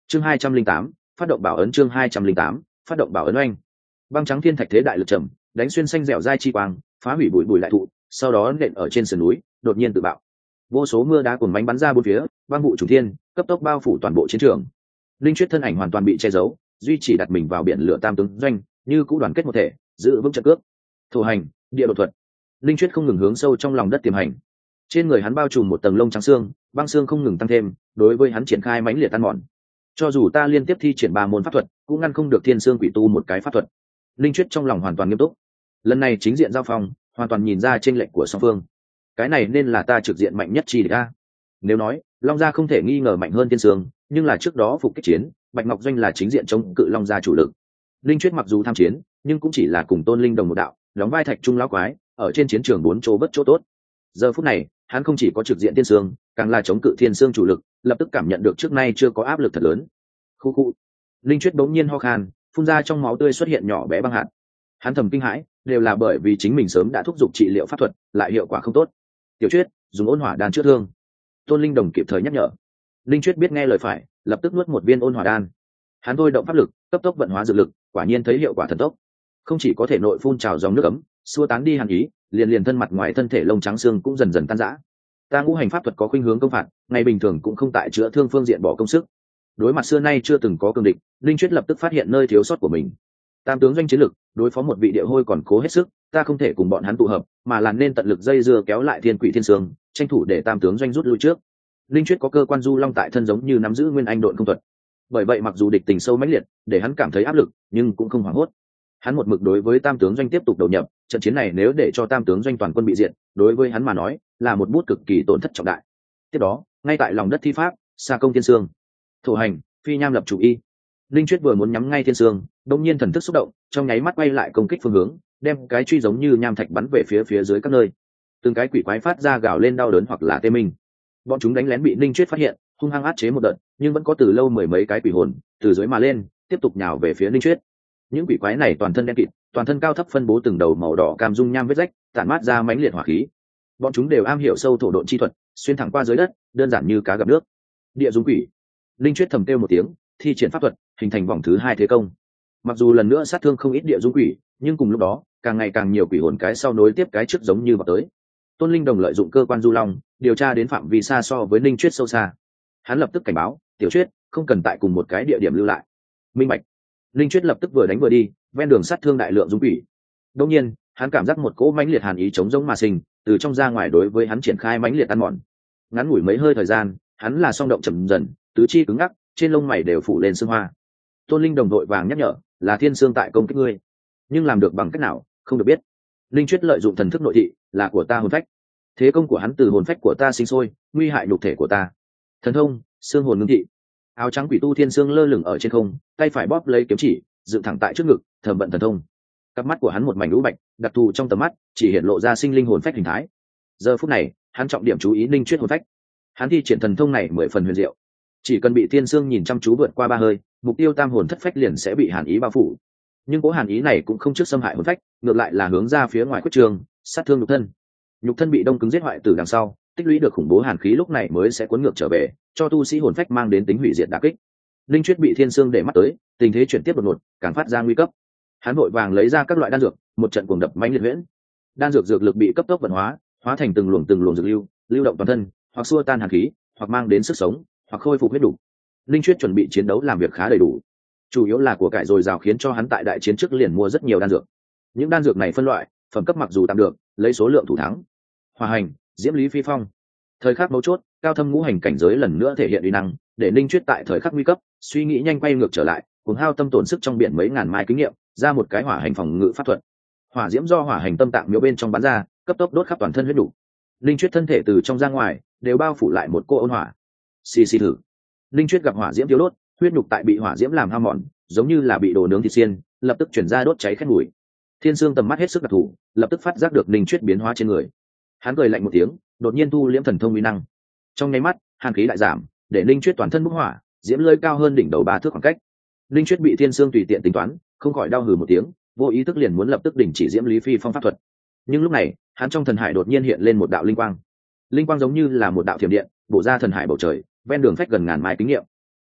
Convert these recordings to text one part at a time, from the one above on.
chương 208, phát động bảo ấn. chương 208, phát động bảo ấn oanh. Băng trắng thiên thạch thế đại lực trầm, đánh xuyên xanh dẻo dai chi quang, phá hủy bụi bụi lại thụ, sau đó nện ở trên sườn núi, đột nhiên tự bạo. Vô số mưa đá cuồn bánh bắn ra bốn phía, băng vụ trùng thiên, cấp tốc bao phủ toàn bộ chiến trường. Linh Chuyết thân ảnh hoàn toàn bị che giấu, duy chỉ đặt mình vào biển lửa tam tướng doanh, như cũ đoàn kết một thể, giữ vững trận cước. Thổ hành, địa đột thuật. Linh Chuyết không ngừng hướng sâu trong lòng đất tiềm hành. Trên người hắn bao trùm một tầng lông trắng xương, băng xương không ngừng tăng thêm, đối với hắn triển khai mãnh liệt tan mòn. Cho dù ta liên tiếp thi triển 3 môn pháp thuật, cũng ngăn không được thiên xương quỷ tu một cái pháp thuật. Linh Chuyết trong lòng hoàn toàn nghiêm túc. Lần này chính diện giao phong, hoàn toàn nhìn ra chênh lệch của song phương. Cái này nên là ta trực diện mạnh nhất chi địch a. Nếu nói Long gia không thể nghi ngờ mạnh hơn thiên xương, nhưng là trước đó phục kích chiến, Bạch Ngọc doanh là chính diện chống cự Long gia chủ lực. Linh Chuyết mặc dù tham chiến, nhưng cũng chỉ là cùng Tôn Linh đồng một đạo, đóng vai thạch trung lão quái, ở trên chiến trường 4 chỗ bất chỗ tốt. Giờ phút này, hắn không chỉ có trực diện thiên xương, càng là chống cự thiên xương chủ lực, lập tức cảm nhận được trước nay chưa có áp lực thật lớn. Khu khu. Linh Chuyết bỗng nhiên ho khan, phun ra trong máu tươi xuất hiện nhỏ bé băng hạt. Hắn thầm kinh hãi, đều là bởi vì chính mình sớm đã thúc giục trị liệu pháp thuật, lại hiệu quả không tốt. Tiểu Chuyết, dùng ôn hỏa đan chữa thương. Tôn Linh đồng kịp thời nhắc nhở. Linh Chuyết biết nghe lời phải, lập tức nuốt một viên ôn hỏa đan. Hắn thôi động pháp lực, cấp tốc vận hóa dược lực, quả nhiên thấy hiệu quả thần tốc. Không chỉ có thể nội phun trào dòng nước ấm, xua tán đi hàn ý, liền thân mặt ngoài thân thể lông trắng xương cũng dần dần tan rã. Ta ngũ hành pháp thuật có khuynh hướng công phạt, ngày bình thường cũng không tại chữa thương phương diện bỏ công sức. Đối mặt xưa nay chưa từng có cường địch, Linh Chuyết lập tức phát hiện nơi thiếu sót của mình. Tam tướng doanh chiến lực, đối phó một vị địa hôi còn cố hết sức, ta không thể cùng bọn hắn tụ hợp, mà là nên tận lực dây dưa kéo lại thiên quỷ thiên sương, tranh thủ để tam tướng doanh rút lui trước. Linh Chuyết có cơ quan du long tại thân giống như nắm giữ nguyên anh độn không thuật. Bởi vậy mặc dù địch tình sâu mãnh liệt, để hắn cảm thấy áp lực, nhưng cũng không hoảng hốt. Hắn một mực đối với tam tướng doanh tiếp tục đầu nhập, trận chiến này nếu để cho tam tướng doanh toàn quân bị diệt, đối với hắn mà nói, là một bút cực kỳ tổn thất trọng đại. Tiếp đó, ngay tại lòng đất thi pháp, xa công thiên sương. Thổ hành, phi nham lập chủ y. Linh Chuyết vừa muốn nhắm ngay thiên sương, đột nhiên thần thức xúc động, trong nháy mắt quay lại công kích phương hướng, đem cái truy giống như nham thạch bắn về phía dưới các nơi. Từng cái quỷ quái phát ra gào lên đau đớn hoặc là tê minh. Bọn chúng đánh lén bị Linh Chuyết phát hiện, hung hăng áp chế một đợt, nhưng vẫn có từ lâu mười mấy cái quỷ hồn từ dưới mà lên, tiếp tục nhào về phía Linh Chuyết. Những quỷ quái này toàn thân đen kịt, toàn thân cao thấp phân bố từng đầu màu đỏ cam dung nham vết rách, tản mát ra mãnh liệt hỏa khí. Bọn chúng đều am hiểu sâu thổ độn chi thuật, xuyên thẳng qua dưới đất, đơn giản như cá gặp nước. Địa dung quỷ. Linh Chuyết thầm kêu một tiếng, thi triển pháp thuật, hình thành vòng thứ 2 thế công. Mặc dù lần nữa sát thương không ít địa dung quỷ, nhưng cùng lúc đó, càng ngày càng nhiều quỷ hồn cái sau nối tiếp cái trước giống như vào tới. Tôn Linh đồng lợi dụng cơ quan du long, điều tra đến phạm vi xa so với Linh Chuyết sâu xa. Hắn lập tức cảnh báo, Tiểu Chuyết, không cần tại cùng một cái địa điểm lưu lại. Minh bạch. Linh Chuyết lập tức vừa đánh vừa đi, ven đường sát thương đại lượng dung quỷ. Đột nhiên, hắn cảm giác một cỗ mãnh liệt hàn ý chống giống mà sinh, từ trong ra ngoài đối với hắn triển khai mãnh liệt ăn mòn. Ngắn ngủi mấy hơi thời gian, hắn là song động chậm dần, tứ chi cứng ngắc, trên lông mày đều phủ lên sương hoa. Tôn Linh đồng đội vàng nhắc nhở, là thiên sương tại công kích ngươi, nhưng làm được bằng cách nào, không được biết. Linh Chuyết lợi dụng thần thức nội thị, là của ta hồn phách. Thế công của hắn từ hồn phách của ta sinh sôi, nguy hại nhục thể của ta. Thần thông, xương hồn ngưng thị. Áo trắng quỷ tu thiên sương lơ lửng ở trên không, tay phải bóp lấy kiếm chỉ, dựng thẳng tại trước ngực, thầm vận thần thông. Cặp mắt của hắn một mảnh lũ bạch, đặc thù trong tầm mắt, chỉ hiện lộ ra sinh linh hồn phách hình thái. Giờ phút này, hắn trọng điểm chú ý Linh Chuyết hồn phách. Hắn thi triển thần thông này 10 phần huyền diệu. Chỉ cần bị thiên sương nhìn chăm chú vượt qua 3 hơi, mục tiêu tam hồn thất phách liền sẽ bị hàn ý bao phủ. Nhưng cố hàn ý này cũng không trước xâm hại hồn phách, ngược lại là hướng ra phía ngoài quyết trường, sát thương nhục thân. Nhục thân bị đông cứng giết hoại từ đằng sau, tích lũy được khủng bố hàn khí lúc này mới sẽ cuốn ngược trở về, cho tu sĩ hồn phách mang đến tính hủy diệt đả kích. Linh Chuyết bị thiên sương để mắt tới, tình thế chuyển tiếp đột ngột, càng phát ra nguy cấp. Hắn vội vàng lấy ra các loại đan dược, một trận cuồng đập mãnh liệt huyễn. Đan dược dược lực bị cấp tốc vận hóa, hóa thành từng luồng dược lưu, lưu động toàn thân, hoặc xua tan hàn khí, hoặc mang đến sức sống, hoặc khôi phục huyết đủ. Linh Chuyết chuẩn bị chiến đấu làm việc khá đầy đủ, chủ yếu là của cải dồi dào khiến cho hắn tại đại chiến trước liền mua rất nhiều đan dược. Những đan dược này phân loại, phẩm cấp mặc dù tạm được, lấy số lượng thủ thắng. Hỏa hành, diễm lý phi phong. Thời khắc mấu chốt, cao thâm ngũ hành cảnh giới lần nữa thể hiện uy năng, để Linh Chuyết tại thời khắc nguy cấp, suy nghĩ nhanh quay ngược trở lại, cuồng hao tâm tổn sức trong biển mấy ngàn mai kinh nghiệm, ra một cái hỏa hành phòng ngự pháp thuật. Hỏa diễm do hỏa hành tâm tạng miếu bên trong bắn ra, cấp tốc đốt khắp toàn thân huyết đủ. Linh Chuyết thân thể từ trong ra ngoài đều bao phủ lại một cô ôn hỏa. Xì xì thử. Linh Chuyết gặp hỏa diễm tiêu đốt, huyết nhục tại bị hỏa diễm làm hao mòn, giống như là bị đồ nướng thịt xiên, lập tức chuyển ra đốt cháy khét mùi. Thiên Sương tầm mắt hết sức đặc thù, lập tức phát giác được Linh Chuyết biến hóa trên người. Hắn cười lạnh một tiếng, đột nhiên thu liễm thần thông uy năng. Trong nháy mắt, hàn khí đại giảm, để Linh Chuyết toàn thân bốc hỏa, diễm lưỡi cao hơn đỉnh đầu 3 thước khoảng cách. Linh Chuyết bị Thiên Sương tùy tiện tính toán, không khỏi đau hừ một tiếng, vô ý thức liền muốn lập tức đình chỉ diễm lý phi phong pháp thuật. Nhưng lúc này, hắn trong thần hải đột nhiên hiện lên một đạo linh quang. Linh quang giống như là một đạo thiểm điện, bổ ra thần hải bầu trời, ven đường phách gần ngàn mai kinh nghiệm.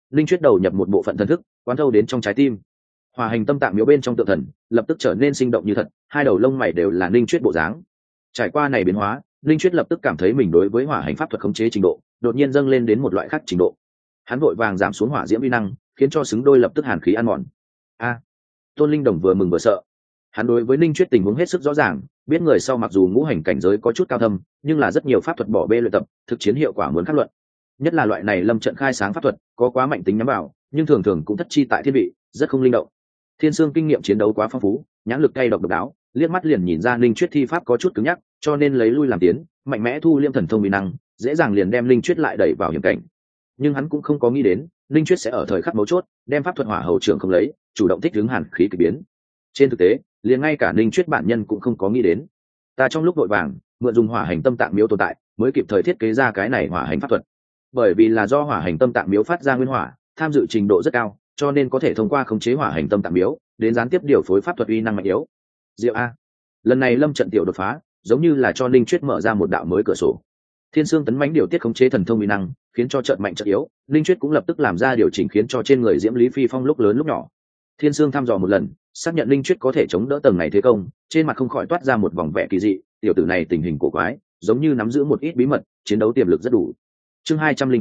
linh chuyết đầu nhập một bộ phận thần thức quán thâu đến trong trái tim. Hỏa hành tâm tạng miếu bên trong tượng thần lập tức trở nên sinh động như thật, hai đầu lông mày đều là linh chuyết bộ dáng. Trải qua này biến hóa, linh chuyết lập tức cảm thấy mình đối với hỏa hành pháp thuật khống chế trình độ đột nhiên dâng lên đến một loại khác trình độ. Hắn vội vàng giảm xuống hỏa diễm uy năng, khiến cho xứng đôi lập tức hàn khí ăn mòn. Tôn Linh Đồng vừa mừng vừa sợ. Hắn đối với linh chuyết tình huống hết sức rõ ràng, biết người sau mặc dù ngũ hành cảnh giới có chút cao thâm, nhưng là rất nhiều pháp thuật bỏ bê luyện tập, thực chiến hiệu quả muốn khác luận. Nhất là loại này lâm trận khai sáng pháp thuật, có quá mạnh tính nhắm vào, nhưng thường thường cũng thất chi tại thiên vị, rất không linh động. Thiên Sương kinh nghiệm chiến đấu quá phong phú, nhãn lực cay độc độc đáo, liếc mắt liền nhìn ra linh chuyết thi pháp có chút cứng nhắc, cho nên lấy lui làm tiến, mạnh mẽ thu liêm thần thông uy năng, dễ dàng liền đem linh chuyết lại đẩy vào hiểm cảnh. Nhưng hắn cũng không có nghĩ đến, linh chuyết sẽ ở thời khắc mấu chốt, đem pháp thuật hỏa hầu trưởng không lấy, chủ động thích ứng hàn khí kỳ biến. Trên thực tế, liền ngay cả linh chuyết bản nhân cũng không có nghĩ đến. Ta trong lúc vội vàng, mượn dùng hỏa hành tâm tạng miếu tồn tại, mới kịp thời thiết kế ra cái này hỏa hành pháp thuật. Bởi vì là do hỏa hành tâm tạng miếu phát ra nguyên hỏa, tham dự trình độ rất cao, cho nên có thể thông qua khống chế hỏa hành tâm tạng miếu, đến gián tiếp điều phối pháp thuật uy năng mạnh yếu. Diệu a, lần này lâm trận tiểu đột phá, giống như là cho linh chuyết mở ra một đạo mới cửa sổ. Thiên Sương tấn mãnh điều tiết khống chế thần thông uy năng, khiến cho trận mạnh trận yếu, linh chuyết cũng lập tức làm ra điều chỉnh, khiến cho trên người Diễm Lý Phi Phong lúc lớn lúc nhỏ. Thiên Sương thăm dò một lần, xác nhận linh chuyết có thể chống đỡ tầng này thế công, trên mặt không khỏi toát ra một vòng vẻ kỳ dị. Tiểu tử này tình hình cổ quái, giống như nắm giữ một ít bí mật, chiến đấu tiềm lực rất đủ. Chương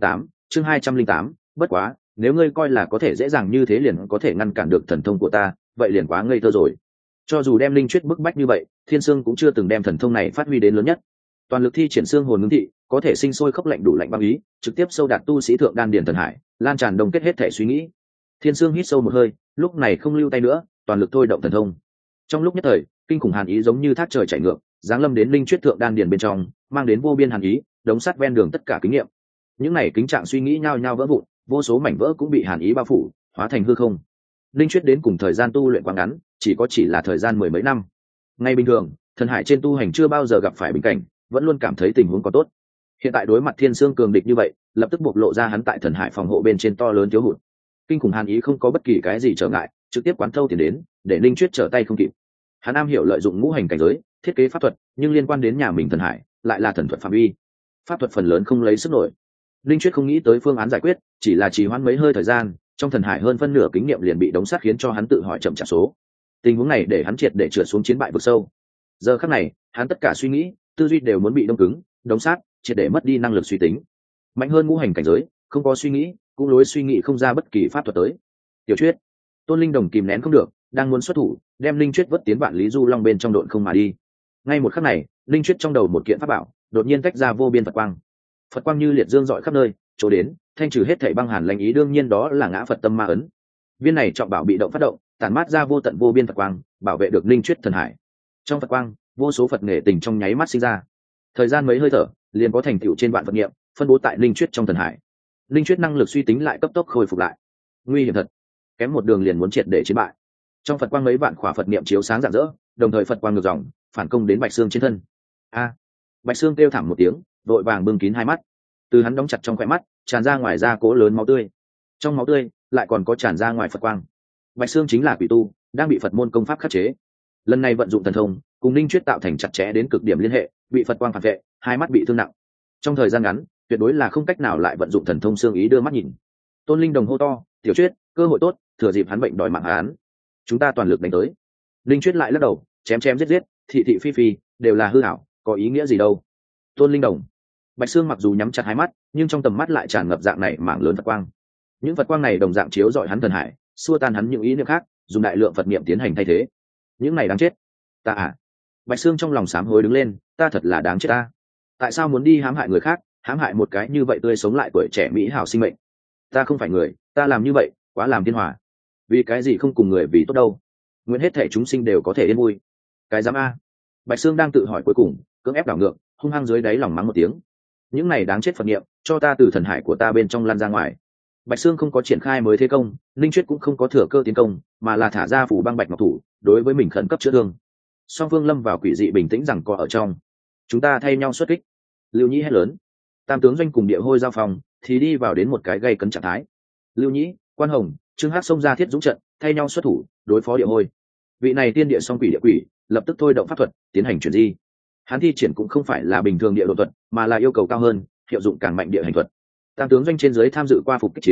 208, bất quá, nếu ngươi coi là có thể dễ dàng như thế liền có thể ngăn cản được thần thông của ta, vậy liền quá ngây thơ rồi. Cho dù đem linh chuyết bức bách như vậy, Thiên Sương cũng chưa từng đem thần thông này phát huy đến lớn nhất. Toàn lực thi triển xương hồn ngưng thị, có thể sinh sôi khốc lạnh đủ lạnh băng ý, trực tiếp sâu đạt tu sĩ thượng đan điền thần hải, lan tràn đông kết hết thể suy nghĩ. Thiên Sương hít sâu một hơi, lúc này không lưu tay nữa, toàn lực thôi động thần thông. Trong lúc nhất thời, kinh khủng hàn ý giống như thác trời chảy ngược, giáng lâm đến linh chuyết thượng đan điền bên trong, mang đến vô biên hàn ý, đống sắt ven đường tất cả kinh nghiệm. Những này kính trạng suy nghĩ nhao nhao vỡ vụn, vô số mảnh vỡ cũng bị hàn ý bao phủ, hóa thành hư không. Linh chuyết đến cùng thời gian tu luyện quá ngắn, chỉ là thời gian 10 mấy năm. Ngay bình thường, thần hải trên tu hành chưa bao giờ gặp phải bình cảnh, vẫn luôn cảm thấy tình huống có tốt. Hiện tại đối mặt Thiên Sương cường địch như vậy, lập tức bộc lộ ra hắn tại thần hải phòng hộ bên trên to lớn thiếu hụt. Kinh khủng hàn ý không có bất kỳ cái gì trở ngại, trực tiếp quán thâu tiền đến, để linh chuyết trở tay không kịp. Hắn am hiểu lợi dụng ngũ hành cảnh giới, thiết kế pháp thuật, nhưng liên quan đến nhà mình thần hải, lại là thần thuật phạm vi. Pháp thuật phần lớn không lấy sức nổi. Linh chuyết không nghĩ tới phương án giải quyết, chỉ là trì hoãn mấy hơi thời gian, trong thần hải hơn phân nửa kinh nghiệm liền bị đống sắt, khiến cho hắn tự hỏi chậm trả số. Tình huống này để hắn triệt để trượt xuống chiến bại vực sâu. Giờ khắc này, hắn tất cả suy nghĩ, tư duy đều muốn bị đông cứng, đống sắt, triệt để mất đi năng lực suy tính. Mạnh hơn ngũ hành cảnh giới, không có suy nghĩ, cũng lối suy nghĩ không ra bất kỳ pháp thuật tới. Tiểu Chuyết, Tôn Linh Đồng kìm nén không được, đang muốn xuất thủ, đem linh chuyết vớt tiến vạn lý du long bên trong độn không mà đi. Ngay một khắc này, linh chuyết trong đầu một kiện pháp bảo đột nhiên tách ra vô biên Phật quang. Phật quang như liệt dương rọi khắp nơi, chỗ đến thanh trừ hết thảy băng hàn lạnh ý, đương nhiên đó là ngã Phật tâm ma ấn. Viên này trọng bảo bị động phát động, tản mát ra vô tận vô biên Phật quang, bảo vệ được linh chuyết thần hải. Trong Phật quang, vô số Phật nghệ tình trong nháy mắt sinh ra. Thời gian mấy hơi thở, liền có thành tựu trên vạn Phật nghiệm, phân bố tại linh chuyết trong thần hải. Linh chuyết năng lực suy tính lại cấp tốc khôi phục lại. Nguy hiểm thật, kém một đường liền muốn triệt để chiến bại. Trong Phật quang mấy vạn khỏa Phật niệm chiếu sáng rạng rỡ, đồng thời Phật quang ngược dòng, phản công đến Bạch Xương trên thân. Bạch Xương kêu thảm một tiếng, vội vàng bưng kín hai mắt. Từ hắn đóng chặt trong khóe mắt, tràn ra ngoài ra cố lớn máu tươi. Trong máu tươi lại còn có tràn ra ngoài Phật quang. Bạch Xương chính là quỷ tu, đang bị Phật môn công pháp khắc chế. Lần này vận dụng thần thông, cùng linh chuyết tạo thành chặt chẽ đến cực điểm liên hệ, bị Phật quang phản vệ, hai mắt bị thương nặng. Trong thời gian ngắn, tuyệt đối là không cách nào lại vận dụng thần thông xương ý đưa mắt nhìn. Tôn Linh Đồng hô to, "Tiểu Chuyết, cơ hội tốt, thừa dịp hắn bệnh đòi mạng hắn, chúng ta toàn lực đánh tới." Linh chuyết lại lắc đầu, chém chém giết giết, thị thị phi phi, đều là hư ảo, có ý nghĩa gì đâu. Tôn Linh Đồng, Bạch Xương mặc dù nhắm chặt hai mắt, nhưng trong tầm mắt lại tràn ngập dạng này mảng lớn Phật quang. Những Phật quang này đồng dạng chiếu rọi hắn thần hải, xua tan hắn những ý niệm khác, dùng đại lượng Phật niệm tiến hành thay thế. Những này đáng chết. Bạch Xương trong lòng sám hối đứng lên, ta thật là đáng chết ta. Tại sao muốn đi hãm hại người khác, hãm hại một cái như vậy tươi sống lại tuổi trẻ mỹ hảo sinh mệnh? Ta không phải người, ta làm như vậy, quá làm thiên hòa. Vì cái gì không cùng người vì tốt đâu? Nguyện hết thể chúng sinh đều có thể yên vui. Cái dám a? Bạch Xương đang tự hỏi cuối cùng, cưỡng ép đảo ngược, hung hăng dưới đáy lòng mắng một tiếng. Những này đáng chết Phật niệm, cho ta từ thần hải của ta bên trong lăn ra ngoài. Bạch Xương không có triển khai mới thế công, linh chuyết cũng không có thừa cơ tiến công, mà là thả ra phủ băng bạch ngọc thủ, đối với mình khẩn cấp chữa thương. Song phương lâm vào quỷ dị bình tĩnh rằng co ở trong. Chúng ta thay nhau xuất kích. Lưu Nhĩ hét lớn. Tam tướng doanh cùng Địa Hôi giao phòng, thì đi vào đến một cái gây cấn trạng thái. Lưu Nhĩ, Quan Hồng, Trương Hắc xông ra thiết dũng trận, thay nhau xuất thủ đối phó Địa Hôi. Vị này tiên địa song quỷ địa quỷ, lập tức thôi động pháp thuật, tiến hành chuyển di. Hắn thi triển cũng không phải là bình thường địa độ thuật, mà là yêu cầu cao hơn, hiệu dụng càng mạnh địa hành thuật. Tam tướng doanh trên dưới tham dự qua phục kích chiến,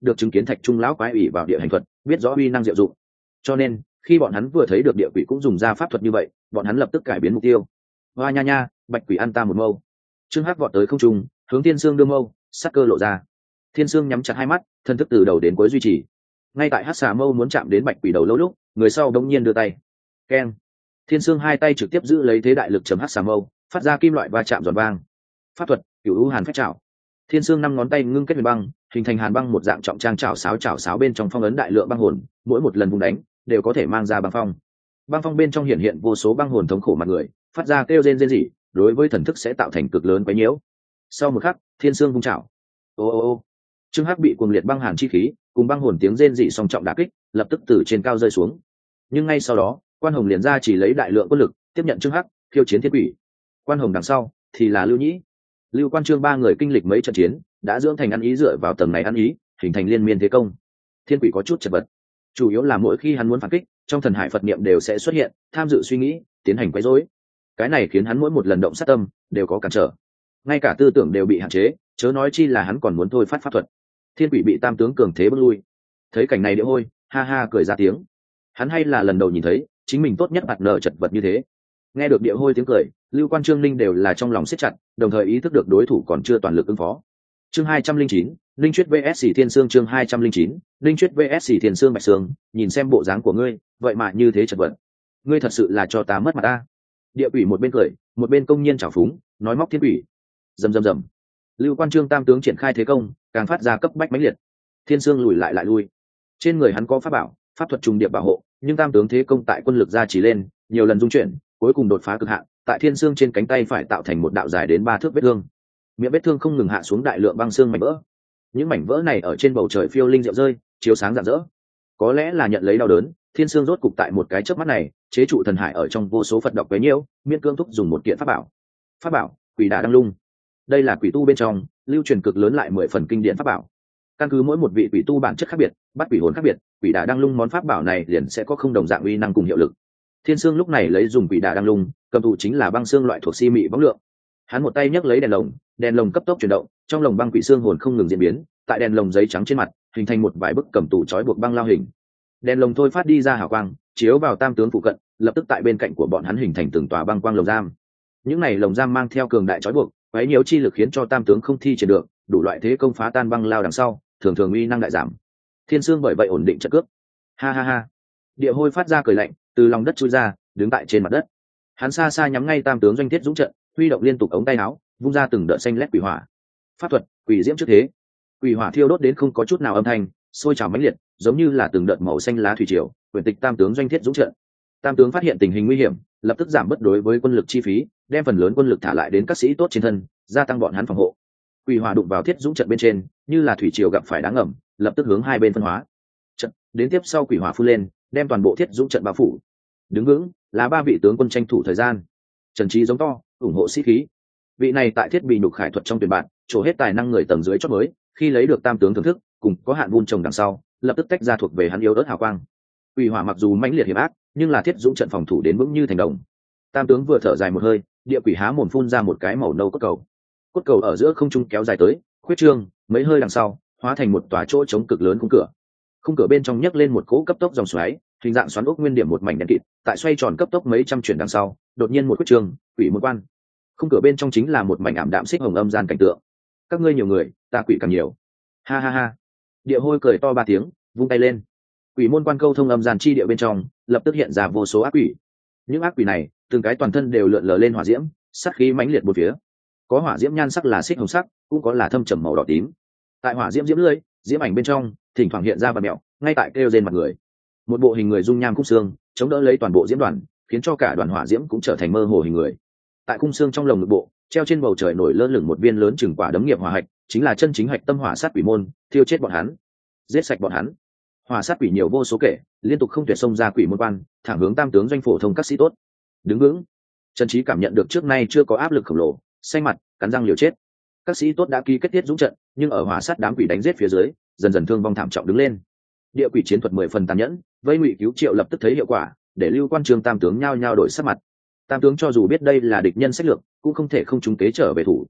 được chứng kiến thạch trung lão quái ủy vào địa hành thuật, biết rõ uy năng diệu dụng. Cho nên khi bọn hắn vừa thấy được địa quỷ cũng dùng ra pháp thuật như vậy, bọn hắn lập tức cải biến mục tiêu. Hoa nha nha, bạch quỷ ăn ta một mâu. Trương Hắc vọt tới không trung, hướng Thiên Sương đưa mâu, sắc cơ lộ ra. Thiên Sương nhắm chặt hai mắt, thân thức từ đầu đến cuối duy trì. Ngay tại hắc xà mâu muốn chạm đến bạch quỷ đầu lâu lúc, người sau đống nhiên đưa tay. Keng. Thiên Sương hai tay trực tiếp giữ lấy thế đại lực chấm hắc xà mâu, phát ra kim loại va chạm giòn vang. Pháp thuật, Cửu U Hàn phách chảo. Thiên Sương năm ngón tay ngưng kết huyền băng, hình thành hàn băng một dạng trọng trang chảo sáo bên trong phong ấn đại lượng băng hồn, mỗi một lần vung đánh đều có thể mang ra băng phong. Băng phong bên trong hiện vô số băng hồn thống khổ mặt người, phát ra kêu rên rỉ, đối với thần thức sẽ tạo thành cực lớn quấy nhiễu. Sau một khắc, Thiên Sương vung chảo. Ô ô ô. Trương Hắc bị cuồng liệt băng hàn chi khí cùng băng hồn tiếng rên rỉ song trọng đả kích, lập tức từ trên cao rơi xuống. Nhưng ngay sau đó, Quan Hồng liền ra chỉ lấy đại lượng quân lực tiếp nhận Trương Hắc, khiêu chiến thiên quỷ. Quan Hồng đằng sau thì là Lưu Nhĩ, Lưu Quan Trương ba người kinh lịch mấy trận chiến, đã dưỡng thành ăn ý, dựa vào tầng này ăn ý, hình thành liên miên thế công. Thiên quỷ có chút chật vật, chủ yếu là mỗi khi hắn muốn phản kích, trong thần hải Phật niệm đều sẽ xuất hiện, tham dự suy nghĩ, tiến hành quấy rối. Cái này khiến hắn mỗi một lần động sát tâm đều có cản trở, ngay cả tư tưởng đều bị hạn chế, chớ nói chi là hắn còn muốn thôi phát pháp thuật. Thiên quỷ bị tam tướng cường thế bước lui. Thấy cảnh này Điệu Hôi ha ha cười ra tiếng. Hắn hay là lần đầu nhìn thấy chính mình tốt nhất mặt nợ chật vật như thế. Nghe được Điệu Hôi tiếng cười, Lưu Quan Trương Linh đều là trong lòng siết chặt, đồng thời ý thức được đối thủ còn chưa toàn lực ứng phó. Chương 209, Linh Chuyết vs Thiên Sương. Chương 209, Linh Chuyết vs Thiên Sương. Bạch Sương, nhìn xem bộ dáng của ngươi, vậy mà như thế chật vật, ngươi thật sự là cho ta mất mặt ta. Địa quỷ một bên cười, một bên công nhiên trào phúng, nói móc thiên quỷ. Rầm rầm rầm. Lưu Quan Trương tam tướng triển khai thế công, càng phát ra cấp bách mãnh liệt. Thiên Sương lùi lại lui. Trên người hắn có pháp bảo, pháp thuật trùng điệp bảo hộ, nhưng tam tướng thế công tại quân lực gia trì lên, nhiều lần dung chuyển, cuối cùng đột phá cực hạn, tại Thiên Sương trên cánh tay phải tạo thành một đạo dài đến 3 thước vết thương. Miệng vết thương không ngừng hạ xuống đại lượng băng xương mảnh vỡ. Những mảnh vỡ này ở trên bầu trời phiêu linh diệu rơi, chiếu sáng rạng rỡ. Có lẽ là nhận lấy đau đớn, Thiên Sương rốt cục tại một cái chớp mắt này, chế trụ thần hải ở trong vô số Phật độc quấy nhiễu, miễn cưỡng thúc dùng một kiện pháp bảo. Pháp bảo, Quỷ Đà Đăng Lung. Đây là quỷ tu bên trong lưu truyền cực lớn lại 10 phần kinh điển pháp bảo. Căn cứ mỗi một vị quỷ tu bản chất khác biệt, bắt quỷ hồn khác biệt, Quỷ Đà Đăng Lung món pháp bảo này liền sẽ có không đồng dạng uy năng cùng hiệu lực. Thiên Sương lúc này lấy dùng Quỷ Đà Đăng Lung, cầm tù chính là băng xương loại thuộc si mị võng lượng. Hắn một tay nhấc lấy đèn lồng cấp tốc chuyển động, trong lồng băng quỷ xương hồn không ngừng diễn biến, tại đèn lồng giấy trắng trên mặt hình thành một vài bức cầm tù trói buộc băng lao hình. Đèn lồng thôi phát đi ra hào quang, chiếu vào tam tướng phụ cận, lập tức tại bên cạnh của bọn hắn hình thành từng tòa băng quang lồng giam. Những này lồng giam mang theo cường đại trói buộc, quấy nhiễu chi lực khiến cho tam tướng không thi triển được, đủ loại thế công phá tan băng lao đằng sau, thường thường uy năng đại giảm. Thiên Sương bởi vậy ổn định trận cước. Ha ha ha. Địa Hôi phát ra cười lạnh, từ lòng đất chui ra, đứng tại trên mặt đất. Hắn xa xa nhắm ngay tam tướng doanh thiết dũng trận, huy động liên tục ống tay áo, vung ra từng đợt xanh lét quỷ hỏa. Pháp thuật, quỷ diễm trước thế. Quỷ hỏa thiêu đốt đến không có chút nào âm thanh, sôi trào mãnh liệt, giống như là từng đợt màu xanh lá thủy triều, quyển tịch tam tướng doanh thiết dũng trận. Tam tướng phát hiện tình hình nguy hiểm, lập tức giảm bớt đối với quân lực chi phí, đem phần lớn quân lực thả lại đến các sĩ tốt trên thân, gia tăng bọn hắn phòng hộ. Quỷ hỏa đụng vào thiết dũng trận bên trên, như là thủy triều gặp phải đá ngầm, lập tức hướng hai bên phân hóa. Trận đến tiếp sau quỷ hỏa phun lên, đem toàn bộ thiết dũng trận bao phủ. Đứng vững là 3 vị tướng quân tranh thủ thời gian. Trần Trí giống to, ủng hộ sĩ khí. Vị này tại thiết bị nhục khải thuật trong tuyển bạn, trổ hết tài năng người tầng dưới chót mới, khi lấy được tam tướng thưởng thức, cùng có hạn vun trồng đằng sau, lập tức tách ra thuộc về hắn yếu ớt hào quang. Quỷ hỏa mặc dù mãnh liệt hiểm ác, nhưng là thiết dũng trận phòng thủ đến vững như thành đồng. Tam tướng vừa thở dài một hơi, địa quỷ há mồm phun ra một cái màu nâu cốt cầu. Cốt cầu ở giữa không trung kéo dài tới, khuyết trương, mấy hơi đằng sau, hóa thành một tòa chỗ trống cực lớn khung cửa. Khung cửa bên trong nhấc lên một cỗ cấp tốc dòng xoáy, hình dạng xoắn ốc nguyên điểm một mảnh đen kịt, tại xoay tròn cấp tốc mấy trăm chuyển đằng sau, đột nhiên một khuyết trương, quỷ một quan. Khung cửa bên trong chính là một mảnh ảm đạm xích hồng âm gian cảnh tượng. Các ngươi nhiều người, ta quỷ càng nhiều. Ha ha ha. Địa Hôi cười to 3 tiếng, vung tay lên. Quỷ môn quan câu thông âm gian chi địa bên trong, lập tức hiện ra vô số ác quỷ. Những ác quỷ này, từng cái toàn thân đều lượn lờ lên hỏa diễm, sát khí mãnh liệt bốn phía. Có hỏa diễm nhan sắc là xích hồng sắc, cũng có là thâm trầm màu đỏ tím. Tại hỏa diễm diễm lưỡi, diễm ảnh bên trong, thỉnh thoảng hiện ra vằn mèo, ngay tại kêu trên mặt người. Một bộ hình người dung nham khung xương, chống đỡ lấy toàn bộ diễm đoàn, khiến cho cả đoàn hỏa diễm cũng trở thành mơ hồ hình người. Tại khung xương trong lồng ngực bộ, treo trên bầu trời nổi lơ lửng một viên lớn chừng quả đấm nghiệp hỏa hạch, chính là chân chính hạch tâm hỏa sát quỷ môn, thiêu chết bọn hắn, giết sạch bọn hắn. Hỏa sát quỷ nhiều vô số kể, liên tục không tuyệt xông ra quỷ môn quan, thẳng hướng tam tướng doanh phổ thông các sĩ tốt. Đứng vững. Trần Trí cảm nhận được trước nay chưa có áp lực khổng lồ, xanh mặt, cắn răng liều chết. Các sĩ tốt đã ký kết thiết dũng trận, nhưng ở hỏa sát đám quỷ đánh giết phía dưới, dần dần thương vong thảm trọng đứng lên. Địa quỷ chiến thuật 10 phần tàn nhẫn, vây Ngụy Cứu Triệu lập tức thấy hiệu quả, để Lưu Quan Trương tam tướng nhao nhao đổi sắc mặt. Tam tướng cho dù biết đây là địch nhân sách lược, cũng không thể không trúng kế trở về thủ.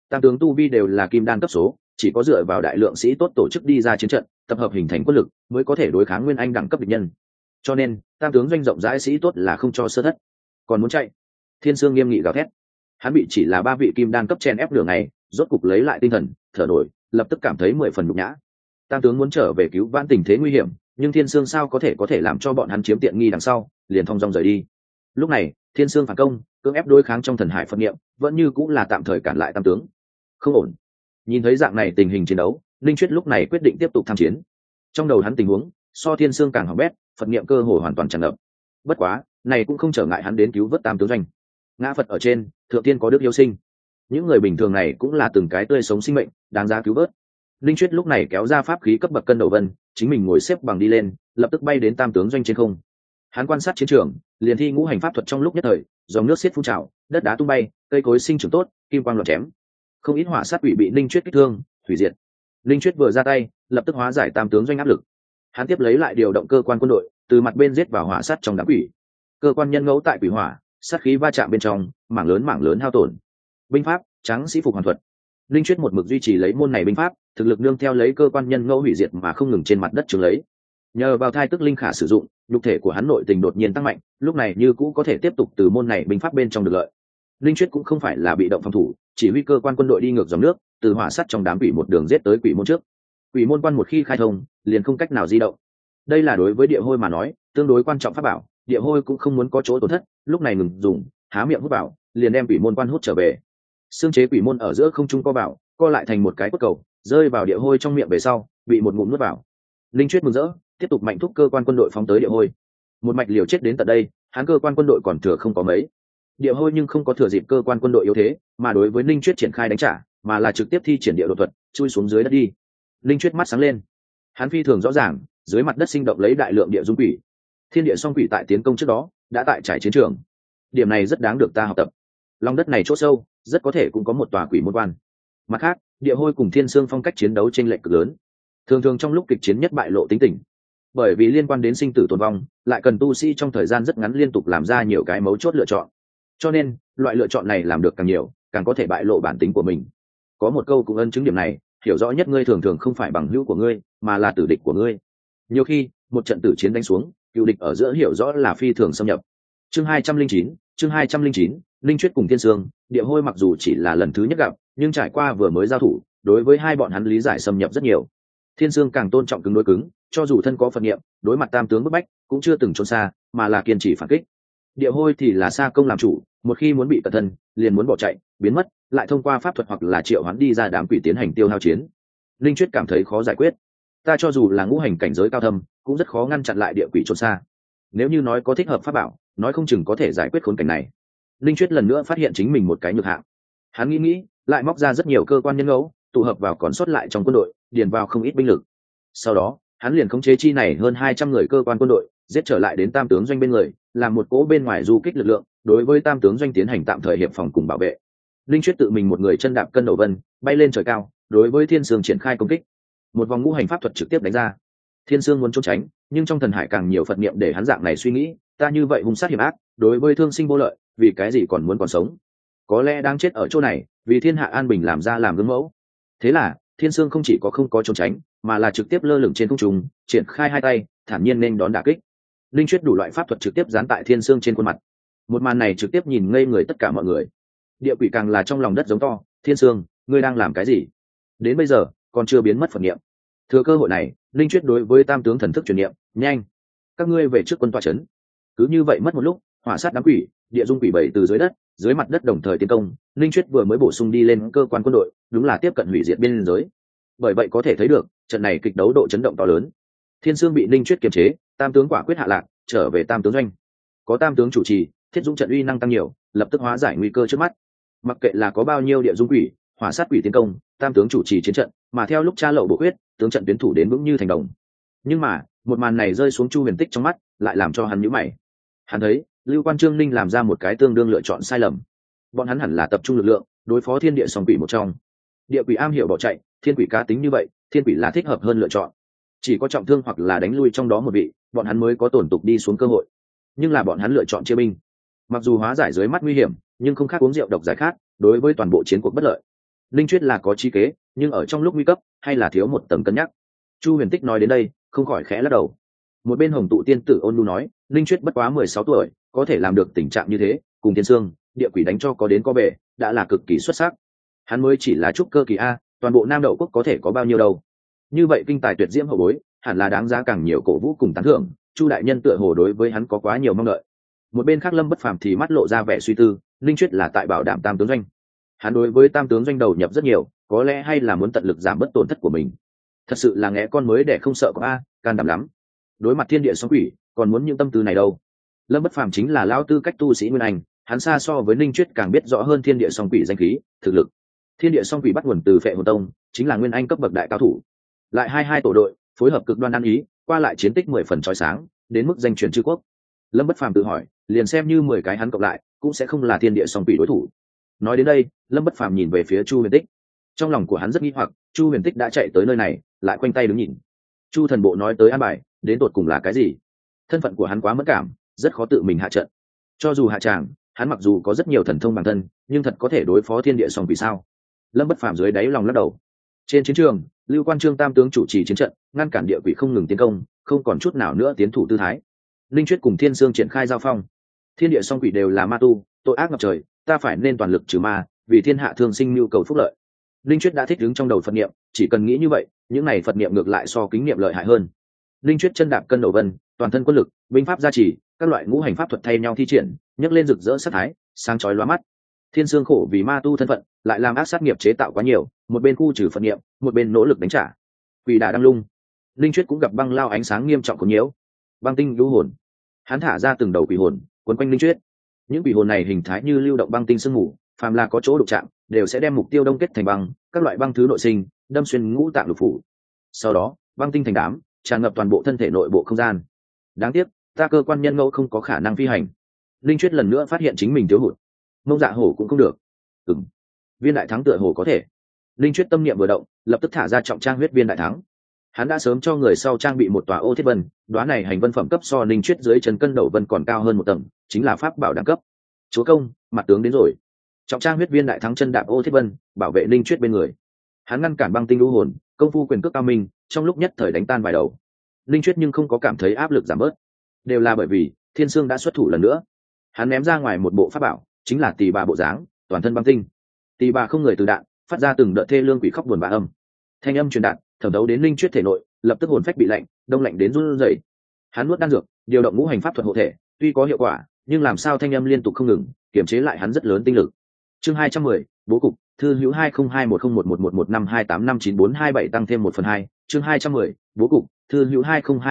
tam tướng tu vi đều là kim đan cấp số, chỉ có dựa vào đại lượng sĩ tốt tổ chức đi ra chiến trận, tập hợp hình thành quân lực mới có thể đối kháng nguyên anh đẳng cấp địch nhân. Cho nên tam tướng doanh rộng rãi sĩ tốt là không cho sơ thất. Còn muốn chạy, Thiên Sương nghiêm nghị gào thét. Hắn bị chỉ là 3 vị kim đan cấp chen ép nửa ngày, rốt cục lấy lại tinh thần, thở nổi, lập tức cảm thấy 10 phần nhục nhã. Tam tướng muốn trở về cứu vãn tình thế nguy hiểm, nhưng Thiên Sương sao có thể làm cho bọn hắn chiếm tiện nghi đằng sau, liền thong dong rời đi. Lúc này, Thiên Sương phản công, cưỡng ép đối kháng trong thần hải Phật niệm, vẫn như cũng là tạm thời cản lại tam tướng. Không ổn. Nhìn thấy dạng này tình hình chiến đấu, Linh Chuyết lúc này quyết định tiếp tục tham chiến. Trong đầu hắn tình huống, so Thiên Sương càng hỏng bét, Phật niệm cơ hồ hoàn toàn tràn ngập. Bất quá, này cũng không trở ngại hắn đến cứu vớt tam tướng doanh. Ngã Phật ở trên, thượng tiên có đức yêu sinh. Những người bình thường này cũng là từng cái tươi sống sinh mệnh, đáng giá cứu vớt. Linh Chuyết lúc này kéo ra pháp khí cấp bậc cân đầu vân, chính mình ngồi xếp bằng đi lên, lập tức bay đến tam tướng doanh trên không. Hắn quan sát chiến trường, liền thi ngũ hành pháp thuật trong lúc nhất thời, dòng nước xiết phun trào, đất đá tung bay, cây cối sinh trưởng tốt, kim quang loạn chém. Không ít hỏa sát quỷ bị Linh Chuyết kích thương, hủy diệt. Linh Chuyết vừa ra tay, lập tức hóa giải tam tướng doanh áp lực. Hắn tiếp lấy lại điều động cơ quan quân đội, từ mặt bên giết vào hỏa sát trong đám quỷ. Cơ quan nhân ngẫu tại quỷ hỏa, sát khí va chạm bên trong, mảng lớn hao tổn. Binh pháp, tráng sĩ phục hoàn thuật. Linh Chuyết một mực duy trì lấy môn này binh pháp, thực lực nương theo lấy cơ quan nhân ngẫu hủy diệt mà không ngừng trên mặt đất trường lấy. Nhờ vào thai tức linh khả sử dụng, nhục thể của hắn nội tình đột nhiên tăng mạnh, lúc này như cũ có thể tiếp tục từ môn này binh pháp bên trong được lợi. Linh Chuyết cũng không phải là bị động phòng thủ, chỉ huy cơ quan quân đội đi ngược dòng nước, từ hỏa sắt trong đám quỷ một đường giết tới quỷ môn trước. Quỷ môn quan một khi khai thông, liền không cách nào di động. Đây là đối với địa hôi mà nói, tương đối quan trọng pháp bảo, địa hôi cũng không muốn có chỗ tổn thất, lúc này ngừng dùng, há miệng hút vào, liền đem quỷ môn quan hút trở về. Xương chế quỷ môn ở giữa không trung co vào, co lại thành một cái cốt cầu, rơi vào địa hôi trong miệng về sau, bị một ngụm nuốt vào. Linh Chuyết mừng rỡ, tiếp tục mạnh thúc cơ quan quân đội phóng tới địa hôi. Một mạch liều chết đến tận đây, hắn cơ quan quân đội còn thừa không có mấy. Địa hôi nhưng không có thừa dịp cơ quan quân đội yếu thế, mà đối với Linh Chuyết triển khai đánh trả, mà là trực tiếp thi triển địa độ thuật, chui xuống dưới đất đi. Linh Chuyết mắt sáng lên, hắn phi thường rõ ràng, dưới mặt đất sinh động lấy đại lượng địa dung quỷ. Thiên địa song quỷ tại tiến công trước đó đã tại trải chiến trường, điểm này rất đáng được ta học tập. Lòng đất này chỗ sâu, rất có thể cũng có một tòa quỷ môn quan. Mặt khác, địa hôi cùng Thiên Sương phong cách chiến đấu chênh lệch cực lớn, thường trong lúc kịch chiến nhất bại lộ tính tình. Bởi vì liên quan đến sinh tử tồn vong, lại cần tu sĩ trong thời gian rất ngắn liên tục làm ra nhiều cái mấu chốt lựa chọn. Cho nên, loại lựa chọn này làm được càng nhiều, càng có thể bại lộ bản tính của mình. Có một câu cũng ân chứng điểm này, hiểu rõ nhất ngươi thường không phải bằng hữu của ngươi, mà là tử địch của ngươi. Nhiều khi, một trận tử chiến đánh xuống, cựu địch ở giữa hiểu rõ là phi thường xâm nhập. Chương 209, Linh Chuyết cùng Thiên Sương, địa hôi mặc dù chỉ là lần thứ nhất gặp, nhưng trải qua vừa mới giao thủ, đối với hai bọn hắn lý giải xâm nhập rất nhiều. Thiên Sương càng tôn trọng cứng đối cứng, cho dù thân có Phật niệm, đối mặt tam tướng bức bách, cũng chưa từng trốn xa, mà là kiên trì phản kích. Địa hôi thì là xa công làm chủ, một khi muốn bị cẩn thân, liền muốn bỏ chạy, biến mất, lại thông qua pháp thuật hoặc là triệu hắn đi ra đám quỷ tiến hành tiêu hao chiến. Linh Chuyết cảm thấy khó giải quyết. Ta cho dù là ngũ hành cảnh giới cao thâm, cũng rất khó ngăn chặn lại địa quỷ trốn xa. Nếu như nói có thích hợp pháp bảo, nói không chừng có thể giải quyết khốn cảnh này. Linh Chuyết lần nữa phát hiện chính mình một cái nhược hạng. Hắn nghĩ, lại móc ra rất nhiều cơ quan nhân ngẫu, tụ hợp vào còn sót lại trong quân đội, điền vào không ít binh lực. Sau đó, hắn liền khống chế chi này hơn 200 người cơ quan quân đội, giết trở lại đến tam tướng doanh bên người, làm một cỗ bên ngoài du kích lực lượng, đối với tam tướng doanh tiến hành tạm thời hiệp phòng cùng bảo vệ. Linh Chuyết tự mình một người chân đạp cân đầu vân, bay lên trời cao, đối với Thiên Sương triển khai công kích. Một vòng ngũ hành pháp thuật trực tiếp đánh ra. Thiên Sương muốn trốn tránh, nhưng trong thần hải càng nhiều Phật niệm để hắn dạng này suy nghĩ, ta như vậy hung sát hiểm ác, đối với thương sinh vô lợi, vì cái gì còn muốn còn sống? Có lẽ đang chết ở chỗ này, vì thiên hạ an bình làm ra làm gương mẫu. Thế là, Thiên Sương không chỉ có không có trốn tránh, mà là trực tiếp lơ lửng trên không trung, triển khai hai tay, thản nhiên nên đón đả kích. Linh Chuyết đủ loại pháp thuật trực tiếp dán tại Thiên Sương trên khuôn mặt. Một màn này trực tiếp nhìn ngây người tất cả mọi người. Địa quỷ càng là trong lòng đất giống to, Thiên Sương, ngươi đang làm cái gì? Đến bây giờ, còn chưa biến mất Phật niệm. Thừa cơ hội này, Linh Chuyết đối với tam tướng thần thức truyền niệm, nhanh, các ngươi về trước quân tọa trấn. Cứ như vậy mất một lúc, hỏa sát đám quỷ, địa dung quỷ bảy từ dưới đất, dưới mặt đất đồng thời tiến công. Linh Chuyết vừa mới bổ sung đi lên cơ quan quân đội, đúng là tiếp cận hủy diệt biên giới. Bởi vậy có thể thấy được, trận này kịch đấu độ chấn động to lớn. Thiên Sương bị Linh Chuyết kiềm chế, tam tướng quả quyết hạ lạc, trở về tam tướng doanh. Có tam tướng chủ trì, thiết dũng trận uy năng tăng nhiều, lập tức hóa giải nguy cơ trước mắt. Mặc kệ là có bao nhiêu địa dung quỷ, hỏa sát quỷ tiến công, tam tướng chủ trì chiến trận, mà theo lúc tra lậu bổ huyết, tướng trận tuyến thủ đến vững như thành đồng. Nhưng mà, một màn này rơi xuống Chu Huyền Tích trong mắt, lại làm cho hắn nhíu mày. Hắn thấy, Lưu Quan Trương Ninh làm ra một cái tương đương lựa chọn sai lầm. Bọn hắn hẳn là tập trung lực lượng, đối phó thiên địa song quỷ một trong. Địa quỷ am hiểu bỏ chạy, thiên quỷ cá tính như vậy, thiên quỷ là thích hợp hơn lựa chọn. Chỉ có trọng thương hoặc là đánh lui trong đó một vị, bọn hắn mới có tổn tục đi xuống cơ hội. Nhưng là bọn hắn lựa chọn chia binh. Mặc dù hóa giải dưới mắt nguy hiểm, nhưng không khác uống rượu độc giải khát, đối với toàn bộ chiến cuộc bất lợi. linh chuyết là có trí kế, nhưng ở trong lúc nguy cấp hay là thiếu một tầng cân nhắc. Chu Huyền Tích nói đến đây không khỏi khẽ lắc đầu. Một bên Hồng Tụ tiên tử ôn nhu nói, linh chuyết bất quá 16 tuổi, có thể làm được tình trạng như thế, cùng thiên sương địa quỷ đánh cho có đến có về, đã là cực kỳ xuất sắc. Hắn mới chỉ là trúc cơ kỳ a, toàn bộ Nam Đậu quốc có thể có bao nhiêu đâu. Như vậy kinh tài tuyệt diễm hậu bối, hẳn là đáng giá càng nhiều cổ vũ cùng tán thưởng. Chu đại nhân tựa hồ đối với hắn có quá nhiều mong đợi. Một bên khác Lâm Bất Phàm thì mắt lộ ra vẻ suy tư, linh chuyết là tại bảo đảm tam tướng doanh. Hắn đối với tam tướng doanh đầu nhập rất nhiều, có lẽ hay là muốn tận lực giảm bớt tổn thất của mình. Thật sự là ngẽ con mới để không sợ có a, can đảm lắm. Đối mặt thiên địa sóng quỷ, còn muốn những tâm tư này đâu. Lâm Bất Phàm chính là lão tư cách tu sĩ nguyên anh, hắn xa so với linh chuyết càng biết rõ hơn thiên địa song quỷ danh khí, thực lực. Thiên địa song quỷ bắt nguồn từ Phệ Hồn Tông, chính là nguyên anh cấp bậc đại cao thủ. Lại hai tổ đội, phối hợp cực đoan ăn ý, qua lại chiến tích 10 phần chói sáng, đến mức danh truyền chư quốc. Lâm Bất Phàm tự hỏi, liền xem như 10 cái hắn cộng lại, cũng sẽ không là thiên địa song quỷ đối thủ. Nói đến đây, Lâm Bất Phàm nhìn về phía Chu Huyền Tích. Trong lòng của hắn rất nghi hoặc, Chu Huyền Tích đã chạy tới nơi này, lại khoanh tay đứng nhìn. Chu thần bộ nói tới an bài, đến tột cùng là cái gì? Thân phận của hắn quá mất cảm, rất khó tự mình hạ trận. Cho dù hạ tràng, hắn mặc dù có rất nhiều thần thông bản thân, nhưng thật có thể đối phó thiên địa song quỷ sao? Lâm Bất Phàm dưới đáy lòng lắc đầu. Trên chiến trường, Lưu Quan Trương tam tướng chủ trì chiến trận, ngăn cản địa quỷ không ngừng tiến công, không còn chút nào nữa tiến thủ tư thái. Linh Chuyết cùng Thiên Sương triển khai giao phong. Thiên địa song quỷ đều là ma tu, tội ác ngập trời, ta phải nên toàn lực trừ ma, vì thiên hạ thương sinh nhu cầu phúc lợi. Linh Chuyết đã thích ứng trong đầu Phật niệm, chỉ cần nghĩ như vậy, những này Phật niệm ngược lại so kính niệm lợi hại hơn. Linh Chuyết chân đạp cân đầu vân, toàn thân quân lực, binh pháp gia trì, các loại ngũ hành pháp thuật thay nhau thi triển, nhấc lên rực rỡ sát thái, sáng chói lóa mắt. Thiên Sương khổ vì ma tu thân phận, lại làm ác sát nghiệp chế tạo quá nhiều, một bên khu trừ Phật niệm, một bên nỗ lực đánh trả. Quỷ đà đang lung, Linh Chuyết cũng gặp băng lao ánh sáng nghiêm trọng của nhiễu. Băng tinh lũ hồn, hắn thả ra từng đầu quỷ hồn, quấn quanh Linh Chuyết. Những quỷ hồn này hình thái như lưu động băng tinh sương mù, phàm là có chỗ đụng chạm, đều sẽ đem mục tiêu đông kết thành băng, các loại băng thứ nội sinh, đâm xuyên ngũ tạng lục phủ. Sau đó, băng tinh thành đám, tràn ngập toàn bộ thân thể nội bộ không gian. Đáng tiếc, ta cơ quan nhân ngẫu không có khả năng phi hành. Linh Chuyết lần nữa phát hiện chính mình thiếu hụt. Mông Dạ Hổ cũng không được. Viên đại thắng tựa hồ có thể. Linh Chuyết tâm niệm vừa động, lập tức thả ra trọng trang huyết viên đại thắng. Hắn đã sớm cho người sau trang bị một tòa ô thiết vân, đóa này hành vân phẩm cấp so Linh Chuyết dưới chân cân đầu vân còn cao hơn một tầng, chính là pháp bảo đẳng cấp. Chúa công, mặt tướng đến rồi. Trọng trang huyết viên đại thắng chân đạp ô thiết vân, bảo vệ Linh Chuyết bên người. Hắn ngăn cản băng tinh lũ hồn, công phu quyền cước cao minh, trong lúc nhất thời đánh tan vài đầu. Linh Chuyết nhưng không có cảm thấy áp lực giảm bớt, đều là bởi vì Thiên Sương đã xuất thủ lần nữa. Hắn ném ra ngoài một bộ pháp bảo, chính là tỳ bà bộ dáng, toàn thân băng tinh. Tỳ bà không người từ đạn, phát ra từng đợt thê lương quỷ khóc buồn bã âm. Thanh âm truyền đạt, thẩm thấu đến Linh Chuyết thể nội, lập tức hồn phách bị lạnh, đông lạnh đến run rẩy. Hắn nuốt đan dược, điều động ngũ hành pháp thuật hộ thể, tuy có hiệu quả, nhưng làm sao thanh âm liên tục không ngừng, kiềm chế lại hắn rất lớn tinh lực. Chương 210, bố cục, thư hữu 2021011115285942 tăng thêm 1/2, chương 210, bố cục, thư hữu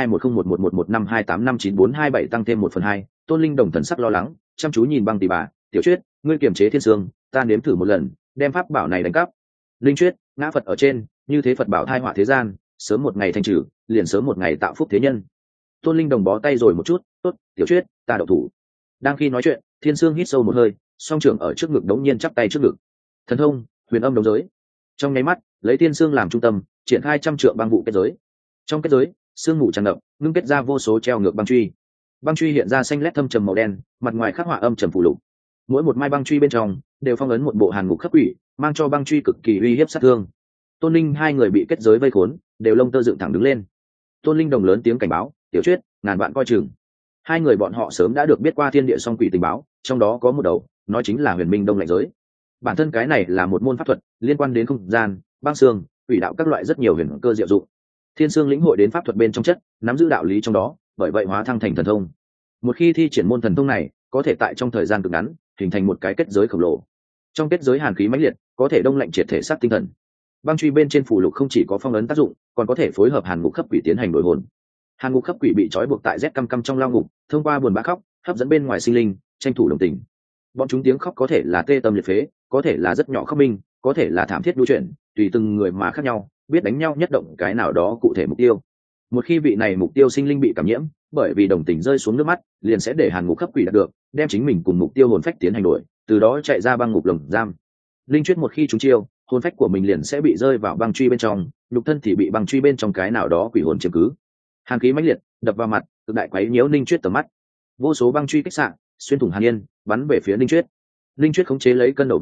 2021011115285942 tăng thêm 1/2. Tôn Linh Đồng thần sắc lo lắng, chăm chú nhìn băng tỳ bà, "Tiểu Chuyết, ngươi kiềm chế Thiên Sương, ta nếm thử một lần, đem pháp bảo này đánh cắp." Linh Chuyết, ngã Phật ở trên, như thế Phật bảo thai họa thế gian, sớm một ngày thành trừ, liền sớm một ngày tạo phúc thế nhân. Tôn Linh Đồng bó tay rồi một chút, "Tốt, Tiểu Chuyết, ta động thủ." Đang khi nói chuyện, Thiên Sương hít sâu một hơi, song trưởng ở trước ngực đống nhiên chắp tay trước ngực. Thần thông, huyền âm đống giới. Trong nháy mắt, lấy Thiên Sương làm trung tâm, triển khai trăm trượng băng vụ kết giới. Trong kết giới, sương mù tràn ngập, ngưng kết ra vô số treo ngược băng truy. Băng truy hiện ra xanh lét thâm trầm màu đen, mặt ngoài khắc họa âm trầm phù lục. Mỗi một mai băng truy bên trong đều phong ấn một bộ hàn ngục khắc quỷ, mang cho băng truy cực kỳ uy hiếp sát thương. Tôn Linh hai người bị kết giới vây khốn, đều lông tơ dựng thẳng đứng lên. Tôn Linh đồng lớn tiếng cảnh báo, "Tiểu Chuyết, ngàn vạn coi chừng." Hai người bọn họ sớm đã được biết qua thiên địa song quỷ tình báo, trong đó có một đầu nói chính là huyền minh đông lạnh giới. Bản thân cái này là một môn pháp thuật liên quan đến không gian, băng xương, quỷ đạo các loại rất nhiều huyền cơ diệu dụng. Thiên Sương lĩnh hội đến pháp thuật bên trong chất, nắm giữ đạo lý trong đó, bởi vậy hóa thăng thành thần thông. Một khi thi triển môn thần thông này, có thể tại trong thời gian cực ngắn hình thành một cái kết giới khổng lồ. Trong kết giới hàn khí mãnh liệt, có thể đông lạnh triệt thể xác tinh thần. Băng truy bên trên phù lục không chỉ có phong ấn tác dụng, còn có thể phối hợp hàn ngục khắp quỷ tiến hành đổi hồn. Hàn ngục khắp quỷ bị trói buộc tại rét căm căm trong lao ngục, thông qua buồn bã khóc hấp dẫn bên ngoài sinh linh, tranh thủ đồng tình. Bọn chúng tiếng khóc có thể là tê tâm liệt phế, có thể là rất nhỏ khóc minh, có thể là thảm thiết đu chuyển, tùy từng người mà khác nhau, biết đánh nhau nhất động cái nào đó cụ thể mục tiêu. Một khi vị này mục tiêu sinh linh bị cảm nhiễm, bởi vì đồng tình rơi xuống nước mắt, liền sẽ để hàn ngục khắp quỷ đạt được, đem chính mình cùng mục tiêu hồn phách tiến hành đổi, từ đó chạy ra băng ngục lồng giam. Linh Chuyết một khi trúng chiêu, hồn phách của mình liền sẽ bị rơi vào băng truy bên trong, nhục thân thì bị băng truy bên trong cái nào đó quỷ hồn chiếm cứ. Hàn khí mãnh liệt đập vào mặt, cực đại quấy nhiễu Linh Chuyết tầm mắt. Vô số băng truy kích xạ, xuyên thủng hàn yên, bắn về phía Linh Chuyết. Linh Chuyết khống chế lấy cân đầu vân,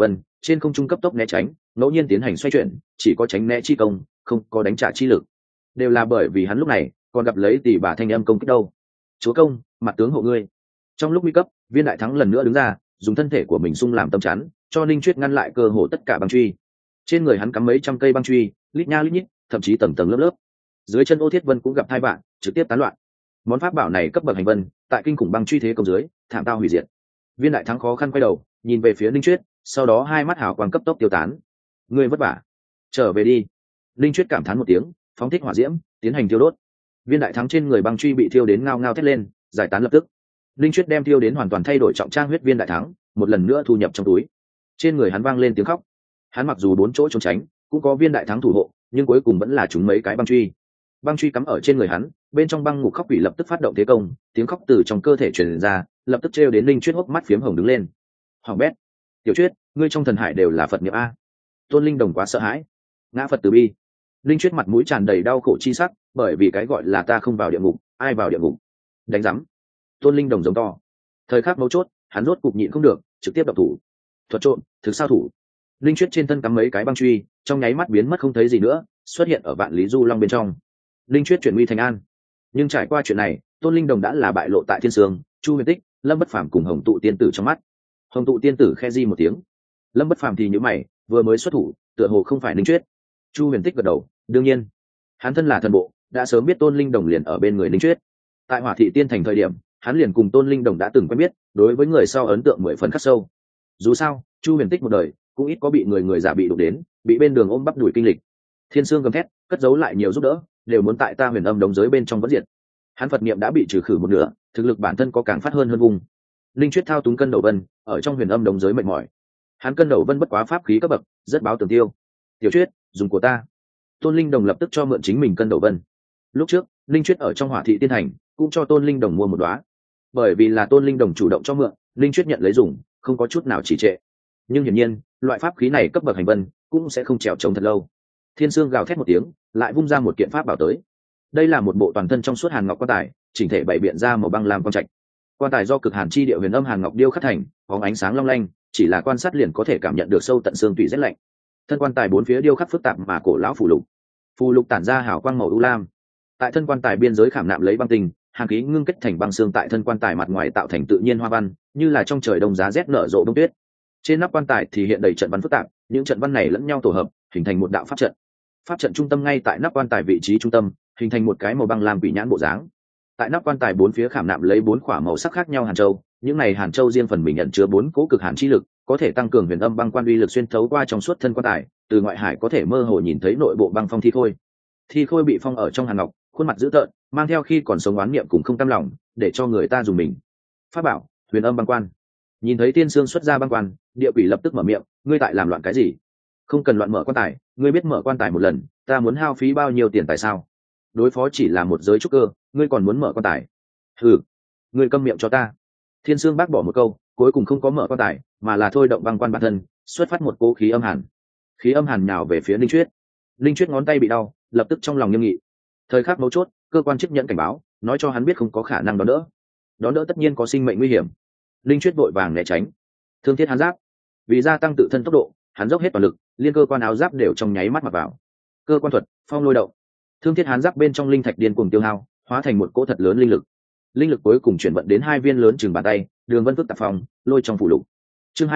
trên không trung cấp tốc né tránh, ngẫu nhiên tiến hành xoay chuyển, chỉ có tránh né chi công, không có đánh trả chi lực. Đều là bởi vì hắn lúc này còn gặp lấy tỷ bà thanh âm công kích đâu. Chúa công, mặt tướng hộ ngươi. Trong lúc nguy cấp, Viên Đại Thắng lần nữa đứng ra, dùng thân thể của mình xung làm tâm chắn, cho Ninh Chuyết ngăn lại cơ hồ tất cả băng truy. Trên người hắn cắm mấy trăm cây băng truy, lít nha lít nhít, thậm chí tầng tầng lớp lớp. Dưới chân Ô Thiết Vân cũng gặp thai vạn, trực tiếp tán loạn. Món pháp bảo này cấp bậc hành vân, tại kinh khủng băng truy thế công dưới, thảm tao hủy diệt. Viên Đại Thắng khó khăn quay đầu, nhìn về phía Ninh Chuyết, sau đó hai mắt hào quang cấp tốc tiêu tán. Ngươi vất vả, trở về đi. Ninh Chuyết cảm thán một tiếng, phóng thích hỏa diễm, tiến hành thiêu đốt. Viên Đại Thắng trên người băng truy bị thiêu đến ngao ngao thét lên, giải tán lập tức. Ninh Chuyết đem thiêu đến hoàn toàn thay đổi trọng trang huyết Viên Đại Thắng, một lần nữa thu nhập trong túi. Trên người hắn vang lên tiếng khóc. Hắn mặc dù bốn chỗ trốn tránh, cũng có Viên Đại Thắng thủ hộ, nhưng cuối cùng vẫn là trúng mấy cái băng truy. Băng truy cắm ở trên người hắn, bên trong băng ngục khóc quỷ lập tức phát động thế công, tiếng khóc từ trong cơ thể truyền ra, lập tức trêu đến Ninh Chuyết hốc mắt phiếm hồng đứng lên. Hoàng bét, tiểu Chuyết, ngươi trong thần hải đều là Phật niệm a. Tôn Linh Đồng quá sợ hãi. Ngã Phật từ bi. Ninh Chuyết mặt mũi tràn đầy đau khổ chi sắc, bởi vì cái gọi là ta không vào địa ngục, ai vào địa ngục? Đánh rắm. Tôn Linh Đồng giống to. Thời khắc mấu chốt, hắn rốt cục nhịn không được, trực tiếp động thủ. Thuật trộm, thực sao thủ. Ninh Chuyết trên thân cắm mấy cái băng truy, trong nháy mắt biến mất không thấy gì nữa, xuất hiện ở Vạn Lý Du Long bên trong. Ninh Chuyết chuyển nguy thành an. Nhưng trải qua chuyện này, Tôn Linh Đồng đã là bại lộ tại Thiên Sương, Chu Huyền Tích, Lâm Bất Phàm cùng Hồng Tụ tiên tử trong mắt. Hồng Tụ tiên tử khe di một tiếng. Lâm Bất Phàm thì nhíu mày, vừa mới xuất thủ, tựa hồ không phải Ninh Chuyết. Chu Huyền Tích gật đầu, đương nhiên, hắn thân là thần bộ, đã sớm biết Tôn Linh Đồng liền ở bên người Ninh Chuyết. Tại Hỏa Thị Tiên Thành thời điểm, hắn liền cùng Tôn Linh Đồng đã từng quen biết, đối với người sau ấn tượng 10 phần khắc sâu. Dù sao, Chu Huyền Tích một đời cũng ít có bị người giả bị đụng đến, bị bên đường ôm bắp đuổi kinh lịch. Thiên Sương gầm thét, cất giấu lại nhiều giúp đỡ, đều muốn tại ta Huyền Âm đống giới bên trong vẫn diệt. Hắn Phật niệm đã bị trừ khử một nửa, thực lực bản thân có càng phát hơn vùng. Linh Chuyết thao túng cân đầu vân, ở trong Huyền Âm đống giới mệt mỏi. Hắn cân đầu vân bất quá pháp khí cấp bậc, rất báo tường tiêu. Tiểu Chuyết, dùng của ta. Tôn Linh Đồng lập tức cho mượn chính mình cân đầu vân. Lúc trước, Linh Chuyết ở trong Hỏa Thị Tiên Thành, cũng cho Tôn Linh Đồng mua một đóa. Bởi vì là Tôn Linh Đồng chủ động cho mượn, Linh Chuyết nhận lấy dùng, không có chút nào trì trệ. Nhưng hiển nhiên, loại pháp khí này cấp bậc hành vân, cũng sẽ không trèo trống thật lâu. Thiên Sương gào thét một tiếng, lại vung ra một kiện pháp bảo tới. Đây là một bộ toàn thân trong suốt hàn ngọc quan tài, chỉnh thể bày biện ra màu băng lam quang trạch. Quan tài do cực hàn chi địa huyền âm hàn ngọc điêu khắc thành, bóng ánh sáng long lanh, chỉ là quan sát liền có thể cảm nhận được sâu tận xương tủy rét lạnh. Thân quan tài bốn phía điêu khắc phức tạp mà cổ lão phù lục tản ra hào quang màu u lam. Tại thân quan tài biên giới khảm nạm lấy băng tinh, hàn khí ngưng kết thành băng xương tại thân quan tài mặt ngoài tạo thành tự nhiên hoa văn, như là trong trời đông giá rét nở rộ bông tuyết. Trên nắp quan tài thì hiện đầy trận văn phức tạp, những trận văn này lẫn nhau tổ hợp, hình thành một đạo pháp trận. Pháp trận trung tâm ngay tại nắp quan tài vị trí trung tâm, hình thành một cái màu băng lam quỷ nhãn bộ dáng. Tại nắp quan tài bốn phía khảm nạm lấy 4 quả màu sắc khác nhau hàn châu, những này hàn châu riêng phần mình nhận chứa 4 cỗ cực hàn chi lực, có thể tăng cường huyền âm băng quan uy lực xuyên thấu qua trong suốt thân quan tài, từ ngoại hải có thể mơ hồ nhìn thấy nội bộ băng phong thi khôi. Thi khôi bị phong ở trong hàn ngọc, khuôn mặt dữ tợn, mang theo khi còn sống oán niệm cùng không cam lòng, để cho người ta dùng mình. Pháp bảo, huyền âm băng quan. Nhìn thấy Tiên Sương xuất ra băng quan, địa quỷ lập tức mở miệng, ngươi tại làm loạn cái gì? Không cần loạn mở quan tài, ngươi biết mở quan tài một lần, ta muốn hao phí bao nhiêu tiền tại sao? Đối phó chỉ là một giới trúc cơ, ngươi còn muốn mở quan tài? Hừ, ngươi câm miệng cho ta. Thiên Sương bác bỏ một câu, cuối cùng không có mở quan tài, mà là thôi động băng quan bản thân, xuất phát một cỗ khí âm hàn. Khí âm hàn nhào về phía Linh Chuyết. Linh Chuyết ngón tay bị đau, lập tức trong lòng nghiêm nghị. Thời khắc mấu chốt, cơ quan chức nhận cảnh báo, nói cho hắn biết không có khả năng đón đỡ. Đón đỡ tất nhiên có sinh mệnh nguy hiểm. Linh Chuyết vội vàng né tránh. Thương Thiết Hán Giáp. Vì gia tăng tự thân tốc độ, hắn dốc hết toàn lực, liên cơ quan áo giáp đều trong nháy mắt mặc vào. Cơ quan thuật, phong lôi động. Thương Thiết Hán Giáp bên trong linh thạch điên cuồng tiêu hao, hóa thành một cỗ thật lớn linh lực. Linh lực cuối cùng chuyển vận đến 2 viên lớn chừng bàn tay, đường vân phức tạp phong, lôi trong phụ lục. Chương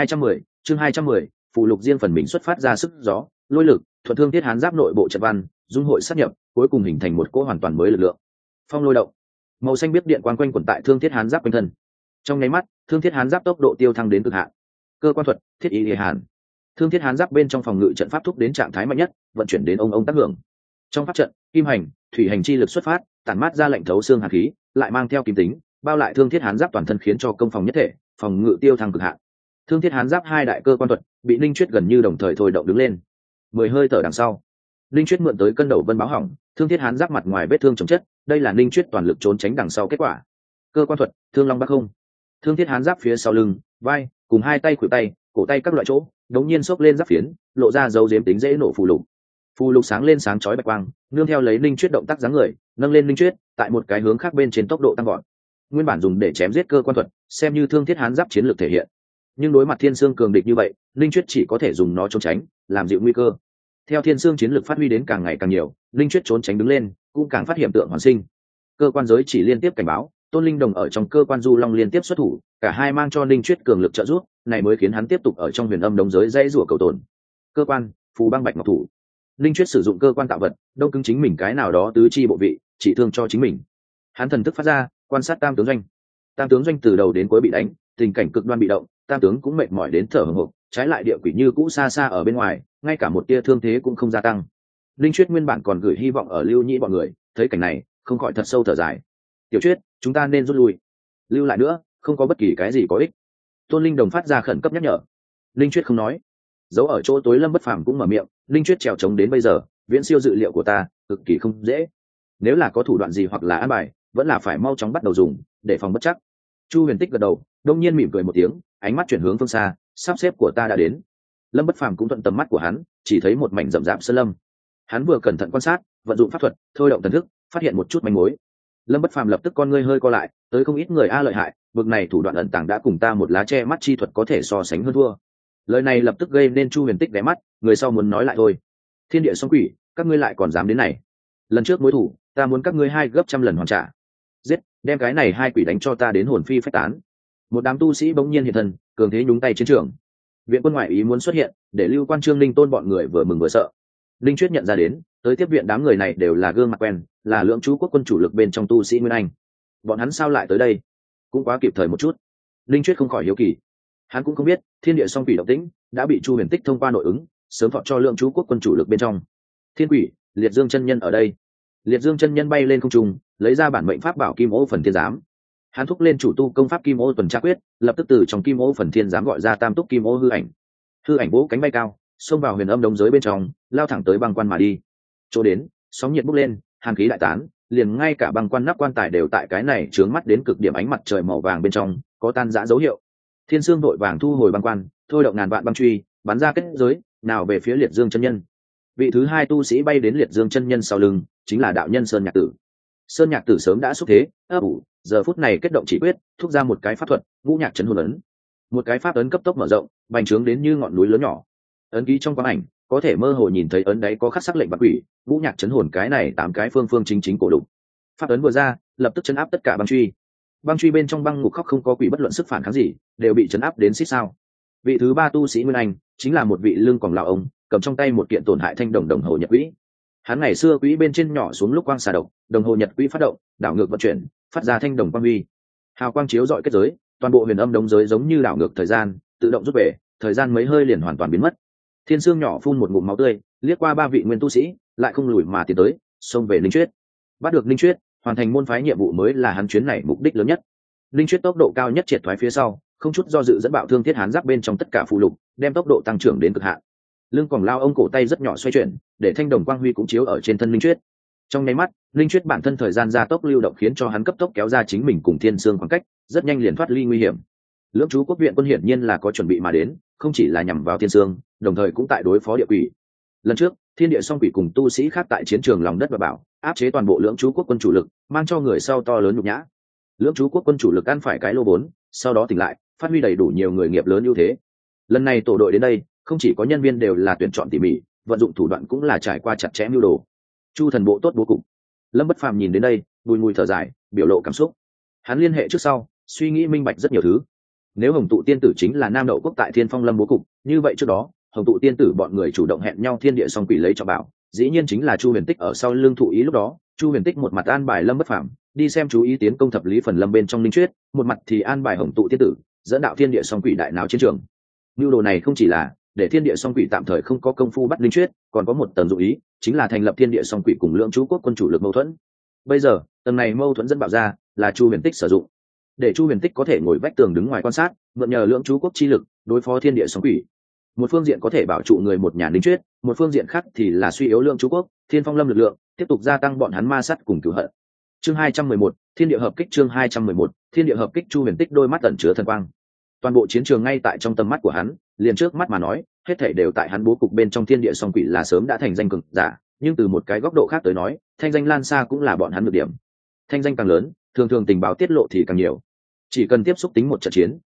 210, phụ lục riêng phần mình xuất phát ra sức gió, lôi lực, thuận Thương Thiết Hán Giáp nội bộ trận văn, dung hội sát nhập, cuối cùng hình thành một cỗ hoàn toàn mới lực lượng. Phong lôi động. Màu xanh biết điện quang quanh quẩn tại Thương Thiết Hán Giáp quanh thân. Trong nháy mắt, Thương Thiết Hán Giáp tốc độ tiêu thăng đến cực hạn. Cơ quan thuật, thiết ý địa hàn. Thương Thiết Hán Giáp bên trong phòng ngự trận pháp thúc đến trạng thái mạnh nhất, vận chuyển đến ông tác hưởng. Trong pháp trận, kim hành, thủy hành chi lực xuất phát, tản mát ra lệnh thấu xương hàn khí, lại mang theo kim tính, bao lại Thương Thiết Hán Giáp toàn thân khiến cho công phòng nhất thể, phòng ngự tiêu thăng cực hạn. Thương Thiết Hán Giáp 2 đại cơ quan thuật bị Linh Chuyết gần như đồng thời thôi động đứng lên. 10 hơi thở đằng sau, Linh Chuyết mượn tới cân đầu vân báo hỏng, Thương Thiết Hán Giáp mặt ngoài vết thương chồng chất, đây là Linh Chuyết toàn lực trốn tránh đằng sau kết quả. Cơ quan thuật, Thương Long Bắc Không. Thương Thiết Hán Giáp phía sau lưng, vai, cùng 2 tay khuỷu tay, cổ tay các loại chỗ, đống nhiên xốc lên giáp phiến, lộ ra dấu giếm tính dễ nổ phù lục. Phù lục sáng lên sáng chói bạch quang, nương theo lấy Linh Chuyết động tác dáng người, nâng lên Linh Chuyết, tại một cái hướng khác bên trên tốc độ tăng vọt. Nguyên bản dùng để chém giết cơ quan thuật, xem như Thương Thiết Hán Giáp chiến lược thể hiện. nhưng đối mặt thiên sương cường địch như vậy, linh chuyết chỉ có thể dùng nó trốn tránh, làm dịu nguy cơ. Theo thiên sương chiến lược phát huy đến càng ngày càng nhiều, linh chuyết trốn tránh đứng lên cũng càng phát hiện tượng hoàn sinh. Cơ quan giới chỉ liên tiếp cảnh báo, tôn linh đồng ở trong cơ quan du long liên tiếp xuất thủ, cả hai mang cho linh chuyết cường lực trợ giúp, này mới khiến hắn tiếp tục ở trong huyền âm đống giới dãy rủa cầu tồn. Cơ quan phù băng bạch ngọc thủ, linh chuyết sử dụng cơ quan tạo vật đông cứng chính mình cái nào đó tứ chi bộ vị, trị thương cho chính mình. Hắn thần thức phát ra, quan sát tam tướng doanh. Tam tướng doanh từ đầu đến cuối bị đánh, tình cảnh cực đoan bị động, tam tướng cũng mệt mỏi đến thở hổn hộc, trái lại địa quỷ như cũ xa xa ở bên ngoài, ngay cả một tia thương thế cũng không gia tăng. Linh chuyết nguyên bản còn gửi hy vọng ở Lưu Nhĩ bọn người, thấy cảnh này không khỏi thật sâu thở dài. Tiểu chuyết, chúng ta nên rút lui, lưu lại nữa không có bất kỳ cái gì có ích. Tôn Linh đồng phát ra khẩn cấp nhắc nhở. Linh chuyết không nói, giấu ở chỗ tối Lâm Bất Phàm cũng mở miệng. Linh chuyết trèo trống đến bây giờ, viễn siêu dự liệu của ta, cực kỳ không dễ. Nếu là có thủ đoạn gì hoặc là an bài, vẫn là phải mau chóng bắt đầu dùng, để phòng bất chắc. Chu Huyền Tích gật đầu, đông nhiên mỉm cười một tiếng, ánh mắt chuyển hướng phương xa. Sắp xếp của ta đã đến. Lâm Bất Phàm cũng thuận tầm mắt của hắn, chỉ thấy một mảnh rậm rạp sơn lâm. Hắn vừa cẩn thận quan sát, vận dụng pháp thuật, thôi động thần thức, phát hiện một chút manh mối. Lâm Bất Phàm lập tức con ngươi hơi co lại, tới không ít người a lợi hại, vực này thủ đoạn ẩn tàng đã cùng ta một lá che mắt chi thuật có thể so sánh hơn thua. Lời này lập tức gây nên Chu Huyền Tích ghé mắt, người sau muốn nói lại thôi. Thiên địa song quỷ, các ngươi lại còn dám đến này? Lần trước mối thủ, ta muốn các ngươi 2 gấp trăm lần hoàn trả. Giết, đem cái này 2 quỷ đánh cho ta đến hồn phi phách tán. Một đám tu sĩ bỗng nhiên hiện thân, cường thế nhúng tay chiến trường. Viện quân ngoại ý muốn xuất hiện, để Lưu Quan Trương Linh Tôn bọn người vừa mừng vừa sợ. Linh chuyết nhận ra đến, tới tiếp viện đám người này đều là gương mặt quen, là Lượng Chú Quốc quân chủ lực bên trong tu sĩ Nguyên Anh. Bọn hắn sao lại tới đây? Cũng quá kịp thời một chút. Linh chuyết không khỏi hiếu kỳ. Hắn cũng không biết, thiên địa song quỷ động tĩnh đã bị Chu Huyền Tích thông qua nội ứng, sớm phọt cho Lượng Chú Quốc quân chủ lực bên trong. Thiên quỷ, Liệt Dương chân nhân ở đây. Liệt Dương chân nhân bay lên không trung, lấy ra bản mệnh pháp bảo Kim Ô Phần Thiên Giám. Hắn thúc lên chủ tu công pháp Kim Ô tuần tra quyết, lập tức từ trong Kim Ô Phần Thiên Giám gọi ra tam túc Kim Ô hư ảnh. Hư ảnh vỗ cánh bay cao, xông vào huyền âm đống giới bên trong, lao thẳng tới băng quan mà đi. Chỗ đến, sóng nhiệt bốc lên, hàn khí đại tán, liền ngay cả băng quan nắp quan tài đều tại cái này chướng mắt đến cực điểm ánh mặt trời màu vàng bên trong, có tan rã dấu hiệu. Thiên Sương vội vàng thu hồi băng quan, thôi động ngàn vạn băng truy, bắn ra kết giới, nào về phía Liệt Dương chân nhân. Vị thứ 2 tu sĩ bay đến Liệt Dương chân nhân sau lưng, chính là đạo nhân Sơn Nhạc Tử. Sơn Nhạc Tử sớm đã xúc thế, ấp ủ, giờ phút này kết động chỉ quyết, thúc ra một cái pháp thuật, Ngũ Nhạc Chấn Hồn ấn. Một cái pháp ấn cấp tốc mở rộng, bành trướng đến như ngọn núi lớn nhỏ. Ấn ký trong quang ảnh, có thể mơ hồ nhìn thấy ấn đáy có khắc sắc lệnh bạc quỷ, Ngũ Nhạc Chấn Hồn cái này 8 cái phương phương chính chính cổ đục. Pháp ấn vừa ra, lập tức chấn áp tất cả băng truy. Băng truy bên trong băng ngục khóc không có quỷ bất luận sức phản kháng gì, đều bị chấn áp đến xít sao. Vị thứ 3 tu sĩ Nguyên Anh, chính là một vị lưng còng lão ông, cầm trong tay một kiện tổn hại thanh đồng đồng hồ nhật quỹ. Hắn ngày xưa quỹ bên trên nhỏ xuống lúc quang xà độc, đồng hồ nhật quỹ phát động, đảo ngược vận chuyển, phát ra thanh đồng quang huy. Hào quang chiếu rọi kết giới, toàn bộ huyền âm đống giới giống như đảo ngược thời gian, tự động rút về, thời gian mấy hơi liền hoàn toàn biến mất. Thiên Sương nhỏ phun một ngụm máu tươi, liếc qua 3 vị nguyên tu sĩ, lại không lùi mà tiến tới, xông về Linh Chuyết. Bắt được Linh Chuyết, hoàn thành môn phái nhiệm vụ mới là hắn chuyến này mục đích lớn nhất. Linh Chuyết tốc độ cao nhất triệt thoái phía sau, không chút do dự dẫn bạo thương thiết hán giáp bên trong tất cả phụ lục, đem tốc độ tăng trưởng đến cực hạn. Lưng còng lao ông cổ tay rất nhỏ xoay chuyển, để thanh đồng quang huy cũng chiếu ở trên thân Linh Chuyết. Trong nháy mắt, Linh Chuyết bản thân thời gian gia tốc lưu động khiến cho hắn cấp tốc kéo ra chính mình cùng Thiên Sương khoảng cách, rất nhanh liền thoát ly nguy hiểm. Lưỡng Chú Quốc viện quân hiển nhiên là có chuẩn bị mà đến, không chỉ là nhằm vào Thiên Sương, đồng thời cũng tại đối phó địa quỷ. Lần trước, Thiên Địa Song Quỷ cùng tu sĩ khác tại chiến trường lòng đất và bảo, áp chế toàn bộ Lưỡng Chú Quốc quân chủ lực, mang cho người sau to lớn nhục nhã. Lưỡng Chú Quốc quân chủ lực ăn phải cái lô vốn, sau đó tỉnh lại, phát huy đầy đủ nhiều người nghiệp lớn ưu thế. Lần này tổ đội đến đây, không chỉ có nhân viên đều là tuyển chọn tỉ mỉ, vận dụng thủ đoạn cũng là trải qua chặt chẽ mưu đồ. Chu thần bộ tốt bố cục. Lâm Bất Phàm nhìn đến đây, bùi ngùi thở dài, biểu lộ cảm xúc. Hắn liên hệ trước sau, suy nghĩ minh bạch rất nhiều thứ. Nếu Hồng Tụ Tiên Tử chính là Nam Đậu Quốc tại Thiên Phong Lâm bố cục, như vậy trước đó, Hồng Tụ Tiên Tử bọn người chủ động hẹn nhau Thiên Địa Song Quỷ lấy trọng bảo, dĩ nhiên chính là Chu Huyền Tích ở sau lưng thụ ý lúc đó. Chu Huyền Tích một mặt an bài Lâm Bất Phàm đi xem chú ý tiến công thập lý phần lâm bên trong Linh Chuyết, một mặt thì an bài Hồng Tụ Tiên Tử dẫn đạo Thiên Địa Song Quỷ đại náo chiến trường. Nưu đồ này không chỉ là để Thiên Địa Song Quỷ tạm thời không có công phu bắt Linh Chuyết, còn có một tầng dụng ý, chính là thành lập Thiên Địa Song Quỷ cùng Lưỡng Chú Quốc quân chủ lực mâu thuẫn. Bây giờ, tầng này mâu thuẫn dẫn bạo ra, là Chu Huyền Tích sử dụng, để Chu Huyền Tích có thể ngồi vách tường đứng ngoài quan sát, mượn nhờ Lưỡng Chú Quốc chi lực đối phó Thiên Địa Song Quỷ. Một phương diện có thể bảo trụ người một nhà Linh Chuyết, một phương diện khác thì là suy yếu Lưỡng Chú Quốc, Thiên Phong Lâm lực lượng, tiếp tục gia tăng bọn hắn ma sát cùng cửu hận. Chương 211, Thiên Địa hợp kích. Chương 211, Thiên Địa hợp kích. Chu Huyền Tích đôi mắt ẩn chứa thần quang. Toàn bộ chiến trường ngay tại trong tầm mắt của hắn, liền trước mắt mà nói, hết thảy đều tại hắn bố cục bên trong Thiên Địa Song Quỷ là sớm đã thành danh cường giả, nhưng từ một cái góc độ khác tới nói, thanh danh lan xa cũng là bọn hắn nhược điểm. Thanh danh càng lớn, thường thường tình báo tiết lộ thì càng nhiều. Chỉ cần tiếp xúc tính một trận chiến,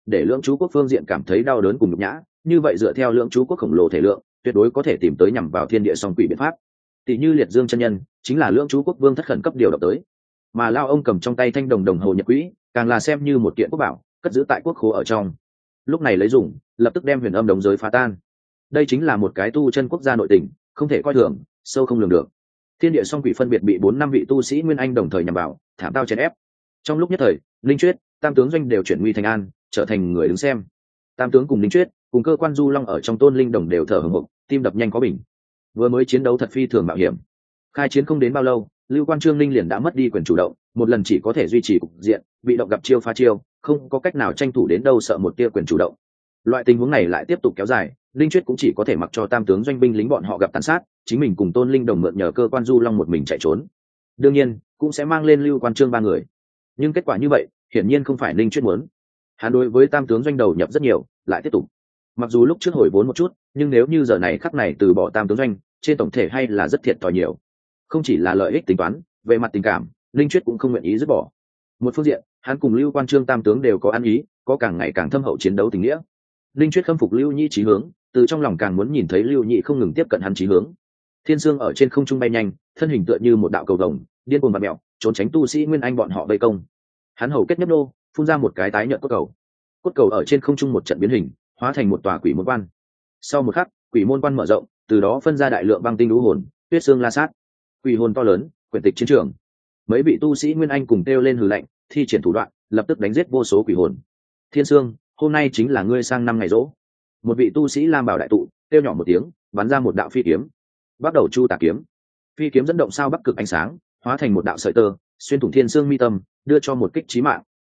để lưỡng chú quốc phương diện cảm thấy đau đớn cùng nhục nhã, như vậy dựa theo lưỡng chú quốc khổng lồ thể lượng, tuyệt đối có thể tìm tới nhằm vào thiên địa song quỷ biện pháp. Tỷ như Liệt Dương chân nhân chính là lưỡng chú quốc vương thất khẩn cấp điều động tới, mà lao ông cầm trong tay thanh đồng đồng hồ nhật quỹ càng là xem như một kiện quốc bảo cất giữ tại quốc khố ở trong. Lúc này lấy dùng, lập tức đem huyền âm đồng giới phá tan. Đây chính là một cái tu chân quốc gia nội tình, không thể coi thường, sâu không lường được. Thiên địa song quỷ phân biệt bị 4-5 vị tu sĩ nguyên anh đồng thời nhằm vào, thảm tao chèn ép. Trong lúc nhất thời, Linh Chuyết, Tam tướng doanh đều chuyển nguy thành an, trở thành người đứng xem. Tam tướng cùng Linh Chuyết, cùng cơ quan Du Long ở trong Tôn Linh Đồng đều thở hổn hộc, tim đập nhanh có bình. Vừa mới chiến đấu thật phi thường mạo hiểm. Khai chiến không đến bao lâu, Lưu Quan Trương Linh liền đã mất đi quyền chủ động, một lần chỉ có thể duy trì cục diện, bị động gặp chiêu phá chiêu, không có cách nào tranh thủ đến đâu sợ một tia quyền chủ động. Loại tình huống này lại tiếp tục kéo dài, Linh Chuyết cũng chỉ có thể mặc cho Tam tướng doanh binh lính bọn họ gặp tàn sát, chính mình cùng Tôn Linh Đồng mượn nhờ cơ quan Du Long một mình chạy trốn. Đương nhiên, cũng sẽ mang lên Lưu Quan Trương ba người. Nhưng kết quả như vậy, hiển nhiên không phải Linh Chuyết muốn. Hắn đối với Tam tướng doanh đầu nhập rất nhiều, lại tiếp tục. Mặc dù lúc trước hồi vốn một chút, nhưng nếu như giờ này khắc này từ bỏ Tam tướng doanh, trên tổng thể hay là rất thiệt thòi nhiều. Không chỉ là lợi ích tính toán, về mặt tình cảm, Linh Chuyết cũng không nguyện ý dứt bỏ. Một phương diện, hắn cùng Lưu Quan Trương Tam tướng đều có ăn ý, có càng ngày càng thâm hậu chiến đấu tình nghĩa. Linh Chuyết khâm phục Lưu Nhĩ chí hướng, từ trong lòng càng muốn nhìn thấy Lưu Nhĩ không ngừng tiếp cận hắn chí hướng. Thiên Sương ở trên không trung bay nhanh, thân hình tựa như một đạo cầu vồng, điên cuồng vặn mèo, trốn tránh tu sĩ nguyên anh bọn họ vây công. Hắn hầu kết nhấp nô, phun ra một cái tái nhợt cốt cầu. Cốt cầu ở trên không trung một trận biến hình, hóa thành một tòa quỷ môn quan. Sau một khắc, quỷ môn quan mở rộng, từ đó phân ra đại lượng băng tinh lũ hồn, tuyết xương la sát. Quỷ hồn to lớn, quyển tịch chiến trường. Mấy vị tu sĩ nguyên anh cùng kêu lên hừ lạnh, thi triển thủ đoạn, lập tức đánh giết vô số quỷ hồn. Thiên Sương, hôm nay chính là ngươi sang năm ngày rỗ. Một vị tu sĩ lam bảo đại tụ, kêu nhỏ một tiếng, bắn ra một đạo phi kiếm. Bắt đầu chu tà kiếm. Phi kiếm dẫn động sao bắc cực ánh sáng, hóa thành một đạo sợi tơ, xuyên thủng Thiên Sương mi tâm, đưa cho một kích chí mạng.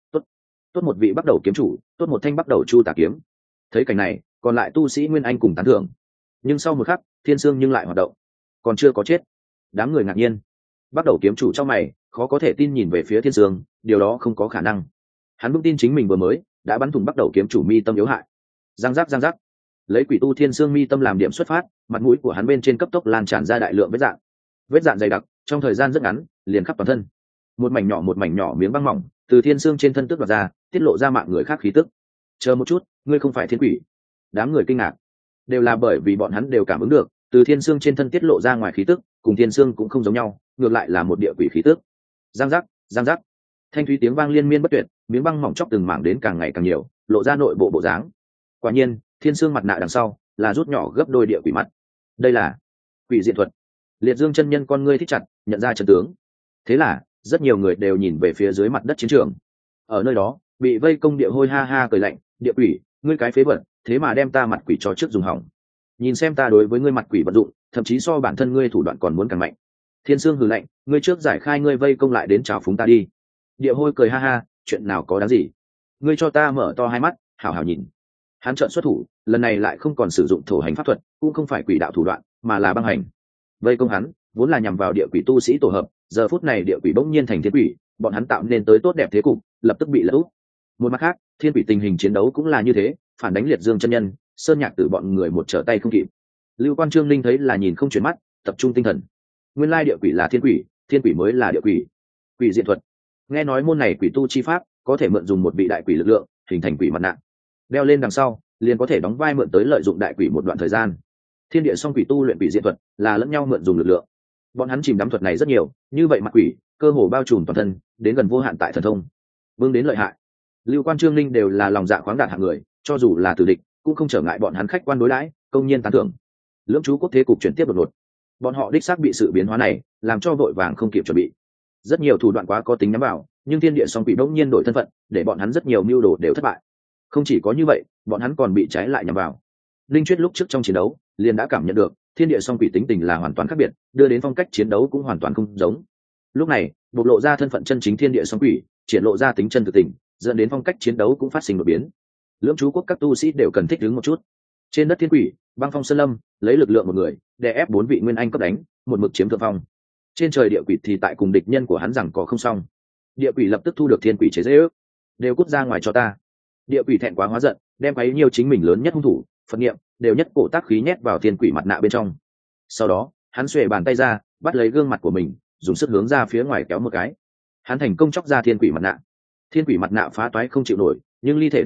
Tốt một vị bắt đầu kiếm chủ, tốt một thanh bắt đầu chu tà kiếm. Thấy cảnh này, còn lại tu sĩ nguyên anh cùng tán thưởng. Nhưng sau một khắc, Thiên Sương nhưng lại hoạt động, còn chưa có chết. Đám người ngạc nhiên. Bắt đầu kiếm chủ trong mày, khó có thể tin nhìn về phía Thiên Sương, điều đó không có khả năng. Hắn vững tin chính mình vừa mới đã bắn thủng bắt đầu kiếm chủ mi tâm yếu hại. Giang giác, lấy quỷ tu Thiên Sương mi tâm làm điểm xuất phát, mặt mũi của hắn bên trên cấp tốc lan tràn ra đại lượng vết dạn dày đặc, trong thời gian rất ngắn liền khắp toàn thân. Một mảnh nhỏ miếng băng mỏng từ Thiên Sương trên thân tức đoạt ra, tiết lộ ra mạng người khác khí tức. Chờ một chút, ngươi không phải thiên quỷ? Đám người kinh ngạc, đều là bởi vì bọn hắn đều cảm ứng được, từ Thiên Sương trên thân tiết lộ ra ngoài khí tức, cùng Thiên Sương cũng không giống nhau, ngược lại là một địa quỷ khí tức. Giang giác, thanh thúy tiếng vang liên miên bất tuyệt, miếng băng mỏng chóc từng mảng đến càng ngày càng nhiều, lộ ra nội bộ bộ dáng. Quả nhiên, Thiên Sương mặt nạ đằng sau là rút nhỏ gấp đôi địa quỷ mặt. Đây là quỷ diện thuật. Liệt Dương chân nhân con ngươi thích chặt, nhận ra chân tướng. Thế là rất nhiều người đều nhìn về phía dưới mặt đất chiến trường. Ở nơi đó, bị vây công địa hôi ha ha cười lạnh, địa quỷ, ngươi cái phế vật, thế mà đem ta mặt quỷ cho trước dùng hỏng. Nhìn xem ta đối với ngươi mặt quỷ vận dụng, thậm chí so bản thân ngươi thủ đoạn còn muốn càng mạnh. Thiên Sương hừ lạnh, ngươi trước giải khai ngươi vây công lại đến chào phúng ta đi. Địa hôi cười ha ha, chuyện nào có đáng gì, ngươi cho ta mở to hai mắt, hảo hảo nhìn. Hắn trợn xuất thủ, lần này lại không còn sử dụng thổ hành pháp thuật, cũng không phải quỷ đạo thủ đoạn, mà là băng hành. Vây công hắn vốn là nhằm vào địa quỷ tu sĩ tổ hợp, giờ phút này địa quỷ bỗng nhiên thành thiên quỷ, bọn hắn tạo nên tới tốt đẹp thế cục, lập tức bị lật úp. Một mặt khác, thiên quỷ tình hình chiến đấu cũng là như thế, phản đánh Liệt Dương chân nhân, Sơn Nhạc Tử bọn người một trở tay không kịp. Lưu Quan Trương Linh thấy là nhìn không chuyển mắt, tập trung tinh thần. Nguyên lai địa quỷ là thiên quỷ mới là địa quỷ. Quỷ diện thuật. Nghe nói môn này quỷ tu chi pháp có thể mượn dùng một vị đại quỷ lực lượng, hình thành quỷ mặt nạ. Đeo lên đằng sau, liền có thể đóng vai mượn tới lợi dụng đại quỷ một đoạn thời gian. Thiên địa song quỷ tu luyện quỷ diện thuật là lẫn nhau mượn dùng lực lượng. Bọn hắn chìm đắm thuật này rất nhiều, như vậy mặt quỷ cơ hồ bao trùm toàn thân, đến gần vô hạn tại thần thông. Vương đến lợi hại. Lưu Quan Trương Linh đều là lòng dạ khoáng đạt hạng người, cho dù là tử địch, cũng không trở ngại bọn hắn khách quan đối đãi, công nhiên tán thưởng. Lưỡng chú quốc thế cục chuyển tiếp đột ngột. Bọn họ đích xác bị sự biến hóa này làm cho vội vàng không kịp chuẩn bị. Rất nhiều thủ đoạn quá có tính nhắm vào, nhưng thiên địa song quỷ bỗng nhiên đổi thân phận, để bọn hắn rất nhiều mưu đồ đều thất bại. Không chỉ có như vậy, bọn hắn còn bị trái lại nhắm vào. Linh Chuyết lúc trước trong chiến đấu liền đã cảm nhận được thiên địa song quỷ tính tình là hoàn toàn khác biệt, đưa đến phong cách chiến đấu cũng hoàn toàn không giống. Lúc này bộc lộ ra thân phận chân chính thiên địa song quỷ, triển lộ ra tính chân thực tình, dẫn đến phong cách chiến đấu cũng phát sinh đột biến. Lưỡng chú quốc các tu sĩ đều cần thích ứng một chút. Trên đất thiên quỷ, băng phong sơn lâm lấy lực lượng một người đè ép 4 vị nguyên anh cấp đánh, một mực chiếm thượng phong. Trên trời địa quỷ thì tại cùng địch nhân của hắn rằng có không xong. Địa quỷ lập tức thu được thiên quỷ chế giễu, đều cút ra ngoài cho ta. Địa quỷ thẹn quá hóa giận, đem bấy nhiêu chính mình lớn nhất hung thủ Phật niệm đều nhất cổ tác khí nhét vào thiên quỷ mặt nạ bên trong. Sau đó hắn xuề bàn tay ra, bắt lấy gương mặt của mình, dùng sức hướng ra phía ngoài kéo một cái. Hắn thành công chóc ra thiên quỷ mặt nạ. Thiên quỷ mặt nạ phá toái không chịu nổi, nhưng ly thể đằng sau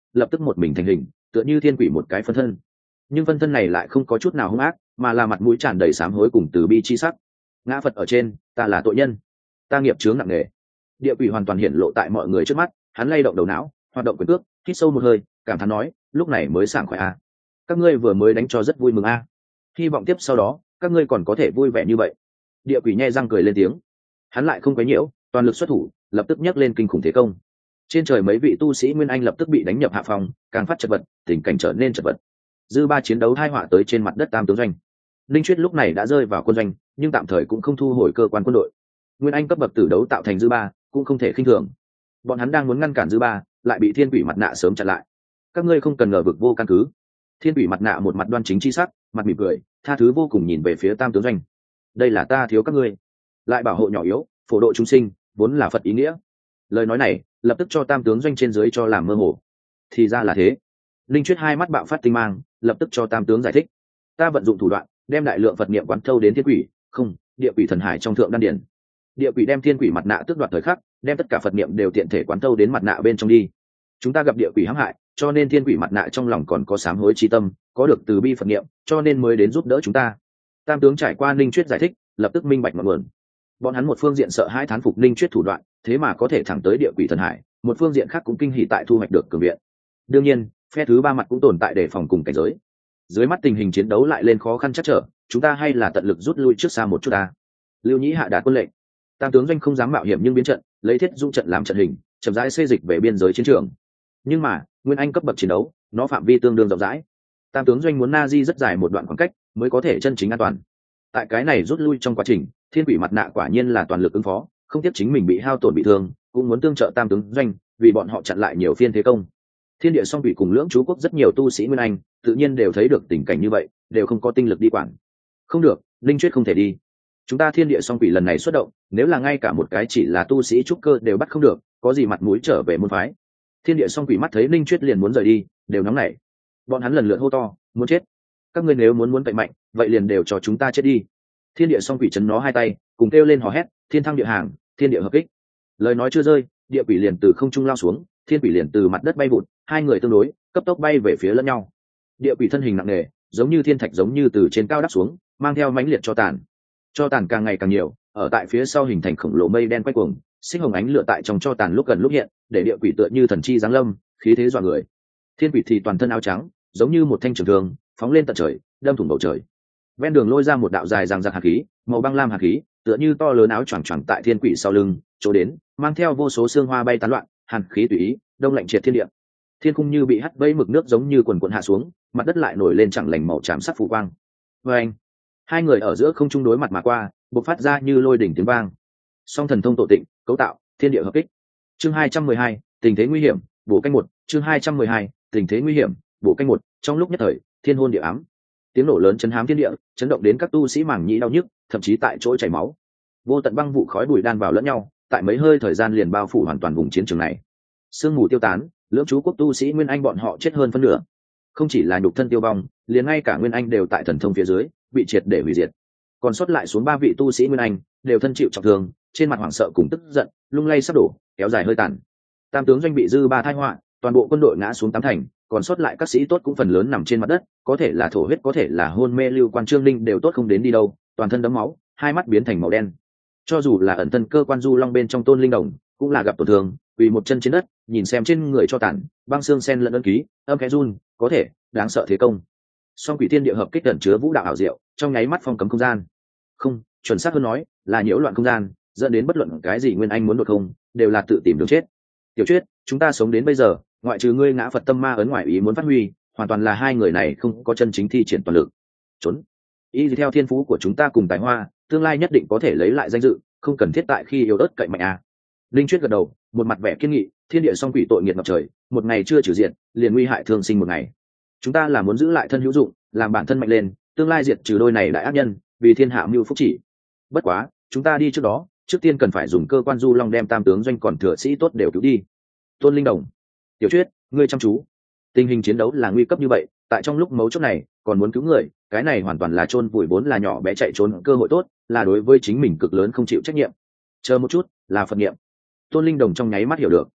lập tức một mình thành hình, tựa như thiên quỷ một cái phân thân. Nhưng phân thân này lại không có chút nào hung ác, mà là mặt mũi tràn đầy sám hối cùng từ bi chi sắc. Ngã Phật ở trên, ta là tội nhân, ta nghiệp chướng nặng nề. Địa quỷ hoàn toàn hiện lộ tại mọi người trước mắt, hắn lay động đầu não, hoạt động quyền cước, hít sâu một hơi, cảm thán nói, lúc này mới sảng khoái a. Các ngươi vừa mới đánh cho rất vui mừng a. Hy vọng tiếp sau đó các ngươi còn có thể vui vẻ như vậy. Địa quỷ nhe răng cười lên tiếng, hắn lại không quấy nhiễu, toàn lực xuất thủ, lập tức nhấc lên kinh khủng thế công. Trên trời mấy vị tu sĩ nguyên anh lập tức bị đánh nhập hạ phòng, càng phát chật vật, tình cảnh trở nên chật vật. Dư ba chiến đấu hai họa tới trên mặt đất Tam tướng doanh. Linh Chuyết lúc này đã rơi vào quân doanh, nhưng tạm thời cũng không thu hồi cơ quan quân đội. Nguyên anh cấp bậc tử đấu tạo thành dư ba, cũng không thể khinh thường. Bọn hắn đang muốn ngăn cản dư ba, lại bị thiên quỷ mặt nạ sớm chặn lại. Các ngươi không cần ngờ vực vô căn cứ. Thiên quỷ mặt nạ một mặt đoan chính chi sắc, mặt mỉm cười, tha thứ vô cùng nhìn về phía Tam tướng doanh. Đây là ta thiếu các ngươi, lại bảo hộ nhỏ yếu, phổ độ chúng sinh, vốn là Phật ý nghĩa. Lời nói này lập tức cho Tam tướng doanh trên dưới cho làm mơ hồ. Thì ra là thế. Linh Chuyết hai mắt bạo phát tinh mang, lập tức cho Tam tướng giải thích. Ta vận dụng thủ đoạn, đem đại lượng Phật niệm quán thâu đến thiên quỷ, không, địa quỷ thần hải trong thượng đan điển. Địa quỷ đem thiên quỷ mặt nạ tước đoạt thời khắc, đem tất cả Phật niệm đều tiện thể quán thâu đến mặt nạ bên trong đi. Chúng ta gặp địa quỷ hãm hại, cho nên thiên quỷ mặt nạ trong lòng còn có sám hối chi tâm, có được từ bi Phật niệm, cho nên mới đến giúp đỡ chúng ta. Tam tướng trải qua Linh Chuyết giải thích, lập tức minh bạch ngọn nguồn. Bọn hắn một phương diện sợ hãi thán phục Linh Chuyết thủ đoạn, thế mà có thể thẳng tới địa quỷ thần hải, một phương diện khác cũng kinh hỉ tại thu hoạch được cường viện. Đương nhiên, phe thứ ba mặt cũng tồn tại để phòng cùng cảnh giới. Dưới mắt tình hình chiến đấu lại lên khó khăn chắc trở, chúng ta hay là tận lực rút lui trước xa một chút ta. Lưu Nhĩ hạ đạt quân lệnh. Tam tướng doanh không dám mạo hiểm nhưng biến trận, lấy thiết dung trận làm trận hình, chậm rãi xê dịch về biên giới chiến trường. Nhưng mà nguyên anh cấp bậc chiến đấu, nó phạm vi tương đương rộng rãi. Tam tướng doanh muốn na di rất dài một đoạn khoảng cách mới có thể chân chính an toàn. Tại cái này rút lui trong quá trình, thiên quỷ mặt nạ quả nhiên là toàn lực ứng phó, không tiếc chính mình bị hao tổn bị thương, cũng muốn tương trợ Tam tướng doanh, vì bọn họ chặn lại nhiều phiên thế công. Thiên địa song quỷ cùng lưỡng chú quốc rất nhiều tu sĩ nguyên anh tự nhiên đều thấy được tình cảnh như vậy, đều không có tinh lực đi quản. Không được, Linh Chuyết không thể đi. Chúng ta thiên địa song quỷ lần này xuất động, nếu là ngay cả một cái chỉ là tu sĩ trúc cơ đều bắt không được, có gì mặt mũi trở về môn phái. Thiên địa song quỷ mắt thấy Linh Chuyết liền muốn rời đi, đều nóng nảy. Bọn hắn lần lượt hô to, muốn chết. Các ngươi nếu muốn cậy mạnh, vậy liền đều cho chúng ta chết đi. Thiên địa song quỷ chấn nó hai tay, cùng kêu lên hò hét, thiên thăng địa hàng, thiên địa hợp kích. Lời nói chưa rơi, địa quỷ liền từ không trung lao xuống, thiên quỷ liền từ mặt đất bay vụt, hai người tương đối, cấp tốc bay về phía lẫn nhau. Địa quỷ thân hình nặng nề, giống như thiên thạch giống như từ trên cao đáp xuống, mang theo mãnh liệt cho tàn càng ngày càng nhiều, ở tại phía sau hình thành khổng lồ mây đen quay cuồng, xích hồng ánh lửa tại trong cho tàn lúc gần lúc hiện, để địa quỷ tựa như thần chi giáng lâm, khí thế dọa người. Thiên quỷ thì toàn thân áo trắng, giống như một thanh trường thương, phóng lên tận trời, đâm thủng bầu trời. Ven đường lôi ra một đạo dài răng rạc hạt khí, màu băng lam hạt khí, tựa như to lớn áo choàng choàng tại thiên quỷ sau lưng, chỗ đến, mang theo vô số xương hoa bay tán loạn, hàn khí tùy ý, đông lạnh triệt thiên địa. Thiên cung như bị hắt vây mực nước giống như quần quần hạ xuống, mặt đất lại nổi lên chẳng lành màu tràm sắc phủ quang. Và anh, hai người ở giữa không trung đối mặt mà qua, bộc phát ra như lôi đỉnh tiếng vang. Song thần thông tổ tịnh, cấu tạo, thiên địa hợp kích. Chương 212, tình thế nguy hiểm, bổ canh một. Chương 212, tình thế nguy hiểm, bổ canh một. Trong lúc nhất thời, thiên hôn địa ám. Tiếng nổ lớn chấn hám thiên địa, chấn động đến các tu sĩ màng nhĩ đau nhức, thậm chí tại chỗ chảy máu. Vô tận băng vụ khói bụi đan vào lẫn nhau, tại mấy hơi thời gian liền bao phủ hoàn toàn vùng chiến trường này. Sương mù tiêu tán, lưỡng chú quốc tu sĩ nguyên anh bọn họ chết hơn phân nửa. Không chỉ là nhục thân tiêu vong, liền ngay cả nguyên anh đều tại thần thông phía dưới bị triệt để hủy diệt. Còn sót lại xuống ba vị tu sĩ nguyên anh đều thân chịu trọng thương, trên mặt hoảng sợ cùng tức giận, lung lay sắp đổ, kéo dài hơi tàn. Tam tướng doanh bị dư ba tai họa, toàn bộ quân đội ngã xuống tám thành, còn sót lại các sĩ tốt cũng phần lớn nằm trên mặt đất, có thể là thổ huyết, có thể là hôn mê. Lưu Quan Trương Linh đều tốt không đến đi đâu, toàn thân đẫm máu, hai mắt biến thành màu đen. Cho dù là ẩn thân cơ quan du long bên trong Tôn Linh Đồng cũng là gặp tổn thương, quỳ một chân trên đất, nhìn xem trên người cho tàn, băng xương sen lẫn ân ký, âm khẽ run, có thể đáng sợ thế công. Song quỷ thiên địa hợp kích ẩn chứa vũ đạo ảo diệu, trong nháy mắt phong cấm không gian. Không, chuẩn xác hơn nói là nhiễu loạn không gian, dẫn đến bất luận cái gì nguyên anh muốn đột không, đều là tự tìm đường chết. Tiểu Chuyết, chúng ta sống đến bây giờ, ngoại trừ ngươi ngã Phật tâm ma ấn ngoại ý muốn phát huy, hoàn toàn là hai người này không có chân chính thi triển toàn lực. Trốn. Y theo thiên phú của chúng ta cùng tài hoa, tương lai nhất định có thể lấy lại danh dự, không cần thiết tại khi yếu ớt cậy mạnh à. Linh Chuyết gật đầu, một mặt vẻ kiên nghị, thiên địa song quỷ tội nghiệt ngập trời, một ngày chưa trừ diện, liền nguy hại thương sinh một ngày. Chúng ta là muốn giữ lại thân hữu dụng, làm bản thân mạnh lên, tương lai diệt trừ đôi này đại ác nhân, vì thiên hạ mưu phúc chỉ. Bất quá, chúng ta đi trước đó, trước tiên cần phải dùng cơ quan du long đem tam tướng doanh còn thừa sĩ tốt đều cứu đi. Tôn Linh Đồng, Tiểu Chuyết, ngươi chăm chú. Tình hình chiến đấu là nguy cấp như vậy, tại trong lúc mấu chốt này còn muốn cứu người, cái này hoàn toàn là chôn vùi vốn là nhỏ bé chạy trốn cơ hội tốt, là đối với chính mình cực lớn không chịu trách nhiệm. Chờ một chút, là Phật niệm. Tôn Linh Đồng trong nháy mắt hiểu được.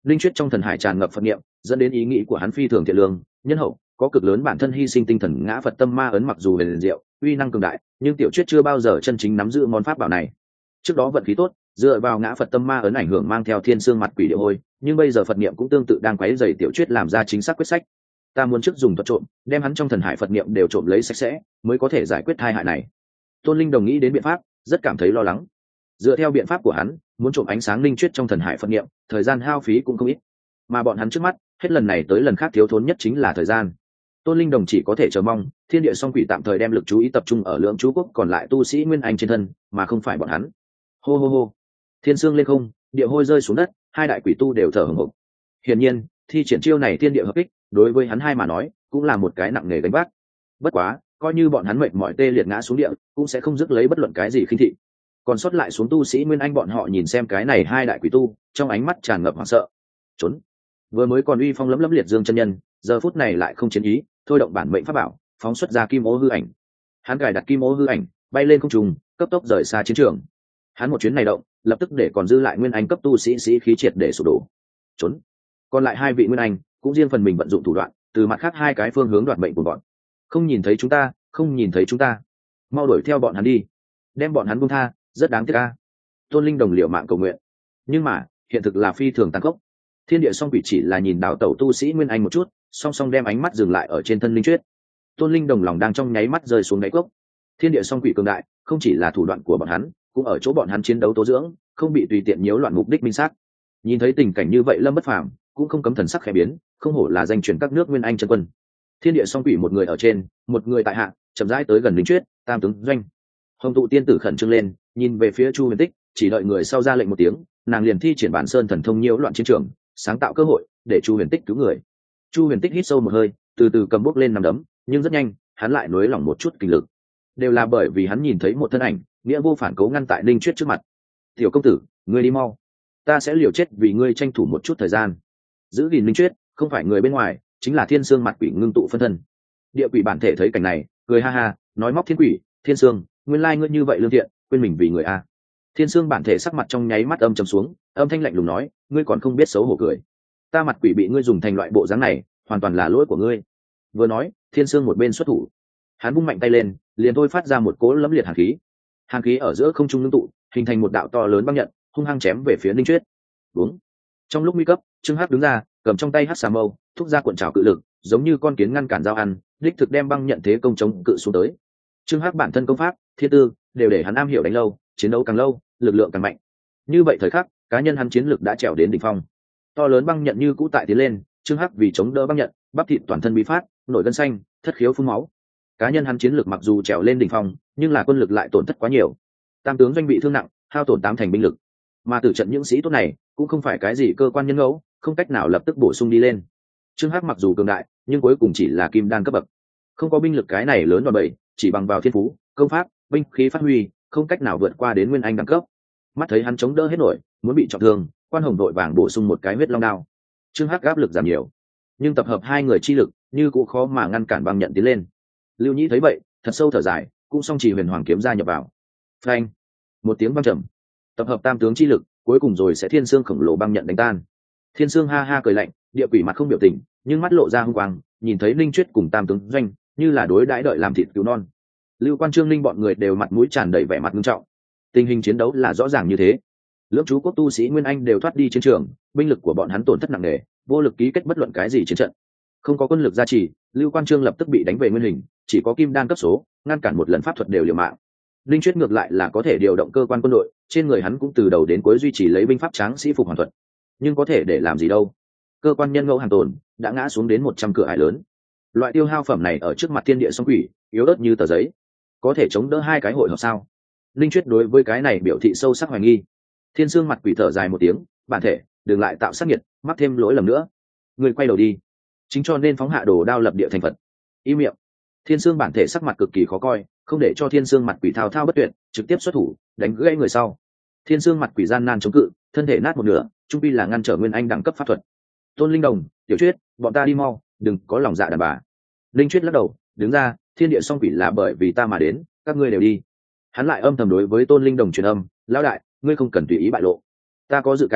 linh chuyết trong thần hải tràn ngập phật niệm, dẫn đến ý nghĩ của hắn phi thường thiện lương nhân hậu, có cực lớn bản thân hy sinh tinh thần ngã Phật tâm ma ấn, mặc dù huyền diệu uy năng cường đại, nhưng tiểu chuyết chưa bao giờ chân chính nắm giữ món pháp bảo này. Trước đó vận khí tốt, dựa vào ngã Phật tâm ma ấn ảnh hưởng mang theo thiên xương mặt quỷ địa hôi, nhưng bây giờ Phật niệm cũng tương tự đang quấy rầy tiểu chuyết làm ra chính xác quyết sách. Ta muốn trước dùng thuật trộm, đem hắn trong thần hải Phật niệm đều trộm lấy sạch sẽ, mới có thể giải quyết tai hại này. Tôn Linh đồng nghĩ đến biện pháp, rất cảm thấy lo lắng. Dựa theo biện pháp của hắn, muốn trộm ánh sáng linh chuyết trong thần hải Phật niệm, thời gian hao phí cũng không ít. Mà bọn hắn trước mắt, hết lần này tới lần khác thiếu thốn nhất chính là thời gian. Tôn Linh đồng chỉ có thể chờ mong thiên địa song quỷ tạm thời đem lực chú ý tập trung ở lượng chú quốc còn lại tu sĩ nguyên anh trên thân, mà không phải bọn hắn. Hô hô hô, thiên sương lên không, địa hôi rơi xuống đất, hai đại quỷ tu đều thở hổn hển. Hiển nhiên, thi triển chiêu này thiên địa hợp kích, đối với hắn hai mà nói, cũng là một cái nặng nề gánh vác. Bất quá, coi như bọn hắn mệt mỏi tê liệt ngã xuống địa, cũng sẽ không dứt lấy bất luận cái gì khinh thị. Còn sót lại xuống tu sĩ nguyên anh bọn họ nhìn xem cái này hai đại quỷ tu, trong ánh mắt tràn ngập hoảng sợ. Trốn. Vừa mới còn uy phong lẫm lẫm liệt dương chân nhân, giờ phút này lại không chiến ý, thôi động bản mệnh pháp bảo, phóng xuất ra kim ô hư ảnh. Hắn cài đặt kim ô hư ảnh, bay lên không trung, cấp tốc rời xa chiến trường. Hắn một chuyến này động, lập tức để còn dư lại nguyên anh cấp tu sĩ sĩ khí triệt để sụp đổ. Trốn. Còn lại hai vị nguyên anh cũng riêng phần mình vận dụng thủ đoạn, từ mặt khác hai cái phương hướng đoạt mệnh của bọn. Không nhìn thấy chúng ta, không nhìn thấy chúng ta, mau đuổi theo bọn hắn đi, đem bọn hắn buông tha, rất đáng tiếc a. Tôn Linh đồng liều mạng cầu nguyện, nhưng mà hiện thực là phi thường tàn khốc. Thiên địa song quỷ chỉ là nhìn đảo tẩu tu sĩ nguyên anh một chút, song song đem ánh mắt dừng lại ở trên thân linh chuyết. Tôn Linh đồng lòng đang trong nháy mắt rơi xuống đáy cốc. Thiên địa song quỷ cường đại, không chỉ là thủ đoạn của bọn hắn, cũng ở chỗ bọn hắn chiến đấu tố dưỡng, không bị tùy tiện nhiễu loạn mục đích minh xác. Nhìn thấy tình cảnh như vậy, Lâm Bất Phàm cũng không cấm thần sắc khẽ biến, không hổ là danh truyền các nước nguyên anh chân quân. Thiên địa song quỷ một người ở trên, một người tại hạ, chậm rãi tới gần linh chuyết, tam tướng doanh. Hồng tụ tiên tử khẩn trương lên, nhìn về phía Chu Huyền Tích, chỉ đợi người sau ra lệnh một tiếng, nàng liền thi triển bản sơn thần thông nhiễu loạn chiến trường, sáng tạo cơ hội để Chu Huyền Tích cứu người. Chu Huyền Tích hít sâu một hơi, từ từ cầm bút lên nằm đấm, nhưng rất nhanh hắn lại nới lỏng một chút kinh lực, đều là bởi vì hắn nhìn thấy một thân ảnh nghĩa vô phản cố ngăn tại linh chuyết trước mặt. Tiểu công tử, ngươi đi mau, ta sẽ liều chết vì ngươi tranh thủ một chút thời gian. Giữ gìn linh chuyết không phải người bên ngoài, chính là thiên sương mặt quỷ ngưng tụ phân thân. Địa quỷ bản thể thấy cảnh này, cười ha ha, nói móc thiên quỷ, thiên sương, nguyên lai ngươi như vậy lương thiện, quên mình vì người a. Thiên sương bản thể sắc mặt trong nháy mắt âm trầm xuống, âm thanh lạnh lùng nói, ngươi còn không biết xấu hổ cười. Ta mặt quỷ bị ngươi dùng thành loại bộ dáng này, hoàn toàn là lỗi của ngươi. Vừa nói, thiên sương một bên xuất thủ, hắn vung mạnh tay lên, liền thôi phát ra một cỗ lẫm liệt hàn khí. Hàn khí ở giữa không trung ngưng tụ, hình thành một đạo to lớn băng nhận, hung hăng chém về phía linh chuyết. Đúng. Trong lúc nguy cấp, Trương Hắc đứng ra, cầm trong tay hắc xà mâu, thúc ra cuộn trào cự lực, giống như con kiến ngăn cản dao ăn, đích thực đem băng nhận thế công chống cự xuống tới. Trương Hắc bản thân công pháp, thiên tư đều để hắn am hiểu đánh lâu, chiến đấu càng lâu, lực lượng càng mạnh. Như vậy thời khắc, cá nhân hắn chiến lực đã trèo đến đỉnh phong. To lớn băng nhận như cũ tại tiến lên, Trương Hắc vì chống đỡ băng nhận, bắp thịt toàn thân bí phát, nổi gân xanh, thất khiếu phun máu. Cá nhân hắn chiến lực mặc dù trèo lên đỉnh phong, nhưng là quân lực lại tổn thất quá nhiều. Tam tướng doanh bị thương nặng, hao tổn 8 thành binh lực. Mà tử trận những sĩ tốt này cũng không phải cái gì cơ quan nhân ngẫu, không cách nào lập tức bổ sung đi lên. Trương Hắc mặc dù cường đại, nhưng cuối cùng chỉ là kim đan cấp bậc, không có binh lực cái này lớn đòn bẩy, chỉ bằng vào thiên phú, công pháp, binh khí phát huy, không cách nào vượt qua đến nguyên anh đẳng cấp. Mắt thấy hắn chống đỡ hết nổi, muốn bị trọng thương, Quan Hồng đội vàng bổ sung một cái huyết long đao. Trương Hắc áp lực giảm nhiều, nhưng tập hợp hai người chi lực, như cũng khó mà ngăn cản băng nhận tiến lên. Lưu Nhĩ thấy vậy, thật sâu thở dài, cũng song chỉ huyền hoàng kiếm ra nhập vào. Phanh! Một tiếng vang trầm. Tập hợp tam tướng chi lực, cuối cùng rồi sẽ thiên xương khổng lồ băng nhận đánh tan. Thiên xương ha ha cười lạnh, địa quỷ mặt không biểu tình, nhưng mắt lộ ra hung quang, nhìn thấy linh chuyết cùng tam tướng doanh, như là đối đãi đợi làm thịt cứu non. Lưu Quan Trương Linh bọn người đều mặt mũi tràn đầy vẻ mặt nghiêm trọng. Tình hình chiến đấu là rõ ràng như thế. Lưỡng chú quốc tu sĩ nguyên anh đều thoát đi chiến trường, binh lực của bọn hắn tổn thất nặng nề, vô lực ký kết bất luận cái gì chiến trận. Không có quân lực gia trì, Lưu Quan Trương lập tức bị đánh về nguyên hình, chỉ có kim đan cấp số, ngăn cản một lần pháp thuật đều liều mạng. Linh chuyết ngược lại là có thể điều động cơ quan quân đội, trên người hắn cũng từ đầu đến cuối duy trì lấy binh pháp tráng sĩ phục hoàn thuật, nhưng có thể để làm gì đâu? Cơ quan nhân ngẫu hàng tồn đã ngã xuống đến 100 cửa ải lớn. Loại tiêu hao phẩm này ở trước mặt thiên địa song quỷ, yếu ớt như tờ giấy, có thể chống đỡ hai cái hội họp sao? Linh chuyết đối với cái này biểu thị sâu sắc hoài nghi. Thiên Sương mặt quỷ thở dài một tiếng, bản thể, đừng lại tạo sát nhiệt, mắc thêm lỗi lầm nữa. Người quay đầu đi, chính cho nên phóng hạ đồ đao lập địa thành Phật. Im miệng. Thiên Sương bản thể sắc mặt cực kỳ khó coi, không để cho Thiên Sương mặt quỷ thao thao bất tuyệt, trực tiếp xuất thủ, đánh gãy người sau. Thiên Sương mặt quỷ gian nan chống cự, thân thể nát một nửa, trung pi là ngăn trở nguyên anh đẳng cấp pháp thuật. Tôn Linh Đồng, Tiểu Chuyết, bọn ta đi mau, đừng có lòng dạ đàn bà. Linh Chuyết lắc đầu, đứng ra, thiên địa song quỷ là bởi vì ta mà đến, các ngươi đều đi. Hắn lại âm thầm đối với Tôn Linh Đồng truyền âm, lão đại, ngươi không cần tùy ý bại lộ. Ta có dự cảm,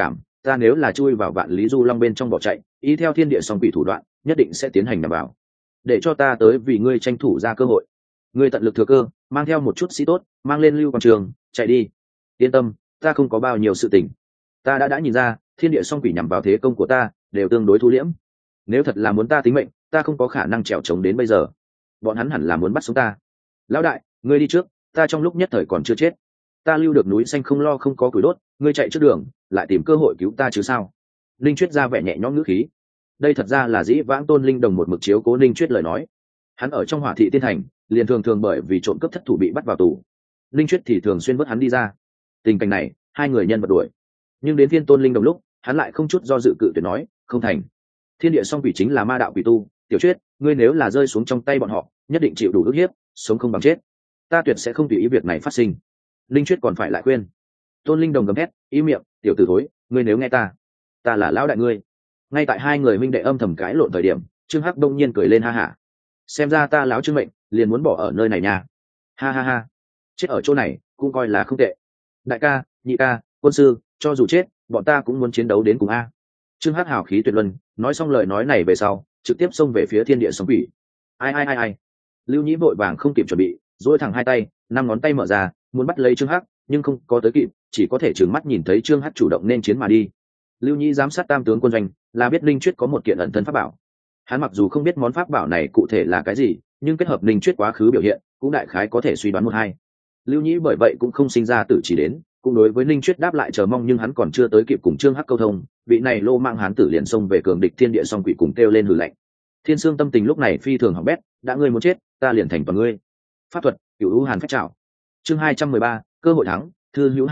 ta nếu là chui vào vạn lý du long bên trong bỏ chạy, ý theo thiên địa song quỷ thủ đoạn, nhất định sẽ tiến hành đảm bảo, để cho ta tới vì ngươi tranh thủ ra cơ hội. Ngươi tận lực thừa cơ, mang theo một chút sĩ tốt, mang lên lưu quang trường, chạy đi. Yên tâm, ta không có bao nhiêu sự tình. Ta đã nhìn ra, thiên địa song quỷ nhằm vào thế công của ta đều tương đối thu liễm. Nếu thật là muốn ta tính mệnh, ta không có khả năng trèo trống đến bây giờ. Bọn hắn hẳn là muốn bắt sống ta. Lão đại, ngươi đi trước, ta trong lúc nhất thời còn chưa chết. Ta lưu được núi xanh không lo không có củi đốt, ngươi chạy trước đường, lại tìm cơ hội cứu ta chứ sao? Linh Chuyết ra vẻ nhẹ nhõm ngữ khí. Đây thật ra là dĩ vãng Tôn Linh Đồng một mực chiếu cố Linh Chuyết lời nói. Hắn ở trong Hỏa Thị Tiên Thành, liền thường thường bởi vì trộm cướp thất thủ bị bắt vào tù. Linh Chuyết thì thường xuyên vớt hắn đi ra. Tình cảnh này, hai người nhân vật đuổi. Nhưng đến phiên Tôn Linh Đồng lúc, hắn lại không chút do dự cự tuyệt nói, không thành. Thiên địa song quỷ chính là ma đạo quỷ tu, Tiểu Chuyết, ngươi nếu là rơi xuống trong tay bọn họ, nhất định chịu đủ ức hiếp, sống không bằng chết. Ta tuyệt sẽ không tùy ý việc này phát sinh. Linh Chuyết còn phải lại khuyên. Tôn Linh Đồng gầm hét, ý miệng, tiểu tử thối, ngươi nếu nghe ta là lão đại ngươi. Ngay tại hai người huynh đệ âm thầm cãi lộn thời điểm, Trương Hắc đông nhiên cười lên ha hả. Xem ra ta láo Trương mệnh, liền muốn bỏ ở nơi này nha. Ha ha ha, chết ở chỗ này cũng coi là không tệ. Đại ca, nhị ca, quân sư, cho dù chết, bọn ta cũng muốn chiến đấu đến cùng a. Trương Hắc hào khí tuyệt luân, nói xong lời nói này về sau, trực tiếp xông về phía thiên địa sóng quỷ. Ai. Lưu Nhĩ vội vàng không kịp chuẩn bị, duỗi thẳng hai tay, năm ngón tay mở ra, muốn bắt lấy Trương Hắc, nhưng không có tới kịp, chỉ có thể trừng mắt nhìn thấy Trương Hắc chủ động nên chiến mà đi. Lưu Nhĩ giám sát Tam tướng quân doanh, là biết Linh Chuyết có một kiện ẩn thân pháp bảo. Hắn mặc dù không biết món pháp bảo này cụ thể là cái gì, nhưng kết hợp Linh Chuyết quá khứ biểu hiện, cũng đại khái có thể suy đoán một hai. Lưu Nhĩ bởi vậy cũng không sinh ra tự chỉ đến, cũng đối với Linh Chuyết đáp lại chờ mong, nhưng hắn còn chưa tới kịp cùng Trương Hắc câu thông, vị này lô mạng hán tử liền xông về cường địch thiên địa song quỷ cùng kêu lên hừ lạnh. Thiên Sương tâm tình lúc này phi thường hỏng bét, đã ngươi muốn chết, ta liền thành toàn ngươi. Pháp thuật, Cửu U Hàn phách trảo. Chương 213, cơ hội thắng, thư hữu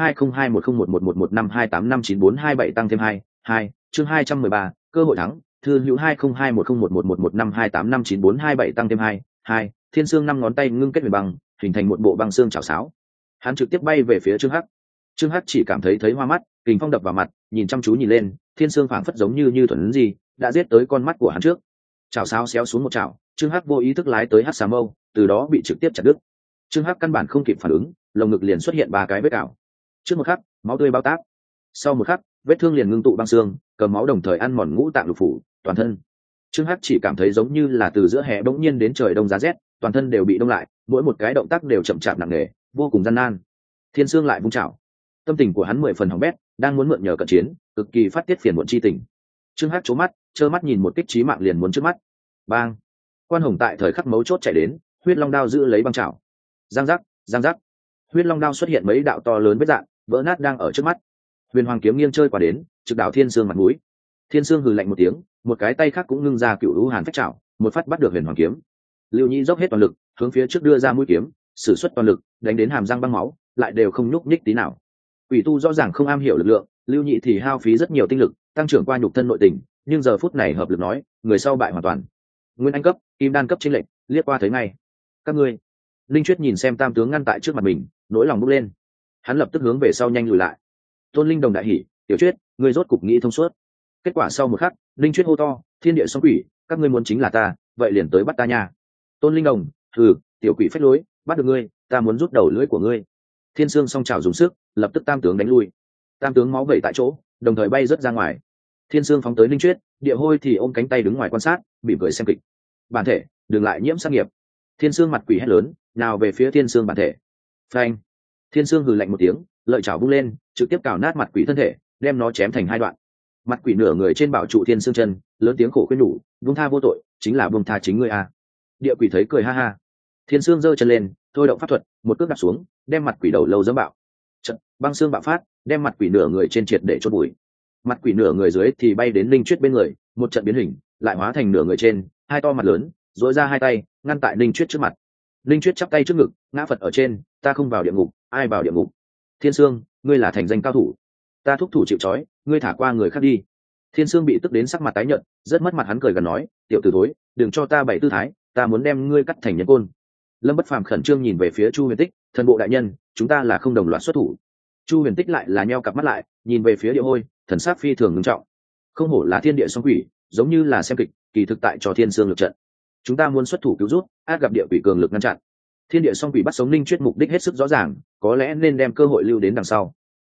20210115285942 tăng thêm 2, chương 213, cơ hội thắng, thư hữu 20210115285942 tăng thêm 2, Thiên Sương năm ngón tay ngưng kết huyền băng, hình thành một bộ băng xương chảo sáo. Hắn trực tiếp bay về phía Trương Hắc. Trương Hắc chỉ cảm thấy hoa mắt, kình phong đập vào mặt, nhìn chăm chú nhìn lên, Thiên Sương phảng phất giống như thuần gì, đã giết tới con mắt của hắn trước. Chảo sáo xéo xuống một chảo, Trương Hắc vô ý thức lái tới Hắc Xà Mâu, từ đó bị trực tiếp chặt đứt. Trương Hắc căn bản không kịp phản ứng, lồng ngực liền xuất hiện 3 cái vết cào. Trước một khắc, máu tươi bao tác. Sau một khắc, vết thương liền ngưng tụ băng xương, cầm máu đồng thời ăn mòn ngũ tạng lục phủ, toàn thân. Trương Hắc chỉ cảm thấy giống như là từ giữa hè bỗng nhiên đến trời đông giá rét, toàn thân đều bị đông lại, mỗi một cái động tác đều chậm chạp nặng nề, vô cùng gian nan. Thiên Sương lại vung chảo. Tâm tình của hắn 10 phần hỏng bét, đang muốn mượn nhờ cận chiến, cực kỳ phát tiết phiền muộn chi tình. Trương Hắc chố mắt, trơ mắt nhìn một kích chí mạng liền muốn trước mắt. Bang! Quan Hồng tại thời khắc mấu chốt chạy đến, huyết long đao giữ lấy băng chảo. Giang giác, huyết long đao xuất hiện mấy đạo to lớn vết dạn, vỡ nát đang ở trước mắt. Huyền Hoàng kiếm nghiêng chơi qua đến, trực đảo Thiên Sương mặt mũi. Thiên Sương hừ lạnh một tiếng, một cái tay khác cũng ngưng ra Cửu U Hàn phách chảo, một phát bắt được Huyền Hoàng kiếm. Lưu Nhĩ dốc hết toàn lực, hướng phía trước đưa ra mũi kiếm, sử xuất toàn lực, đánh đến hàm răng băng máu, lại đều không nhúc nhích tí nào. Quỷ tu rõ ràng không am hiểu lực lượng, Lưu Nhĩ thì hao phí rất nhiều tinh lực, tăng trưởng qua nhục thân nội tình, nhưng giờ phút này hợp lực nói, người sau bại hoàn toàn. Nguyên Anh cấp, Kim Đan cấp chênh lệnh, liếc qua thấy ngay. Các ngươi. Linh Chuyết nhìn xem Tam tướng ngăn tại trước mặt mình, nỗi lòng bốc lên. Hắn lập tức hướng về sau nhanh lùi lại. Tôn Linh Đồng đại hỉ, Tiểu Chuyết, ngươi rốt cục nghĩ thông suốt. Kết quả sau một khắc, Linh Chuyết hô to, thiên địa song quỷ, các ngươi muốn chính là ta, vậy liền tới bắt ta nha. Tôn Linh Đồng, tiểu quỷ phách lối, bắt được ngươi, ta muốn rút đầu lưỡi của ngươi. Thiên Sương song trào dùng sức, lập tức Tam tướng đánh lui. Tam tướng máu vẩy tại chỗ, đồng thời bay rớt ra ngoài. Thiên Sương phóng tới Linh Chuyết, Địa Hôi thì ôm cánh tay đứng ngoài quan sát, mỉm cười xem kịch. Bản thể, đừng lại nhiễm sát nghiệp. Thiên Sương mặt quỷ hét lớn, nào về phía Thiên Sương bản thể. Phanh! Thiên Sương hừ lạnh một tiếng, lợi chảo vung lên, trực tiếp cào nát mặt quỷ thân thể, đem nó chém thành 2 đoạn. Mặt quỷ nửa người trên bảo trụ Thiên Sương chân, lớn tiếng khổ khuyên nhủ, buông tha vô tội, chính là buông tha chính ngươi à. Địa quỷ thấy cười ha ha. Thiên Sương giơ chân lên, thôi động pháp thuật, một cước đạp xuống, đem mặt quỷ đầu lâu dẫm bạo. Trận băng xương bạo phát, đem mặt quỷ nửa người trên triệt để chôn bụi. Mặt quỷ nửa người dưới thì bay đến Linh Chuyết bên người, một trận biến hình, lại hóa thành nửa người trên, hai to mặt lớn, duỗi ra hai tay, ngăn tại Linh Chuyết trước mặt. Linh Chuyết chắp tay trước ngực, ngã Phật ở trên, ta không vào địa ngục, ai vào địa ngục? Thiên Sương, ngươi là thành danh cao thủ, ta thúc thủ chịu trói, ngươi thả qua người khác đi. Thiên Sương bị tức đến sắc mặt tái nhợt, rất mất mặt, hắn cười gần nói, tiểu tử thối, đừng cho ta bày tư thái, ta muốn đem ngươi cắt thành nhân côn. Lâm Bất Phàm khẩn trương nhìn về phía Chu Huyền Tích, thần bộ đại nhân, chúng ta là không đồng loạt xuất thủ. Chu Huyền Tích lại là nheo cặp mắt lại, nhìn về phía Địa Hôi, thần sắc phi thường nghiêm trọng. Không hổ là thiên địa song quỷ, giống như là xem kịch, kỳ thực tại cho Thiên Sương lực trận. Chúng ta muốn xuất thủ cứu rút, át gặp địa quỷ cường lực ngăn chặn. Thiên địa song quỷ bắt sống Linh Chuyết mục đích hết sức rõ ràng, có lẽ nên đem cơ hội lưu đến đằng sau.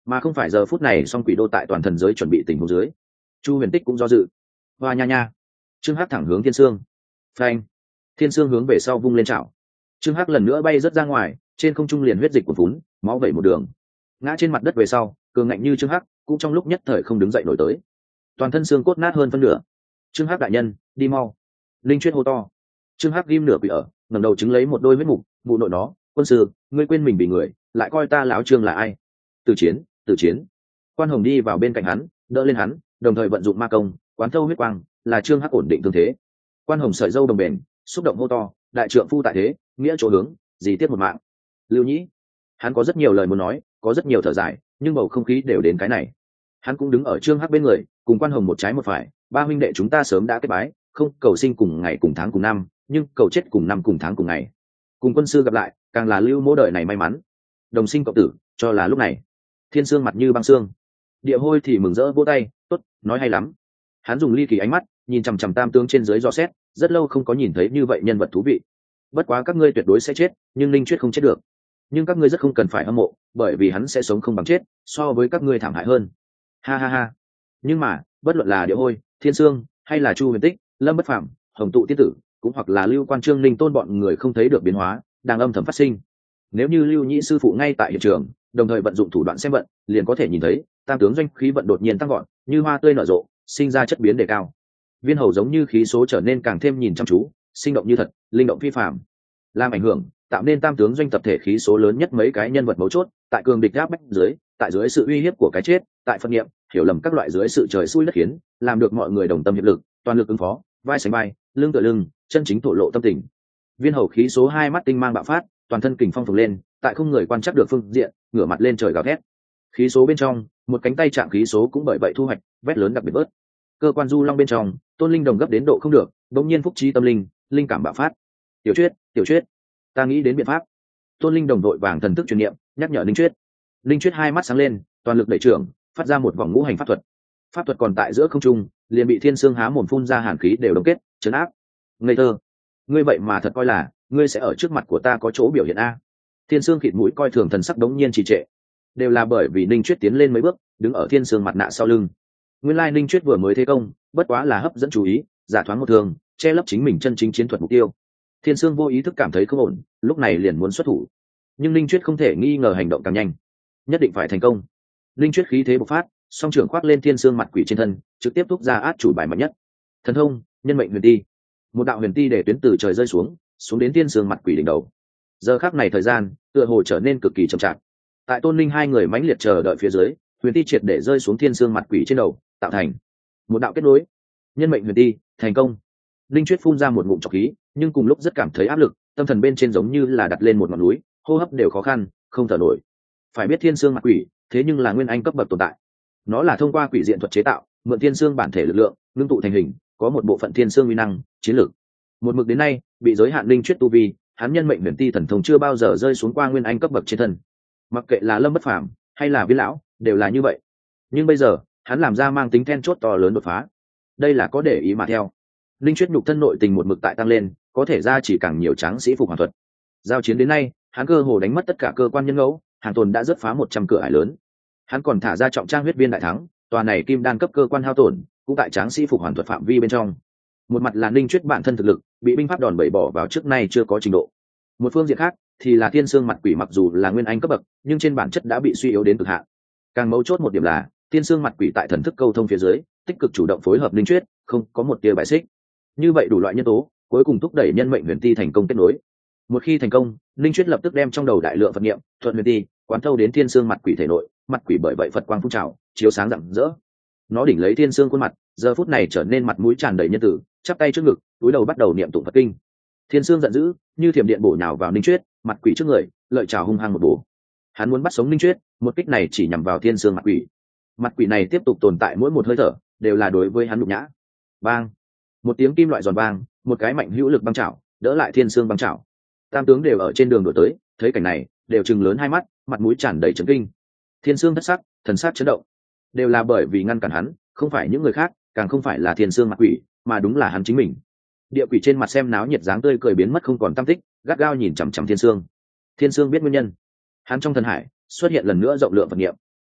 mà không phải giờ phút này song quỷ đô tại toàn thần giới chuẩn bị tình huống dưới. Chu Huyền Tích cũng do dự. Hoa nha nha. Trương Hắc thẳng hướng Thiên Sương. Phanh. Thiên Sương hướng về sau vung lên chảo. Trương Hắc lần nữa bay rất ra ngoài, trên không trung liền huyết dịch cuồn vún, máu vẩy một đường. Ngã trên mặt đất về sau, cường ngạnh như Trương Hắc, cũng trong lúc nhất thời không đứng dậy nổi tới. Toàn thân xương cốt nát hơn phân nửa. Trương Hắc đại nhân, đi mau. Linh Chuyết hô to. Trương Hắc ghim nửa quỷ ở, ngẩng đầu chứng lấy một đôi huyết mục, mụ nội nó, quân sư, ngươi quên mình bị người, lại coi ta lão Trương là ai? Từ chiến, từ chiến. Quan Hồng đi vào bên cạnh hắn, đỡ lên hắn, đồng thời vận dụng ma công, quán thâu huyết quang, là Trương Hắc ổn định thương thế. Quan Hồng sợi râu đồng bền, xúc động hô to, đại trượng phu tại thế, nghĩa chỗ hướng, gì tiếp một mạng. Lưu Nhĩ, hắn có rất nhiều lời muốn nói, có rất nhiều thở dài, nhưng bầu không khí đều đến cái này. Hắn cũng đứng ở Trương Hắc bên người, cùng Quan Hồng một trái một phải, ba huynh đệ chúng ta sớm đã kết bái, không cầu sinh cùng ngày cùng tháng cùng năm, nhưng cầu chết cùng năm cùng tháng cùng ngày. Cùng quân sư gặp lại, càng là Lưu Mỗ đời này may mắn. Đồng sinh cộng tử, cho là lúc này. Thiên Sương mặt như băng xương. Địa Hôi thì mừng rỡ vỗ tay, tốt, nói hay lắm. Hắn dùng ly kỳ ánh mắt nhìn chằm chằm tam tướng trên dưới dò xét, rất lâu không có nhìn thấy như vậy nhân vật thú vị. Bất quá các ngươi tuyệt đối sẽ chết, nhưng Linh Chuyết không chết được. Nhưng các ngươi rất không cần phải hâm mộ, bởi vì hắn sẽ sống không bằng chết, so với các ngươi thảm hại hơn. Ha ha ha. Nhưng mà, bất luận là Địa Hôi, Thiên Sương, hay là Chu Huyền Tích, Lâm Bất Phàm, Hồng Tụ Tiên Tử, cũng hoặc là Lưu Quan Trương Linh Tôn bọn người không thấy được biến hóa, đang âm thầm phát sinh. Nếu như Lưu Nhĩ sư phụ ngay tại hiện trường, đồng thời vận dụng thủ đoạn xem vận, liền có thể nhìn thấy tam tướng doanh khí vận đột nhiên tăng gọn, như hoa tươi nở rộ, sinh ra chất biến đề cao. Viên hầu giống như khí số trở nên càng thêm nhìn chăm chú, sinh động như thật, linh động phi phàm, làm ảnh hưởng, tạo nên tam tướng doanh tập thể khí số lớn nhất mấy cái nhân vật mấu chốt, tại cường địch áp bách dưới, tại dưới sự uy hiếp của cái chết, tại phân nghiệm, hiểu lầm các loại dưới sự trời xui đất khiến, làm được mọi người đồng tâm hiệp lực, toàn lực ứng phó, vai sánh vai, lưng tựa lưng, chân chính thổ lộ tâm tình. Viên hầu khí số hai mắt tinh mang bạo phát, toàn thân kình phong phồng lên, tại không người quan chắc được phương diện, ngửa mặt lên trời gào thét. Khí số bên trong, một cánh tay chạm khí số cũng bởi vậy thu hoạch, vét lớn đặc biệt bớt. Cơ quan du long bên trong, Tôn Linh Đồng gấp đến độ không được, bỗng nhiên phúc trí tâm linh, linh cảm bạo phát. Tiểu Chuyết, ta nghĩ đến biện pháp. Tôn Linh Đồng đội vàng thần thức truyền niệm, nhắc nhở Linh Chuyết. Linh Chuyết hai mắt sáng lên, toàn lực đẩy trưởng, phát ra một vòng ngũ hành pháp thuật. Pháp thuật còn tại giữa không trung, liền bị Thiên Sương há mồm phun ra hàn khí đều đông kết, chấn áp. Ngây thơ, ngươi vậy mà thật coi là ngươi sẽ ở trước mặt của ta có chỗ biểu hiện a? Thiên Sương khịt mũi coi thường thần sắc đống nhiên trì trệ, đều là bởi vì Ninh Chuyết tiến lên mấy bước, đứng ở Thiên Sương mặt nạ sau lưng. Nguyên lai Ninh Chuyết vừa mới thế công, bất quá là hấp dẫn chú ý, giả thoáng một thường, che lấp chính mình chân chính chiến thuật mục tiêu. Thiên Sương vô ý thức cảm thấy không ổn, lúc này liền muốn xuất thủ, nhưng Ninh Chuyết không thể nghi ngờ hành động càng nhanh, nhất định phải thành công. Ninh Chuyết khí thế bộc phát, song trưởng khoác lên Thiên Sương mặt quỷ trên thân, trực tiếp thúc ra át chủ bài mạnh nhất. Thần thông, nhân mệnh huyền ti. Một đạo huyền ti để tuyến từ trời rơi xuống, xuống đến Thiên Sương mặt quỷ đỉnh đầu. Giờ khắc này thời gian tựa hồ trở nên cực kỳ chậm chạp. Tại Tôn Linh hai người mãnh liệt chờ đợi phía dưới, huyền ti triệt để rơi xuống Thiên Sương mặt quỷ trên đầu, tạo thành một đạo kết nối. Nhân mệnh huyền ti thành công. Linh Chuyết phun ra một ngụm trọc khí, nhưng cùng lúc rất cảm thấy áp lực, tâm thần bên trên giống như là đặt lên một ngọn núi, hô hấp đều khó khăn, không thở nổi. Phải biết Thiên Sương mặt quỷ, thế nhưng là nguyên anh cấp bậc tồn tại. Nó là thông qua quỷ diện thuật chế tạo, mượn Thiên Sương bản thể lực lượng, ngưng tụ thành hình, có một bộ phận Thiên Sương uy năng, chiến lược. Một mực đến nay, bị giới hạn Linh Chuyết tu vi, hắn nhân mệnh huyền ti thần thông chưa bao giờ rơi xuống qua nguyên anh cấp bậc trên thân. Mặc kệ là Lâm Bất Phàm hay là Viên lão, đều là như vậy. Nhưng bây giờ, hắn làm ra mang tính then chốt to lớn đột phá. Đây là có để ý mà theo. Linh Chuyết nhục thân nội tình một mực tại tăng lên, có thể ra chỉ càng nhiều tráng sĩ phục hoàn thuật. Giao chiến đến nay, hắn cơ hồ đánh mất tất cả cơ quan nhân ngẫu, hàng tồn đã rất phá 100 cửa ải lớn. Hắn còn thả ra trọng trang huyết viên đại thắng, tòa này kim đan cấp cơ quan hao tổn, cũng tại tráng sĩ phục hoàn thuật phạm vi bên trong. Một mặt là Linh Chuyết bản thân thực lực, bị binh pháp đòn bẩy bỏ vào trước nay chưa có trình độ. Một phương diện khác, thì là Thiên Sương mặt quỷ mặc dù là nguyên anh cấp bậc, nhưng trên bản chất đã bị suy yếu đến cực hạn. Càng mấu chốt một điểm là, Thiên Sương mặt quỷ tại thần thức câu thông phía dưới, tích cực chủ động phối hợp Linh Chuyết, không có một tia bại xích. Như vậy đủ loại nhân tố, cuối cùng thúc đẩy nhân mệnh huyền ti thành công kết nối. Một khi thành công, Linh Chuyết lập tức đem trong đầu đại lượng Phật niệm, thuận huyền ti, quán thâu đến Thiên Sương mặt quỷ thể nội, mặt quỷ bởi vậy Phật quang phun trào, chiếu sáng rạng rỡ. Nó đỉnh lấy Thiên Sương khuôn mặt, giờ phút này trở nên mặt mũi tràn đầy nhân tử, chắp tay trước ngực, cúi đầu bắt đầu niệm tụng Phật kinh. Thiên Sương giận dữ, như thiểm điện bổ nhào vào Linh Chuyết, mặt quỷ trước người, lợi chảo hung hăng một bổ. Hắn muốn bắt sống Linh Chuyết, một kích này chỉ nhằm vào Thiên Sương mặt quỷ. Mặt quỷ này tiếp tục tồn tại mỗi một hơi thở, đều là đối với hắn nhục nhã. Bang! Một tiếng kim loại giòn vang, một cái mạnh hữu lực băng chảo, đỡ lại Thiên Sương băng chảo. Tam tướng đều ở trên đường đuổi tới, thấy cảnh này, đều trừng lớn hai mắt, mặt mũi tràn đầy chấn kinh. Thiên Sương thất sắc, thần sắc chấn động. Đều là bởi vì ngăn cản hắn, không phải những người khác, càng không phải là Thiên Sương mặt quỷ, mà đúng là hắn chính mình. Địa quỷ trên mặt xem náo nhiệt dáng tươi cười biến mất không còn tăm tích, gắt gao nhìn chằm chằm Thiên Sương. Thiên Sương biết nguyên nhân, hắn trong thần hải xuất hiện lần nữa rộng lượng vật nghiệm.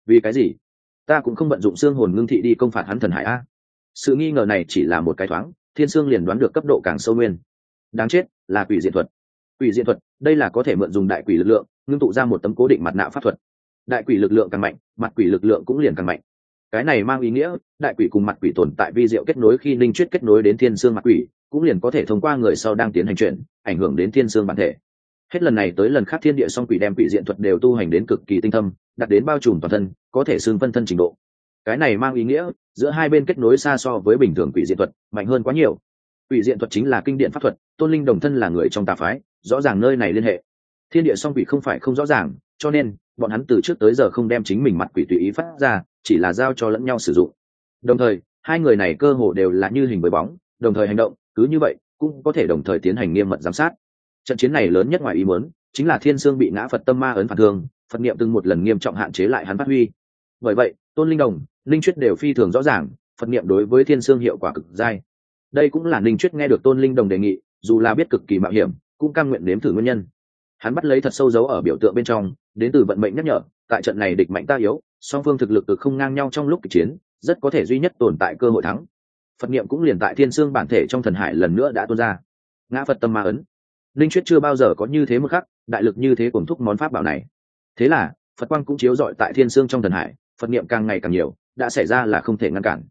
Vì cái gì ta cũng không vận dụng xương hồn ngưng thị đi công phạt hắn thần hải a? Sự nghi ngờ này chỉ là một cái thoáng, thiên sương liền đoán được cấp độ càng sâu nguyên. Đáng chết, là quỷ diện thuật. Quỷ diện thuật, đây là có thể mượn dùng đại quỷ lực lượng ngưng tụ ra một tấm cố định mặt nạ pháp thuật. Đại quỷ lực lượng càng mạnh, mặt quỷ lực lượng cũng liền càng mạnh. Cái này mang ý nghĩa đại quỷ cùng mặt quỷ tồn tại vi diệu kết nối, khi linh chuyết kết nối đến thiên sương mặt quỷ cũng liền có thể thông qua người sau đang tiến hành chuyển ảnh hưởng đến thiên sương bản thể. Hết lần này tới lần khác thiên địa song quỷ đem quỷ diện thuật đều tu hành đến cực kỳ tinh thâm, đạt đến bao trùm toàn thân, có thể xương phân thân trình độ. Cái này mang ý nghĩa giữa hai bên kết nối xa so với bình thường quỷ diện thuật mạnh hơn quá nhiều. Quỷ diện thuật chính là kinh điển pháp thuật, Tôn Linh đồng thân là người trong tà phái, rõ ràng nơi này liên hệ. Thiên địa song quỷ không phải không rõ ràng, cho nên bọn hắn từ trước tới giờ không đem chính mình mặt quỷ tùy ý phát ra, chỉ là giao cho lẫn nhau sử dụng. Đồng thời hai người này cơ hồ đều là như hình với bóng, đồng thời hành động, cứ như vậy cũng có thể đồng thời tiến hành nghiêm mật giám sát. Trận chiến này lớn nhất ngoài ý muốn chính là thiên sương bị ngã Phật tâm ma ấn phản thương, Phật niệm từng một lần nghiêm trọng hạn chế lại hắn phát huy. Bởi vậy Tôn Linh đồng, linh chuyết đều phi thường rõ ràng Phật niệm đối với thiên sương hiệu quả cực dai. Đây cũng là linh chuyết nghe được Tôn Linh đồng đề nghị, dù là biết cực kỳ mạo hiểm cũng cam nguyện nếm thử nguyên nhân. Hắn bắt lấy thật sâu dấu ở biểu tượng bên trong, đến từ vận mệnh nhắc nhở, tại trận này địch mạnh ta yếu, song phương thực lực cực không ngang nhau trong lúc kịch chiến, rất có thể duy nhất tồn tại cơ hội thắng. Phật niệm cũng liền tại thiên sương bản thể trong thần hải lần nữa đã tuôn ra. Ngã Phật tâm ma ấn, linh chuyết chưa bao giờ có như thế một khắc đại lực như thế cuồng thúc món pháp bảo này. Thế là Phật quang cũng chiếu rọi tại thiên sương trong thần hải, Phật niệm càng ngày càng nhiều, đã xảy ra là không thể ngăn cản.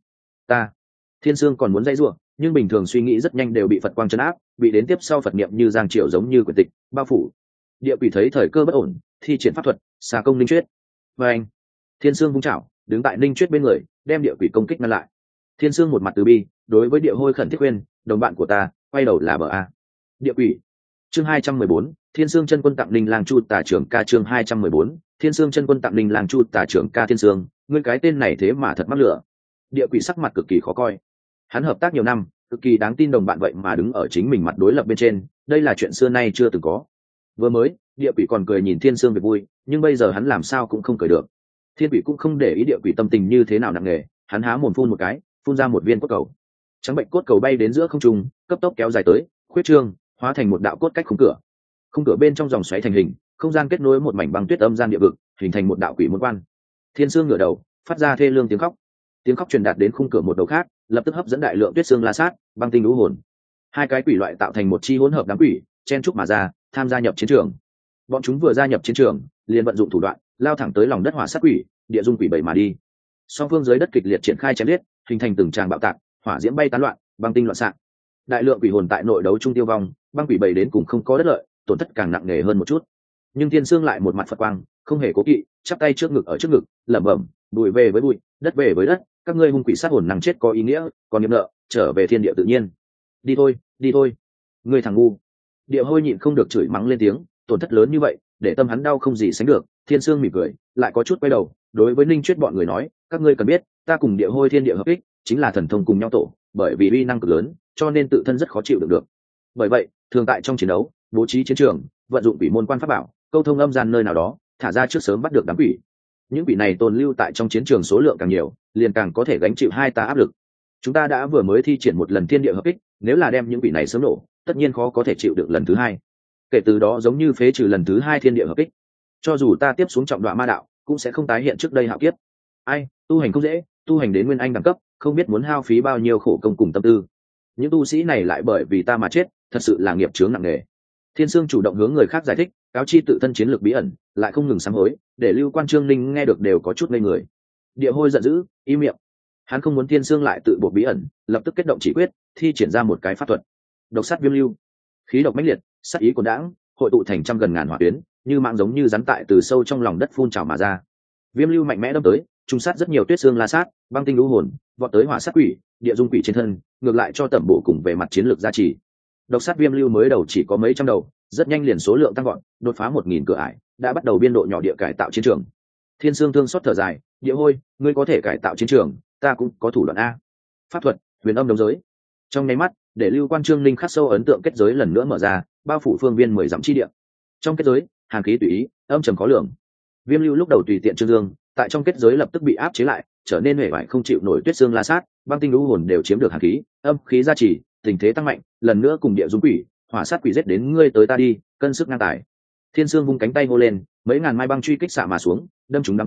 Thiên sương còn muốn dây rủa, nhưng bình thường suy nghĩ rất nhanh đều bị Phật quang trấn áp, bị đến tiếp sau Phật niệm như giang triều giống như quyển tịch bao phủ. Địa quỷ thấy thời cơ bất ổn, thi triển pháp thuật xà công linh chuyết. Và anh, thiên sương vung chảo đứng tại linh chuyết bên người, đem địa quỷ công kích ngăn lại. Thiên sương một mặt từ bi đối với địa hôi khẩn thiết khuyên, đồng bạn của ta quay đầu là bờ a. Địa quỷ. Chương 214, thiên sương chân quân tặng linh lang chu tả trưởng ca. Chương 214, thiên sương chân quân tặng linh lang chu tả trưởng ca. Thiên sương, ngươi cái tên này thế mà thật mắc lửa. Địa quỷ sắc mặt cực kỳ khó coi. Hắn hợp tác nhiều năm, cực kỳ đáng tin đồng bạn vậy mà đứng ở chính mình mặt đối lập bên trên, đây là chuyện xưa nay chưa từng có. Vừa mới địa quỷ còn cười nhìn thiên sương về vui, nhưng bây giờ hắn làm sao cũng không cười được. Thiên quỷ cũng không để ý địa quỷ tâm tình như thế nào nặng nề, hắn há mồm phun một cái, phun ra một viên cốt cầu. Trắng bệnh cốt cầu bay đến giữa không trung, cấp tốc kéo dài tới, khuyết trương, hóa thành một đạo cốt cách khung cửa. Khung cửa bên trong dòng xoáy thành hình, không gian kết nối một mảnh băng tuyết âm gian địa vực, hình thành một đạo quỷ môn quan. Thiên sương ngửa đầu, phát ra thê lương tiếng khóc. Tiếng khóc truyền đạt đến khung cửa một đầu khác, lập tức hấp dẫn đại lượng tuyết xương la sát, băng tinh lũ hồn. Hai cái quỷ loại tạo thành một chi hỗn hợp đám quỷ, chen chúc mà ra, tham gia nhập chiến trường. Bọn chúng vừa gia nhập chiến trường, liền vận dụng thủ đoạn, lao thẳng tới lòng đất hỏa sát quỷ, địa dung quỷ bảy mà đi. Song phương dưới đất kịch liệt triển khai chém giết, hình thành từng tràng bạo tạc, hỏa diễm bay tán loạn, băng tinh loạn xạ. Đại lượng quỷ hồn tại nội đấu trung tiêu vong, băng quỷ bảy đến cùng không có đất lợi, tổn thất càng nặng nề hơn một chút. Nhưng thiên sương lại một mặt Phật quang, không hề cố kỵ, chắp tay trước ngực ở trước ngực, lẩm bẩm, bụi về với bụi, đất về với đất, các ngươi hung quỷ sát hồn năng chết có ý nghĩa, còn nghiệp nợ trở về thiên địa tự nhiên. Đi thôi, đi thôi, ngươi thằng ngu. Địa hôi nhịn không được chửi mắng lên tiếng, tổn thất lớn như vậy để tâm hắn đau không gì sánh được. Thiên sương mỉm cười, lại có chút quay đầu đối với ninh chuyết bọn người nói, các ngươi cần biết ta cùng địa hôi thiên địa hợp ích chính là thần thông cùng nhau tổ, bởi vì uy năng cực lớn cho nên tự thân rất khó chịu được. Bởi vậy thường tại trong chiến đấu bố trí chiến trường, vận dụng quỷ môn quan pháp bảo, câu thông âm gian nơi nào đó, thả ra trước sớm bắt được đám quỷ. Những quỷ này tồn lưu tại trong chiến trường số lượng càng nhiều, liền càng có thể gánh chịu hai ta áp lực. Chúng ta đã vừa mới thi triển một lần thiên địa hợp ích, nếu là đem những quỷ này sớm nổ, tất nhiên khó có thể chịu được lần thứ hai. Kể từ đó giống như phế trừ lần thứ hai thiên địa hợp ích, cho dù ta tiếp xuống trọng đoạn ma đạo cũng sẽ không tái hiện trước đây hạo kiếp. Ai, tu hành không dễ, tu hành đến nguyên anh đẳng cấp không biết muốn hao phí bao nhiêu khổ công cùng tâm tư. Những tu sĩ này lại bởi vì ta mà chết, thật sự là nghiệp chướng nặng nề. Thiên sương chủ động hướng người khác giải thích, cáo chi tự thân chiến lược bí ẩn, lại không ngừng sám hối, để Lưu Quan Trương Ninh nghe được đều có chút ngây người. Địa hôi giận dữ, im miệng. Hắn không muốn Thiên sương lại tự buộc bí ẩn, lập tức kết động chỉ quyết, thi triển ra một cái pháp thuật. Độc sát viêm lưu, khí độc mãnh liệt, sát ý cuồn đãng, hội tụ thành trăm gần ngàn hỏa tuyến, như mạng giống như rắn tại từ sâu trong lòng đất phun trào mà ra. Viêm lưu mạnh mẽ đâm tới, trùng sát rất nhiều tuyết xương la sát, băng tinh lũ hồn, vọt tới hỏa sát quỷ, địa dung quỷ trên thân, ngược lại cho tẩm bổ cùng về mặt chiến lược gia trì. Độc sát viêm lưu mới đầu chỉ có mấy trăm đầu, rất nhanh liền số lượng tăng vọt, đột phá 1000 cửa ải, đã bắt đầu biên độ nhỏ địa cải tạo chiến trường. Thiên sương thương xót thở dài, địa hôi, ngươi có thể cải tạo chiến trường, ta cũng có thủ đoạn a. Pháp thuật, huyền âm đồng giới. Trong nháy mắt, để Lưu Quan Trương Linh khắc sâu ấn tượng kết giới lần nữa mở ra, bao phủ phương viên 10 dặm chi địa. Trong kết giới, hàn khí tùy ý, âm trầm khó lường. Viêm lưu lúc đầu tùy tiện trương dương, tại trong kết giới lập tức bị áp chế lại, trở nên hề vải không chịu nổi tuyết xương la sát, băng tinh lũ hồn đều chiếm được hàn khí, âm khí gia trì, tình thế tăng mạnh, lần nữa cùng địa dung quỷ, hỏa sát quỷ giết đến ngươi tới ta đi, cân sức ngang tài. Thiên sương vung cánh tay hô lên, mấy ngàn mai băng truy kích xạ mà xuống, đâm trúng đám quỷ,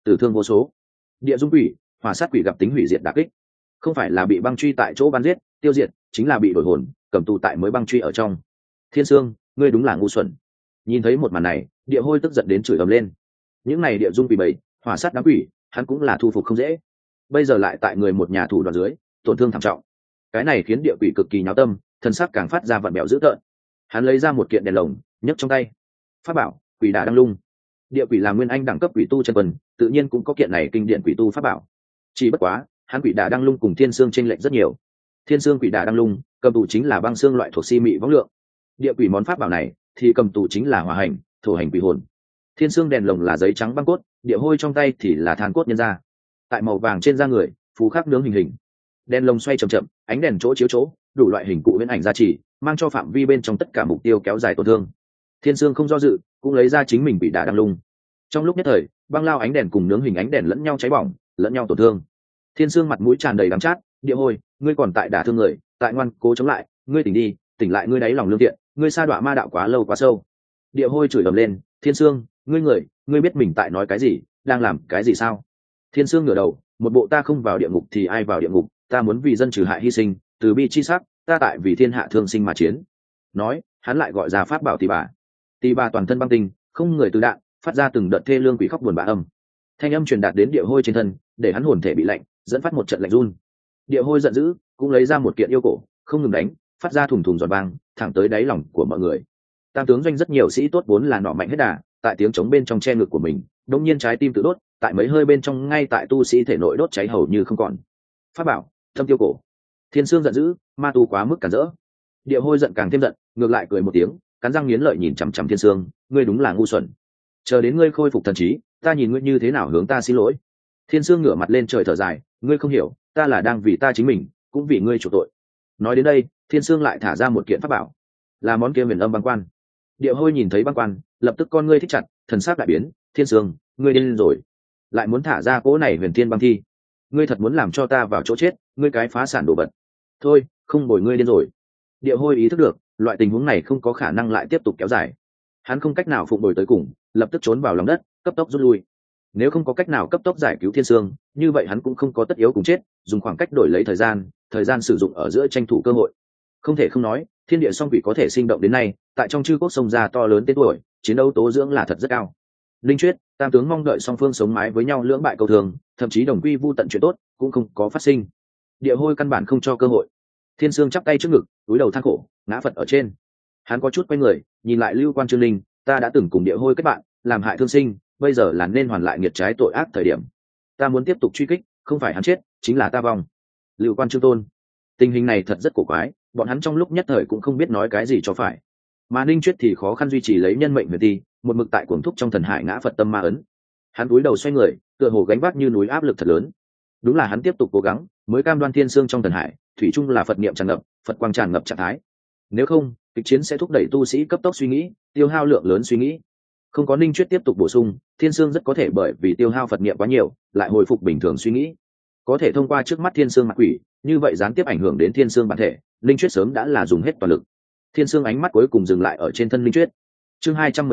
tử thương vô số. Địa dung quỷ, hỏa sát quỷ gặp tính hủy diệt đả kích, không phải là bị băng truy tại chỗ bắn giết tiêu diệt, chính là bị đổi hồn cầm tù tại mới băng truy ở trong. Thiên Sương, ngươi đúng là ngu xuẩn. Nhìn thấy một màn này, Địa Hôi tức giận đến chửi ầm lên. Những này địa dung quỷ bầy, hỏa sát đám quỷ, hắn cũng là thu phục không dễ. Bây giờ lại tại người một nhà thủ đoạn dưới, tổn thương thảm trọng. Cái này khiến địa quỷ cực kỳ nháo tâm, thân sắc càng phát ra vặn bẹo dữ tợn. Hắn lấy ra một kiện đèn lồng, nhấc trong tay. Pháp bảo, quỷ đà đăng lung. Địa quỷ là nguyên anh đẳng cấp quỷ tu chân quân, tự nhiên cũng có kiện này kinh điển quỷ tu pháp bảo. Chỉ bất quá, hắn quỷ đà đăng lung cùng Thiên Sương chênh lệch rất nhiều. Thiên Sương quỷ đà đăng lung, cầm tù chính là băng xương loại thuộc si mị võng lượng. Địa quỷ món pháp bảo này, thì cầm tù chính là hỏa hành, thổ hành quỷ hồn. Thiên Sương đèn lồng là giấy trắng băng cốt, Địa Hôi trong tay thì là than cốt nhân ra. Tại màu vàng trên da người, phù khắc nướng hình hình. Đèn lồng xoay chậm chậm, ánh đèn chỗ chiếu chỗ, đủ loại hình cụ huyễn ảnh gia trì, mang cho phạm vi bên trong tất cả mục tiêu kéo dài tổn thương. Thiên Sương không do dự, cũng lấy ra chính mình bị đả đăng lung. Trong lúc nhất thời, băng lao ánh đèn cùng nướng hình ánh đèn lẫn nhau cháy bỏng, lẫn nhau tổn thương. Thiên Sương mặt mũi tràn đầy đắng chát, Địa Hôi, ngươi còn tại đả thương người, tại ngoan cố chống lại, ngươi tỉnh đi, tỉnh lại, ngươi đáy lòng lương thiện, ngươi sa đọa ma đạo quá lâu quá sâu. Địa Hôi chửi ầm lên, Thiên Sương, ngươi biết mình tại nói cái gì, đang làm cái gì sao? Thiên Sương ngửa đầu, một bộ ta không vào địa ngục thì ai vào địa ngục, ta muốn vì dân trừ hại hy sinh, từ bi chi sắc, ta tại vì thiên hạ thương sinh mà chiến. Nói, hắn lại gọi ra pháp bảo tỳ bà toàn thân băng tinh, không người từ đạn, phát ra từng đợt thê lương quỷ khóc buồn bã âm. Thanh âm truyền đạt đến Địa Hôi trên thân, để hắn hồn thể bị lạnh, dẫn phát một trận lạnh run. Địa Hôi giận dữ, cũng lấy ra một kiện yêu cổ, không ngừng đánh, phát ra thùng thùng giòn vang, thẳng tới đáy lòng của mọi người. Tam tướng doanh rất nhiều sĩ tốt vốn là nọ mạnh hết đà, tại tiếng trống bên trong che ngực của mình, đột nhiên trái tim tự đốt, tại mấy hơi bên trong ngay tại tu sĩ thể nội đốt cháy hầu như không còn. Pháp bảo, thâm tiêu cổ. Thiên Sương giận dữ, ma tu quá mức cản rỡ. Địa Hôi giận càng thêm giận, ngược lại cười một tiếng, cắn răng nghiến lợi nhìn chằm chằm Thiên Sương, ngươi đúng là ngu xuẩn. Chờ đến ngươi khôi phục thần trí, ta nhìn ngươi như thế nào hướng ta xin lỗi. Thiên Sương ngửa mặt lên trời thở dài, ngươi không hiểu, ta là đang vì ta chính mình, cũng vì ngươi chủ tội. Nói đến đây, Thiên Sương lại thả ra một kiện pháp bảo, là món kia huyền âm băng quan. Địa Hôi nhìn thấy băng quan, lập tức con ngươi thích chặt, thần sắc đại biến, Thiên Sương, ngươi điên rồi, lại muốn thả ra cỗ này huyền thiên băng thi, ngươi thật muốn làm cho ta vào chỗ chết, ngươi cái phá sản đồ vật. Thôi, không bồi ngươi điên rồi. Địa Hôi ý thức được, loại tình huống này không có khả năng lại tiếp tục kéo dài. Hắn không cách nào phụng bồi tới cùng, lập tức trốn vào lòng đất, cấp tốc rút lui. Nếu không có cách nào cấp tốc giải cứu Thiên Sương, như vậy hắn cũng không có tất yếu cùng chết, dùng khoảng cách đổi lấy thời gian sử dụng ở giữa tranh thủ cơ hội. Không thể không nói, thiên địa song quỷ có thể sinh động đến nay, tại trong chư quốc sông ra to lớn tên tuổi, chiến đấu tố dưỡng là thật rất cao. Linh Chuyết, Tam tướng mong đợi song phương sống mái với nhau lưỡng bại cầu thường, thậm chí đồng quy vu tận chuyện tốt cũng không có phát sinh. Địa Hôi căn bản không cho cơ hội. Thiên Sương chắp tay trước ngực, cúi đầu than khổ, ngã phật ở trên. Hắn có chút quay người, nhìn lại Lưu Quan Trương Linh, ta đã từng cùng Địa Hôi kết bạn, làm hại thương sinh, bây giờ là nên hoàn lại nghiệt trái tội ác thời điểm. Ta muốn tiếp tục truy kích, không phải hắn chết, chính là ta vong. Lưu Quan Trương Tôn, tình hình này thật rất cổ quái, bọn hắn trong lúc nhất thời cũng không biết nói cái gì cho phải. Mà Ninh Chuyết thì khó khăn duy trì lấy nhân mệnh huyền ti, một mực tại cuồng thúc trong thần hải ngã Phật tâm ma ấn. Hắn cúi đầu xoay người, tựa hồ gánh vác như núi áp lực thật lớn. Đúng là hắn tiếp tục cố gắng, mới cam đoan Thiên Sương trong thần hải, thủy chung là Phật niệm tràn ngập, Phật quang tràn ngập trạng thái. Nếu không, kịch chiến sẽ thúc đẩy tu sĩ cấp tốc suy nghĩ, tiêu hao lượng lớn suy nghĩ. Không có Ninh Chuyết tiếp tục bổ sung, Thiên Sương rất có thể bởi vì tiêu hao Phật niệm quá nhiều, lại hồi phục bình thường suy nghĩ. Có thể thông qua trước mắt Thiên Sương mặt quỷ, như vậy gián tiếp ảnh hưởng đến Thiên Sương bản thể, Ninh Chuyết sớm đã là dùng hết toàn lực. Thiên Sương ánh mắt cuối cùng dừng lại ở trên thân Ninh Chuyết. Chương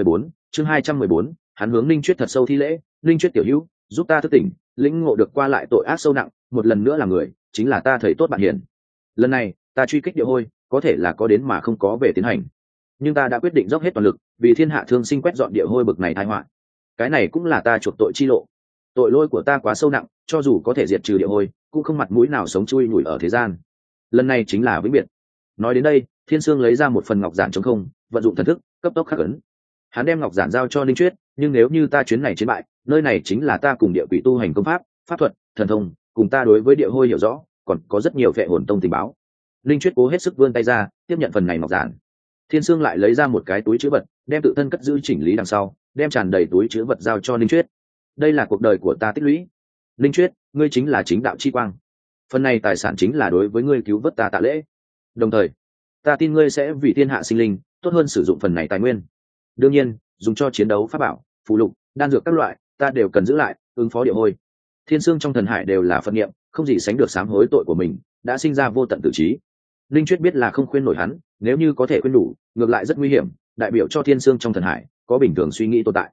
214, hắn hướng Ninh Chuyết thật sâu thi lễ, Ninh Chuyết tiểu hữu, giúp ta thức tỉnh, lĩnh ngộ được qua lại tội ác sâu nặng, một lần nữa là người, chính là ta thầy tốt bạn hiền. Lần này, ta truy kích Địa Hôi, có thể là có đến mà không có về tiến hành. Nhưng ta đã quyết định dốc hết toàn lực, vì thiên hạ thương sinh quét dọn Địa Hôi bực này tai họa. Cái này cũng là ta chuộc tội chi lộ. Tội lỗi của ta quá sâu nặng, cho dù có thể diệt trừ Địa Hôi, cũng không mặt mũi nào sống chui nhủi ở thế gian. Lần này chính là vĩnh biệt. Nói đến đây, Thiên Sương lấy ra một phần ngọc giản trống không, vận dụng thần thức, cấp tốc khắc ấn. Hắn đem ngọc giản giao cho Ninh Chuyết, nhưng nếu như ta chuyến này chiến bại, nơi này chính là ta cùng địa quỷ tu hành công pháp, pháp thuật, thần thông, cùng ta đối với Địa Hôi hiểu rõ, còn có rất nhiều vệ hồn tông tình báo. Ninh Chuyết cố hết sức vươn tay ra, tiếp nhận phần này ngọc giản. Thiên Sương lại lấy ra một cái túi trữ vật, đem tự thân cất giữ chỉnh lý đằng sau, đem tràn đầy túi trữ vật giao cho Ninh Chuyết. Đây là cuộc đời của ta tích lũy. Ninh Chuyết, ngươi chính là chính đạo chi quang. Phần này tài sản chính là đối với ngươi cứu vớt ta tạ lễ. Đồng thời, ta tin ngươi sẽ vì thiên hạ sinh linh, tốt hơn sử dụng phần này tài nguyên. Đương nhiên, dùng cho chiến đấu pháp bảo, phù lục, đan dược các loại, ta đều cần giữ lại, ứng phó Địa Hôi. Thiên Sương trong thần hải đều là Phật niệm, không gì sánh được sám hối tội của mình, đã sinh ra vô tận tự trí. Linh Chuyết biết là không khuyên nổi hắn, nếu như có thể khuyên đủ, ngược lại rất nguy hiểm, đại biểu cho Thiên Sương trong thần hải có bình thường suy nghĩ tồn tại.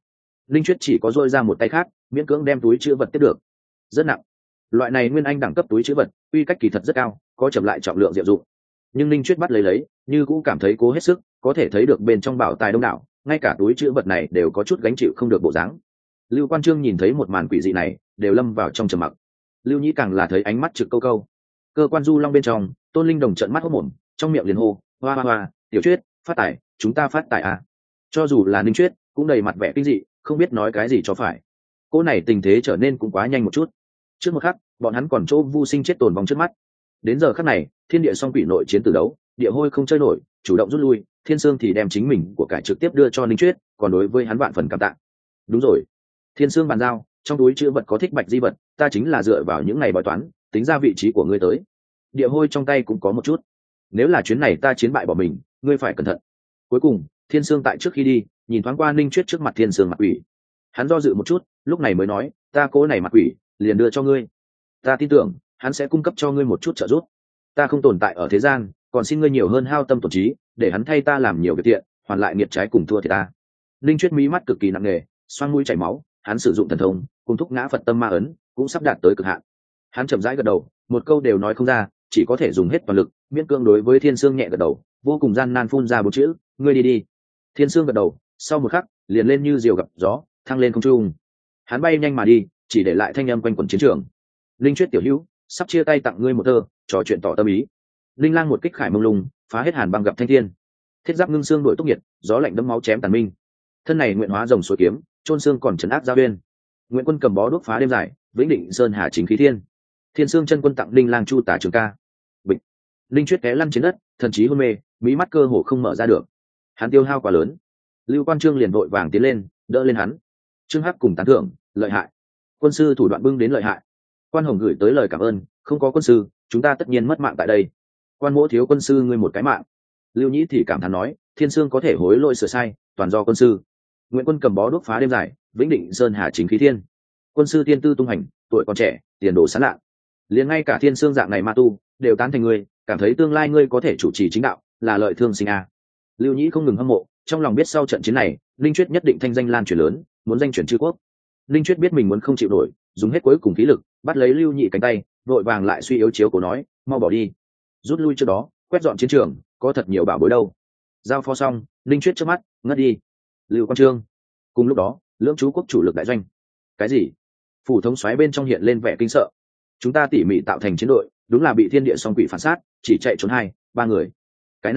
linh chuyết chỉ có dôi ra một tay khác miễn cưỡng đem túi chữ vật tiếp được. Rất nặng. Loại này nguyên anh đẳng cấp túi chữ vật quy cách kỳ thật rất cao, có chậm lại trọng lượng diệu dụng, nhưng linh chuyết bắt lấy như cũng cảm thấy cố hết sức, có thể thấy được bên trong bảo tài đông đảo, ngay cả túi chữ vật này đều có chút gánh chịu không được bộ dáng. Lưu Quan Trương nhìn thấy một màn quỷ dị này đều lâm vào trong trầm mặc. Lưu Nhĩ càng là thấy ánh mắt trực câu câu. Cơ quan du long bên trong, Tôn Linh Đồng trợn mắt hốt mồm, trong miệng liền hô hoa hoa hoa, tiểu chuyết phát tài, chúng ta phát tài à. Cho dù là Ninh Chuyết cũng đầy mặt vẻ kinh dị, không biết nói cái gì cho phải. Cô này tình thế trở nên cũng quá nhanh một chút. Trước một khắc bọn hắn còn chỗ vu sinh chết tồn vong trước mắt, đến giờ khắc này thiên địa song quỷ nội chiến từ đấu, địa hôi không chơi nổi chủ động rút lui, Thiên Sương thì đem chính mình của cải trực tiếp đưa cho Ninh Chuyết, còn đối với hắn vạn phần cảm tạ. Đúng rồi, Thiên Sương bàn giao, trong túi chữ vật có thích bạch di vật, ta chính là dựa vào những ngày bói toán tính ra vị trí của ngươi tới. Địa hôi trong tay cũng có một chút, nếu là chuyến này ta chiến bại bỏ mình, ngươi phải cẩn thận. Cuối cùng Thiên Sương tại trước khi đi nhìn thoáng qua Ninh Chuyết trước mặt Thiên Sương mặt quỷ, hắn do dự một chút lúc này mới nói, ta cố này mặt quỷ liền đưa cho ngươi, ta tin tưởng hắn sẽ cung cấp cho ngươi một chút trợ giúp. Ta không tồn tại ở thế gian, còn xin ngươi nhiều hơn hao tâm tổn trí, để hắn thay ta làm nhiều việc thiện, hoàn lại nghiệp trái cùng thua thì ta. Linh Chuyết mí mắt cực kỳ nặng nề, xoang mũi chảy máu, hắn sử dụng thần thông cùng thúc ngã Phật tâm ma ấn cũng sắp đạt tới cực hạn. Hắn chậm rãi gật đầu, một câu đều nói không ra, chỉ có thể dùng hết toàn lực miễn cưỡng đối với Thiên Sương nhẹ gật đầu, vô cùng gian nan phun ra bốn chữ, ngươi đi đi. Thiên Sương gật đầu, sau một khắc liền lên như diều gặp gió, thăng lên không trung. Hắn bay nhanh mà đi, chỉ để lại thanh âm quanh quẩn chiến trường. Linh Chuyết tiểu hữu, sắp chia tay tặng ngươi một thơ, trò chuyện tỏ tâm ý. Linh Lang một kích khải mông lung, phá hết hàn băng gặp thanh thiên. Thiết giáp ngưng xương đổi túc nhiệt, gió lạnh đẫm máu chém tàn minh. Thân này nguyện hóa rồng suối kiếm, trôn xương còn trấn áp giao uyên. Nguyện quân cầm bó đuốc phá đêm dài, vĩnh định sơn hà chính khí thiên. Thiên Sương chân quân tặng Linh Lang chu tả trường ca. Bịch. Linh Chuyết té lăn trên đất, thần trí hôn mê, mí mắt cơ hồ không mở ra được. Hắn tiêu hao quá lớn. Lưu Quan Trương liền vội vàng tiến lên, đỡ lên hắn. Trương Hắc cùng tán thưởng, lợi hại. Quân sư thủ đoạn bưng đến lợi hại. Quan Hồng gửi tới lời cảm ơn, không có quân sư chúng ta tất nhiên mất mạng tại đây. Quan Mỗ thiếu quân sư ngươi một cái mạng. Lưu Nhĩ thì cảm thán nói, Thiên Sương có thể hối lỗi sửa sai, toàn do quân sư. Nguyễn quân cầm bó đuốc phá đêm dài, vĩnh định sơn hà chính khí thiên. Quân sư tiên tư tung hành, tuổi còn trẻ, tiền đồ sáng lạ. Liền ngay cả Thiên Sương dạng này ma tu đều tán thành ngươi, cảm thấy tương lai ngươi có thể chủ trì chính đạo, là lợi thương sinh a. Lưu Nhĩ không ngừng hâm mộ, trong lòng biết sau trận chiến này Linh Chuyết nhất định thanh danh lan truyền lớn, muốn danh chuyển chư quốc. Linh Chuyết biết mình muốn không chịu nổi, dùng hết cuối cùng khí lực bắt lấy Lưu Nhị cánh tay, vội vàng lại suy yếu chiếu cổ nói, mau bỏ đi. Rút lui trước đó quét dọn chiến trường, có thật nhiều bảo bối đâu. Giao phó xong, Linh Chuyết trước mắt ngất đi. Lưu Quan Trương. Cùng lúc đó lưỡng chú quốc chủ lực đại doanh. Cái gì? Phủ thống soái bên trong hiện lên vẻ kinh sợ. Chúng ta tỉ mỉ tạo thành chiến đội, đúng là bị thiên địa song quỷ phản sát, chỉ chạy trốn 2-3 người. Cái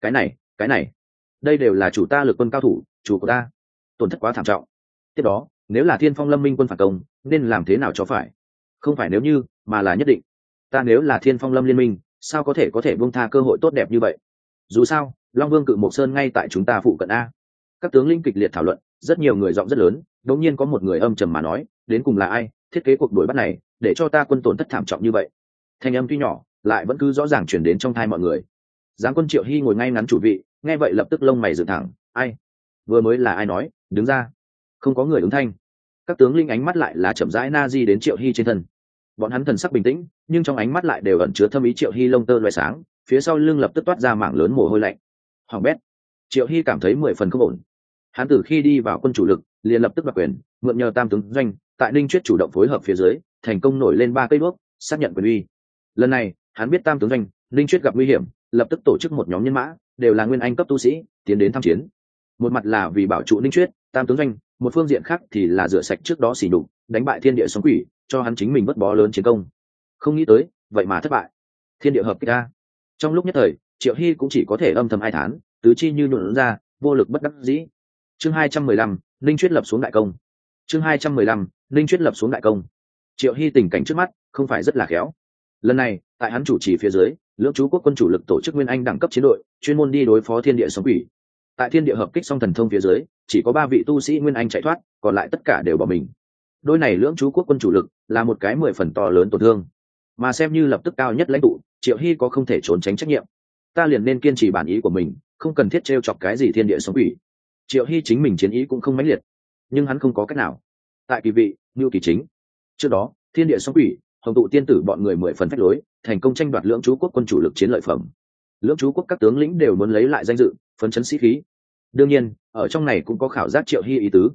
này đây đều là chủ ta lực quân cao thủ, chủ của ta tổn thất quá thảm trọng. Tiếp đó nếu là Thiên Phong Lâm Minh quân phản công, nên làm thế nào cho phải? Không phải nếu như, mà là nhất định. Ta nếu là Thiên Phong Lâm liên minh, sao có thể buông tha cơ hội tốt đẹp như vậy? Dù sao Long Vương Cự Mộc Sơn ngay tại chúng ta phụ cận a. Các tướng lĩnh kịch liệt thảo luận, rất nhiều người giọng rất lớn, đột nhiên có một người âm trầm mà nói, đến cùng là ai thiết kế cuộc đuổi bắt này, để cho ta quân tổn thất thảm trọng như vậy? Thanh âm tuy nhỏ, lại vẫn cứ rõ ràng truyền đến trong tai mọi người. Giáng quân Triệu Hy ngồi ngay ngắn chủ vị, nghe vậy lập tức lông mày dựng thẳng, ai? Vừa mới là ai nói, đứng ra. Không có người ứng thanh. Các tướng linh ánh mắt lại là chậm rãi na di đến Triệu Hy trên thân. Bọn hắn thần sắc bình tĩnh, nhưng trong ánh mắt lại đều ẩn chứa thâm ý. Triệu Hy lông tơ loé sáng, phía sau lưng lập tức toát ra mảng lớn mồ hôi lạnh. Hoàng bét. Triệu Hy cảm thấy 10 phần không ổn. Hắn từ khi đi vào quân chủ lực, liền lập tức đoạt quyền, mượn nhờ tam tướng doanh, tại Ninh Chuyết chủ động phối hợp phía dưới, thành công nổi lên 3 cây đuốc, xác nhận quyền uy. Lần này, hắn biết tam tướng doanh, Ninh Chuyết gặp nguy hiểm, lập tức tổ chức một nhóm nhân mã, đều là nguyên anh cấp tu sĩ, tiến đến tham chiến. Một mặt là vì bảo trụ Ninh Chuyết, tam tướng doanh, một phương diện khác thì là rửa sạch trước đó xỉ nhục, đánh bại thiên địa sóng quỷ, cho hắn chính mình vất bó lớn chiến công. Không nghĩ tới vậy mà thất bại. Thiên địa hợp kích a. Trong lúc nhất thời Triệu Hy cũng chỉ có thể âm thầm ai thán, tứ chi như nhuộn ra, vô lực bất đắc dĩ. Chương 215, Ninh Chuyết lập xuống đại công. Chương 215, Ninh Chuyết lập xuống đại công. Triệu Hy tình cảnh trước mắt không phải rất là khéo. Lần này tại hắn chủ trì phía dưới, lưỡng chú quốc quân chủ lực tổ chức nguyên anh đẳng cấp chiến đội, chuyên môn đi đối phó thiên địa sóng quỷ. Tại thiên địa hợp kích song thần thông phía dưới, chỉ có 3 vị tu sĩ nguyên anh chạy thoát, còn lại tất cả đều bỏ mình. Đôi này lưỡng chú quốc quân chủ lực là một cái 10 phần to lớn tổn thương, mà xem như lập tức cao nhất lãnh tụ, Triệu Hy có không thể trốn tránh trách nhiệm. Ta liền nên kiên trì bản ý của mình, không cần thiết trêu chọc cái gì thiên địa sóng quỷ. Triệu Hy chính mình chiến ý cũng không mãnh liệt, nhưng hắn không có cách nào. Tại kỳ vị, Nưu Kỳ Chính. Trước đó, thiên địa sóng quỷ, Hồng tụ tiên tử bọn người 10 phần phách lối, thành công tranh đoạt lưỡng chú quốc quân chủ lực chiến lợi phẩm. Lưỡng chú quốc các tướng lĩnh đều muốn lấy lại danh dự, phấn chấn sĩ khí. Đương nhiên, ở trong này cũng có khảo giác Triệu Hy ý tứ.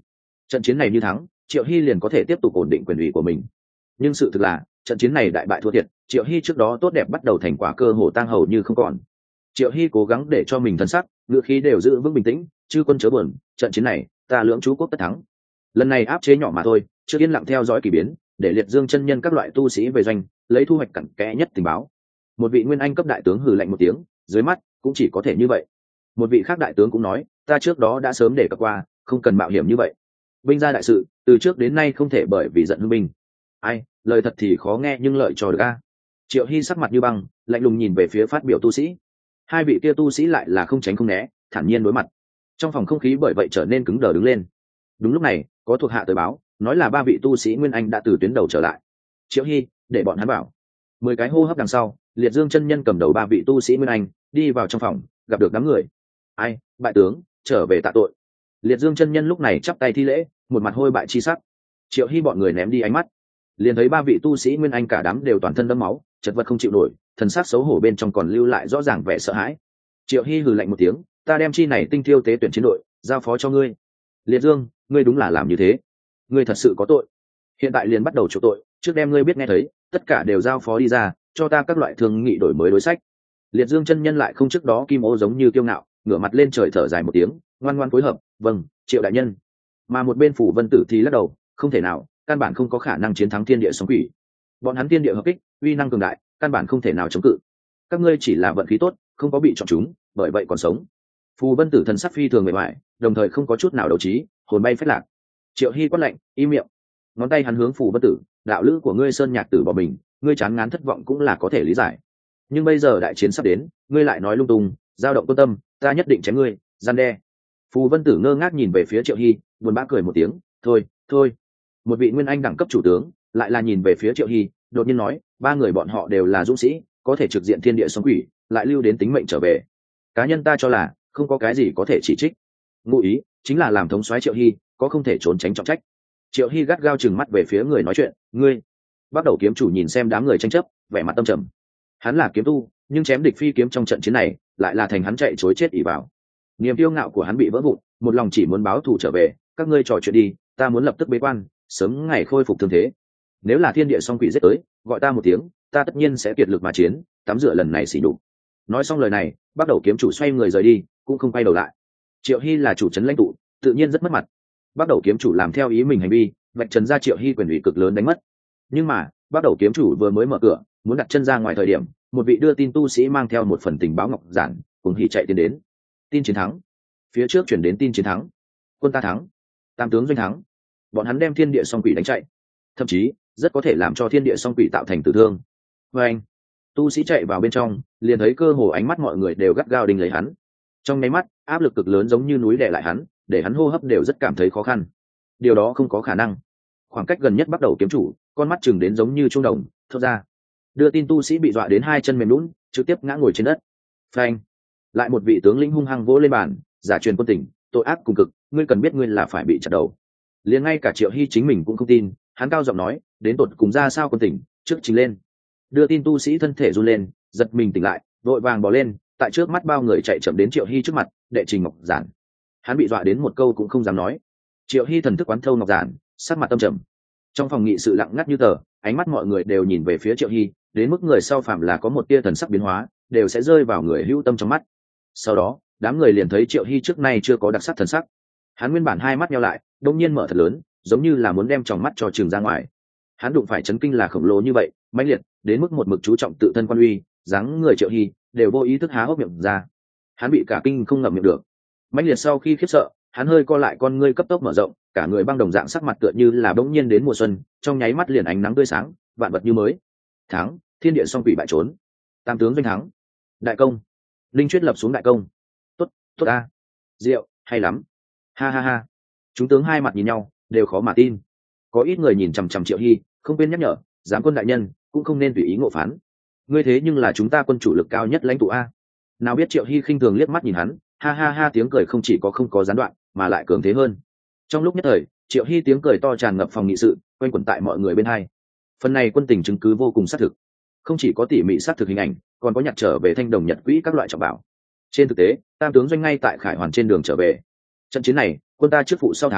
Trận chiến này như thắng, Triệu Hy liền có thể tiếp tục ổn định quyền ủy của mình. Nhưng sự thực là trận chiến này đại bại thua thiệt, Triệu Hy trước đó tốt đẹp bắt đầu thành quả cơ hồ tang hầu như không còn. Triệu Hy cố gắng để cho mình thân sắc ngữ khí đều giữ vững bình tĩnh, chư quân chớ buồn, trận chiến này ta lưỡng chú quốc tất thắng. Lần này áp chế nhỏ mà thôi, chưa yên lặng theo dõi kỳ biến, để liệt dương chân nhân các loại tu sĩ về doanh, lấy thu hoạch cặn kẽ nhất tình báo. Một vị nguyên anh cấp đại tướng hừ lạnh một tiếng, dưới mắt cũng chỉ có thể như vậy. Một vị khác đại tướng cũng nói, ta trước đó đã sớm để cập qua, không cần mạo hiểm như vậy. Binh gia đại sự, từ trước đến nay không thể bởi vì giận hưng binh. Ai, lời thật thì khó nghe nhưng lợi cho được a. Triệu Hy sắc mặt như băng, lạnh lùng nhìn về phía phát biểu tu sĩ. Hai vị kia tu sĩ lại là không tránh không né, thản nhiên đối mặt. Trong phòng không khí bởi vậy trở nên cứng đờ đứng lên. Đúng lúc này, có thuộc hạ tới báo, nói là ba vị tu sĩ nguyên anh đã từ tuyến đầu trở lại. Triệu Hy, để bọn hắn bảo. 10 cái hô hấp đằng sau, liệt dương chân nhân cầm đầu ba vị tu sĩ nguyên anh đi vào trong phòng, gặp được đám người. Ai, bại tướng, trở về tạ tội. Liệt dương chân nhân lúc này chắp tay thi lễ, một mặt hôi bại chi sắc. Triệu Hy bọn người ném đi ánh mắt, liền thấy ba vị tu sĩ nguyên anh cả đám đều toàn thân đẫm máu, chật vật không chịu nổi, thần sắc xấu hổ bên trong còn lưu lại rõ ràng vẻ sợ hãi. Triệu Hy hừ lạnh một tiếng, ta đem chi này tinh thiêu tế tuyển chiến đội giao phó cho ngươi. Liệt Dương, ngươi đúng là làm như thế, ngươi thật sự có tội. Hiện tại liền bắt đầu chịu tội, trước đem ngươi biết nghe thấy, tất cả đều giao phó đi ra, cho ta các loại thương nghị đổi mới đối sách. Liệt Dương chân nhân lại không trước đó kim ô giống như kiêu ngạo, ngửa mặt lên trời thở dài một tiếng, ngoan ngoan phối hợp, vâng, Triệu đại nhân. Mà một bên Phủ Vân Tử thì lắc đầu, không thể nào, căn bản không có khả năng chiến thắng thiên địa sóng quỷ. Bọn hắn thiên địa hợp kích, uy năng cường đại, căn bản không thể nào chống cự. Các ngươi chỉ là vận khí tốt, không có bị chọn chúng, bởi vậy còn sống. Phù Vân Tử thần sắc phi thường mệt mỏi, đồng thời không có chút nào đấu trí, hồn bay phách lạc. Triệu Hy quát lạnh, im miệng. Ngón tay hắn hướng Phù Vân Tử, đạo lữ của ngươi Sơn Nhạc Tử bỏ mình, ngươi chán ngán thất vọng cũng là có thể lý giải. Nhưng bây giờ đại chiến sắp đến, ngươi lại nói lung tung, dao động quân tâm, ta nhất định chém ngươi, gian đe. Phù Vân Tử ngơ ngác nhìn về phía Triệu Hy, buồn bã cười một tiếng, thôi, thôi. Một vị nguyên anh đẳng cấp chủ tướng, lại là nhìn về phía Triệu Hy, đột nhiên nói, ba người bọn họ đều là dũng sĩ, có thể trực diện thiên địa sóng quỷ, lại lưu đến tính mệnh trở về. Cá nhân ta cho là không có cái gì có thể chỉ trích. Ngụ ý chính là làm thống soái Triệu Hy, có không thể trốn tránh trọng trách. Triệu Hy gắt gao chừng mắt về phía người nói chuyện, ngươi. Bắt đầu kiếm chủ nhìn xem đám người tranh chấp, vẻ mặt tâm trầm. Hắn là kiếm tu, nhưng chém địch phi kiếm trong trận chiến này, lại là thành hắn chạy chối chết ỷ vào. Niềm kiêu ngạo của hắn bị vỡ vụn, một lòng chỉ muốn báo thù trở về. Các ngươi trò chuyện đi, ta muốn lập tức bế quan, sớm ngày khôi phục thương thế. Nếu là thiên địa song quỷ giết tới, gọi ta một tiếng, ta tất nhiên sẽ kiệt lực mà chiến, tắm rửa lần này xỉ nhục. Nói xong lời này, bắt đầu kiếm chủ xoay người rời đi, cũng không quay đầu lại. Triệu Hy là chủ trấn lãnh tụ, tự nhiên rất mất mặt. Bắt đầu kiếm chủ làm theo ý mình hành vi, vạch trần ra Triệu Hy quyền ủy cực lớn đánh mất. Nhưng mà bắt đầu kiếm chủ vừa mới mở cửa, muốn đặt chân ra ngoài thời điểm, một vị đưa tin tu sĩ mang theo một phần tình báo ngọc giản, cùng hỉ chạy tiến đến. Tin chiến thắng. Phía trước chuyển đến tin chiến thắng. Quân ta thắng. Tam tướng doanh thắng. Bọn hắn đem thiên địa song quỷ đánh chạy, thậm chí rất có thể làm cho thiên địa song quỷ tạo thành tử thương. Và anh, tu sĩ chạy vào bên trong, liền thấy cơ hồ ánh mắt mọi người đều gắt gao đinh lấy hắn. Trong nháy mắt, áp lực cực lớn giống như núi đè lại hắn, để hắn hô hấp đều rất cảm thấy khó khăn. Điều đó không có khả năng. Khoảng cách gần nhất bắt đầu kiếm chủ, con mắt chừng đến giống như trung đồng, thốt ra. Đưa tin tu sĩ bị dọa đến hai chân mềm lún, trực tiếp ngã ngồi trên đất. Phanh. Lại một vị tướng lĩnh hung hăng vỗ lên bàn, giả truyền quân tình, tội ác cùng cực, ngươi cần biết ngươi là phải bị chặt đầu. Liền ngay cả Triệu Hy chính mình cũng không tin, hắn cao giọng nói, đến tột cùng ra sao quân tình, trước trình lên. Đưa tin tu sĩ thân thể run lên, giật mình tỉnh lại, vội vàng bỏ lên, tại trước mắt bao người chạy chậm đến Triệu Hy trước mặt, đệ trình ngọc giản. Hắn bị dọa đến một câu cũng không dám nói. Triệu Hy thần thức quán thâu ngọc giản, sắc mặt tâm trầm. Trong phòng nghị sự lặng ngắt như tờ, ánh mắt mọi người đều nhìn về phía Triệu Hy, đến mức người sau phạm là có một tia thần sắc biến hóa, đều sẽ rơi vào người hữu tâm trong mắt. Sau đó, đám người liền thấy Triệu Hy trước nay chưa có đặc sắc thần sắc. Hắn nguyên bản hai mắt nheo lại, đông nhiên mở thật lớn, giống như là muốn đem tròng mắt cho trường ra ngoài. Hắn đụng phải chấn kinh là khổng lồ như vậy, mãnh liệt đến mức một mực chú trọng tự thân quan uy, dáng người Triệu Hy đều vô ý thức há hốc miệng ra. Hắn bị cả kinh không ngậm miệng được. Mãnh liệt sau khi khiếp sợ, hắn hơi co lại con ngươi cấp tốc mở rộng, cả người băng đồng dạng sắc mặt tựa như là bỗng nhiên đến mùa xuân, trong nháy mắt liền ánh nắng tươi sáng, vạn vật như mới. Thắng, thiên địa song quỷ bại trốn. Tam tướng doanh thắng. Đại công. Linh Chuyết lập xuống đại công. Tốt, tốt a. Diệu, hay lắm. Ha ha ha. Chúng tướng hai mặt nhìn nhau, đều khó mà tin. Có ít người nhìn chằm chằm Triệu Hy, không quên nhắc nhở, giám quân đại nhân cũng không nên tùy ý ngộ phán. Ngươi thế nhưng là chúng ta quân chủ lực cao nhất lãnh tụ a. Nào biết Triệu Hy khinh thường liếc mắt nhìn hắn, ha ha ha, tiếng cười không chỉ có không có gián đoạn, mà lại cường thế hơn. Trong lúc nhất thời, Triệu Hy tiếng cười to tràn ngập phòng nghị sự, quanh quẩn tại mọi người bên hai. Phần này quân tình chứng cứ vô cùng xác thực, không chỉ có tỉ mỉ xác thực hình ảnh, còn có nhặt trở về thanh đồng nhật quỹ các loại trọng bảo. Trên thực tế, tam tướng doanh ngay tại Khải Hoàn trên đường trở về. Trận chiến này, quân ta trước phụ sau thắng,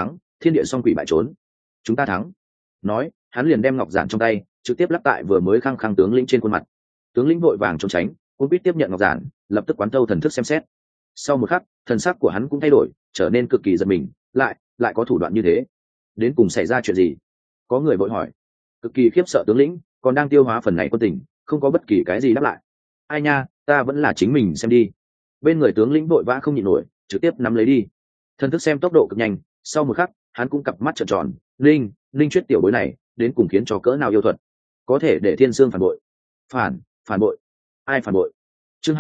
thiên địa song quỷ bại trốn, chúng ta thắng. Nói hắn liền đem ngọc giản trong tay trực tiếp lắp tại vừa mới khăng khăng tướng lĩnh trên khuôn mặt. Tướng lĩnh vội vàng trốn tránh, cũng biết tiếp nhận ngọc giản, lập tức quán thâu thần thức xem xét. Sau một khắc thần sắc của hắn cũng thay đổi, trở nên cực kỳ giật mình, lại có thủ đoạn như thế, đến cùng xảy ra chuyện gì? Có người vội hỏi. Cực kỳ khiếp sợ tướng lĩnh còn đang tiêu hóa phần này quân tình, không có bất kỳ cái gì đáp lại. Ai nha, ta vẫn là chính mình xem đi. Bên người tướng lĩnh vội vã không nhịn nổi, trực tiếp nắm lấy đi. Thần thức xem tốc độ cực nhanh, sau một khắc hắn cũng cặp mắt trợn tròn. Linh Chuyết tiểu bối này đến cùng khiến cho cỡ nào yêu thuật, có thể để Thiên Sương phản bội? Phản bội? Ai phản bội? Chương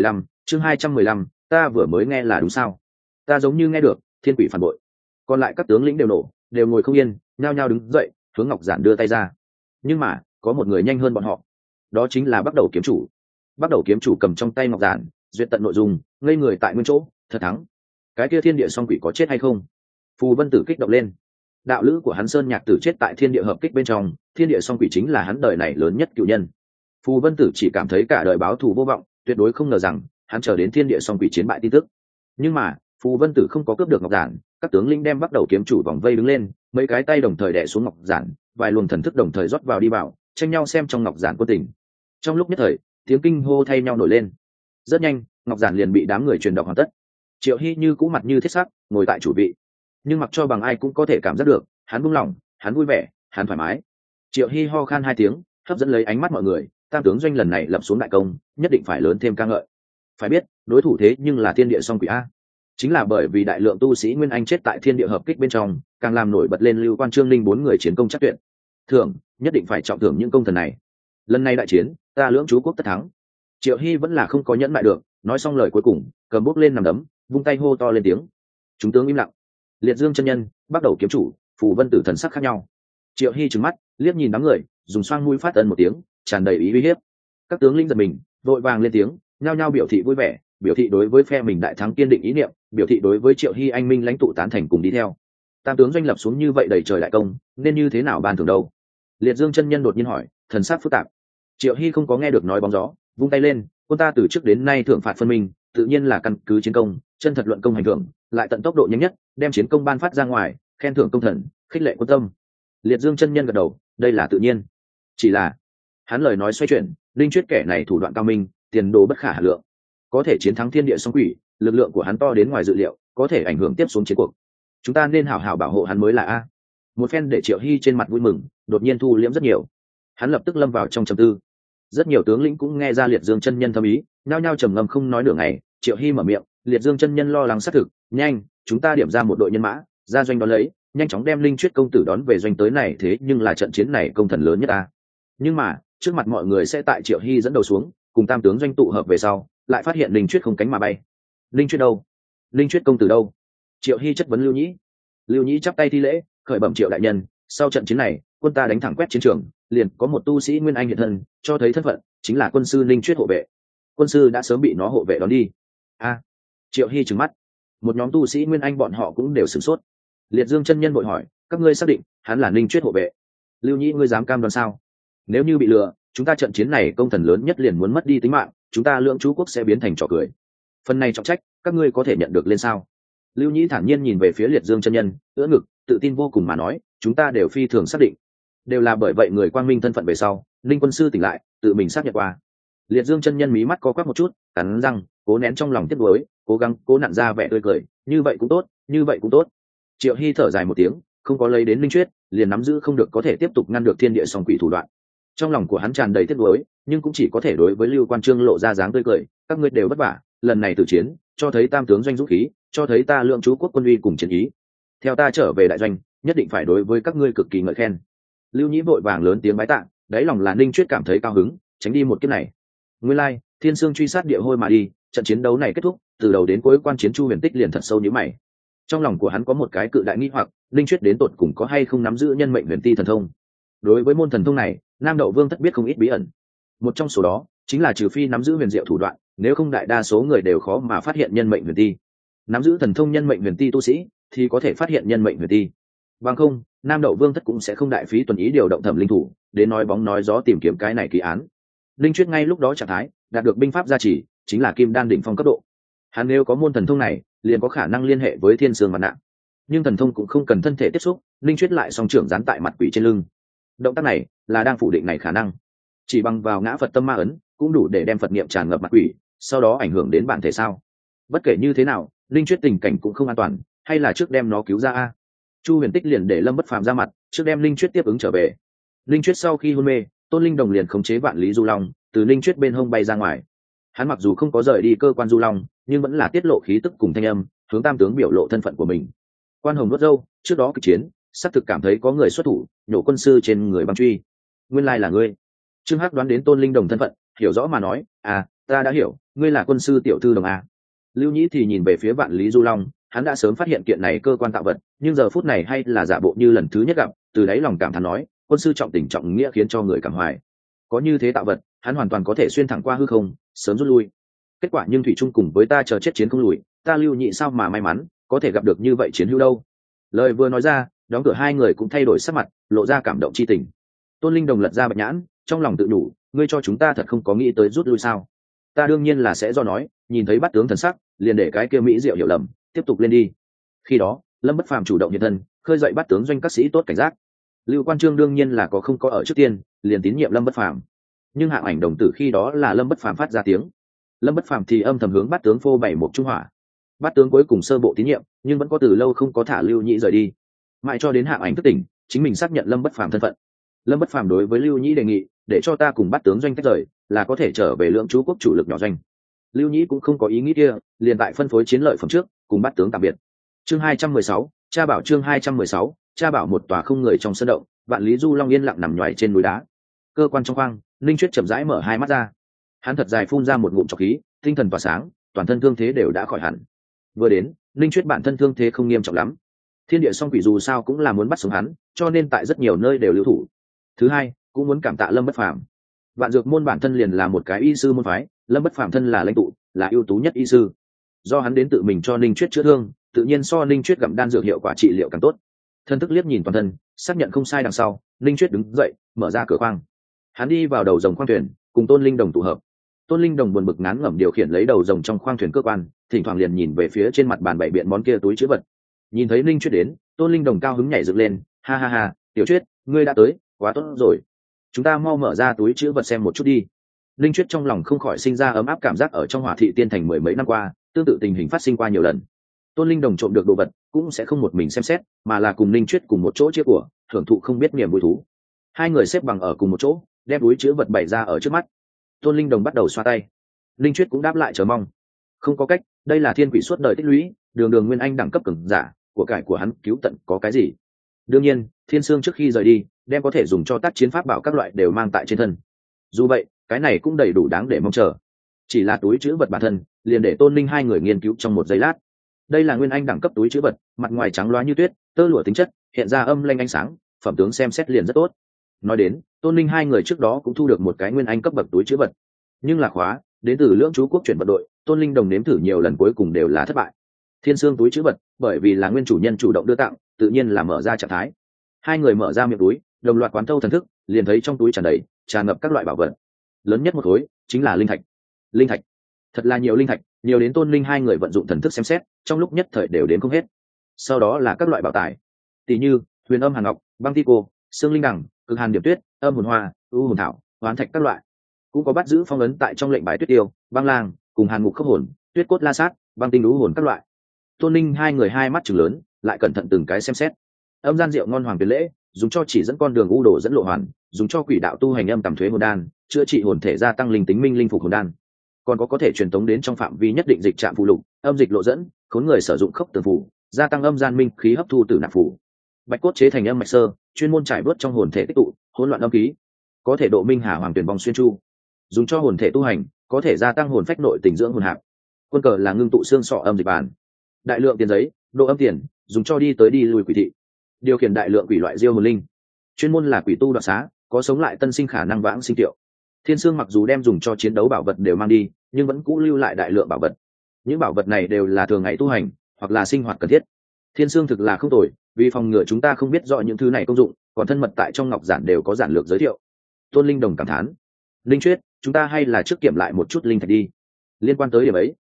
215, ta vừa mới nghe là đúng sao? Ta giống như nghe được thiên quỷ phản bội. Còn lại các tướng lĩnh đều nổ, đều ngồi không yên, nhao nhao đứng dậy, hướng ngọc giản đưa tay ra. Nhưng mà có một người nhanh hơn bọn họ, đó chính là Bắt Đầu kiếm chủ. Bắt Đầu kiếm chủ cầm trong tay ngọc giản, duyệt tận nội dung, ngây người tại nguyên chỗ. Thật thắng? Cái kia thiên địa song quỷ có chết hay không? Phù Vân Tử kích động lên. Đạo lữ của hắn Sơn Nhạc Tử chết tại thiên địa hợp kích bên trong, thiên địa song quỷ chính là hắn đời này lớn nhất cựu nhân. Phù Vân Tử chỉ cảm thấy cả đời báo thù vô vọng, tuyệt đối không ngờ rằng hắn chờ đến thiên địa song quỷ chiến bại tin tức. Nhưng mà Phù Vân Tử không có cướp được ngọc giản, các tướng linh đem Bắt Đầu kiếm chủ vòng vây đứng lên, mấy cái tay đồng thời đè xuống ngọc giản, vài luồng thần thức đồng thời rót vào đi vào, tranh nhau xem trong ngọc giản quân tình. Trong lúc nhất thời tiếng kinh hô thay nhau nổi lên. Rất nhanh ngọc giản liền bị đám người truyền đọc hoàn tất. Triệu Hy như cũ mặt như thiết sắc ngồi tại chủ vị, nhưng mặc cho bằng ai cũng có thể cảm giác được hắn buông lỏng, hắn vui vẻ, hắn thoải mái. Triệu Hy ho khan hai tiếng, hấp dẫn lấy ánh mắt mọi người. Tam tướng doanh lần này lập xuống đại công, nhất định phải lớn thêm ca ngợi. Phải biết đối thủ thế nhưng là thiên địa song quỷ a. Chính là bởi vì đại lượng tu sĩ nguyên anh chết tại thiên địa hợp kích bên trong, càng làm nổi bật lên Lưu Quan Trương Linh bốn người chiến công chắc tuyệt. Thưởng nhất định phải trọng thưởng những công thần này. Lần này đại chiến ta Lưỡng Chú quốc tất thắng. Triệu Hy vẫn là không có nhẫn lại được, nói xong lời cuối cùng cầm bút lên nằm đấm, vung tay hô to lên tiếng. Chúng tướng im lặng. Liệt Dương chân nhân, Bắt Đầu kiếm chủ, Phù Vân Tử thần sắc khác nhau. Triệu Hy trừng mắt liếc nhìn đám người, dùng xoang mũi phát ân một tiếng, tràn đầy ý uy hiếp. Các tướng linh giật mình, vội vàng lên tiếng, nhao nhao biểu thị vui vẻ, biểu thị đối với phe mình đại thắng kiên định ý niệm, biểu thị đối với Triệu Hy anh minh lãnh tụ tán thành cùng đi theo. Tam tướng doanh lập xuống như vậy đầy trời đại công, nên như thế nào ban thưởng đâu? Liệt Dương chân nhân đột nhiên hỏi, thần sắc phức tạp. Triệu Hy không có nghe được nói bóng gió, vung tay lên, quân ta từ trước đến nay thưởng phạt phân minh, tự nhiên là căn cứ chiến công, chân thật luận công hành thưởng, lại tận tốc độ nhanh nhất đem chiến công ban phát ra ngoài, khen thưởng công thần, khích lệ quân tâm. Liệt Dương chân nhân gật đầu, đây là tự nhiên. Chỉ là hắn lời nói xoay chuyển, Linh Chuyết kẻ này thủ đoạn cao minh, tiền đồ bất khả hà lượng, có thể chiến thắng thiên địa song quỷ, lực lượng của hắn to đến ngoài dự liệu, có thể ảnh hưởng tiếp xuống chiến cuộc. Chúng ta nên hảo hảo bảo hộ hắn mới là a. Một phen để Triệu Hy trên mặt vui mừng, đột nhiên thu liễm rất nhiều. Hắn lập tức lâm vào trong trầm tư. Rất nhiều tướng lĩnh cũng nghe ra Liệt Dương chân nhân thâm ý, nhao nhao trầm ngâm không nói nửa ngày. Triệu Hy mở miệng, Liệt Dương chân nhân lo lắng xác thực, nhanh, chúng ta điểm ra một đội nhân mã, ra doanh đón lấy, nhanh chóng đem Linh Chuyết công tử đón về doanh tới này, thế nhưng là trận chiến này công thần lớn nhất ta. Nhưng mà trước mặt mọi người sẽ tại Triệu Hy dẫn đầu xuống, cùng tam tướng doanh tụ hợp về sau, lại phát hiện Linh Chuyết không cánh mà bay. Linh Chuyết đâu? Linh Chuyết công tử đâu? Triệu Hy chất vấn Lưu Nhĩ. Lưu Nhĩ chắp tay thi lễ, khởi bẩm Triệu đại nhân, sau trận chiến này quân ta đánh thẳng quét chiến trường, liền có một tu sĩ nguyên anh hiện thân, cho thấy thân phận chính là quân sư Linh Chuyết hộ vệ. Quân sư đã sớm bị nó hộ vệ đón đi. A. Triệu Hy trừng mắt. Một nhóm tu sĩ nguyên anh bọn họ cũng đều sửng sốt. Liệt Dương chân nhân vội hỏi, các ngươi xác định hắn là Linh Chuyết hộ vệ? Lưu Nhĩ, ngươi dám cam đoan sao? Nếu như bị lừa, chúng ta trận chiến này công thần lớn nhất liền muốn mất đi tính mạng, chúng ta Lưỡng Chú quốc sẽ biến thành trò cười. Phần này trọng trách các ngươi có thể nhận được lên sao? Lưu Nhĩ thản nhiên nhìn về phía Liệt Dương chân nhân, ưỡn ngực tự tin vô cùng mà nói, chúng ta đều phi thường xác định, đều là bởi vậy người quang minh thân phận về sau, Linh quân sư tỉnh lại tự mình xác nhận qua. Liệt Dương chân nhân mí mắt co quắp một chút, cắn răng cố nén trong lòng tiếc nuối, cố gắng cố nặn ra vẻ tươi cười, như vậy cũng tốt, như vậy cũng tốt. Triệu Hy thở dài một tiếng, không có lấy đến Linh Chuyết, liền nắm giữ không được có thể tiếp tục ngăn được thiên địa song quỷ thủ đoạn. Trong lòng của hắn tràn đầy tiếc nuối, nhưng cũng chỉ có thể đối với Lưu Quan Trương lộ ra dáng tươi cười, các ngươi đều vất vả, lần này tử chiến cho thấy tam tướng doanh dũng khí, cho thấy ta Lưỡng Chú quốc quân uy cùng chiến ý. Theo ta trở về đại doanh, nhất định phải đối với các ngươi cực kỳ ngợi khen. Lưu Nhĩ vội vàng lớn tiếng bái tạ, đáy lòng là Linh Chuyết cảm thấy cao hứng, tránh đi một kiếp này. Nguyên lai, Thiên Sương truy sát địa hôi mà đi, trận chiến đấu này kết thúc, từ đầu đến cuối quan chiến Chu Huyền Tích liền thật sâu như mày. Trong lòng của hắn có một cái cự đại nghi hoặc, Linh Chuyết đến tột cùng có hay không nắm giữ nhân mệnh huyền ti thần thông. Đối với môn thần thông này, Nam Đậu Vương thất biết không ít bí ẩn. Một trong số đó chính là trừ phi nắm giữ huyền diệu thủ đoạn, nếu không đại đa số người đều khó mà phát hiện nhân mệnh huyền ti. Nắm giữ thần thông nhân mệnh huyền ti tu sĩ thì có thể phát hiện nhân mệnh huyền ti. Bằng không, Nam Đậu Vương thất cũng sẽ không đại phí tuần ý điều động thẩm linh thủ đến nói bóng nói gió tìm kiếm cái này kỳ án. Linh Chuyết ngay lúc đó trạng thái đạt được binh pháp gia trì, chính là kim đan đỉnh phong cấp độ. Hắn nếu có môn thần thông này, liền có khả năng liên hệ với Thiên Sương mặt nạ. nhưng thần thông cũng không cần thân thể tiếp xúc, linh chuyết lại song trưởng dán tại mặt quỷ trên lưng. Động tác này là đang phủ định này khả năng, chỉ bằng vào ngã Phật tâm ma ấn cũng đủ để đem Phật niệm tràn ngập mặt quỷ, sau đó ảnh hưởng đến bản thể sao? Bất kể như thế nào, linh chuyết tình cảnh cũng không an toàn, hay là trước đem nó cứu ra a? Chu Huyền Tích liền để Lâm Bất Phàm ra mặt, trước đem linh chuyết tiếp ứng trở về. Linh chuyết sau khi hôn mê, Tôn Linh Đồng liền khống chế Vạn Lý Du Long từ linh chuyết bên hông bay ra ngoài. Hắn mặc dù không có rời đi cơ quan Du Long, nhưng vẫn là tiết lộ khí tức cùng thanh âm, hướng Tam tướng biểu lộ thân phận của mình. Quan Hồng đốt râu, trước đó kịch chiến, xác thực cảm thấy có người xuất thủ, nhổ quân sư trên người băng truy. Nguyên lai là ngươi. Trương Hắc đoán đến Tôn Linh Đồng thân phận, hiểu rõ mà nói, ta đã hiểu, ngươi là quân sư tiểu thư Đồng a. Lưu Nhĩ thì nhìn về phía Vạn Lý Du Long, hắn đã sớm phát hiện kiện này cơ quan tạo vật, nhưng giờ phút này hay là giả bộ như lần thứ nhất gặp, từ đáy lòng cảm thán nói, quân sư trọng tình trọng nghĩa khiến cho người cảm hoài. Có như thế tạo vật, hắn hoàn toàn có thể xuyên thẳng qua hư không, sớm rút lui. Kết quả nhưng thủy chung cùng với ta chờ chết chiến không lùi, ta Lưu Nhị sao mà may mắn, có thể gặp được như vậy chiến hữu đâu. Lời vừa nói ra, đóng cửa hai người cũng thay đổi sắc mặt, lộ ra cảm động chi tình. Tôn Linh Đồng lật ra bạch nhãn, trong lòng tự nhủ, ngươi cho chúng ta thật không có nghĩ tới rút lui sao? Ta đương nhiên là sẽ do nói, nhìn thấy Bát tướng thần sắc, liền để cái kia mỹ diệu hiểu lầm, tiếp tục lên đi. Khi đó, Lâm Bất Phàm chủ động hiện thân, khơi dậy Bát tướng doanh các sĩ tốt cảnh giác. Lưu Quan Trương đương nhiên là có không có ở trước tiên, liền tín nhiệm Lâm Bất Phàm. Nhưng Hạng Ảnh đồng tử khi đó là Lâm Bất Phàm phát ra tiếng, Lâm Bất Phàm thì âm thầm hướng Bát tướng phô bày một trung hỏa. Bát tướng cuối cùng sơ bộ tín nhiệm, nhưng vẫn có từ lâu không có thả Lưu Nhĩ rời đi. Mãi cho đến Hạng Ảnh thức tỉnh, chính mình xác nhận Lâm Bất Phàm thân phận. Lâm Bất Phàm đối với Lưu Nhĩ đề nghị, để cho ta cùng Bát tướng doanh tách rời, là có thể trở về Lượng Chú quốc chủ lực nhỏ doanh. Lưu Nhĩ cũng không có ý nghĩ kia, liền tại phân phối chiến lợi phẩm trước, cùng Bát tướng tạm biệt. Chương 216, Cha Bảo chương 216, Cha Bảo một tòa không người trong sân động, Vạn Lý Du Long yên lặng nằm nhoài trên núi đá. Cơ quan trong khoang, Linh Chuyết chậm rãi mở hai mắt ra. Hắn thật dài phun ra một ngụm trọc khí, tinh thần tỏa sáng, toàn thân thương thế đều đã khỏi hẳn. Vừa đến, Linh Chuyết bản thân thương thế không nghiêm trọng lắm. Thiên địa song quỷ dù sao cũng là muốn bắt sống hắn, cho nên tại rất nhiều nơi đều lưu thủ. Thứ hai, cũng muốn cảm tạ Lâm Bất Phàm. Vạn Dược môn bản thân liền là một cái y sư môn phái, Lâm Bất Phàm thân là lãnh tụ, là ưu tú nhất y sư. Do hắn đến tự mình cho Ninh Chuyết chữa thương, tự nhiên so Ninh Chuyết gặm đan dược hiệu quả trị liệu càng tốt. Thân thức liếc nhìn toàn thân, xác nhận không sai đằng sau, Ninh Chuyết đứng dậy, mở ra cửa khoang. Hắn đi vào đầu rồng khoang thuyền, cùng Tôn Linh Đồng tụ hợp. Tôn Linh Đồng buồn bực ngán ngẩm điều khiển lấy đầu rồng trong khoang thuyền cơ quan, thỉnh thoảng liền nhìn về phía trên mặt bàn bày biện món kia túi chứa vật. Nhìn thấy Ninh Chuyết đến, Tôn Linh Đồng cao hứng nhảy dựng lên, ha ha ha, Tiểu Chuyết, ngươi đã tới, quá tốt rồi. Chúng ta mau mở ra túi chứa vật xem một chút đi. Ninh Chuyết trong lòng không khỏi sinh ra ấm áp cảm giác, ở trong Hỏa Thị Tiên Thành mười mấy năm qua, tương tự tình hình phát sinh qua nhiều lần. Tôn Linh Đồng trộm được đồ vật, cũng sẽ không một mình xem xét, mà là cùng Ninh Chuyết cùng một chỗ chia của, thưởng thụ không biết niềm vui thú. Hai người xếp bằng ở cùng một chỗ, đem túi chứa vật bày ra ở trước mắt. Tôn Linh Đồng bắt đầu xoa tay, Ninh Chuyết cũng đáp lại chờ mong. Không có cách, đây là thiên quỷ suốt đời tích lũy, đường đường nguyên anh đẳng cấp cường giả, của cải của hắn cứu tận có cái gì? Đương nhiên, Thiên Sương trước khi rời đi, đem có thể dùng cho tác chiến pháp bảo các loại đều mang tại trên thân. Dù vậy, cái này cũng đầy đủ đáng để mong chờ. Chỉ là túi chứa vật bản thân, liền để Tôn Linh hai người nghiên cứu trong một giây lát. Đây là nguyên anh đẳng cấp túi chứa vật, mặt ngoài trắng loá như tuyết, tơ lụa tính chất, hiện ra âm lanh ánh sáng, phẩm tướng xem xét liền rất tốt. Nói đến, Tôn Linh hai người trước đó cũng thu được một cái nguyên anh cấp bậc túi chứa vật, nhưng là khóa đến từ Lưỡng Chú quốc chuyển vận đội, Tôn Linh Đồng nếm thử nhiều lần cuối cùng đều là thất bại. Thiên Sương túi chứa vật, bởi vì là nguyên chủ nhân chủ động đưa tặng, tự nhiên là mở ra trạng thái. Hai người mở ra miệng túi, đồng loạt quán thâu thần thức, liền thấy trong túi tràn đầy, tràn ngập các loại bảo vật. Lớn nhất một khối chính là linh thạch. Linh thạch, thật là nhiều linh thạch, nhiều đến Tôn Linh hai người vận dụng thần thức xem xét, trong lúc nhất thời đều đến không hết. Sau đó là các loại bảo tài, tỷ như Huyền Âm Hàn Ngọc, Băng Ti Cô, Xương Linh Đằng, Cực Hàn Điệp Tuyết, Âm Hồn Hoa, U Hồn Thảo, Hoán Thạch các loại. Cũng có bắt giữ phong ấn tại trong lệnh bài Tuyết Tiêu, Băng Lang, cùng Hàn Ngục Khốc Hồn, Tuyết Cốt La Sát, Băng Tinh Đú Hồn các loại. Tôn Linh hai người hai mắt trừng lớn, lại cẩn thận từng cái xem xét. Âm gian rượu ngon hoàng tuyệt lễ, dùng cho chỉ dẫn con đường u đồ dẫn lộ hoàn, dùng cho quỷ đạo tu hành âm tầm thuế hồn đan, chữa trị hồn thể, gia tăng linh tính minh linh phục hồn đan. Còn có thể truyền tống đến trong phạm vi nhất định dịch trạm phù lục, âm dịch lộ dẫn, khốn người sử dụng khốc tường phù, gia tăng âm gian minh khí hấp thu tử nạp phù. Bạch cốt chế thành âm mạch sơ, chuyên môn trải bớt trong hồn thể tích tụ, hỗn loạn âm khí, có thể độ minh hà hoàng tuyển vòng xuyên chu, dùng cho hồn thể tu hành, có thể gia tăng hồn phách nội tình dưỡng hồn hạp. Quân cờ là ngưng tụ xương sọ âm dịch bản. Đại lượng tiền giấy, độ âm tiền, dùng cho đi tới đi lui quỷ thị. Điều khiển đại lượng quỷ loại diêu hồn linh, chuyên môn là quỷ tu đoạt xá, có sống lại tân sinh khả năng vãng sinh tiệu. Thiên Sương mặc dù đem dùng cho chiến đấu bảo vật đều mang đi, nhưng vẫn cũ lưu lại đại lượng bảo vật. Những bảo vật này đều là thường ngày tu hành hoặc là sinh hoạt cần thiết. Thiên Sương thực là không tồi, vì phòng ngừa chúng ta không biết rõ những thứ này công dụng, còn thân mật tại trong ngọc giản đều có giản lược giới thiệu. Tôn Linh Đồng cảm thán, Linh Chuyết, chúng ta hay là trước kiểm lại một chút linh thạch đi. Liên quan tới điểm ấy,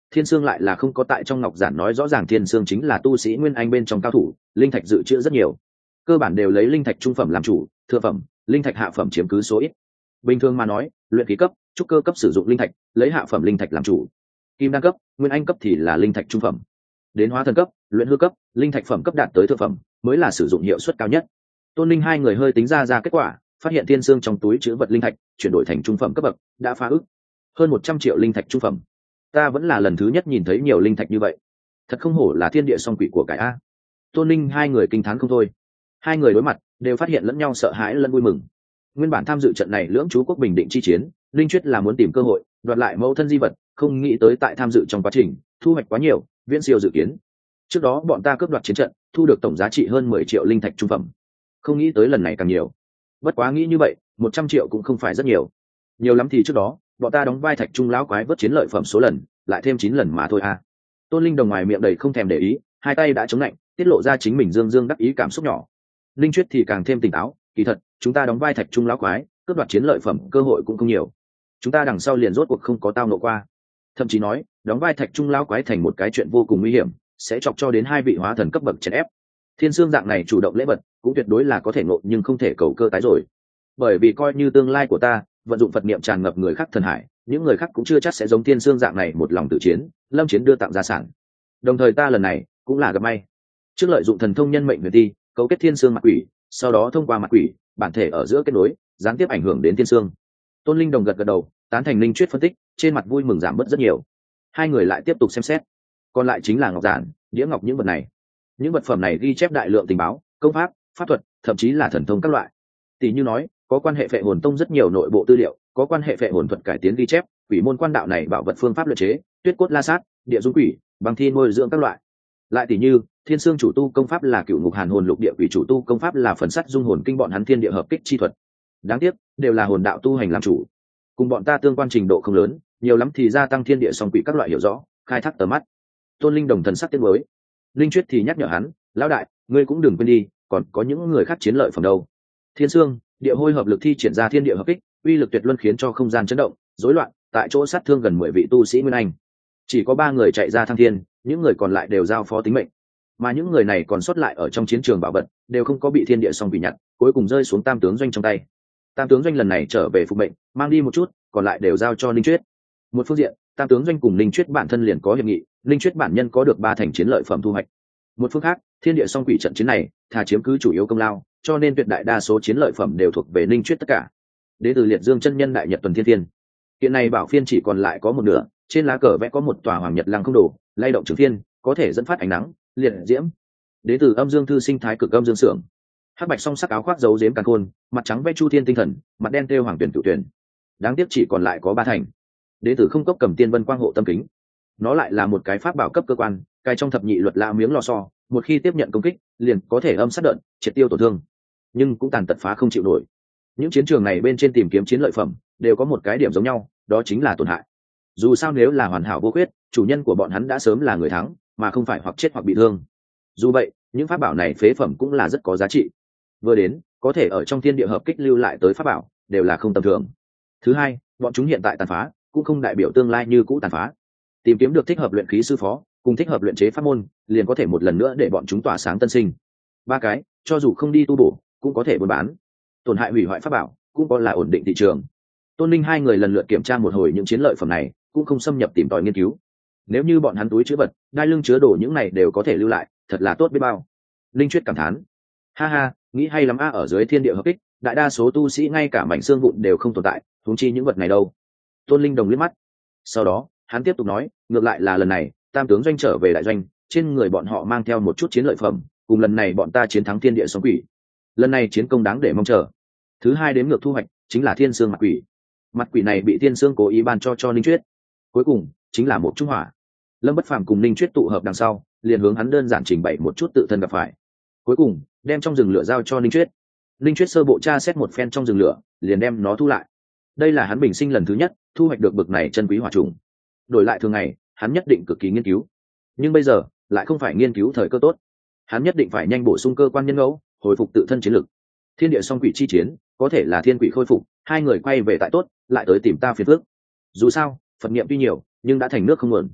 Thiên Sương lại là không có tại trong ngọc giản nói rõ ràng Thiên Sương chính là tu sĩ nguyên anh bên trong cao thủ, linh thạch dự trữ rất nhiều, cơ bản đều lấy linh thạch trung phẩm làm chủ, thượng phẩm, linh thạch hạ phẩm chiếm cứ số ít. Bình thường mà nói, luyện khí cấp, trúc cơ cấp sử dụng linh thạch, lấy hạ phẩm linh thạch làm chủ. Kim đan cấp, nguyên anh cấp thì là linh thạch trung phẩm. Đến hóa thần cấp, luyện hư cấp, linh thạch phẩm cấp đạt tới thượng phẩm mới là sử dụng hiệu suất cao nhất. Tôn Linh hai người hơi tính ra kết quả, phát hiện Thiên Sương trong túi chứa vật linh thạch chuyển đổi thành trung phẩm cấp bậc, đã phá ức. Hơn 100 triệu linh thạch trung phẩm. Ta vẫn là lần thứ nhất nhìn thấy nhiều linh thạch như vậy. Thật không hổ là thiên địa song quỷ của cải a. Tôn Linh hai người kinh thán không thôi. Hai người đối mặt đều phát hiện lẫn nhau sợ hãi lẫn vui mừng. Nguyên bản tham dự trận này lưỡng chú quốc bình định chi chiến, Linh Chuyết là muốn tìm cơ hội đoạt lại mẫu thân di vật, không nghĩ tới tại tham dự trong quá trình thu hoạch quá nhiều, viễn siêu dự kiến. Trước đó bọn ta cướp đoạt chiến trận, thu được tổng giá trị hơn 10 triệu linh thạch trung phẩm, không nghĩ tới lần này càng nhiều. Bất quá nghĩ như vậy, 100 triệu cũng không phải rất nhiều. Nhiều lắm thì trước đó bọn ta đóng vai thạch trung lão quái vớt chiến lợi phẩm số lần, lại thêm 9 lần mà thôi a. Tôn Linh Đồng ngoài miệng đầy không thèm để ý, hai tay đã chống lạnh, tiết lộ ra chính mình dương dương đắc ý cảm xúc nhỏ. Linh Chuyết thì càng thêm tỉnh táo, kỳ thật chúng ta đóng vai thạch trung lão quái, cướp đoạt chiến lợi phẩm cơ hội cũng không nhiều. Chúng ta đằng sau liền rốt cuộc không có tao nộ qua. Thậm chí nói, đóng vai thạch trung lão quái thành một cái chuyện vô cùng nguy hiểm, sẽ chọc cho đến hai vị hóa thần cấp bậc chèn ép. Thiên Sương dạng này chủ động lễ vật, cũng tuyệt đối là có thể ngộ nhưng không thể cầu cơ tái rồi. Bởi vì coi như tương lai của ta, vận dụng Phật niệm tràn ngập người khác thần hải, những người khác cũng chưa chắc sẽ giống Thiên Sương dạng này một lòng tự chiến, lâm chiến đưa tặng gia sản. Đồng thời ta lần này cũng là gặp may. Trước lợi dụng thần thông nhân mệnh huyền ti, cấu kết Thiên Sương mặt quỷ, sau đó thông qua mặt quỷ, bản thể ở giữa kết nối, gián tiếp ảnh hưởng đến Thiên Sương. Tôn Linh Đồng gật đầu, tán thành Linh Chuyết phân tích, trên mặt vui mừng giảm bớt rất nhiều. Hai người lại tiếp tục xem xét. Còn lại chính là ngọc giản, đĩa ngọc những vật này. Những vật phẩm này ghi chép đại lượng tình báo, công pháp, pháp thuật, thậm chí là thần thông các loại. Tỷ như nói, có quan hệ Phệ Hồn Tông rất nhiều nội bộ tư liệu, có quan hệ Phệ Hồn thuật cải tiến ghi chép, quỷ môn quan đạo này bảo vật phương pháp luyện chế, tuyết cốt la sát, địa dung quỷ, băng thi nuôi dưỡng các loại. Lại tỷ như, Thiên Sương chủ tu công pháp là Cửu Ngục Hàn Hồn Lục Địa Quỷ chủ tu công pháp là Phần Sắt Dung Hồn Kinh bọn hắn thiên địa hợp kích chi thuật. Đáng tiếc, đều là hồn đạo tu hành làm chủ, cùng bọn ta tương quan trình độ không lớn, nhiều lắm thì gia tăng thiên địa song quỷ các loại hiểu rõ, khai thác tầm mắt. Tôn Linh Đồng thần sắc tiếc nuối. Linh Chuyết thì nhắc nhở hắn, lão đại, ngươi cũng đừng quên đi, còn có những người khác chiến lợi phẩm đâu. Thiên Sương, địa hôi hợp lực thi triển ra thiên địa hợp kích, uy lực tuyệt luân khiến cho không gian chấn động, rối loạn, tại chỗ sát thương gần 10 vị tu sĩ nguyên anh. Chỉ có 3 người chạy ra thăng thiên, những người còn lại đều giao phó tính mệnh. Mà những người này còn sót lại ở trong chiến trường bảo vật, đều không có bị thiên địa song quỷ nhặt, cuối cùng rơi xuống Tam tướng doanh trong tay. Tam tướng doanh lần này trở về phục mệnh, mang đi một chút, còn lại đều giao cho Linh Chuyết. Một phương diện, Tam tướng doanh cùng Linh Chuyết bản thân liền có hiệp nghị, Linh Chuyết bản nhân có được 3 thành chiến lợi phẩm thu hoạch. Một phương khác, thiên địa song quỷ trận chiến này, thà chiếm cứ chủ yếu công lao, cho nên tuyệt đại đa số chiến lợi phẩm đều thuộc về Linh Chuyết tất cả. Đến từ Liệt Dương chân nhân đại nhật tuần thiên thiên. Hiện này bảo phiên chỉ còn lại có một nửa, trên lá cờ vẽ có một tòa hoàng nhật lăng không đồ, lay động trường thiên, có thể dẫn phát ánh nắng, liệt diễm. Đến từ Âm Dương thư sinh thái cực âm dương sưởng. Hắc bạch song sắc áo khoác giấu giếm càn khôn, mặt trắng vẽ chu thiên tinh thần, mặt đen thêu hoàng tuyển cửu tuyển. Đáng tiếc chỉ còn lại có 3 thành. Đến từ Không Cốc cầm tiên vân quang hộ tâm kính. Nó lại là một cái pháp bảo cấp cơ quan, cài trong thập nhị luật la miếng lò xo, một khi tiếp nhận công kích, liền có thể âm sát đợt, triệt tiêu tổn thương, nhưng cũng tàn tật phá không chịu nổi. Những chiến trường này bên trên tìm kiếm chiến lợi phẩm, đều có một cái điểm giống nhau, đó chính là tổn hại. Dù sao nếu là hoàn hảo vô khuyết, chủ nhân của bọn hắn đã sớm là người thắng, mà không phải hoặc chết hoặc bị thương. Dù vậy, những pháp bảo này phế phẩm cũng là rất có giá trị. Vừa đến, có thể ở trong thiên địa hợp kích lưu lại tới pháp bảo, đều là không tầm thường. Thứ hai, bọn chúng hiện tại tàn phá, cũng không đại biểu tương lai như cũ tàn phá. Tìm kiếm được thích hợp luyện khí sư phó, cùng thích hợp luyện chế pháp môn, liền có thể một lần nữa để bọn chúng tỏa sáng tân sinh. 3 cái, cho dù không đi tu bổ, cũng có thể buôn bán. Tổn hại hủy hoại pháp bảo, cũng có là ổn định thị trường. Tôn Linh hai người lần lượt kiểm tra một hồi những chiến lợi phẩm này, cũng không xâm nhập tìm tòi nghiên cứu. Nếu như bọn hắn túi chứa vật, đai lưng chứa đồ những này đều có thể lưu lại, thật là tốt biết bao. Linh Chuyết cảm thán, ha ha, nghĩ hay lắm a, ở dưới thiên địa hợp kích, đại đa số tu sĩ ngay cả mảnh xương vụn đều không tồn tại, huống chi những vật này đâu. Tôn Linh Đồng liếc mắt. Sau đó, hắn tiếp tục nói, ngược lại là lần này, Tam tướng doanh trở về đại doanh, trên người bọn họ mang theo một chút chiến lợi phẩm, cùng lần này bọn ta chiến thắng thiên địa sóng quỷ. Lần này chiến công đáng để mong chờ. Thứ hai đến ngược thu hoạch, chính là Thiên Sương mặt quỷ. Mặt quỷ này bị Thiên Sương cố ý ban cho Linh Chuyết. Cuối cùng, chính là một trung hỏa. Lâm Bất Phàm cùng Linh Chuyết tụ hợp đằng sau, liền hướng hắn đơn giản trình bày một chút tự thân gặp phải. Cuối cùng, đem trong rừng lửa giao cho Linh Chuyết. Linh Chuyết sơ bộ tra xét một phen trong rừng lửa, liền đem nó thu lại. Đây là hắn bình sinh lần thứ nhất thu hoạch được bực này chân quý hỏa trùng. Đổi lại thường ngày, hắn nhất định cực kỳ nghiên cứu, nhưng bây giờ lại không phải nghiên cứu thời cơ tốt. Hắn nhất định phải nhanh bổ sung cơ quan nhân ngẫu, hồi phục tự thân chiến lực. Thiên địa song quỷ chi chiến, có thể là thiên quỷ khôi phục, hai người quay về tại tốt, lại tới tìm ta phiền phức. Dù sao, Phật niệm tuy nhiều, nhưng đã thành nước không nguồn.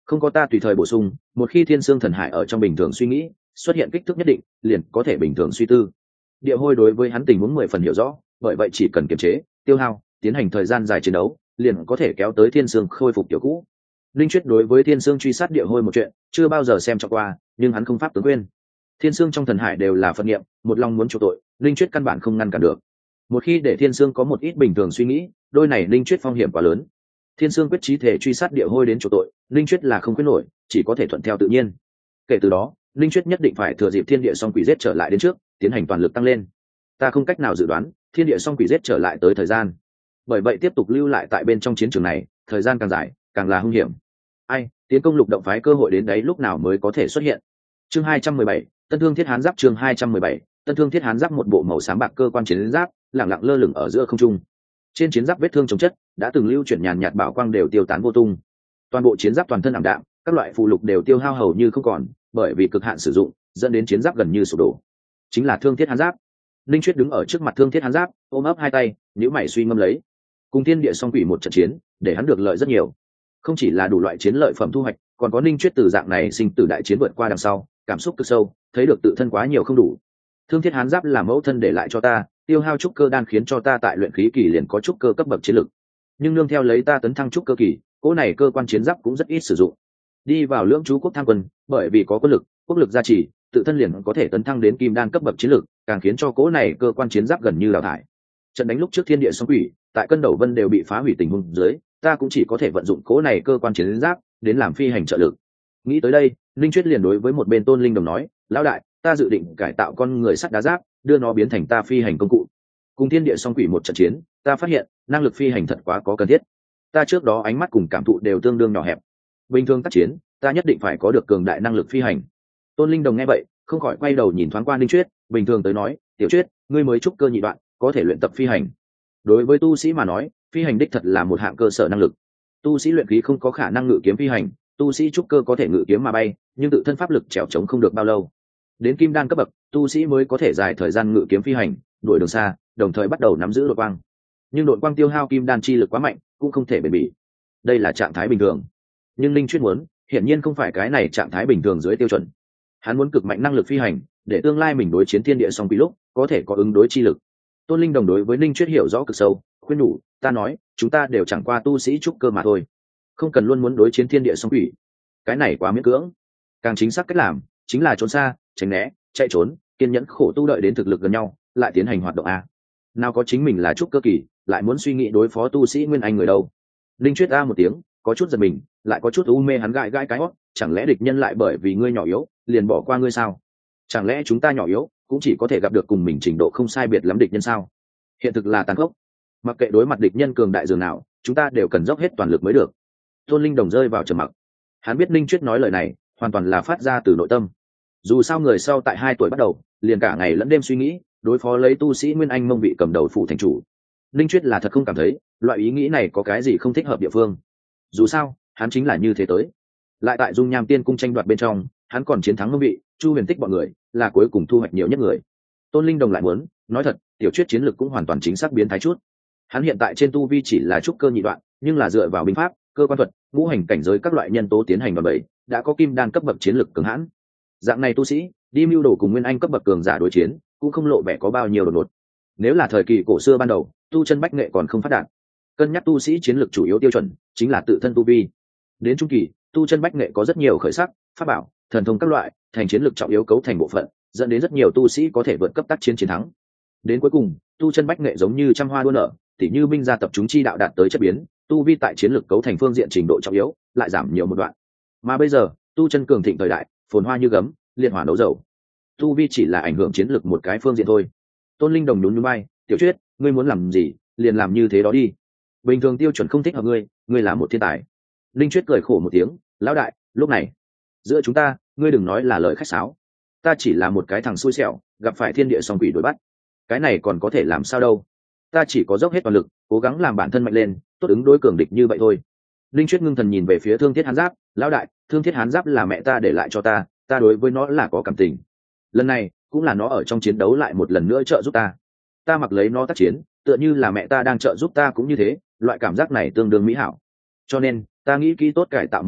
không có ta tùy thời bổ sung, một khi thiên xương thần hải ở trong bình thường suy nghĩ xuất hiện kích thước nhất định, liền có thể bình thường suy tư. Địa hôi đối với hắn tình huống 10 phần hiểu rõ, bởi vậy chỉ cần kiềm chế tiêu hao, tiến hành thời gian dài chiến đấu, liền có thể kéo tới thiên xương khôi phục kiểu cũ. Linh Chuyết đối với thiên xương truy sát địa hôi một chuyện chưa bao giờ xem cho qua, nhưng hắn không pháp tướng quên. Thiên xương trong thần hải đều là phật niệm, một lòng muốn chuộc tội, Linh Chuyết căn bản không ngăn cản được. Một khi để thiên xương có một ít bình thường suy nghĩ, đôi này Linh Chuyết phong hiểm quá lớn. Thiên xương quyết chí thể truy sát địa hôi đến chuộc tội, Linh Chuyết là không quyết nổi, chỉ có thể thuận theo tự nhiên. Kể từ đó, Linh Chuyết nhất định phải thừa dịp thiên địa song quỷ giết trở lại đến trước, tiến hành toàn lực tăng lên. Ta không cách nào dự đoán thiên địa song quỷ giết trở lại tới thời gian, bởi vậy tiếp tục lưu lại tại bên trong chiến trường này, thời gian càng dài càng là hung hiểm. Ai, tiến công lục động phái cơ hội đến đấy lúc nào mới có thể xuất hiện. Chương 217, Tân Thương Thiết Hán Giáp. Chương 217, Tân Thương Thiết Hán Giáp. Một bộ màu xám bạc cơ quan chiến giáp lẳng lặng lơ lửng ở giữa không trung. Trên chiến giáp vết thương chống chất đã từng lưu chuyển nhàn nhạt bảo quang đều tiêu tán vô tung. Toàn bộ chiến giáp toàn thân ảm đạm, các loại phụ lục đều tiêu hao hầu như không còn, bởi vì cực hạn sử dụng dẫn đến chiến giáp gần như sụp đổ. Chính là Thương Thiết Hán Giáp. Linh Chuyết đứng ở trước mặt Thương Thiết Hán Giáp, ôm ấp hai tay, nhíu mày suy ngẫm lấy. Cùng thiên địa song quỷ một trận chiến, để hắn được lợi rất nhiều. Không chỉ là đủ loại chiến lợi phẩm thu hoạch, còn có Linh Chuyết từ dạng này sinh tử đại chiến vượt qua đằng sau, cảm xúc cực sâu, thấy được tự thân quá nhiều không đủ. Thương Thiết Hán Giáp là mẫu thân để lại cho ta, tiêu hao trúc cơ đan khiến cho ta tại luyện khí kỳ liền có trúc cơ cấp bậc chiến lực. Nhưng nương theo lấy ta tấn thăng trúc cơ kỳ, cỗ này cơ quan chiến giáp cũng rất ít sử dụng. Đi vào lưỡng chú quốc tham quân, bởi vì có quân lực, quốc lực gia trì, tự thân liền có thể tấn thăng đến kim đan cấp bậc chiến lực, càng khiến cho cỗ này cơ quan chiến giáp gần như đào thải. Trận đánh lúc trước thiên địa song quỷ, tại cân đầu vân đều bị phá hủy tình huống dưới, ta cũng chỉ có thể vận dụng cỗ này cơ quan chiến giáp đến làm phi hành trợ lực. Nghĩ tới đây, Linh Chuyết liền đối với một bên Tôn Linh Đồng nói, lão đại, ta dự định cải tạo con người sắt đá giáp, đưa nó biến thành ta phi hành công cụ. Cùng thiên địa song quỷ một trận chiến, ta phát hiện năng lực phi hành thật quá có cần thiết. Ta trước đó ánh mắt cùng cảm thụ đều tương đương nhỏ hẹp. Bình thường tác chiến, ta nhất định phải có được cường đại năng lực phi hành. Tôn Linh Đồng nghe vậy, không khỏi quay đầu nhìn thoáng qua Linh Chuyết, bình thường tới nói, tiểu Chuyết, ngươi mới trúc cơ nhị đoạn, có thể luyện tập phi hành. Đối với tu sĩ mà nói, phi hành đích thật là một hạng cơ sở năng lực. Tu sĩ luyện khí không có khả năng ngự kiếm phi hành, tu sĩ trúc cơ có thể ngự kiếm mà bay, nhưng tự thân pháp lực trèo trống không được bao lâu. Đến kim đan cấp bậc, tu sĩ mới có thể dài thời gian ngự kiếm phi hành, đuổi đường xa, đồng thời bắt đầu nắm giữ độn quang. Nhưng độn quang tiêu hao kim đan chi lực quá mạnh, cũng không thể bền bỉ. Đây là trạng thái bình thường. Nhưng Linh Chuyết muốn, hiển nhiên không phải cái này trạng thái bình thường dưới tiêu chuẩn. Hắn muốn cực mạnh năng lực phi hành, để tương lai mình đối chiến thiên địa song quỷ lúc có thể có ứng đối chi lực. Tôn Linh Đồng đối với Linh Chuyết hiểu rõ cực sâu, khuyên nhủ, ta nói, chúng ta đều chẳng qua tu sĩ trúc cơ mà thôi, không cần luôn muốn đối chiến thiên địa song quỷ, cái này quá miễn cưỡng. Càng chính xác cách làm chính là trốn xa, tránh né, chạy trốn, kiên nhẫn khổ tu đợi đến thực lực gần nhau lại tiến hành hoạt động a. Nào có chính mình là trúc cơ kỳ lại muốn suy nghĩ đối phó tu sĩ nguyên anh người đâu. Linh Chuyết a một tiếng, có chút giật mình, lại có chút u mê, hắn gãi gãi cái hót, chẳng lẽ địch nhân lại bởi vì ngươi nhỏ yếu liền bỏ qua ngươi sao? Chẳng lẽ chúng ta nhỏ yếu cũng chỉ có thể gặp được cùng mình trình độ không sai biệt lắm địch nhân sao? Hiện thực là tàn khốc, mặc kệ đối mặt địch nhân cường đại dường nào, chúng ta đều cần dốc hết toàn lực mới được. Tôn Linh Đồng rơi vào trầm mặc. Hắn biết Linh Chuyết nói lời này hoàn toàn là phát ra từ nội tâm. Dù sao người sau tại 2 tuổi bắt đầu liền cả ngày lẫn đêm suy nghĩ đối phó lấy tu sĩ nguyên anh mông vị cầm đầu phủ thành chủ. Linh Chuyết là thật không cảm thấy loại ý nghĩ này có cái gì không thích hợp địa phương. Dù sao hắn chính là như thế tới. Lại tại dung nham tiên cung tranh đoạt bên trong, hắn còn chiến thắng mông vị, Chu Huyền Tích bọn người là cuối cùng thu hoạch nhiều nhất người. Tôn Linh Đồng lại muốn nói thật, tiểu Chuyết chiến lược cũng hoàn toàn chính xác biến thái chút. Hắn hiện tại trên tu vi chỉ là trúc cơ nhị đoạn, nhưng là dựa vào binh pháp, cơ quan thuật, ngũ hành cảnh giới các loại nhân tố tiến hành vào bẫy, đã có kim đan cấp bậc chiến lược cường hãn. Dạng này tu sĩ đi mưu đồ cùng nguyên anh cấp bậc cường giả đối chiến, cũng không lộ vẻ có bao nhiêu đột ngột. Nếu là thời kỳ cổ xưa ban đầu, tu chân bách nghệ còn không phát đạt, cân nhắc tu sĩ chiến lược chủ yếu tiêu chuẩn chính là tự thân tu vi. Đến trung kỳ, tu chân bách nghệ có rất nhiều khởi sắc, pháp bảo, thần thông các loại, thành chiến lược trọng yếu cấu thành bộ phận, dẫn đến rất nhiều tu sĩ có thể vượt cấp tác chiến chiến thắng. Đến cuối cùng, tu chân bách nghệ giống như trăm hoa đua nở, tỉ như binh gia tập chúng chi đạo đạt tới chất biến, tu vi tại chiến lược cấu thành phương diện trình độ trọng yếu lại giảm nhiều một đoạn. Mà bây giờ, tu chân cường thịnh thời đại, phồn hoa như gấm, liệt hỏa nấu dầu, tu vi chỉ là ảnh hưởng chiến lược một cái phương diện thôi. Tôn Linh Đồng nhún nhún vai, tiểu Chuyết, ngươi muốn làm gì liền làm như thế đó đi, bình thường tiêu chuẩn không thích hợp ngươi, ngươi là một thiên tài. Linh Chuyết cười khổ một tiếng, lão đại, lúc này giữa chúng ta ngươi đừng nói là lời khách sáo, ta chỉ là một cái thằng xui xẻo gặp phải thiên địa song quỷ đuổi bắt, cái này còn có thể làm sao đâu, ta chỉ có dốc hết toàn lực cố gắng làm bản thân mạnh lên, tốt ứng đối cường địch như vậy thôi. Linh Chuyết ngưng thần nhìn về phía Thương Thiết Hán Giáp, lão đại, Thương Thiết Hán Giáp là mẹ ta để lại cho ta, ta đối với nó là có cảm tình, lần này cũng là nó ở trong chiến đấu lại một lần nữa trợ giúp ta, ta mặc lấy nó tác chiến tựa như là mẹ ta đang trợ giúp ta cũng như thế, loại cảm giác này tương đương mỹ hảo, cho nên ta nghĩ kỹ tốt cải tạo một chút,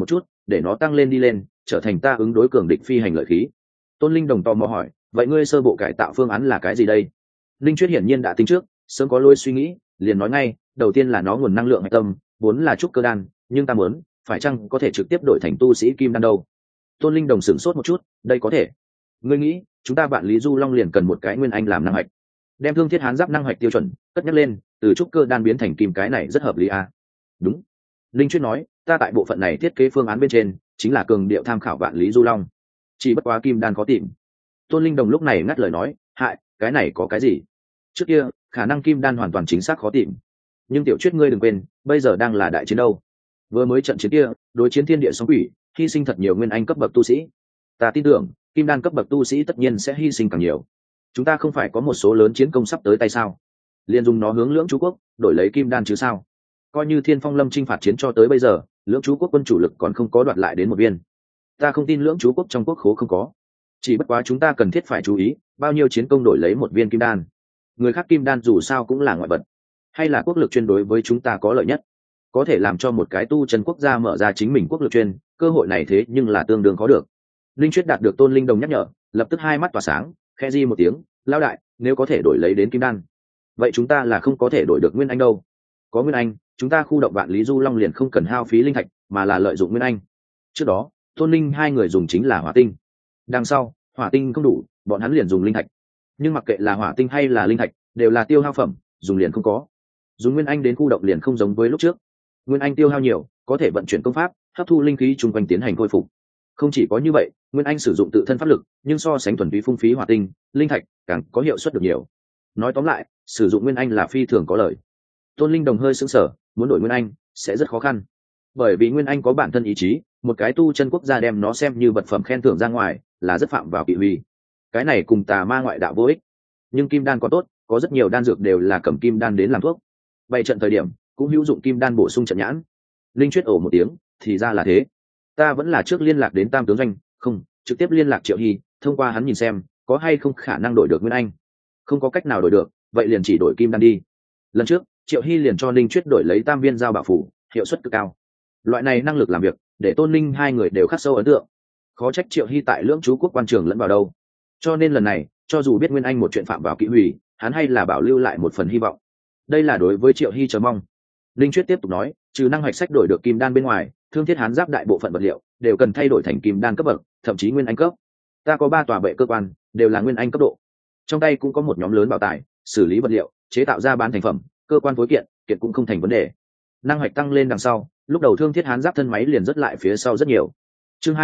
để nó tăng lên đi lên, trở thành ta ứng đối cường địch phi hành lợi khí. Tôn Linh Đồng tò mò hỏi, vậy ngươi sơ bộ cải tạo phương án là cái gì đây? Linh Chuyết hiển nhiên đã tính trước, sớm có lối suy nghĩ, liền nói ngay, đầu tiên là nó nguồn năng lượng hạch tâm vốn là trúc cơ đan, nhưng ta muốn phải chăng có thể trực tiếp đổi thành tu sĩ kim đan đâu? Tôn Linh Đồng sửng sốt một chút, đây có thể. Ngươi nghĩ chúng ta Vạn Lý Du Long liền cần một cái nguyên anh làm năng hạch, đem Thương Thiết Hán Giáp năng hạch tiêu chuẩn cất nhắc lên, từ trúc cơ đan biến thành kim, cái này rất hợp lý à? Đúng. Linh Chuyết nói, ta tại bộ phận này thiết kế phương án bên trên chính là cường điệu tham khảo Vạn Lý Du Long, chỉ bất quá kim đan khó tìm. Tôn Linh Đồng lúc này ngắt lời nói, hại, cái này có cái gì? Trước kia khả năng kim đan hoàn toàn chính xác khó tìm, nhưng tiểu Chuyết ngươi đừng quên, bây giờ đang là đại chiến đâu. Vừa mới trận chiến kia đối chiến thiên địa sóng quỷ, hy sinh thật nhiều nguyên anh cấp bậc tu sĩ, ta tin tưởng kim đan cấp bậc tu sĩ tất nhiên sẽ hy sinh càng nhiều. Chúng ta không phải có một số lớn chiến công sắp tới tay sao, liền dùng nó hướng Lưỡng Chú Quốc đổi lấy kim đan chứ sao? Coi như Thiên Phong Lâm chinh phạt chiến cho tới bây giờ, Lưỡng Chú Quốc quân chủ lực còn không có đoạt lại đến một viên. Ta không tin Lưỡng Chú Quốc trong quốc khố không có, chỉ bất quá chúng ta cần thiết phải chú ý bao nhiêu chiến công đổi lấy một viên kim đan. Người khác kim đan dù sao cũng là ngoại vật, hay là quốc lực chuyên đối với chúng ta có lợi nhất, có thể làm cho một cái tu chân quốc gia mở ra chính mình quốc lực chuyên, cơ hội này thế nhưng là tương đương có được. Linh Chuyết đạt được Tôn Linh Đồng nhắc nhở, lập tức hai mắt tỏa sáng, khẽ di một tiếng, lao đại, nếu có thể đổi lấy đến kim đan, vậy chúng ta là không có thể đổi được nguyên anh đâu. Có nguyên anh, chúng ta khu động Vạn Lý Du Long liền không cần hao phí linh thạch, mà là lợi dụng nguyên anh. Trước đó Tôn Linh hai người dùng chính là hỏa tinh, đằng sau hỏa tinh không đủ, bọn hắn liền dùng linh thạch. Nhưng mặc kệ là hỏa tinh hay là linh thạch, đều là tiêu hao phẩm, dùng liền không có. Dùng nguyên anh đến khu động liền không giống với lúc trước, nguyên anh tiêu hao nhiều, có thể vận chuyển công pháp, hấp thu linh khí chung quanh tiến hành khôi phục. Không chỉ có như vậy, nguyên anh sử dụng tự thân pháp lực, nhưng so sánh thuần túy phung phí hỏa tinh, linh thạch càng có hiệu suất được nhiều. Nói tóm lại, sử dụng nguyên anh là phi thường có lợi. Tôn Linh Đồng hơi sững sờ, muốn đổi nguyên anh sẽ rất khó khăn, bởi vì nguyên anh có bản thân ý chí, một cái tu chân quốc gia đem nó xem như vật phẩm khen thưởng ra ngoài là rất phạm vào kỵ huy. Cái này cùng tà ma ngoại đạo vô ích. Nhưng kim đan có tốt, có rất nhiều đan dược đều là cầm kim đan đến làm thuốc. Bày trận thời điểm cũng hữu dụng kim đan bổ sung trận nhãn. Linh Chuyết ồ một tiếng, thì ra là thế. Ta vẫn là trước liên lạc đến Tam tướng doanh, không, trực tiếp liên lạc Triệu Hy, thông qua hắn nhìn xem có hay không khả năng đổi được nguyên anh. Không có cách nào đổi được, vậy liền chỉ đổi kim đan đi. Lần trước Triệu Hy liền cho Linh Chuyết đổi lấy tam viên giao bảo phủ, hiệu suất cực cao. Loại này năng lực làm việc để Tôn Linh hai người đều khắc sâu ấn tượng. Khó trách Triệu Hy tại Lưỡng Chú Quốc quan trường lẫn vào đâu. Cho nên lần này cho dù biết nguyên anh một chuyện phạm vào kỵ hủy, hắn hay là bảo lưu lại một phần hy vọng. Đây là đối với Triệu Hy chờ mong. Linh Chuyết tiếp tục nói, trừ năng hoạch sách đổi được kim đan bên ngoài, Thương Thiết Hán Giáp đại bộ phận vật liệu đều cần thay đổi thành kim đan cấp bậc, thậm chí nguyên anh cấp. Ta có 3 tòa bệ cơ quan, đều là nguyên anh cấp độ. Trong tay cũng có một nhóm lớn bảo tài, xử lý vật liệu, chế tạo ra bán thành phẩm, cơ quan phối kiện, kiện cũng không thành vấn đề. Năng hoạch tăng lên đằng sau, lúc đầu Thương Thiết Hán Giáp thân máy liền rất lại phía sau rất nhiều. Chương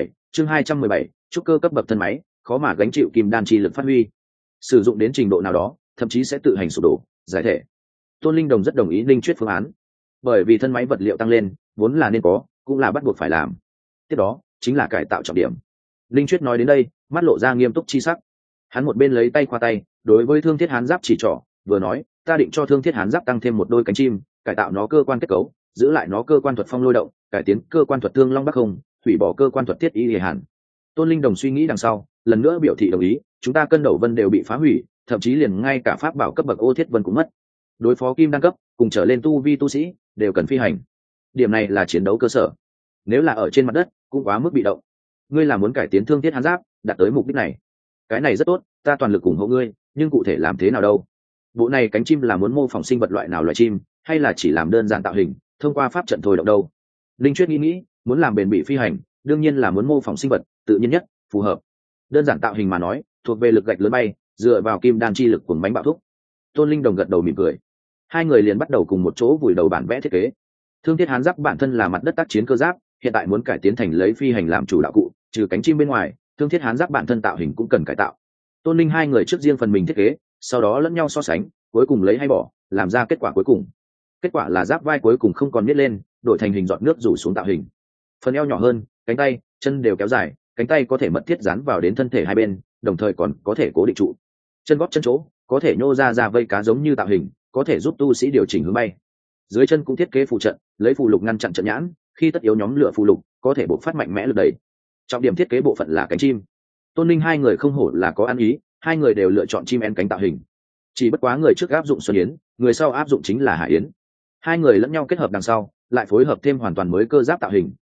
217, trúc cơ cấp bậc thân máy, khó mà gánh chịu kim đan chi lực phát huy. Sử dụng đến trình độ nào đó, thậm chí sẽ tự hành sụp đổ, giải thể. Tôn Linh Đồng rất đồng ý Linh Chuyết phương án, bởi vì thân máy vật liệu tăng lên vốn là nên có, cũng là bắt buộc phải làm. Tiếp đó chính là cải tạo trọng điểm. Linh Chuyết nói đến đây, mắt lộ ra nghiêm túc chi sắc. Hắn một bên lấy tay khoa tay, đối với Thương Thiết Hán Giáp chỉ trỏ, vừa nói, ta định cho Thương Thiết Hán Giáp tăng thêm một đôi cánh chim, cải tạo nó cơ quan kết cấu, giữ lại nó cơ quan thuật phong lôi động, cải tiến cơ quan thuật thương long bắc hùng, hủy bỏ cơ quan thuật thiết y hề hàn. Tôn Linh Đồng suy nghĩ đằng sau, lần nữa biểu thị đồng ý. Chúng ta cân đầu vân đều bị phá hủy, thậm chí liền ngay cả pháp bảo cấp bậc ô thiết vân cũng mất. Đối phó kim đan cấp cùng trở lên tu vi tu sĩ đều cần phi hành, điểm này là chiến đấu cơ sở. Nếu là ở trên mặt đất cũng quá mức bị động. Ngươi là muốn cải tiến Thương Thiết Hán Giáp đạt tới mục đích này, cái này rất tốt, ta toàn lực ủng hộ ngươi, nhưng cụ thể làm thế nào đâu? Bộ này cánh chim là muốn mô phỏng sinh vật loại nào loại chim, hay là chỉ làm đơn giản tạo hình thông qua pháp trận thôi động đâu? Linh Chuyết nghĩ, muốn làm bền bỉ phi hành đương nhiên là muốn mô phỏng sinh vật tự nhiên nhất, phù hợp. Đơn giản tạo hình mà nói, thuộc về lực gạch lớn bay, dựa vào kim đan chi lực cuồng bánh bạo thúc. Tôn Linh Đồng gật đầu mỉm cười. Hai người liền bắt đầu cùng một chỗ vùi đầu bản vẽ thiết kế. Thương Thiết Hán Giáp bản thân là mặt đất tác chiến cơ giáp, hiện tại muốn cải tiến thành lấy phi hành làm chủ đạo cụ, trừ cánh chim bên ngoài, Thương Thiết Hán Giáp bản thân tạo hình cũng cần cải tạo. Tôn Linh hai người trước riêng phần mình thiết kế, sau đó lẫn nhau so sánh, cuối cùng lấy hay bỏ, làm ra kết quả cuối cùng. Kết quả là giáp vai cuối cùng không còn nhét lên, đổi thành hình giọt nước rủ xuống tạo hình. Phần eo nhỏ hơn, cánh tay, chân đều kéo dài, cánh tay có thể mật thiết dán vào đến thân thể hai bên, đồng thời còn có thể cố định trụ. Chân gót chân chỗ có thể nhô ra vây cá giống như tạo hình, có thể giúp tu sĩ điều chỉnh hướng bay. Dưới chân cũng thiết kế phù trận, lấy phù lục ngăn chặn trận nhãn, khi tất yếu nhóm lửa phù lục có thể bộc phát mạnh mẽ lực đẩy. Trọng điểm thiết kế bộ phận là cánh chim. Tôn Linh hai người không hổ là có ăn ý, hai người đều lựa chọn chim én cánh tạo hình. Chỉ bất quá người trước áp dụng xuân yến, người sau áp dụng chính là hải yến. Hai người lẫn nhau kết hợp đằng sau, lại phối hợp thêm hoàn toàn mới cơ giáp tạo hình,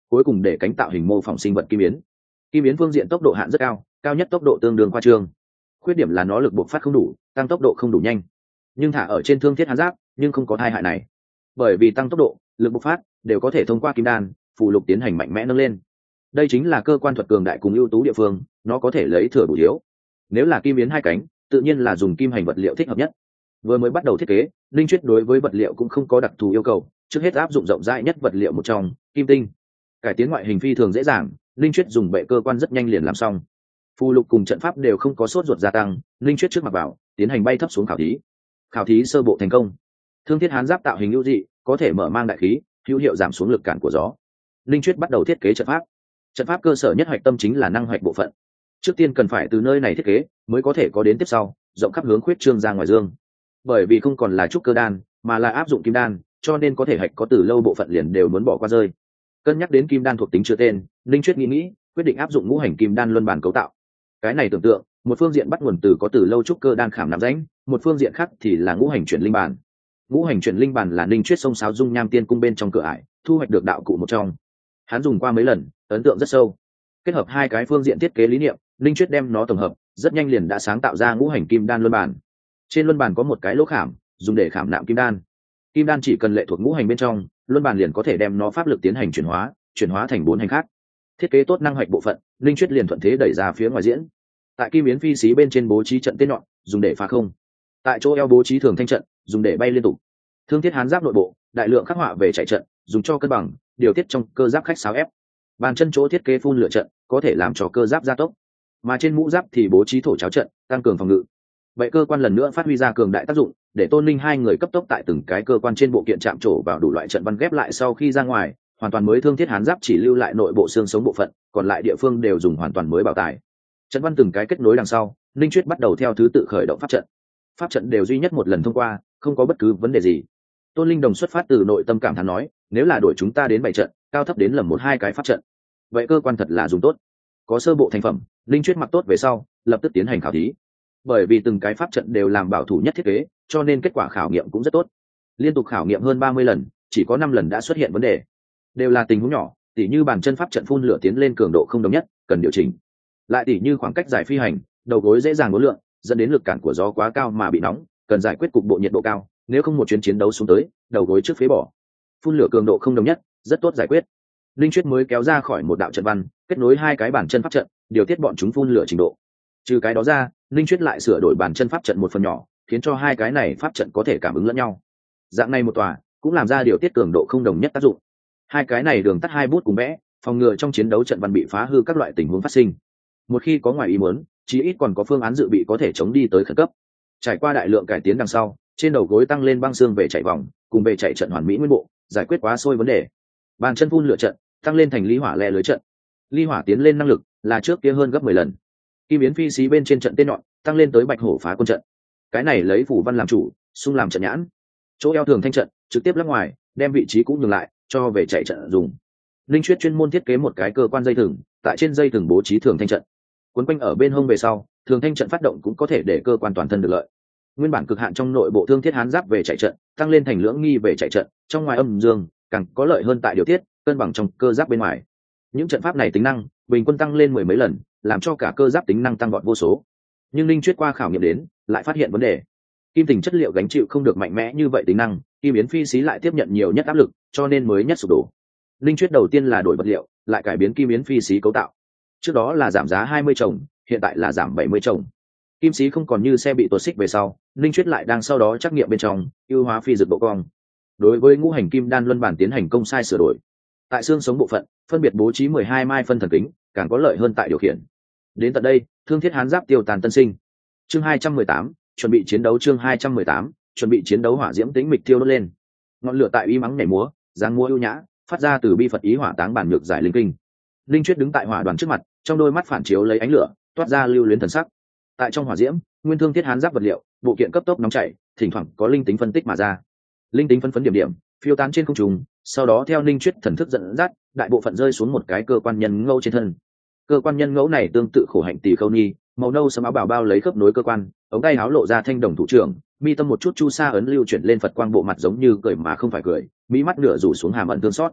cuối cùng để cánh tạo hình mô phỏng sinh vật kim yến. Kim yến phương diện tốc độ hạn rất cao, cao nhất tốc độ tương đương khoa trương. Khuyết điểm là nó lực bộc phát không đủ, tăng tốc độ không đủ nhanh. Nhưng thả ở trên thương thiết hán giáp nhưng không có tai hại này, bởi vì tăng tốc độ, lực bộc phát đều có thể thông qua kim đan phù lục tiến hành mạnh mẽ nâng lên. Đây chính là cơ quan thuật cường đại cùng ưu tú địa phương, nó có thể lấy thừa bù thiếu. Nếu là kim yến hai cánh, tự nhiên là dùng kim hành vật liệu thích hợp nhất. Vừa mới bắt đầu thiết kế, linh chuyết đối với vật liệu cũng không có đặc thù yêu cầu, trước hết áp dụng rộng rãi nhất vật liệu một trong, kim tinh. Cải tiến ngoại hình phi thường dễ dàng, linh chuyết dùng bệ cơ quan rất nhanh liền làm xong. Phù lục cùng trận pháp đều không có sốt ruột gia tăng, linh chuyết trước mặt vào tiến hành bay thấp xuống khảo thí. Khảo thí sơ bộ thành công. Thương thiết hán giáp tạo hình ưu dị, có thể mở mang đại khí, hữu hiệu giảm xuống lực cản của gió. Linh chuyết bắt đầu thiết kế trận pháp. Trận pháp cơ sở nhất hoạch tâm chính là năng hoạch bộ phận. Trước tiên cần phải từ nơi này thiết kế, mới có thể có đến tiếp sau, rộng khắp hướng khuyết trương ra ngoài dương. Bởi vì không còn là trúc cơ đan, mà là áp dụng kim đan, cho nên có thể hạch có từ lâu bộ phận liền đều muốn bỏ qua rơi. Cân nhắc đến kim đan thuộc tính chưa tên, linh chuyết nghĩ quyết định áp dụng ngũ hành kim đan luân bản cấu tạo. Cái này tưởng tượng, một phương diện bắt nguồn từ có từ lâu trúc cơ đan khảm nạm rãnh, một phương diện khác thì là ngũ hành chuyển linh bản. Ngũ hành chuyển linh bản là linh chuyết sông sáo dung nham tiên cung bên trong cửa ải, thu hoạch được đạo cụ một trong. Hắn dùng qua mấy lần, ấn tượng rất sâu. Kết hợp hai cái phương diện thiết kế lý niệm, linh chuyết đem nó tổng hợp, rất nhanh liền đã sáng tạo ra ngũ hành kim đan luân bản. Trên luân bản có một cái lỗ khảm, dùng để khảm nạm kim đan. Kim đan chỉ cần lệ thuộc ngũ hành bên trong, luân bản liền có thể đem nó pháp lực tiến hành chuyển hóa thành 4 hành khác. Thiết kế tốt năng hoạch bộ phận, linh chuyết liền thuận thế đẩy ra phía ngoài diễn. Tại kim yến phi xí bên trên bố trí trận tên nhọn, dùng để phá không. Tại chỗ eo bố trí thường thanh trận, dùng để bay liên tục. Thương thiết hán giáp nội bộ, đại lượng khắc họa về chạy trận, dùng cho cân bằng, điều tiết trong cơ giáp khách sáo ép. Bàn chân chỗ thiết kế phun lửa trận, có thể làm cho cơ giáp gia tốc. Mà trên mũ giáp thì bố trí thổ cháo trận, tăng cường phòng ngự. Vậy cơ quan lần nữa phát huy ra cường đại tác dụng, để Tôn Linh hai người cấp tốc tại từng cái cơ quan trên bộ kiện chạm trổ vào đủ loại trận văn ghép lại sau khi ra ngoài, hoàn toàn mới thương thiết hán giáp chỉ lưu lại nội bộ xương sống bộ phận, còn lại địa phương đều dùng hoàn toàn mới bảo tài. Trận văn từng cái kết nối đằng sau, linh chuyết bắt đầu theo thứ tự khởi động pháp trận. Pháp trận đều duy nhất một lần thông qua, không có bất cứ vấn đề gì. Tôn Linh đồng xuất phát từ nội tâm cảm thán nói, nếu là đổi chúng ta đến 7 trận, cao thấp đến lầm 1-2 cái pháp trận. Vậy cơ quan thật là dùng tốt. Có sơ bộ thành phẩm, linh chuyết mặc tốt về sau, lập tức tiến hành khảo thí. Bởi vì từng cái pháp trận đều làm bảo thủ nhất thiết kế, cho nên kết quả khảo nghiệm cũng rất tốt. Liên tục khảo nghiệm hơn 30 lần, chỉ có 5 lần đã xuất hiện vấn đề. Đều là tình huống nhỏ, tỉ như bàn chân pháp trận phun lửa tiến lên cường độ không đồng nhất, cần điều chỉnh. Lại tỉ như khoảng cách giải phi hành, đầu gối dễ dàng uốn lượn, dẫn đến lực cản của gió quá cao mà bị nóng, cần giải quyết cục bộ nhiệt độ cao, nếu không một chuyến chiến đấu xuống tới, đầu gối trước phế bỏ. Phun lửa cường độ không đồng nhất, rất tốt giải quyết. Linh chuyết mới kéo ra khỏi một đạo trận văn, kết nối hai cái bàn chân pháp trận, điều tiết bọn chúng phun lửa trình độ. Trừ cái đó ra, linh chuyết lại sửa đổi bàn chân pháp trận một phần nhỏ, khiến cho hai cái này pháp trận có thể cảm ứng lẫn nhau. Dạng này một tòa, cũng làm ra điều tiết cường độ không đồng nhất tác dụng. Hai cái này đường tắt 2 bút cùng vẽ, phòng ngừa trong chiến đấu trận văn bị phá hư các loại tình huống phát sinh. Một khi có ngoài ý muốn, chí ít còn có phương án dự bị có thể chống đi tới khẩn cấp. Trải qua đại lượng cải tiến đằng sau, trên đầu gối tăng lên băng xương về chạy vòng, cùng về chạy trận hoàn mỹ nguyên bộ, giải quyết quá sôi vấn đề. Bàn chân phun lửa trận tăng lên thành ly hỏa le lưới trận. Ly hỏa tiến lên năng lực là trước kia hơn gấp 10 lần. Kim yến phi xí bên trên trận tên nhọn tăng lên tới bạch hổ phá quân trận. Cái này lấy phủ văn làm chủ, xung làm trận nhãn. Chỗ eo thường thanh trận trực tiếp lắc ngoài, đem vị trí cũng nhường lại cho về chạy trận dùng. Linh chuyết chuyên môn thiết kế một cái cơ quan dây thừng, tại trên dây thừng bố trí thường thanh trận. Quấn quanh ở bên hông về sau, thường thanh trận phát động cũng có thể để cơ quan toàn thân được lợi. Nguyên bản cực hạn trong nội bộ thương thiết hán giáp về chạy trận, tăng lên thành lưỡng nghi về chạy trận, trong ngoài âm dương, càng có lợi hơn tại điều tiết, cân bằng trong cơ giáp bên ngoài. Những trận pháp này tính năng bình quân tăng lên 10 mấy lần, làm cho cả cơ giáp tính năng tăng vọt vô số. Nhưng linh chuyết qua khảo nghiệm đến, lại phát hiện vấn đề. Kim tình chất liệu gánh chịu không được mạnh mẽ như vậy tính năng, kim yến phi xí lại tiếp nhận nhiều nhất áp lực, cho nên mới nhất sụp đổ. Linh chuyết đầu tiên là đổi vật liệu, lại cải biến kim yến phi xí cấu tạo. Trước đó là giảm giá 20 chồng, hiện tại là giảm 70 chồng. Kim xí không còn như xe bị tuột xích về sau, linh chuyết lại đang sau đó trắc nghiệm bên trong, ưu hóa phi dược độ cong. Đối với ngũ hành kim đan luân bản tiến hành công sai sửa đổi. Tại xương sống bộ phận, phân biệt bố trí 12 mai phân thần kính, càng có lợi hơn tại điều khiển. Đến tận đây, thương thiết hán giáp tiêu tàn tân sinh. Chương 218, chuẩn bị chiến đấu. Chương 218, chuẩn bị chiến đấu. Hỏa diễm tĩnh mịch thiêu đốt lên. Ngọn lửa tại uy mắng nhảy múa, giang múa ưu nhã, phát ra từ bi Phật ý hỏa táng bản nhược giải linh kinh. Linh chuyết đứng tại hỏa đoàn trước mặt, trong đôi mắt phản chiếu lấy ánh lửa, toát ra lưu luyến thần sắc. Tại trong hỏa diễm, nguyên thương thiết hán giáp vật liệu, bộ kiện cấp tốc nóng chảy, thỉnh thoảng có linh tính phân tích mà ra. Linh tính phân phấn điểm điểm, phiêu tán trên không trung, sau đó theo linh chuyết thần thức dẫn dắt, đại bộ phận rơi xuống một cái cơ quan nhân ngẫu trên thân. Cơ quan nhân ngẫu này tương tự khổ hạnh tỷ khâu nhi, màu nâu sẫm áo bào bao lấy khớp nối cơ quan, ống tay áo lộ ra thanh đồng thủ trưởng, mi tâm một chút chu sa ấn lưu chuyển lên Phật quang, bộ mặt giống như cười mà không phải cười, mỹ mắt nửa rủ xuống hàm ẩn thương xót.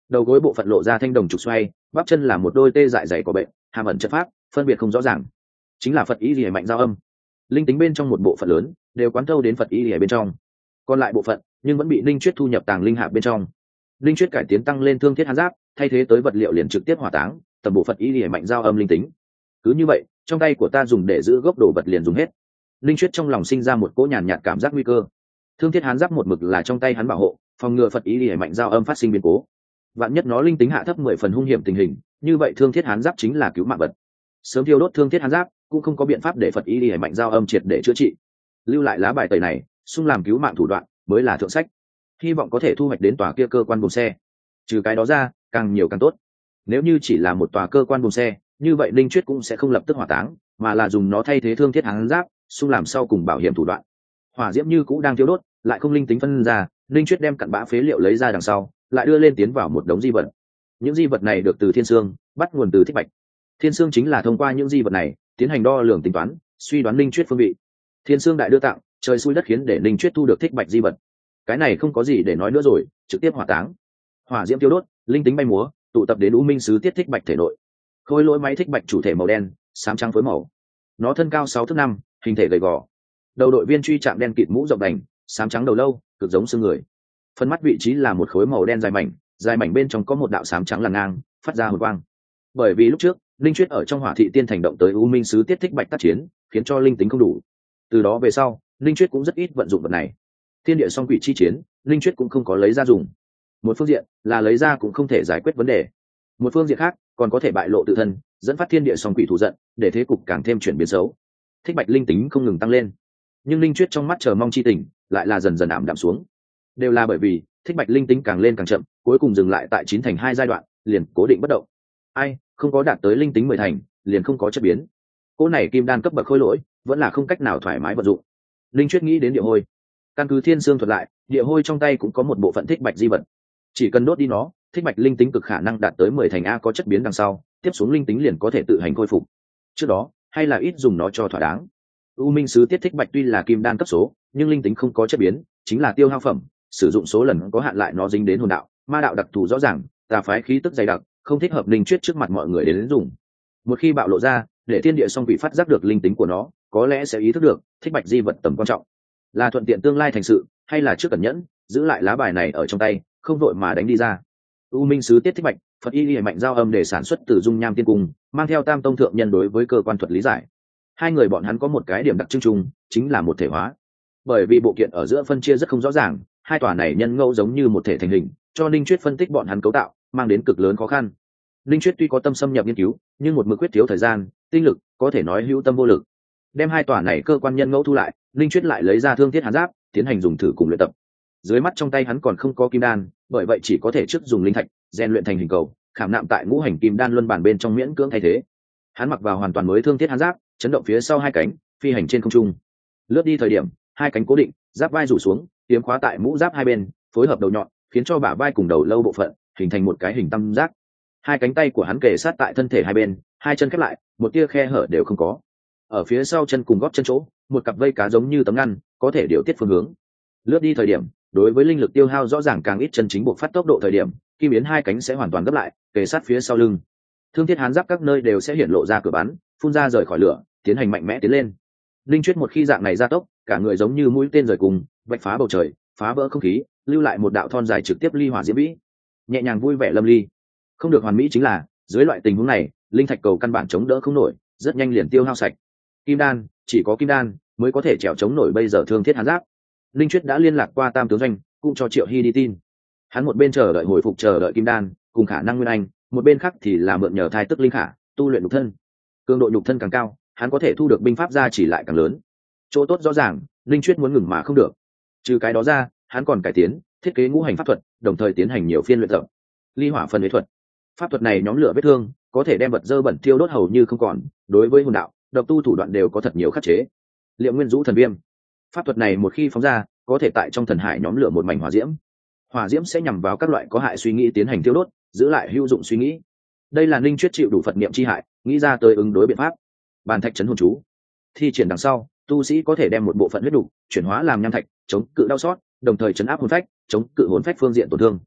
đầu gối bộ phận lộ ra thanh đồng trục xoay, bắp chân là một đôi tê dại dày có bệnh, hàm ẩn chất pháp, phân biệt không rõ ràng, chính là Phật ý lìa mạnh giao âm. Linh tính bên trong một bộ phận lớn đều quán thâu đến Phật ý lìa bên trong, còn lại bộ phận nhưng vẫn bị Linh Chuyết thu nhập tàng linh hạp bên trong. Linh Chuyết cải tiến tăng lên thương thiết hán giáp, thay thế tới vật liệu liền trực tiếp hỏa táng, tầm bộ Phật ý lìa mạnh giao âm linh tính. Cứ như vậy, trong tay của ta dùng để giữ gốc đồ vật liền dùng hết. Linh Chuyết trong lòng sinh ra một cỗ nhàn nhạt cảm giác nguy cơ. Thương thiết hán giáp một mực là trong tay hắn bảo hộ, phòng ngừa Phật ý lìa mạnh giao âm phát sinh biến cố. Vạn nhất nó linh tính hạ thấp 10 phần hung hiểm tình hình, như vậy thương thiết hán giáp chính là cứu mạng vật. Sớm thiêu đốt thương thiết hán giáp cũng không có biện pháp để Phật ý lìa mạnh giao âm triệt để chữa trị. Lưu lại lá bài tẩy này, xung làm cứu mạng thủ đoạn mới là thượng sách. Hy vọng có thể thu hoạch đến tòa kia cơ quan buồng xe. Trừ cái đó ra, càng nhiều càng tốt. Nếu như chỉ là một tòa cơ quan buồng xe, như vậy Linh Chuyết cũng sẽ không lập tức hỏa táng, mà là dùng nó thay thế thương thiết hán giáp, xung làm sau cùng bảo hiểm thủ đoạn. Hỏa diễm như cũ đang thiêu đốt, lại không linh tính phân ra, Linh Chuyết đem cặn bã phế liệu lấy ra đằng sau, lại đưa lên tiến vào một đống di vật. Những di vật này được từ thiên xương, bắt nguồn từ thích bạch. Thiên xương chính là thông qua những di vật này tiến hành đo lường tính toán, suy đoán Linh Chuyết phương vị. Thiên xương đại đưa tặng, trời xui đất khiến để Linh Chuyết thu được thích bạch di vật. Cái này không có gì để nói nữa rồi, trực tiếp hỏa táng. Hỏa diễm tiêu đốt, linh tính bay múa, tụ tập đến U Minh sứ tiết thích bạch thể nội. Khối lỗi máy thích bạch chủ thể màu đen, xám trắng phối màu. Nó thân cao 6 thước 5, hình thể gầy gò. Đầu đội viên truy chạm đen kịt mũ rộng đành, xám trắng đầu lâu, cực giống xương người. Phần mắt vị trí là một khối màu đen dài mảnh bên trong có một đạo xám trắng làn ngang, phát ra hồn quang. Bởi vì lúc trước, Linh Chuyết ở trong Hỏa thị tiên thành động tới U Minh sứ tiết thích bạch tác chiến, khiến cho linh tính không đủ. Từ đó về sau, Linh Chuyết cũng rất ít vận dụng vật này. Thiên địa song quỷ chi chiến, Linh Chuyết cũng không có lấy ra dùng. Một phương diện là lấy ra cũng không thể giải quyết vấn đề, một phương diện khác còn có thể bại lộ tự thân, dẫn phát thiên địa song quỷ thù giận, để thế cục càng thêm chuyển biến xấu. Thích bạch linh tính không ngừng tăng lên, nhưng Linh Chuyết trong mắt chờ mong chi tình lại là dần dần ảm đạm xuống. Đều là bởi vì thích bạch linh tính càng lên càng chậm, cuối cùng dừng lại tại 9 thành 2 giai đoạn, liền cố định bất động. Ai không có đạt tới linh tính 10 thành, liền không có chất biến. Cỗ này kim đan cấp bậc khôi lỗi vẫn là không cách nào thoải mái vận dụng. Linh Chuyết nghĩ đến địa hôi, căn cứ thiên xương thuật lại, địa hôi trong tay cũng có một bộ phận thích bạch di vật, chỉ cần đốt đi nó, thích bạch linh tính cực khả năng đạt tới 10 thành a có chất biến đằng sau, tiếp xuống linh tính liền có thể tự hành khôi phục. Trước đó hay là ít dùng nó cho thỏa đáng. U Minh sứ tiết thích bạch tuy là kim đan cấp số, nhưng linh tính không có chất biến, chính là tiêu hao phẩm, sử dụng số lần có hạn, lại nó dính đến hồn đạo, ma đạo đặc thù rõ ràng, tà phái khí tức dày đặc, không thích hợp Linh Chuyết trước mặt mọi người đến dùng. Một khi bạo lộ ra, để thiên địa song quỷ phát giác được linh tính của nó, có lẽ sẽ ý thức được thích bạch di vật tầm quan trọng, là thuận tiện tương lai thành sự, hay là trước cẩn nhẫn giữ lại lá bài này ở trong tay, không vội mà đánh đi ra. U Minh sứ tiết thích bạch, Phật y lìa mạnh giao âm để sản xuất từ dung nham tiên cung, mang theo tam tông thượng nhân đối với cơ quan thuật lý giải. Hai người bọn hắn có một cái điểm đặc trưng chung, chính là một thể hóa. Bởi vì bộ kiện ở giữa phân chia rất không rõ ràng, hai tòa này nhân ngẫu giống như một thể thành hình, cho Linh Chuyết phân tích bọn hắn cấu tạo mang đến cực lớn khó khăn. Linh Chuyết tuy có tâm xâm nhập nghiên cứu, nhưng một mực quyết thiếu thời gian, tinh lực, có thể nói hữu tâm vô lực. Đem hai tòa này cơ quan nhân ngẫu thu lại, Linh Chuyết lại lấy ra thương thiết hán giáp, tiến hành dùng thử cùng luyện tập. Dưới mắt trong tay hắn còn không có kim đan, bởi vậy chỉ có thể trước dùng linh thạch rèn luyện thành hình cầu, khảm nạm tại ngũ hành kim đan luân bản bên trong miễn cưỡng thay thế. Hắn mặc vào hoàn toàn mới thương thiết hán giáp, chấn động phía sau hai cánh, phi hành trên không trung. Lướt đi thời điểm, hai cánh cố định, giáp vai rủ xuống, tiếm khóa tại mũ giáp hai bên, phối hợp đầu nhọn, khiến cho bả vai cùng đầu lâu bộ phận hình thành một cái hình tam giác. Hai cánh tay của hắn kề sát tại thân thể hai bên, hai chân khép lại, một tia khe hở đều không có. Ở phía sau chân cùng gót chân chỗ, một cặp vây cá giống như tấm ngăn, có thể điều tiết phương hướng. Lướt đi thời điểm, đối với linh lực tiêu hao rõ ràng càng ít, chân chính buộc phát tốc độ thời điểm, kim biến hai cánh sẽ hoàn toàn gấp lại, kề sát phía sau lưng. Thương thiết hán giáp các nơi đều sẽ hiện lộ ra cửa bắn, phun ra rời khỏi lửa, tiến hành mạnh mẽ tiến lên. Linh Chuyết một khi dạng này gia tốc, cả người giống như mũi tên rời cùng, vạch phá bầu trời, phá vỡ không khí, lưu lại một đạo thon dài trực tiếp ly hỏa diễm vĩ. Nhẹ nhàng vui vẻ lâm ly. Không được hoàn mỹ chính là, dưới loại tình huống này, linh thạch cầu căn bản chống đỡ không nổi, rất nhanh liền tiêu hao sạch. Kim đan, chỉ có kim đan mới có thể trèo chống nổi bây giờ thương thiết hán giáp. Linh Chuyết đã liên lạc qua Tam tướng doanh, cũng cho Triệu Hy đi tin. Hắn một bên chờ đợi hồi phục, chờ đợi kim đan cùng khả năng nguyên anh, một bên khác thì là mượn nhờ thai tức linh khả tu luyện nhục thân. Cường độ nhục thân càng cao, hắn có thể thu được binh pháp gia chỉ lại càng lớn. Chỗ tốt rõ ràng, Linh Chuyết muốn ngừng mà không được. Trừ cái đó ra, hắn còn cải tiến thiết kế ngũ hành pháp thuật, đồng thời tiến hành nhiều phiên luyện tập. Ly hỏa phân huyết thuật, pháp thuật này nhóm lửa vết thương, có thể đem vật dơ bẩn thiêu đốt hầu như không còn. Đối với hồn đạo, độc tu thủ đoạn đều có thật nhiều khắc chế. Liệu nguyên rũ thần viêm, pháp thuật này một khi phóng ra, có thể tại trong thần hải nhóm lửa một mảnh hỏa diễm. Hỏa diễm sẽ nhằm vào các loại có hại suy nghĩ tiến hành thiêu đốt, giữ lại hữu dụng suy nghĩ. Đây là Linh Chuyết chịu đủ Phật niệm chi hại, nghĩ ra tới ứng đối biện pháp. Bàn thạch chấn hồn chú, thi triển đằng sau, tu sĩ có thể đem một bộ phận huyết đục chuyển hóa làm nham thạch, chống cự đau xót, đồng thời chấn áp hồn phách, chống cự hồn phách phương diện tổn thương.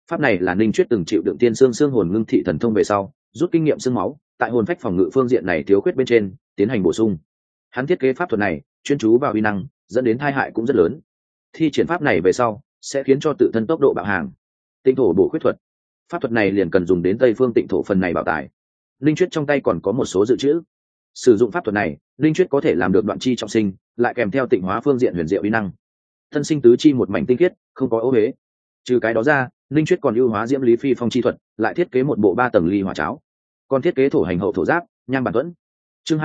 Pháp này là Ninh Chuyết từng chịu đựng tiên xương hồn ngưng thị thần thông về sau rút kinh nghiệm xương máu, tại hồn phách phòng ngự phương diện này thiếu khuyết bên trên tiến hành bổ sung. Hắn thiết kế pháp thuật này chuyên chú vào uy năng, dẫn đến tai hại cũng rất lớn. Thi triển pháp này về sau sẽ khiến cho tự thân tốc độ bạo hàng. Tịnh thổ bổ khuyết thuật, pháp thuật này liền cần dùng đến Tây phương tịnh thổ phần này bảo tài. Linh Chuyết trong tay còn có một số dự trữ. Sử dụng pháp thuật này, Linh Chuyết có thể làm được đoạn chi trọng sinh, lại kèm theo tịnh hóa phương diện huyền diệu uy năng. Thân sinh tứ chi một mảnh tinh khiết, không có ô uế. Trừ cái đó ra, Linh Chuyết còn ưu hóa diễm lý phi phong chi thuật, lại thiết kế một bộ 3 tầng ly hỏa cháo. Còn thiết kế thổ hành hậu thổ giáp, nham bản thuẫn. Chương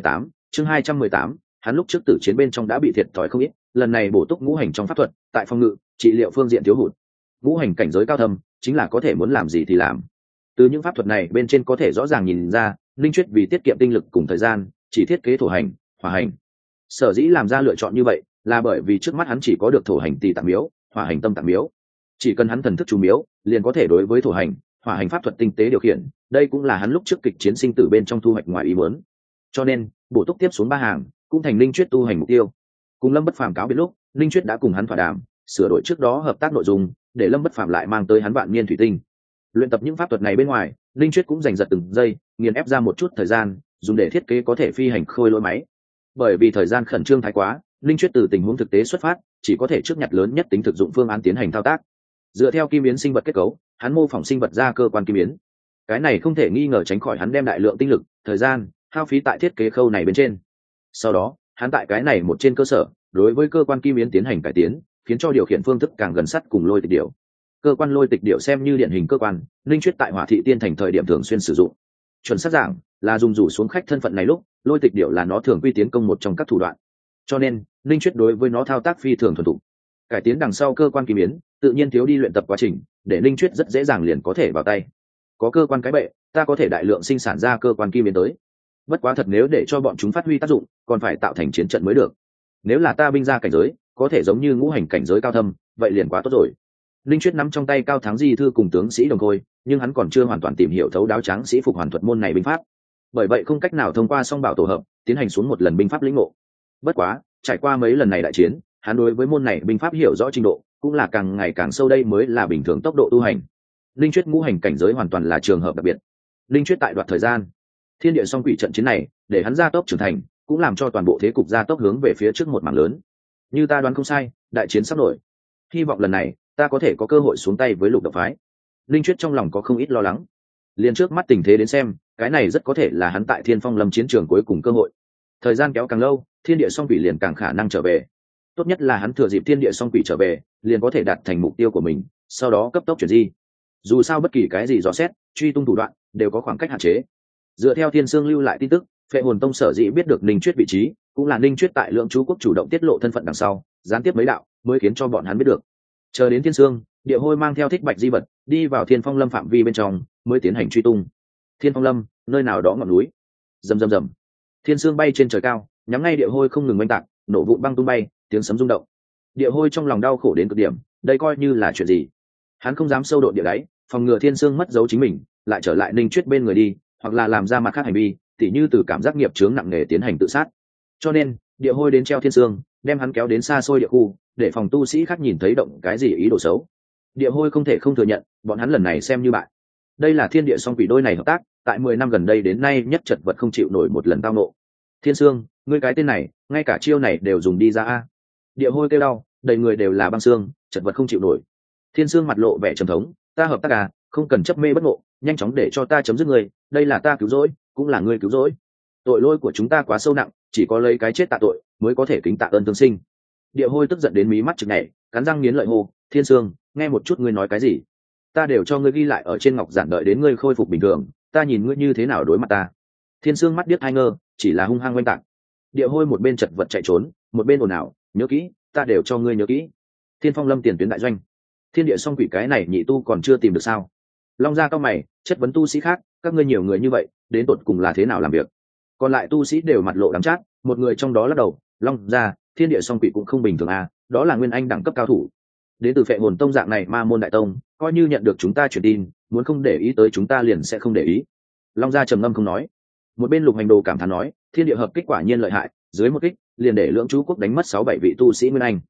218, hắn lúc trước tử chiến bên trong đã bị thiệt thòi không ít, lần này bổ túc ngũ hành trong pháp thuật, tại phòng ngự, trị liệu phương diện thiếu hụt. Ngũ hành cảnh giới cao thâm, chính là có thể muốn làm gì thì làm. Từ những pháp thuật này bên trên có thể rõ ràng nhìn ra, Linh Chuyết vì tiết kiệm tinh lực cùng thời gian, chỉ thiết kế thổ hành, hỏa hành. Sở dĩ làm ra lựa chọn như vậy, là bởi vì trước mắt hắn chỉ có được thổ hành tỳ tạng miếu, hỏa hành tâm tạng miếu. Chỉ cần hắn thần thức chú miếu, liền có thể đối với thổ hành, hỏa hành pháp thuật tinh tế điều khiển. Đây cũng là hắn lúc trước kịch chiến sinh tử bên trong thu hoạch ngoài ý muốn. Cho nên, bổ túc tiếp xuống 3 hàng, cũng thành Linh Chuyết tu hành mục tiêu. Cùng Lâm Bất Phàm cáo biệt lúc, Linh Chuyết đã cùng hắn thỏa đàm, sửa đổi trước đó hợp tác nội dung, để Lâm Bất Phàm lại mang tới hắn vạn niên thủy tinh. Luyện tập những pháp thuật này bên ngoài, Linh Chuyết cũng dành giật từng giây, nghiền ép ra một chút thời gian, dùng để thiết kế có thể phi hành khôi lỗi máy. Bởi vì thời gian khẩn trương thái quá, Linh Chuyết từ tình huống thực tế xuất phát, chỉ có thể trước nhặt lớn nhất tính thực dụng phương án tiến hành thao tác. Dựa theo kim biến sinh vật kết cấu, hắn mô phỏng sinh vật ra cơ quan kim biến. Cái này không thể nghi ngờ tránh khỏi hắn đem đại lượng tinh lực, thời gian hao phí tại thiết kế khâu này bên trên. Sau đó, hắn tại cái này một trên cơ sở, đối với cơ quan kim biến tiến hành cải tiến, khiến cho điều khiển phương thức càng gần sát cùng lôi tịch điểu. Cơ quan lôi tịch điểu xem như điển hình cơ quan, Linh Chuyết tại Hỏa Thị Tiên Thành thời điểm thường xuyên sử dụng. Chuẩn xác giảng, là dùng rủ xuống khách thân phận này lúc, lôi tịch điểu là nó thường quy tiến công một trong các thủ đoạn. Cho nên, Linh Chuyết đối với nó thao tác phi thường thuần thục. Cải tiến đằng sau cơ quan kim biến, tự nhiên thiếu đi luyện tập quá trình, để Linh Chuyết rất dễ dàng liền có thể vào tay. Có cơ quan cái bệ, ta có thể đại lượng sinh sản ra cơ quan kim biến tới. Bất quá thật nếu để cho bọn chúng phát huy tác dụng, còn phải tạo thành chiến trận mới được. Nếu là ta binh ra cảnh giới, có thể giống như ngũ hành cảnh giới cao thâm, vậy liền quá tốt rồi. Linh Chuyết nắm trong tay Cao Thắng Di thư cùng tướng sĩ đồng khôi, nhưng hắn còn chưa hoàn toàn tìm hiểu thấu đáo tráng sĩ phục hoàn thuật môn này binh pháp. Bởi vậy không cách nào thông qua song bảo tổ hợp, tiến hành xuống một lần binh pháp lĩnh ngộ. Bất quá, trải qua mấy lần này đại chiến, hắn đối với môn này binh pháp hiểu rõ trình độ, cũng là càng ngày càng sâu, đây mới là bình thường tốc độ tu hành. Linh Chuyết ngũ hành cảnh giới hoàn toàn là trường hợp đặc biệt. Linh Chuyết tại đoạt thời gian, thiên địa song quỷ trận chiến này, để hắn gia tốc trưởng thành, cũng làm cho toàn bộ thế cục gia tốc hướng về phía trước một mảng lớn. Như ta đoán không sai, đại chiến sắp nổi. Hy vọng lần này ta có thể có cơ hội xuống tay với Lục Độc phái. Linh Chuyết trong lòng có không ít lo lắng. Liên trước mắt tình thế đến xem, cái này rất có thể là hắn tại Thiên Phong Lâm chiến trường cuối cùng cơ hội. Thời gian kéo càng lâu, thiên địa song quỷ liền càng khả năng trở về. Tốt nhất là hắn thừa dịp thiên địa song quỷ trở về, liền có thể đạt thành mục tiêu của mình, sau đó cấp tốc chuyển di. Dù sao bất kỳ cái gì dò xét, truy tung thủ đoạn đều có khoảng cách hạn chế. Dựa theo Thiên Sương lưu lại tin tức, Phệ Hồn Tông sở dĩ biết được Ninh Chuyết vị trí, cũng là Ninh Chuyết tại Lượng Chú Quốc chủ động tiết lộ thân phận đằng sau, gián tiếp mấy đạo, mới khiến cho bọn hắn biết được. Chờ đến Thiên Sương, Địa Hôi mang theo Thích Bạch di vật, đi vào Thiên Phong Lâm phạm vi bên trong, mới tiến hành truy tung. Thiên Phong Lâm, nơi nào đó ngọn núi. Rầm rầm rầm. Thiên Sương bay trên trời cao, nhắm ngay Địa Hôi không ngừng oanh tạc, nổ vụn băng tung bay, tiếng sấm rung động. Địa Hôi trong lòng đau khổ đến cực điểm, đây coi như là chuyện gì? Hắn không dám sâu độ địa đáy, phòng ngừa Thiên Sương mất dấu chính mình, lại trở lại Ninh Chuyết bên người đi, hoặc là làm ra mặt khác hành vi, tỉ như từ cảm giác nghiệp chướng nặng nề tiến hành tự sát. Cho nên, Địa Hôi đến treo Thiên Sương, đem hắn kéo đến xa xôi địa khu, để phòng tu sĩ khác nhìn thấy động cái gì ý đồ xấu. Địa Hôi không thể không thừa nhận, bọn hắn lần này xem như bại. Đây là thiên địa song quỷ đôi này hợp tác, tại 10 năm gần đây đến nay nhất chật vật không chịu nổi một lần tao nộ. Thiên Sương, ngươi cái tên này, ngay cả chiêu này đều dùng đi ra a. Địa Hôi kêu đau, đầy người đều là băng xương, chật vật không chịu nổi. Thiên Sương mặt lộ vẻ trầm thống, ta hợp tác à, không cần chấp mê bất ngộ, nhanh chóng để cho ta chấm dứt ngươi, đây là ta cứu rỗi, cũng là ngươi cứu rỗi. Tội lỗi của chúng ta quá sâu nặng, chỉ có lấy cái chết tạ tội, mới có thể kính tạ ơn tương sinh. Địa Hôi tức giận đến mí mắt chực nhảy, cắn răng nghiến lợi hô, Thiên Sương, nghe một chút ngươi nói cái gì? Ta đều cho ngươi ghi lại ở trên ngọc giản, đợi đến ngươi khôi phục bình thường, ta nhìn ngươi như thế nào đối mặt ta. Thiên Sương mắt điếc hai ngơ, chỉ là hung hăng oanh tạc. Địa Hôi một bên chật vật chạy trốn, một bên ồn ào, nhớ kỹ, ta đều cho ngươi nhớ kỹ. Thiên Phong Lâm tiền tuyến đại doanh, thiên địa song quỷ cái này nhị tu còn chưa tìm được sao? Long gia cao mày, chất vấn tu sĩ khác, các ngươi nhiều người như vậy, đến tột cùng là thế nào làm việc? Còn lại tu sĩ đều mặt lộ đắng chát, một người trong đó lắc đầu, Long gia, thiên địa song quỷ cũng không bình thường à, đó là nguyên anh đẳng cấp cao thủ. Đến từ Phệ Hồn Tông dạng này ma môn đại tông, coi như nhận được chúng ta truyền tin, muốn không để ý tới chúng ta liền sẽ không để ý. Long gia trầm ngâm không nói. Một bên Lục Hành Đồ cảm thán nói, thiên địa hợp kích quả nhiên lợi hại, dưới một kích, liền để Lượng Chú Quốc đánh mất 6-7 vị tu sĩ nguyên anh.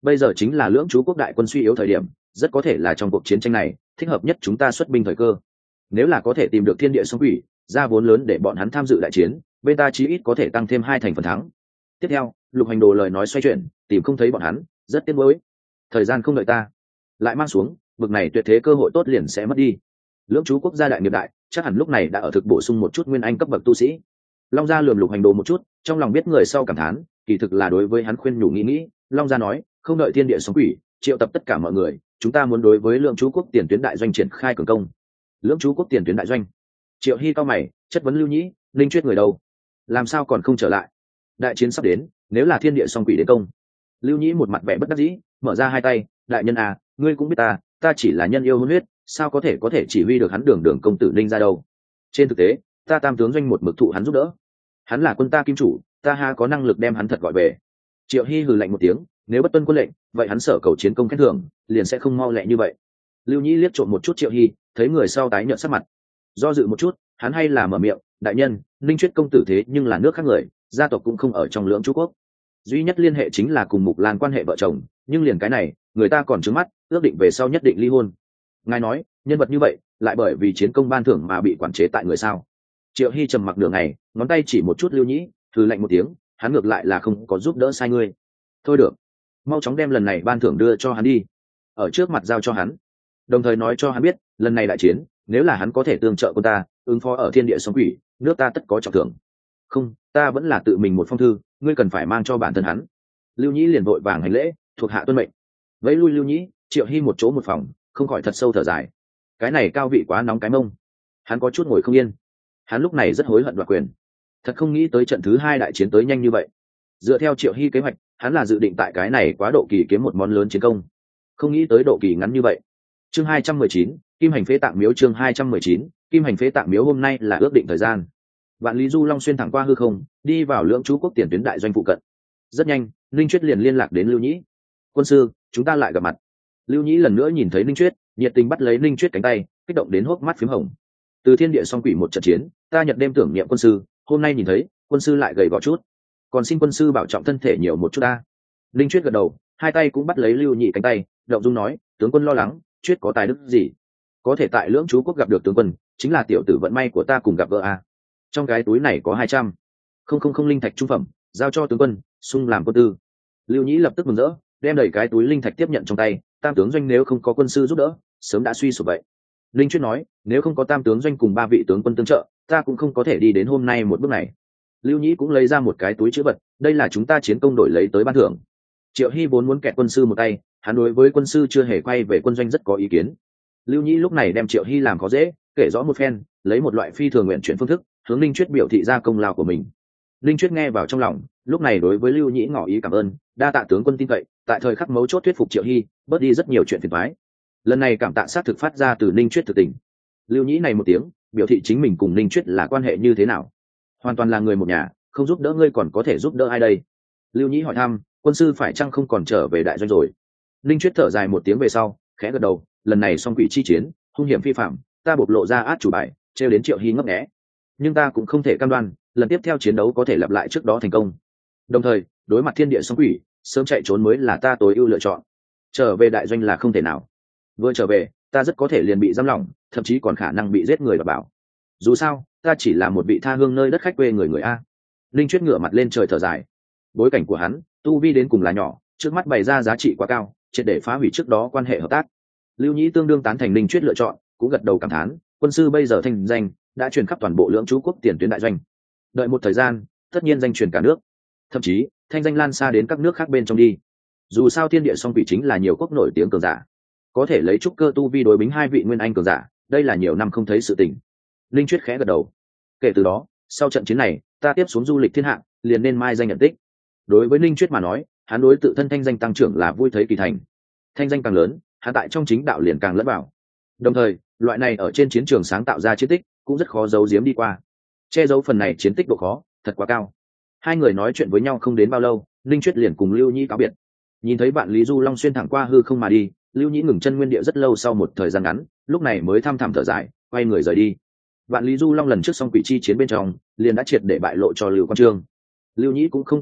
bây giờ chính là lưỡng chú quốc đại quân suy yếu thời điểm, rất có thể là trong cuộc chiến tranh này thích hợp nhất chúng ta xuất binh thời cơ. Nếu là có thể tìm được thiên địa song quỷ ra vốn lớn để bọn hắn tham dự đại chiến, bên ta chí ít có thể tăng thêm 2 thành phần thắng. Tiếp theo Lục Hành Đồ lời nói xoay chuyển, tìm không thấy bọn hắn rất tiếc nuối, thời gian không đợi ta lại mang xuống bực này tuyệt thế cơ hội tốt liền sẽ mất đi. Lưỡng chú quốc gia đại nghiệp đại, chắc hẳn lúc này đã ở thực bổ sung một chút nguyên anh cấp bậc tu sĩ. Long gia lườm Lục Hành Đồ một chút, trong lòng biết người sau cảm thán, kỳ thực là đối với hắn khuyên nhủ nghĩ. Long gia nói, không đợi thiên địa sóng quỷ triệu tập tất cả mọi người, chúng ta muốn đối với Lưỡng chú quốc tiền tuyến đại doanh triển khai cường công. Lưỡng chú quốc tiền tuyến đại doanh? Triệu Hy cao mày, chất vấn Lưu Nhĩ, Linh Chuyết người đâu? Làm sao còn không trở lại? Đại chiến sắp đến, nếu là thiên địa song quỷ đến công. Lưu Nhĩ một mặt vẻ bất đắc dĩ, mở ra hai tay, đại nhân à, ngươi cũng biết ta chỉ là nhân yêu hôn huyết, sao có thể chỉ huy được hắn Đường công tử Linh ra đâu? Trên thực tế, ta tam tướng doanh một mực thụ hắn giúp đỡ, hắn là quân ta kim chủ, ta ha có năng lực đem hắn thật gọi về. Triệu Hy hừ lạnh một tiếng, nếu bất tuân quân lệnh, vậy hắn sở cầu chiến công khen thưởng liền sẽ không mau lẹ như vậy. Lưu Nhĩ liếc trộm một chút Triệu Hy, thấy người sau tái nhợt sắc mặt, do dự một chút, hắn hay là mở miệng, đại nhân, Linh Chuyết công tử thế nhưng là nước khác người, gia tộc cũng không ở trong Lưỡng chú quốc, duy nhất liên hệ chính là cùng Mục Lan quan hệ vợ chồng, nhưng liền cái này người ta còn trướng mắt, ước định về sau nhất định ly hôn. Ngài nói nhân vật như vậy lại bởi vì chiến công ban thưởng mà bị quản chế tại người sao? Triệu Hy trầm mặc nửa ngày, ngón tay chỉ một chút Lưu Nhĩ, thử lạnh một tiếng, hắn ngược lại là không có giúp đỡ sai ngươi. Thôi được, mau chóng đem lần này ban thưởng đưa cho hắn đi, ở trước mặt giao cho hắn, đồng thời nói cho hắn biết lần này đại chiến nếu là hắn có thể tương trợ quân ta ứng phó ở thiên địa sóng quỷ, nước ta tất có trọng thưởng. Không, ta vẫn là tự mình một phong thư, ngươi cần phải mang cho bản thân hắn. Lưu Nhĩ liền vội vàng hành lễ, thuộc hạ tuân mệnh. Vẫy lui Lưu Nhĩ, Triệu Hy một chỗ một phòng, không khỏi thật sâu thở dài, cái này cao vị quá nóng cái mông, hắn có chút ngồi không yên. Hắn lúc này rất hối hận đoạt quyền, thật không nghĩ tới trận thứ 2 đại chiến tới nhanh như vậy. Dựa theo Triệu Hy kế hoạch, hắn là dự định tại cái này quá độ kỳ kiếm một món lớn chiến công, không nghĩ tới độ kỳ ngắn như vậy. Chương 219, Kim Hành Phế Tạng Miếu. Chương 219, Kim Hành Phế Tạng Miếu. Hôm nay là ước định thời gian. Vạn Lý Du Long xuyên thẳng qua hư không, đi vào Lưỡng chú quốc tiền tuyến đại doanh phụ cận. Rất nhanh, Linh Chuyết liền liên lạc đến Lưu Nhĩ. Quân sư, chúng ta lại gặp mặt. Lưu Nhĩ lần nữa nhìn thấy Linh Chuyết, nhiệt tình bắt lấy Linh Chuyết cánh tay, kích động đến hốc mắt phím hồng. Từ thiên địa song quỷ một trận chiến, ta nhật đêm tưởng niệm quân sư, hôm nay nhìn thấy quân sư lại gầy gò chút, còn xin quân sư bảo trọng thân thể nhiều một chút ta. Linh Chuyết gật đầu, hai tay cũng bắt lấy Lưu Nhĩ cánh tay, động dung nói, tướng quân lo lắng, Chuyết có tài đức gì? Có thể tại Lưỡng chú quốc gặp được tướng quân, chính là tiểu tử vận may của ta cùng gặp gỡ a. Trong cái túi này có 200 không linh thạch trung phẩm, giao cho tướng quân, xung làm quân tư. Lưu Nhĩ lập tức mừng rỡ, đem đầy cái túi linh thạch tiếp nhận trong tay. Tam tướng doanh nếu không có quân sư giúp đỡ, sớm đã suy sụp vậy. Linh Chuyết nói, nếu không có tam tướng doanh cùng 3 vị tướng quân tương trợ, ta cũng không có thể đi đến hôm nay một bước này. Lưu Nhĩ cũng lấy ra một cái túi chữ vật, đây là chúng ta chiến công đổi lấy tới ban thưởng. Triệu Hy vốn muốn kẹt quân sư một tay, hắn đối với quân sư chưa hề quay về quân doanh rất có ý kiến. Lưu Nhĩ lúc này đem Triệu Hy làm khó dễ, kể rõ một phen, lấy một loại phi thường nguyện chuyển phương thức hướng Linh Chuyết biểu thị ra công lao của mình. Linh Chuyết nghe vào trong lòng, lúc này đối với Lưu Nhĩ ngỏ ý cảm ơn, đa tạ tướng quân tin cậy, tại thời khắc mấu chốt thuyết phục Triệu Hy, bớt đi rất nhiều chuyện phiền toái. Lần này cảm tạ sát thực phát ra từ Linh Chuyết thực tình. Lưu Nhĩ này một tiếng, biểu thị chính mình cùng Linh Chuyết là quan hệ như thế nào, hoàn toàn là người một nhà, không giúp đỡ ngươi còn có thể giúp đỡ ai đây? Lưu Nhĩ hỏi thăm, quân sư phải chăng không còn trở về đại doanh rồi? Linh Chuyết thở dài một tiếng về sau, khẽ gật đầu, lần này song quỷ chi chiến, hung hiểm phi phạm, ta bộc lộ ra át chủ bài, trêu đến Triệu Hy ngấp nghé, nhưng ta cũng không thể cam đoan lần tiếp theo chiến đấu có thể lặp lại trước đó thành công. Đồng thời, đối mặt thiên địa song quỷ, sớm chạy trốn mới là ta tối ưu lựa chọn. Trở về đại doanh là không thể nào. Vừa trở về, ta rất có thể liền bị giam lỏng, thậm chí còn khả năng bị giết người đảm bảo. Dù sao, ta chỉ là một vị tha hương nơi đất khách quê người a. Linh Chuyết ngửa mặt lên trời thở dài. Bối cảnh của hắn, tu vi đến cùng là nhỏ, trước mắt bày ra giá trị quá cao, triệt để phá hủy trước đó quan hệ hợp tác. Lưu Nhĩ tương đương tán thành Linh Chuyết lựa chọn, cũng gật đầu cảm thán, quân sư bây giờ thanh danh đã truyền khắp toàn bộ Lưỡng chú quốc tiền tuyến đại doanh. Đợi một thời gian, tất nhiên danh truyền cả nước, thậm chí thanh danh lan xa đến các nước khác bên trong đi. Dù sao thiên địa song quỷ chính là nhiều quốc nổi tiếng cường giả, có thể lấy trúc cơ tu vi đối bính 2 vị nguyên anh cường giả, đây là nhiều năm không thấy sự tình. Linh Chuyết khẽ gật đầu. Kể từ đó, sau trận chiến này, ta tiếp xuống du lịch thiên hạ, liền nên mai danh nhận tích. Đối với Linh Chuyết mà nói, hắn đối tự thân thanh danh tăng trưởng là vui thấy kỳ thành. Thanh danh càng lớn, hắn tại trong chính đạo liền càng lẫn vào. Đồng thời, loại này ở trên chiến trường sáng tạo ra chiến tích, cũng rất khó giấu giếm đi qua. Che giấu phần này chiến tích độ khó thật quá cao. Hai người nói chuyện với nhau không đến bao lâu, Linh Chuyết liền cùng Lưu Nhĩ cáo biệt. Nhìn thấy Vạn Lý Du Long xuyên thẳng qua hư không mà đi, Lưu Nhĩ ngừng chân nguyên địa rất lâu, sau một thời gian ngắn, lúc này mới thăm thẳm thở dài, quay người rời đi. Vạn Lý Du Long lần trước xong quỷ chi chiến bên trong, liền đã triệt để bại lộ cho Lưu Quan Trương. Lưu Nhĩ cũng không kỳ dị,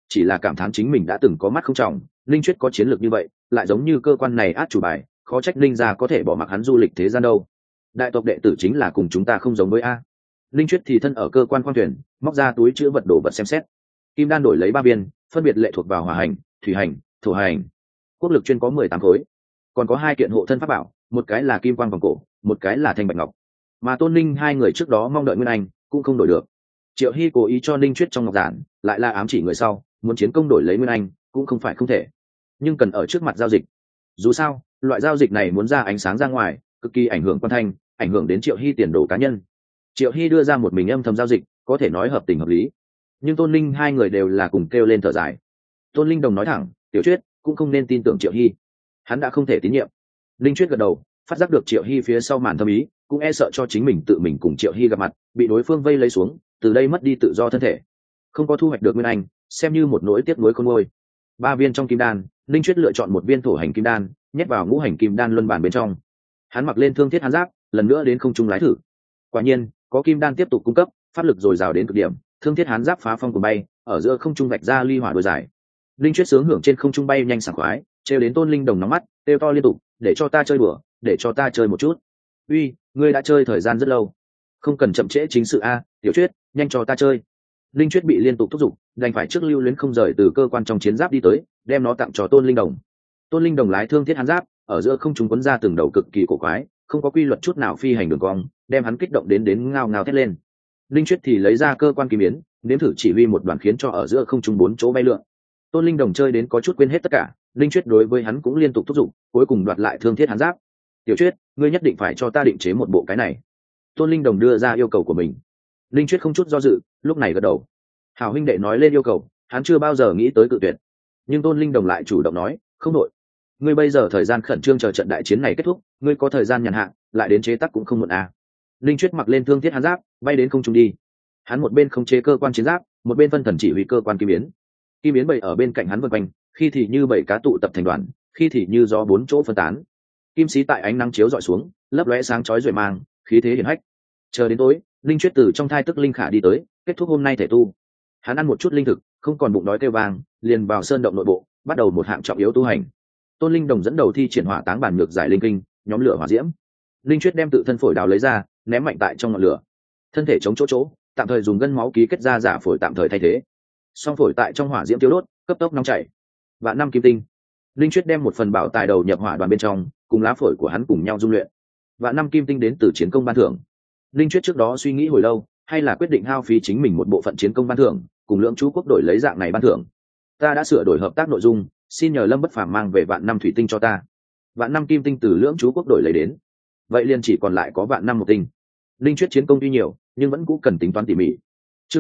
chỉ là cảm thán chính mình đã từng có mắt không trọng. Linh Chuyết có chiến lược như vậy, lại giống như cơ quan này át chủ bài, khó trách Linh gia có thể bỏ mặc hắn du lịch thế gian đâu. Đại tộc đệ tử chính là cùng chúng ta không giống với a. Linh Chuyết thì thân ở cơ quan khoang thuyền, móc ra túi chứa vật đồ vật xem xét. Kim đan đổi lấy 3 viên, phân biệt lệ thuộc vào hỏa hành, thủy hành, thổ hành. Quốc lực chuyên có 18 khối, còn có 2 kiện hộ thân pháp bảo, một cái là kim quang vòng cổ, một cái là thanh bạch ngọc. Mà Tôn Linh hai người trước đó mong đợi Nguyên Anh cũng không đổi được. Triệu Hy cố ý cho Linh Chuyết trong ngọc giản, lại là ám chỉ người sau, muốn chiến công đổi lấy Nguyên Anh cũng không phải không thể, nhưng cần ở trước mặt giao dịch. Dù sao, loại giao dịch này muốn ra ánh sáng ra ngoài, cực kỳ ảnh hưởng quan thanh, ảnh hưởng đến Triệu Hy tiền đồ cá nhân. Triệu Hy đưa ra một mình âm thầm giao dịch, có thể nói hợp tình hợp lý, nhưng Tôn Linh hai người đều là cùng kêu lên thở dài. Tôn Linh Đồng nói thẳng, Tiểu Chuyết cũng không nên tin tưởng Triệu Hy, hắn đã không thể tín nhiệm. Linh Chuyết gật đầu, phát giác được Triệu Hy phía sau màn thâm ý, cũng e sợ cho chính mình tự mình cùng Triệu Hy gặp mặt, bị đối phương vây lấy xuống, từ đây mất đi tự do thân thể, không có thu hoạch được Nguyên Anh, xem như một nỗi tiếc nuối khôn nguôi. 3 viên trong kim đan, Linh Chuyết lựa chọn một viên thổ hành kim đan, nhét vào ngũ hành kim đan luân bản bên trong. Hắn mặc lên thương thiết hán giáp, lần nữa đến không trung lái thử. Quả nhiên, có kim đan tiếp tục cung cấp, pháp lực dồi dào đến cực điểm, thương thiết hán giáp phá phong cùng bay, ở giữa không trung vạch ra ly hỏa đôi dài. Linh Chuyết sướng hưởng trên không trung bay nhanh sảng khoái, trêu đến Tôn Linh Đồng nóng mắt, kêu to liên tục, để cho ta chơi đùa, để cho ta chơi một chút. Uy, ngươi đã chơi thời gian rất lâu, không cần chậm trễ chính sự a, Tiểu Chuyết, nhanh cho ta chơi. Linh Chuyết bị liên tục thúc giục, đành phải trước lưu luyến không rời từ cơ quan trong chiến giáp đi tới, đem nó tặng cho Tôn Linh Đồng. Tôn Linh Đồng lái thương thiết hán giáp, ở giữa không trung quấn ra từng đầu cực kỳ cổ quái, không có quy luật chút nào phi hành đường cong, đem hắn kích động đến ngao ngao thét lên. Linh Chuyết thì lấy ra cơ quan kim yến, nếm thử chỉ huy một đoàn khiến cho ở giữa không trung 4 chỗ bay lượn. Tôn Linh Đồng chơi đến có chút quên hết tất cả, Linh Chuyết đối với hắn cũng liên tục thúc giục, cuối cùng đoạt lại thương thiết hán giáp. Tiểu Chuyết, ngươi nhất định phải cho ta định chế một bộ cái này. Tôn Linh Đồng đưa ra yêu cầu của mình. Linh Chuyết không chút do dự, lúc này gật đầu. Hảo huynh đệ nói lên yêu cầu, hắn chưa bao giờ nghĩ tới cự tuyệt, nhưng Tôn Linh Đồng lại chủ động nói, không nội, ngươi bây giờ thời gian khẩn trương chờ trận đại chiến này kết thúc, ngươi có thời gian nhàn hạ, lại đến chế tác cũng không muộn à. Linh Chuyết mặc lên thương thiết hán giáp, bay đến không trung đi. Hắn một bên không chế cơ quan chiến giáp, một bên phân thần chỉ huy cơ quan kim yến. Kim yến bầy ở bên cạnh hắn vần quanh, khi thì như bảy cá tụ tập thành đoàn, khi thì như gió 4 chỗ phân tán. Kim sĩ tại ánh nắng chiếu dọi xuống, lấp lóe sáng chói rọi mang, khí thế hiển hách. Chờ đến tối, Linh Chuyết từ trong thai tức linh khả đi tới, kết thúc hôm nay thể tu. Hắn ăn một chút linh thực, không còn bụng đói kêu vang, liền vào sơn động nội bộ, bắt đầu một hạng trọng yếu tu hành. Tôn Linh Đồng dẫn đầu thi triển hỏa táng bản nhược giải linh kinh, nhóm lửa hỏa diễm. Linh Chuyết đem tự thân phổi đào lấy ra, ném mạnh tại trong ngọn lửa. Thân thể chống chỗ, tạm thời dùng gân máu ký kết ra giả phổi tạm thời thay thế. Song phổi tại trong hỏa diễm tiêu đốt, cấp tốc nóng chảy. Vạn năm kim tinh. Linh Chuyết đem một phần bảo tài đầu nhập hỏa đoàn bên trong, cùng lá phổi của hắn cùng nhau dung luyện. Vạn năm kim tinh đến từ chiến công ban thưởng. Linh Chuyết trước đó suy nghĩ hồi lâu, hay là quyết định hao phí chính mình một bộ phận chiến công ban thưởng, cùng Lưỡng Chú Quốc đổi lấy dạng này ban thưởng. Ta đã sửa đổi hợp tác nội dung, xin nhờ Lâm Bất Phàm mang về vạn năm thủy tinh cho ta. Vạn năm kim tinh từ Lưỡng Chú Quốc đổi lấy đến, vậy liền chỉ còn lại có vạn năm một tinh. Linh Chuyết chiến công tuy nhiều, nhưng vẫn cũng cần tính toán tỉ mỉ. Chương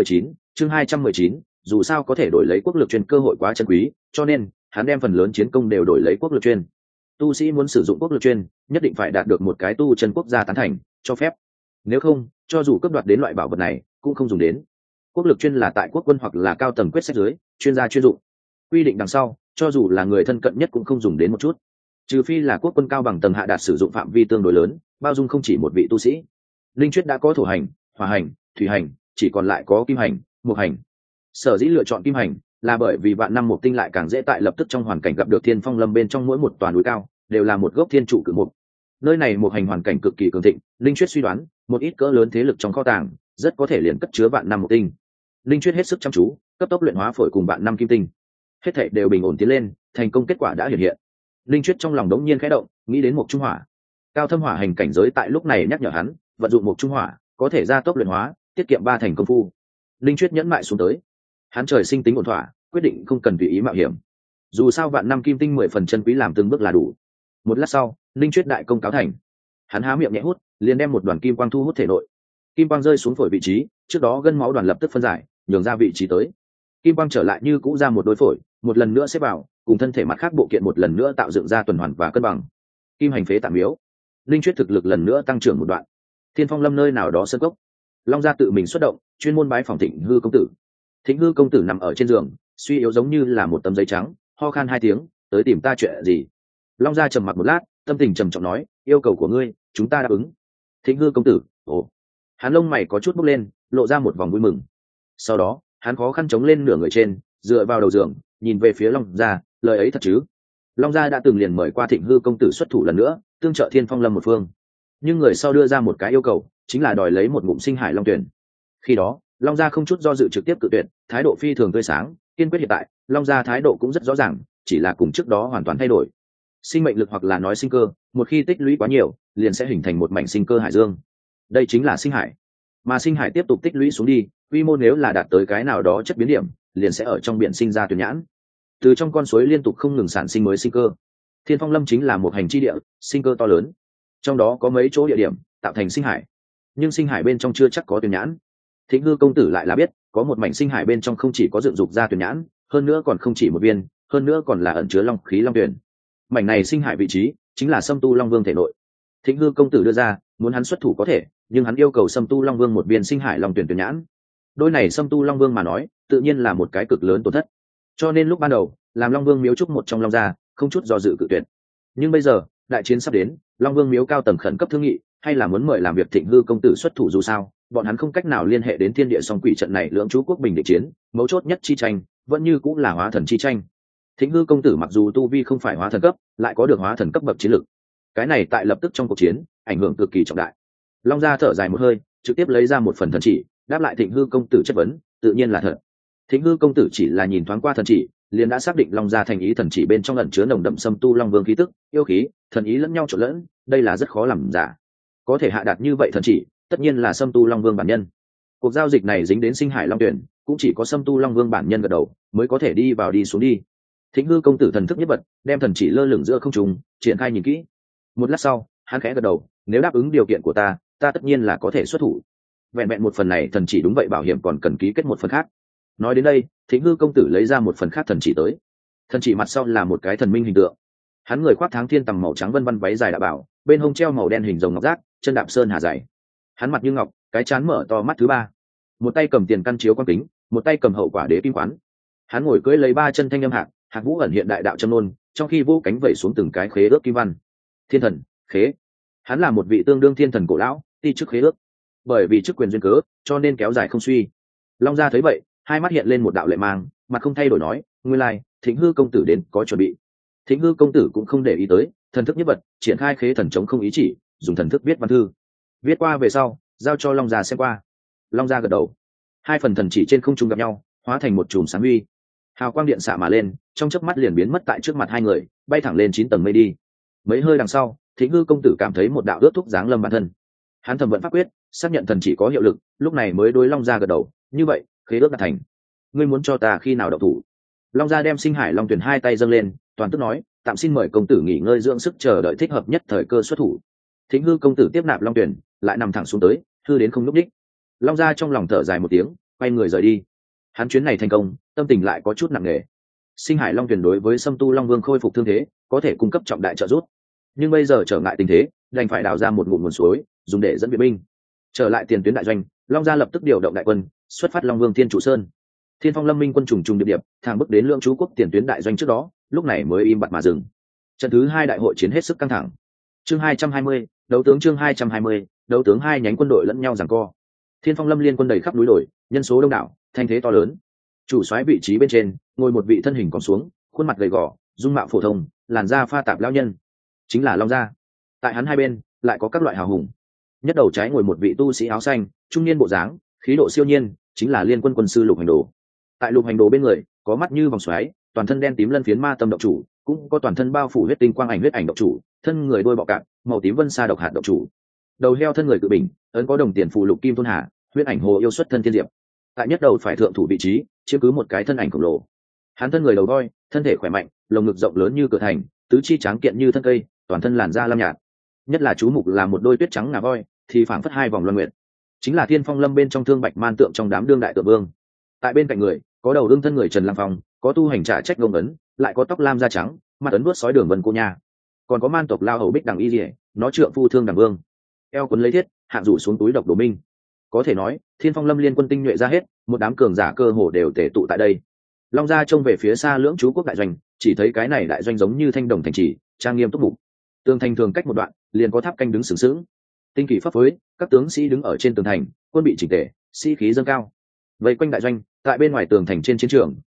219, dù sao có thể đổi lấy quốc lực chuyên cơ hội quá chân quý, cho nên hắn đem phần lớn chiến công đều đổi lấy quốc lực chuyên. Tu sĩ muốn sử dụng quốc lực chuyên, nhất định phải đạt được một cái tu chân quốc gia tán thành, cho phép. Nếu không, cho dù cấp đoạt đến loại bảo vật này, cũng không dùng đến. Quốc lực chuyên là tại quốc quân hoặc là cao tầng quyết sách dưới, chuyên gia chuyên dụng. Quy định đằng sau, cho dù là người thân cận nhất cũng không dùng đến một chút. Trừ phi là quốc quân cao bằng tầng hạ đạt sử dụng phạm vi tương đối lớn, bao dung không chỉ một vị tu sĩ. Linh Chuyết đã có thổ hành, hỏa hành, thủy hành, chỉ còn lại có kim hành, mộc hành. Sở dĩ lựa chọn kim hành là bởi vì vạn năm mộc tinh lại càng dễ tại lập tức trong hoàn cảnh gặp được thiên phong lâm bên trong mỗi một tòa núi cao đều là một gốc thiên trụ cự mục. Nơi này mộc hành hoàn cảnh cực kỳ cường thịnh, Linh Chuyết suy đoán một ít cỡ lớn thế lực trong kho tàng rất có thể liền cất chứa vạn năm mộc tinh. Linh Chuyết hết sức chăm chú, cấp tốc luyện hóa phổi cùng vạn năm kim tinh, hết thảy đều bình ổn tiến lên, thành công kết quả đã hiện hiện. Linh Chuyết trong lòng đống nhiên khẽ động, nghĩ đến mộc trung hỏa. Cao thâm hỏa hành cảnh giới tại lúc này nhắc nhở hắn, vận dụng mộc trung hỏa có thể gia tốc luyện hóa, tiết kiệm 3 thành công phu. Linh Chuyết nhẫn mại xuống tới. Hắn trời sinh tính ổn thỏa, quyết định không cần tùy ý mạo hiểm. Dù sao vạn năm kim tinh 10 phần chân quý làm từng bước là đủ. Một lát sau, Linh Chuyết đại công cáo thành. Hắn há miệng nhẹ hút, liền đem một đoàn kim quang thu hút thể nội. Kim quang rơi xuống phổi vị trí, trước đó gân máu đoàn lập tức phân giải, nhường ra vị trí tới. Kim quang trở lại như cũ ra một đôi phổi, một lần nữa xếp vào, cùng thân thể mặt khác bộ kiện một lần nữa tạo dựng ra tuần hoàn và cân bằng. Kim hành phế tạm miếu. Linh Chuyết thực lực lần nữa tăng trưởng một đoạn. Thiên Phong Lâm nơi nào đó sơn cốc, Long gia tự mình xuất động, chuyên môn bái phòng Thịnh Hư công tử. Thịnh Hư công tử nằm ở trên giường, suy yếu giống như là một tấm giấy trắng, ho khan 2 tiếng, tới tìm ta chuyện gì? Long gia trầm mặc một lát, tâm tình trầm trọng nói, yêu cầu của ngươi, chúng ta đáp ứng. Thịnh Hư công tử, ồ. Hắn lông mày có chút bốc lên, lộ ra một vòng vui mừng. Sau đó, hắn khó khăn chống lên nửa người trên, dựa vào đầu giường nhìn về phía Long Gia, lời ấy thật chứ? Long Gia đã từng liền mời qua Thịnh Hư công tử xuất thủ lần nữa, tương trợ Thiên Phong Lâm một phương, nhưng người sau đưa ra một cái yêu cầu, chính là đòi lấy một ngụm sinh hải long tuyển. Khi đó Long Gia không chút do dự trực tiếp cự tuyệt, thái độ phi thường tươi sáng kiên quyết. Hiện tại Long Gia thái độ cũng rất rõ ràng, chỉ là cùng trước đó hoàn toàn thay đổi. Sinh mệnh lực hoặc là nói sinh cơ, một khi tích lũy quá nhiều liền sẽ hình thành một mảnh sinh cơ hải dương, đây chính là sinh hải. Mà sinh hải tiếp tục tích lũy xuống đi, quy mô nếu là đạt tới cái nào đó chất biến điểm, liền sẽ ở trong biển sinh ra tuyển nhãn, từ trong con suối liên tục không ngừng sản sinh mới sinh cơ. Thiên Phong Lâm chính là một hành chi địa, sinh cơ to lớn, trong đó có mấy chỗ địa điểm tạo thành sinh hải, nhưng sinh hải bên trong chưa chắc có tuyển nhãn. Thịnh Hư công tử lại là biết có một mảnh sinh hải bên trong không chỉ có dựng dục ra tuyển nhãn, hơn nữa còn không chỉ một viên, hơn nữa còn là ẩn chứa long khí long tuyển. Mảnh này sinh hải vị trí chính là Sâm Tu Long Vương thể nội. Thịnh Hư công tử đưa ra muốn hắn xuất thủ có thể, nhưng hắn yêu cầu Sâm Tu Long Vương một viên sinh hải long tuyển tuyển nhãn. Đôi này Sâm Tu Long Vương mà nói tự nhiên là một cái cực lớn tổn thất, cho nên lúc ban đầu làm Long Vương miếu trúc một trong Long Gia không chút do dự cự tuyệt. Nhưng bây giờ đại chiến sắp đến, Long Vương miếu cao tầng khẩn cấp thương nghị, hay là muốn mời làm việc Thịnh Hư công tử xuất thủ, dù sao bọn hắn không cách nào liên hệ đến thiên địa song quỷ trận này lưỡng chú quốc bình định chiến, mấu chốt nhất chi tranh vẫn như cũng là hóa thần chi tranh. Thịnh Hư công tử mặc dù tu vi không phải hóa thần cấp, lại có được hóa thần cấp bậc chiến lực, cái này tại lập tức trong cuộc chiến ảnh hưởng cực kỳ trọng đại. Long Gia thở dài một hơi, trực tiếp lấy ra một phần thần chỉ đáp lại Thịnh Hư công tử chất vấn, tự nhiên là thật. Thịnh Hư công tử chỉ là nhìn thoáng qua thần chỉ liền đã xác định Long Gia thành ý thần chỉ bên trong ẩn chứa nồng đậm Sâm Tu Long Vương khí tức, yêu khí, thần ý lẫn nhau trộn lẫn, đây là rất khó làm giả. Có thể hạ đạt như vậy thần chỉ, tất nhiên là Sâm Tu Long Vương bản nhân. Cuộc giao dịch này dính đến sinh hải long tuyển, cũng chỉ có Sâm Tu Long Vương bản nhân gật đầu mới có thể đi vào đi xuống đi. Thịnh Hư công tử thần thức nhất bật, đem thần chỉ lơ lửng giữa không trung, triển khai nhìn kỹ. Một lát sau, hắn khẽ gật đầu, nếu đáp ứng điều kiện của ta tất nhiên là có thể xuất thủ. Vẹn vẹn một phần này thần chỉ đúng vậy bảo hiểm còn cần ký kết một phần khác. Nói đến đây, Thịnh Hư công tử lấy ra một phần khác thần chỉ tới. Thần chỉ mặt sau là một cái thần minh hình tượng, hắn người khoác tháng thiên tầm màu trắng vân vân váy dài đạo bảo, bên hông treo màu đen hình rồng ngọc giác, chân đạp sơn hà dày. Hắn mặt như ngọc, cái trán mở to mắt thứ ba, một tay cầm tiền căn chiếu quan kính, một tay cầm hậu quả đế kim quán. Hắn ngồi cưỡi lấy ba chân thanh âm hạc, hạc vũ ẩn hiện đại đạo châm nôn, trong khi vô cánh vẩy xuống từng cái khế ước kim văn. Thiên thần khế, hắn là một vị tương đương thiên thần cổ lão, ti chức khế ước, bởi vì chức quyền duyên cớ cho nên kéo dài không suy. Long Gia thấy vậy, hai mắt hiện lên một đạo lệ mang, mặt không thay đổi nói, nguyên lai Thịnh Hư công tử đến có chuẩn bị. Thịnh Hư công tử cũng không để ý tới, thần thức nhất bật, triển khai khế thần chống không ý chỉ, dùng thần thức viết văn thư. Viết qua về sau, giao cho Long Gia xem qua. Long Gia gật đầu, hai phần thần chỉ trên không trung gặp nhau, hóa thành một chùm sáng huy, hào quang điện xạ mà lên, trong chớp mắt liền biến mất tại trước mặt hai người, bay thẳng lên 9 tầng mây đi. Mấy hơi đằng sau, Thịnh Hư công tử cảm thấy một đạo ướt thúc giáng lâm bản thân. Hắn thẩm vận pháp quyết, xác nhận thần chỉ có hiệu lực, lúc này mới đối Long Gia gật đầu, như vậy khế ước đạt thành, ngươi muốn cho ta khi nào động thủ? Long Gia đem sinh hải long tuyển hai tay dâng lên, toàn tức nói, tạm xin mời công tử nghỉ ngơi dưỡng sức, chờ đợi thích hợp nhất thời cơ xuất thủ. Thịnh Hư công tử tiếp nạp long tuyển, lại nằm thẳng xuống tới, hư đến không núp đích. Long Gia trong lòng thở dài một tiếng, quay người rời đi. Hắn chuyến này thành công, tâm tình lại có chút nặng nề. Sinh hải long tuyển đối với Sâm Tu Long Vương khôi phục thương thế có thể cung cấp trọng đại trợ giúp, nhưng bây giờ trở ngại tình thế, đành phải đào ra một ngụm nguồn suối dùng để dẫn viện binh. Trở lại tiền tuyến đại doanh, Long Gia lập tức điều động đại quân, xuất phát Long Vương Thiên Trụ Sơn. Thiên Phong Lâm Minh quân trùng trùng điệp điệp, thẳng bước đến Lưỡng Chú quốc tiền tuyến đại doanh trước đó, lúc này mới im bặt mà dừng. Trận thứ hai đại hội chiến hết sức căng thẳng. Chương 220, đấu tướng chương 220, đấu tướng hai nhánh quân đội lẫn nhau giằng co. Thiên Phong Lâm liên quân đầy khắp núi đồi, nhân số đông đảo, thanh thế to lớn. Chủ soái vị trí bên trên, ngồi một vị thân hình còn xuống, khuôn mặt gầy gò, dung mạo phổ thông, làn da pha tạp lão nhân, chính là Long Gia. Tại hắn hai bên lại có các loại hào hùng. Nhất đầu trái ngồi một vị tu sĩ áo xanh, trung niên bộ dáng, khí độ siêu nhiên, chính là Liên quân quân sư Lục Hành Đồ. Tại Lục Hành Đồ bên người có mắt như vòng xoáy, toàn thân đen tím lân phiến ma tâm độc chủ, cũng có toàn thân bao phủ huyết tinh quang ảnh huyết ảnh độc chủ, thân người đôi bọ cạp màu tím vân sa độc hạt độc chủ. Đầu heo thân người cự bình, ấn có đồng tiền phù lục kim thôn hà, huyết ảnh hồ yêu xuất thân thiên diệp. Tại nhất đầu phải thượng thủ vị trí, chiếm cứ một cái thân ảnh khổng lồ. Hắn thân người đầu voi, thân thể khỏe mạnh, lồng ngực rộng lớn như cửa thành, tứ chi tráng kiện như thân cây, toàn thân làn da lam nhạt. Nhất là chú mục là một đôi tuyết trắng ngà voi, thì phảng phất hai vòng luân nguyện, chính là Thiên Phong Lâm bên trong Thương Bạch Man tượng trong đám đương đại tượng vương. Tại bên cạnh người có đầu đương thân người Trần Lam Phong, có tu hành trả trách gông ấn, lại có tóc lam da trắng, mặt ấn vuốt sói đường vân cô nha, còn có man tộc lao hầu Bích Đằng Y Liễu, nó trượng phu Thương Đằng Vương, eo quấn lấy thiết, hạng rủ xuống túi độc đồ minh. Có thể nói Thiên Phong Lâm liên quân tinh nhuệ ra hết, một đám cường giả cơ hồ đều tề tụ tại đây. Long Gia trông về phía xa Lưỡng Chú quốc đại doanh, chỉ thấy cái này đại doanh giống như thanh đồng thành trì, trang nghiêm túc mục. Tường thành thường cách một đoạn liền có tháp canh đứng sừng sững, tinh kỳ pháp phối, các tướng sĩ đứng ở trên tường thành, quân bị chỉnh tề, sĩ khí dâng cao. Vây quanh đại doanh, tại bên ngoài tường thành trên chiến trường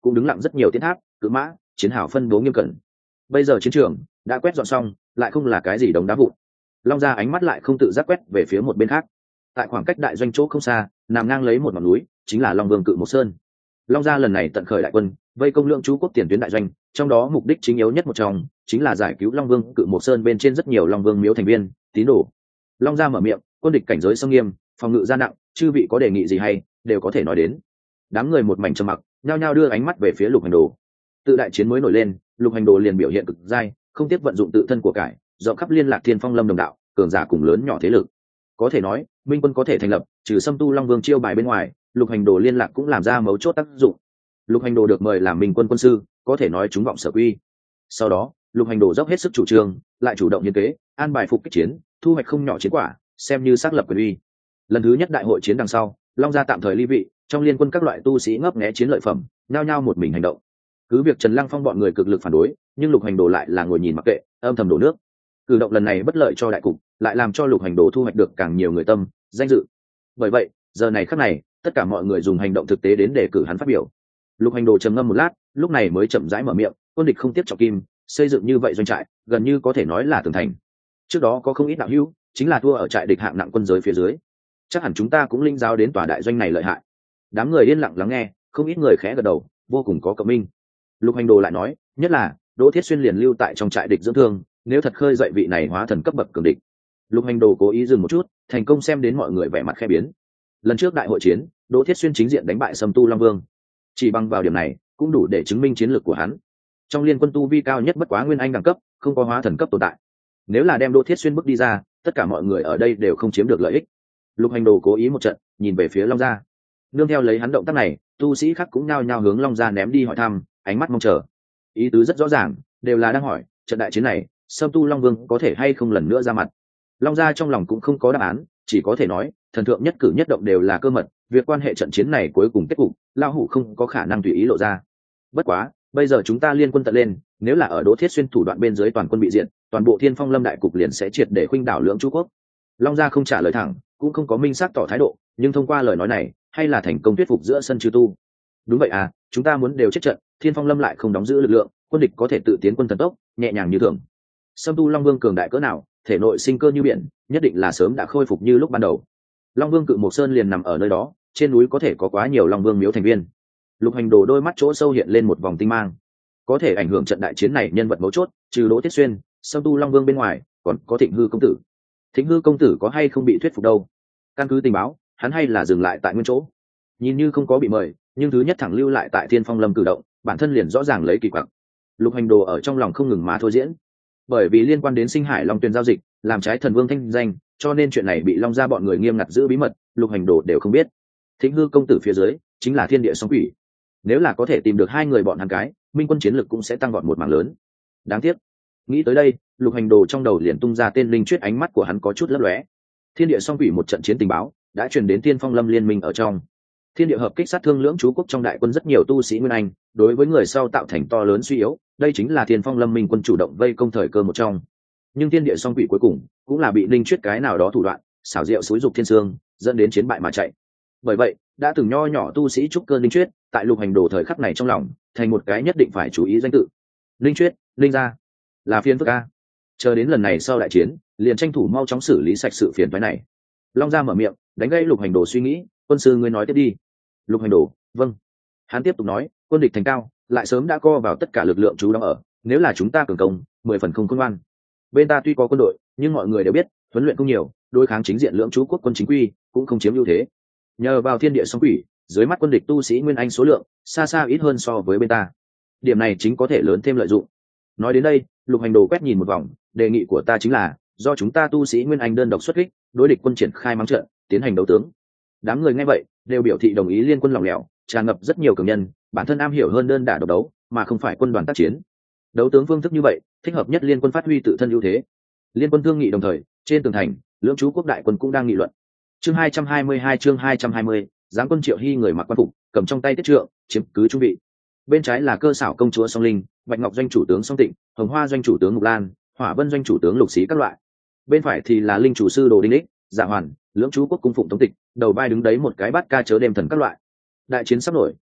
cũng đứng lặng rất nhiều tiến tháp cự mã chiến hào phân bố nghiêm cẩn. Bây giờ chiến trường đã quét dọn xong, lại không là cái gì đống đá vụn. Long Gia ánh mắt lại không tự giác quét về phía một bên khác. Tại khoảng cách đại doanh chỗ không xa, nằm ngang lấy một ngọn núi, chính là Long Vương Cự Một Sơn. Long Gia lần này tận khởi đại quân, vây công Lượng Chú quốc tiền tuyến đại doanh, trong đó mục đích chính yếu nhất một trong chính là giải cứu Long Vương Cự Một Sơn bên trên rất nhiều Long Vương miếu thành viên, tín đồ. Long Gia mở miệng, quân địch cảnh giới sông nghiêm, phòng ngự gia nặng, chư vị có đề nghị gì hay, đều có thể nói đến. Đám người một mảnh trầm mặc, nhao nhao đưa ánh mắt về phía Lục Hành Đồ. Tự đại chiến mới nổi lên, Lục Hành Đồ liền biểu hiện cực dai, không tiếc vận dụng tự thân của cải, rộng khắp liên lạc Thiên Phong Lâm đồng đạo, cường giả cùng lớn nhỏ thế lực. Có thể nói, minh quân có thể thành lập, trừ Sâm Tu Long Vương chiêu bài bên ngoài, Lục Hành Đồ liên lạc cũng làm ra mấu chốt tác dụng. Lục Hành Đồ được mời làm minh quân quân sư, có thể nói chúng vọng sở quy. Sau đó, Lục Hành Đồ dốc hết sức chủ trương, lại chủ động hiến kế, an bài phục kích chiến, thu hoạch không nhỏ chiến quả, xem như xác lập quyền uy. Lần thứ nhất đại hội chiến đằng sau, Long Gia tạm thời ly vị, trong liên quân các loại tu sĩ ngấp nghé chiến lợi phẩm, nhao nhao một mình hành động. Cứ việc Trần Lăng Phong bọn người cực lực phản đối, nhưng Lục Hành Đồ lại là ngồi nhìn mặc kệ, âm thầm đổ nước. Cử động lần này bất lợi cho đại cục, lại làm cho Lục Hành Đồ thu hoạch được càng nhiều người tâm, danh dự. Bởi vậy, giờ này khắc này, tất cả mọi người dùng hành động thực tế đến để cử hắn phát biểu. Lục Hành Đồ trầm ngâm một lát, lúc này mới chậm rãi mở miệng, quân địch không tiếp trọng kim, xây dựng như vậy doanh trại, gần như có thể nói là tường thành. Trước đó có không ít đạo hữu, chính là thua ở trại địch hạng nặng quân giới phía dưới. Chắc hẳn chúng ta cũng linh giáo đến tòa đại doanh này lợi hại. Đám người yên lặng lắng nghe, không ít người khẽ gật đầu, vô cùng có cộng minh. Lục Hành Đồ lại nói, nhất là Đỗ Thiết Xuyên liền lưu tại trong trại địch dưỡng thương, nếu thật khơi dậy vị này hóa thần cấp bậc cường địch. Lục Hành Đồ cố ý dừng một chút, thành công xem đến mọi người vẻ mặt khẽ biến. Lần trước đại hội chiến, Đỗ Thiết Xuyên chính diện đánh bại Sâm Tu Long Vương, chỉ bằng vào điểm này cũng đủ để chứng minh chiến lược của hắn. Trong liên quân tu vi cao nhất bất quá nguyên anh đẳng cấp, không có hóa thần cấp tồn tại. Nếu là đem Đỗ Thiết Xuyên bước đi ra, tất cả mọi người ở đây đều không chiếm được lợi ích. Lục Hành Đồ cố ý một trận, nhìn về phía Long Gia. Nương theo lấy hắn động tác này, tu sĩ khác cũng nhao nhao hướng Long Gia ném đi hỏi thăm, ánh mắt mong chờ. Ý tứ rất rõ ràng, đều là đang hỏi, trận đại chiến này, Sâm Tu Long Vương có thể hay không lần nữa ra mặt. Long Gia trong lòng cũng không có đáp án, chỉ có thể nói, thần thượng nhất cử nhất động đều là cơ mật, việc quan hệ trận chiến này cuối cùng kết cục, lão hủ không có khả năng tùy ý lộ ra. Bất quá, bây giờ chúng ta liên quân tận lên, nếu là ở Đỗ Thiết Xuyên thủ đoạn bên dưới toàn quân bị diệt, toàn bộ Thiên Phong Lâm đại cục liền sẽ triệt để khuynh đảo Lượng Chú quốc. Long Gia không trả lời thẳng, cũng không có minh xác tỏ thái độ, nhưng thông qua lời nói này, hay là thành công thuyết phục giữa sân chư tu. Đúng vậy à, chúng ta muốn đều chết trận, Thiên Phong Lâm lại không đóng giữ lực lượng, quân địch có thể tự tiến quân thần tốc, nhẹ nhàng như thường. Sâm Tu Long Vương cường đại cỡ nào, thể nội sinh cơ như biển, nhất định là sớm đã khôi phục như lúc ban đầu. Long Vương Cự Một Sơn liền nằm ở nơi đó, trên núi có thể có quá nhiều Long Vương miếu thành viên. Lục Hành Đồ đôi mắt chỗ sâu hiện lên một vòng tinh mang. Có thể ảnh hưởng trận đại chiến này nhân vật mấu chốt, trừ Đỗ Thiết Xuyên, Sâm Tu Long Vương bên ngoài, còn có Thịnh Hư công tử. Thịnh Hư công tử có hay không bị thuyết phục đâu? Căn cứ tình báo, hắn hay là dừng lại tại nguyên chỗ. Nhìn như không có bị mời, nhưng thứ nhất thẳng lưu lại tại Thiên Phong Lâm cử động, bản thân liền rõ ràng lấy kỳ quặc. Lục Hành Đồ ở trong lòng không ngừng mà thôi diễn. Bởi vì liên quan đến Sinh Hải Long Tuyền giao dịch, làm trái thần vương thanh danh, cho nên chuyện này bị Long Gia bọn người nghiêm ngặt giữ bí mật, Lục Hành Đồ đều không biết. Thịnh Hư công tử phía dưới chính là Thiên Địa Song Quỷ. Nếu là có thể tìm được hai người bọn hắn cái, minh quân chiến lực cũng sẽ tăng vọt một mảng lớn. Đáng tiếc, nghĩ tới đây, Lục Hành Đồ trong đầu liền tung ra tên linh chuyết, ánh mắt của hắn có chút lấp lóe. Thiên Địa Song Quỷ một trận chiến tình báo đã truyền đến Thiên Phong Lâm liên minh ở trong. Thiên địa hợp kích sát thương Lưỡng Chú quốc trong đại quân rất nhiều tu sĩ nguyên anh, đối với người sau tạo thành to lớn suy yếu, đây chính là Thiên Phong Lâm minh quân chủ động vây công thời cơ một trong. Nhưng Thiên Địa Song Quỷ cuối cùng cũng là bị linh chuyết cái nào đó thủ đoạn xảo diệu xúi dục thiên sương, dẫn đến chiến bại mà chạy. Bởi vậy, đã từng nho nhỏ tu sĩ trúc cơ linh chuyết, tại Lục Hành Đồ thời khắc này trong lòng, thành một cái nhất định phải chú ý danh tự. Linh chuyết, linh gia, là phiền phức a. Chờ đến lần này sau đại chiến, liền tranh thủ mau chóng xử lý sạch sự phiền phức này. Long Gia mở miệng, đánh gây Lục Hành Đồ suy nghĩ, quân sư ngươi nói tiếp đi. Lục Hành Đồ, vâng. Hắn tiếp tục nói, quân địch thành cao, lại sớm đã co vào tất cả lực lượng trú đóng ở, nếu là chúng ta cường công, 10 phần không khôn ngoan. Bên ta tuy có quân đội, nhưng mọi người đều biết, huấn luyện không nhiều, đối kháng chính diện Lưỡng Chú quốc quân chính quy cũng không chiếm ưu thế. Nhờ vào Thiên Địa Song Quỷ, dưới mắt quân địch tu sĩ nguyên anh số lượng xa xa ít hơn so với bên ta. Điểm này chính có thể lớn thêm lợi dụng. Nói đến đây, Lục Hành Đồ quét nhìn một vòng, đề nghị của ta chính là do chúng ta tu sĩ nguyên anh đơn độc xuất kích, đối địch quân triển khai mắng trận, tiến hành đấu tướng. Đám người nghe vậy đều biểu thị đồng ý. Liên quân lỏng lẻo, tràn ngập rất nhiều cường nhân, bản thân am hiểu hơn đơn đả độc đấu, mà không phải quân đoàn tác chiến. Đấu tướng phương thức như vậy thích hợp nhất liên quân phát huy tự thân ưu thế. Liên quân thương nghị đồng thời, trên tường thành, Lưỡng Chú quốc đại quân cũng đang nghị luận. Chương 222, chương 220, giáng quân Triệu Hy người mặc quan phục, cầm trong tay tiết trượng, chiếm cứ trung vị. Bên trái là Cơ Xảo công chúa Song Linh, Bạch Ngọc doanh chủ tướng Song Tịnh, Hồng Hoa doanh chủ tướng Ngục Lan, Hỏa Vân doanh chủ tướng Lục Xí các loại. Bên phải thì là Linh chủ sư Đồ Đinh Lích, Dạ Hoàn, Lưỡng Chú quốc cung phụng Tống Tịch, đầu vai đứng đấy một cái bát ca chớ đêm thần các loại. Đại chiến sắp nổi,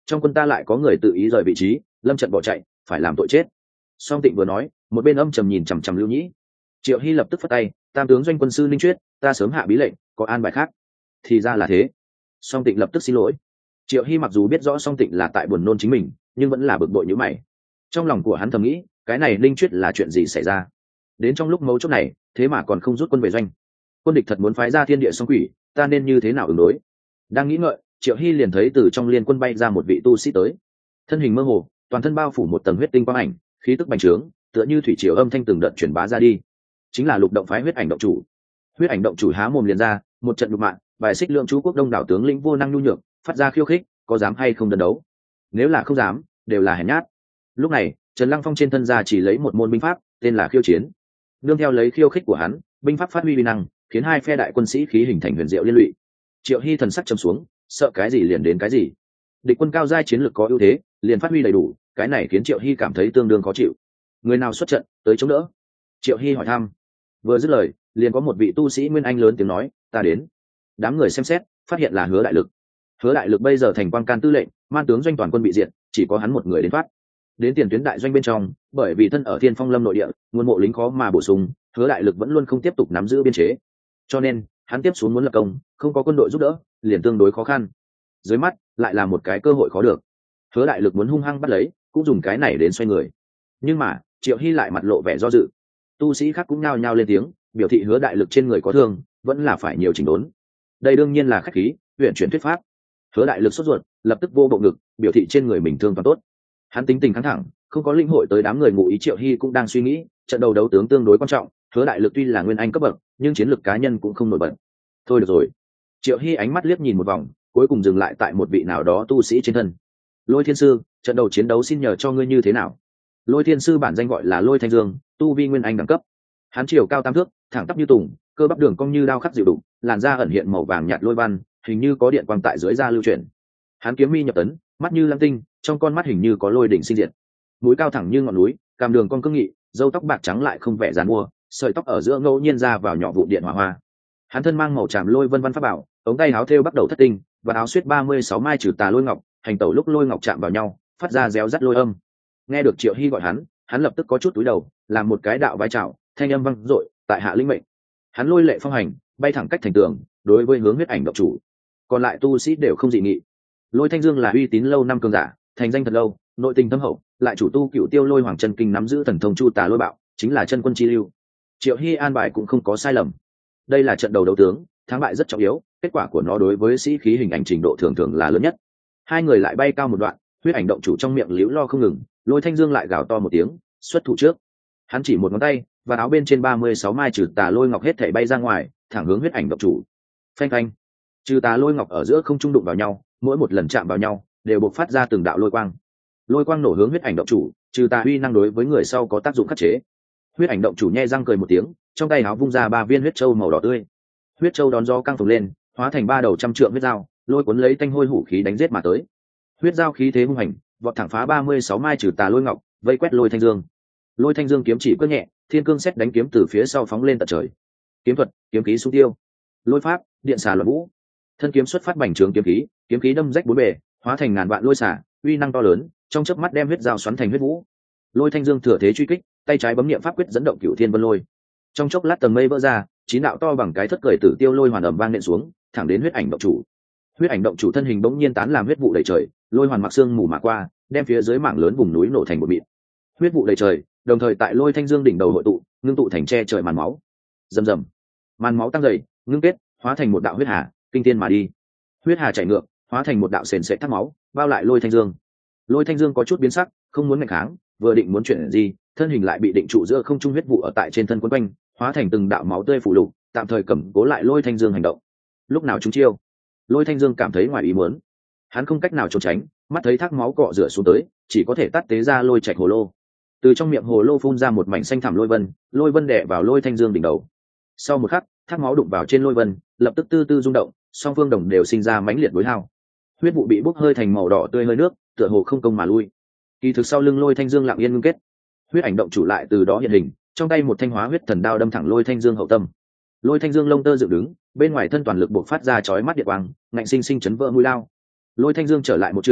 trong quân ta lại có người tự ý rời vị trí, lâm trận bỏ chạy, phải làm tội chết. Song Tịnh vừa nói, một bên âm trầm nhìn chằm chằm Lưu Nhĩ. Triệu Hy lập tức phất tay, tam tướng doanh quân sư Ninh Chuyết, ta sớm hạ bí lệnh, có an bài khác. Thì ra là thế. Song Tịnh lập tức xin lỗi. Triệu Hy mặc dù biết rõ Song Tịnh là tại buồn nôn chính mình, nhưng vẫn là bực bội như mày. Trong lòng của hắn thầm nghĩ, cái này Ninh Chuyết là chuyện gì xảy ra? Đến trong lúc mấu chốt này, thế mà còn không rút quân về doanh. Quân địch thật muốn phái ra thiên địa song quỷ, ta nên như thế nào ứng đối? Đang nghĩ ngợi, Triệu Hy liền thấy từ trong liên quân bay ra một vị tu sĩ tới. Thân hình mơ hồ, toàn thân bao phủ một tầng huyết tinh quang ảnh, khí tức bành trướng, tựa như thủy triều âm thanh từng đợt truyền bá ra đi. Chính là Lục Động phái Huyết Ảnh động chủ. Huyết Ảnh động chủ há mồm liền ra, một trận lục mạng, bài xích lượng chú quốc đông đảo tướng lĩnh vô năng nhu nhược, phát ra khiêu khích, có dám hay không đơn đấu? Nếu là không dám, đều là hèn nhát. Lúc này, Trần Lăng Phong trên thân ra chỉ lấy một môn binh pháp, tên là khiêu chiến. Nương theo lấy khiêu khích của hắn, binh pháp phát huy uy năng, khiến hai phe đại quân sĩ khí hình thành huyền diệu liên lụy. Triệu Hy thần sắc trầm xuống, sợ cái gì liền đến cái gì. Địch quân cao giai chiến lược có ưu thế, liền phát huy đầy đủ, cái này khiến Triệu Hy cảm thấy tương đương khó chịu. Người nào xuất trận, tới chống đỡ? Triệu Hy hỏi thăm. Vừa dứt lời, liền có một vị tu sĩ nguyên anh lớn tiếng nói, ta đến. Đám người xem xét, phát hiện là Hứa Đại Lực. Hứa Đại Lực bây giờ thành quan can tư lệnh, man tướng doanh toàn quân bị diệt, chỉ có hắn một người đến thoát. Đến tiền tuyến đại doanh bên trong, bởi vì thân ở Thiên Phong Lâm nội địa, nguồn mộ lính khó mà bổ sung, Hứa Đại Lực vẫn luôn không tiếp tục nắm giữ biên chế. Cho nên, hắn tiếp xuống muốn lập công, không có quân đội giúp đỡ, liền tương đối khó khăn. Dưới mắt, lại là một cái cơ hội khó được. Hứa Đại Lực muốn hung hăng bắt lấy, cũng dùng cái này đến xoay người. Nhưng mà, Triệu Hy lại mặt lộ vẻ do dự. Tu sĩ khác cũng nhao nhao lên tiếng, biểu thị Hứa Đại Lực trên người có thương, vẫn là phải nhiều chỉnh đốn. Đây đương nhiên là khách khí, huyền chuyển thuyết pháp. Hứa Đại Lực sốt ruột, lập tức vô bộ ngực, biểu thị trên người mình thương toàn tốt. Hắn tính tình căng thẳng, không có linh hội tới đám người ngụ ý. Triệu Hy cũng đang suy nghĩ, trận đầu đấu tướng tương đối quan trọng, Hứa Đại Lực tuy là nguyên anh cấp bậc, nhưng chiến lược cá nhân cũng không nổi bật. Thôi được rồi. Triệu Hy ánh mắt liếc nhìn một vòng, cuối cùng dừng lại tại một vị nào đó tu sĩ trên thân. Lôi Thiên Sư, trận đầu chiến đấu xin nhờ cho ngươi như thế nào? Lôi Thiên Sư bản danh gọi là Lôi Thanh Dương, tu vi nguyên anh đẳng cấp. Hắn chiều cao 3 thước, thẳng tắp như tùng, cơ bắp đường cong như đao khắc dịu đụng, làn da ẩn hiện màu vàng nhạt lôi văn, hình như có điện quang tại dưới da lưu chuyển. Hắn kiếm mi nhập tấn, mắt như lam tinh, trong con mắt hình như có lôi đỉnh sinh diệt. Mũi cao thẳng như ngọn núi, cằm đường cong cương nghị, râu tóc bạc trắng lại không vẻ giàn mua, sợi tóc ở giữa ngẫu nhiên ra vào nhỏ vụ điện hỏa hoa. Hắn thân mang màu tràm lôi vân văn pháp bảo, ống tay áo thêu bắt đầu thất tinh, và áo xuyết 36 mai trừ tà lôi ngọc, hành tẩu lúc lôi ngọc chạm vào nhau, phát ra réo rắt lôi âm. Nghe được Triệu Hy gọi hắn lập tức có chút túi đầu, làm một cái đạo vai trào, thanh âm vang dội, tại hạ linh mệnh. Hắn lôi lệ phong hành, bay thẳng cách thành tường, đối với Hướng Huyết Ảnh động chủ. Còn lại tu sĩ đều không dị nghị. Lôi Thanh Dương là uy tín lâu năm cường giả, thành danh thật lâu, nội tình thâm hậu, lại chủ tu Cựu Tiêu Lôi Hoàng chân kinh nắm giữ thần thông chu tà lôi bạo, chính là chân quân chi lưu. Triệu Hy an bài cũng không có sai lầm. Đây là trận đầu đấu tướng, thắng bại rất trọng yếu, kết quả của nó đối với sĩ khí hình ảnh trình độ thường thường là lớn nhất. Hai người lại bay cao một đoạn, Huyết Ảnh động chủ trong miệng liễu lo không ngừng, Lôi Thanh Dương lại gào to một tiếng, xuất thủ trước. Hắn chỉ một ngón tay, và áo bên trên 36 mai trừ tà lôi ngọc hết thảy bay ra ngoài, thẳng hướng Huyết Ảnh động chủ. Phanh phanh, trừ tà lôi ngọc ở giữa không trung đụng vào nhau, mỗi một lần chạm vào nhau, đều bộc phát ra từng đạo lôi quang. Lôi quang nổ hướng Huyết Ảnh động chủ, trừ tà uy năng đối với người sau có tác dụng khắc chế. Huyết Ảnh động chủ nhe răng cười một tiếng, trong tay áo vung ra 3 viên huyết châu màu đỏ tươi. Huyết châu đón gió căng phồng lên, hóa thành 3 đầu trăm trượng huyết dao, lôi cuốn lấy tanh hôi hủ khí đánh giết mà tới. Huyết dao khí thế hung hành, vọt thẳng phá 36 mai trừ tà lôi ngọc, vây quét Lôi Thanh Dương. Lôi Thanh Dương kiếm chỉ cước nhẹ, thiên cương xét đánh kiếm từ phía sau phóng lên tận trời. Kiếm thuật, kiếm khí xung tiêu. Lôi pháp, điện xà luận vũ. Thân kiếm xuất phát bành trướng kiếm khí đâm rách bốn bề, hóa thành ngàn vạn lôi xả, uy năng to lớn, trong chớp mắt đem huyết dao xoắn thành huyết vũ. Lôi Thanh Dương thừa thế truy kích, tay trái bấm niệm pháp quyết dẫn động Cửu Thiên Vân Lôi. Trong chốc lát tầng mây vỡ ra, 9 đạo to bằng cái thất cười tử tiêu lôi hoàn ầm vang nện xuống, thẳng đến Huyết Ảnh động chủ. Huyết Ảnh động chủ thân hình bỗng nhiên tán làm huyết vụ đầy trời, lôi hoàn mặc xương mù mà qua, đem phía dưới mảng lớn vùng núi nổ thành bột mịn. Huyết vụ đầy trời, đồng thời tại Lôi Thanh Dương đỉnh đầu hội tụ, ngưng tụ thành che trời màn máu. Rầm rầm, màn máu tăng dày, ngưng kết, hóa thành một đạo huyết hà, kinh thiên mà đi. Huyết hà chảy ngược, hóa thành một đạo sền sệt thác máu, bao lại Lôi Thanh Dương. Lôi Thanh Dương có chút biến sắc, không muốn nghịch kháng, vừa định muốn chuyển gì, thân hình lại bị định trụ giữa không trung huyết vụ ở tại trên thân quấn quanh, hóa thành từng đạo máu tươi phủ lục, tạm thời cầm cố lại Lôi Thanh Dương hành động. Lúc nào chúng chiêu, Lôi Thanh Dương cảm thấy ngoài ý muốn, hắn không cách nào trốn tránh, mắt thấy thác máu cọ rửa xuống tới, chỉ có thể tắt tế ra lôi trạch hồ lô. Từ trong miệng hồ lô phun ra một mảnh xanh thẳm lôi vân đè vào Lôi Thanh Dương đỉnh đầu. Sau một khắc, thác máu đụng vào trên lôi vân, lập tức tư tư rung động, song phương đồng đều sinh ra mãnh liệt đối hao. Huyết vụ bị bốc hơi thành màu đỏ tươi hơi nước, tựa hồ không công mà lui. Kỳ thực sau lưng Lôi Thanh Dương lặng yên ngưng kết. Huyết Ảnh động chủ lại từ đó hiện hình, trong tay một thanh hóa huyết thần đao đâm thẳng Lôi Thanh Dương hậu tâm. Lôi Thanh Dương lông tơ dựng đứng, bên ngoài thân toàn lực bộc phát ra chói mắt điện quang, ngạnh sinh sinh chấn vỡ mũi lao. Lôi Thanh Dương trở lại một trường,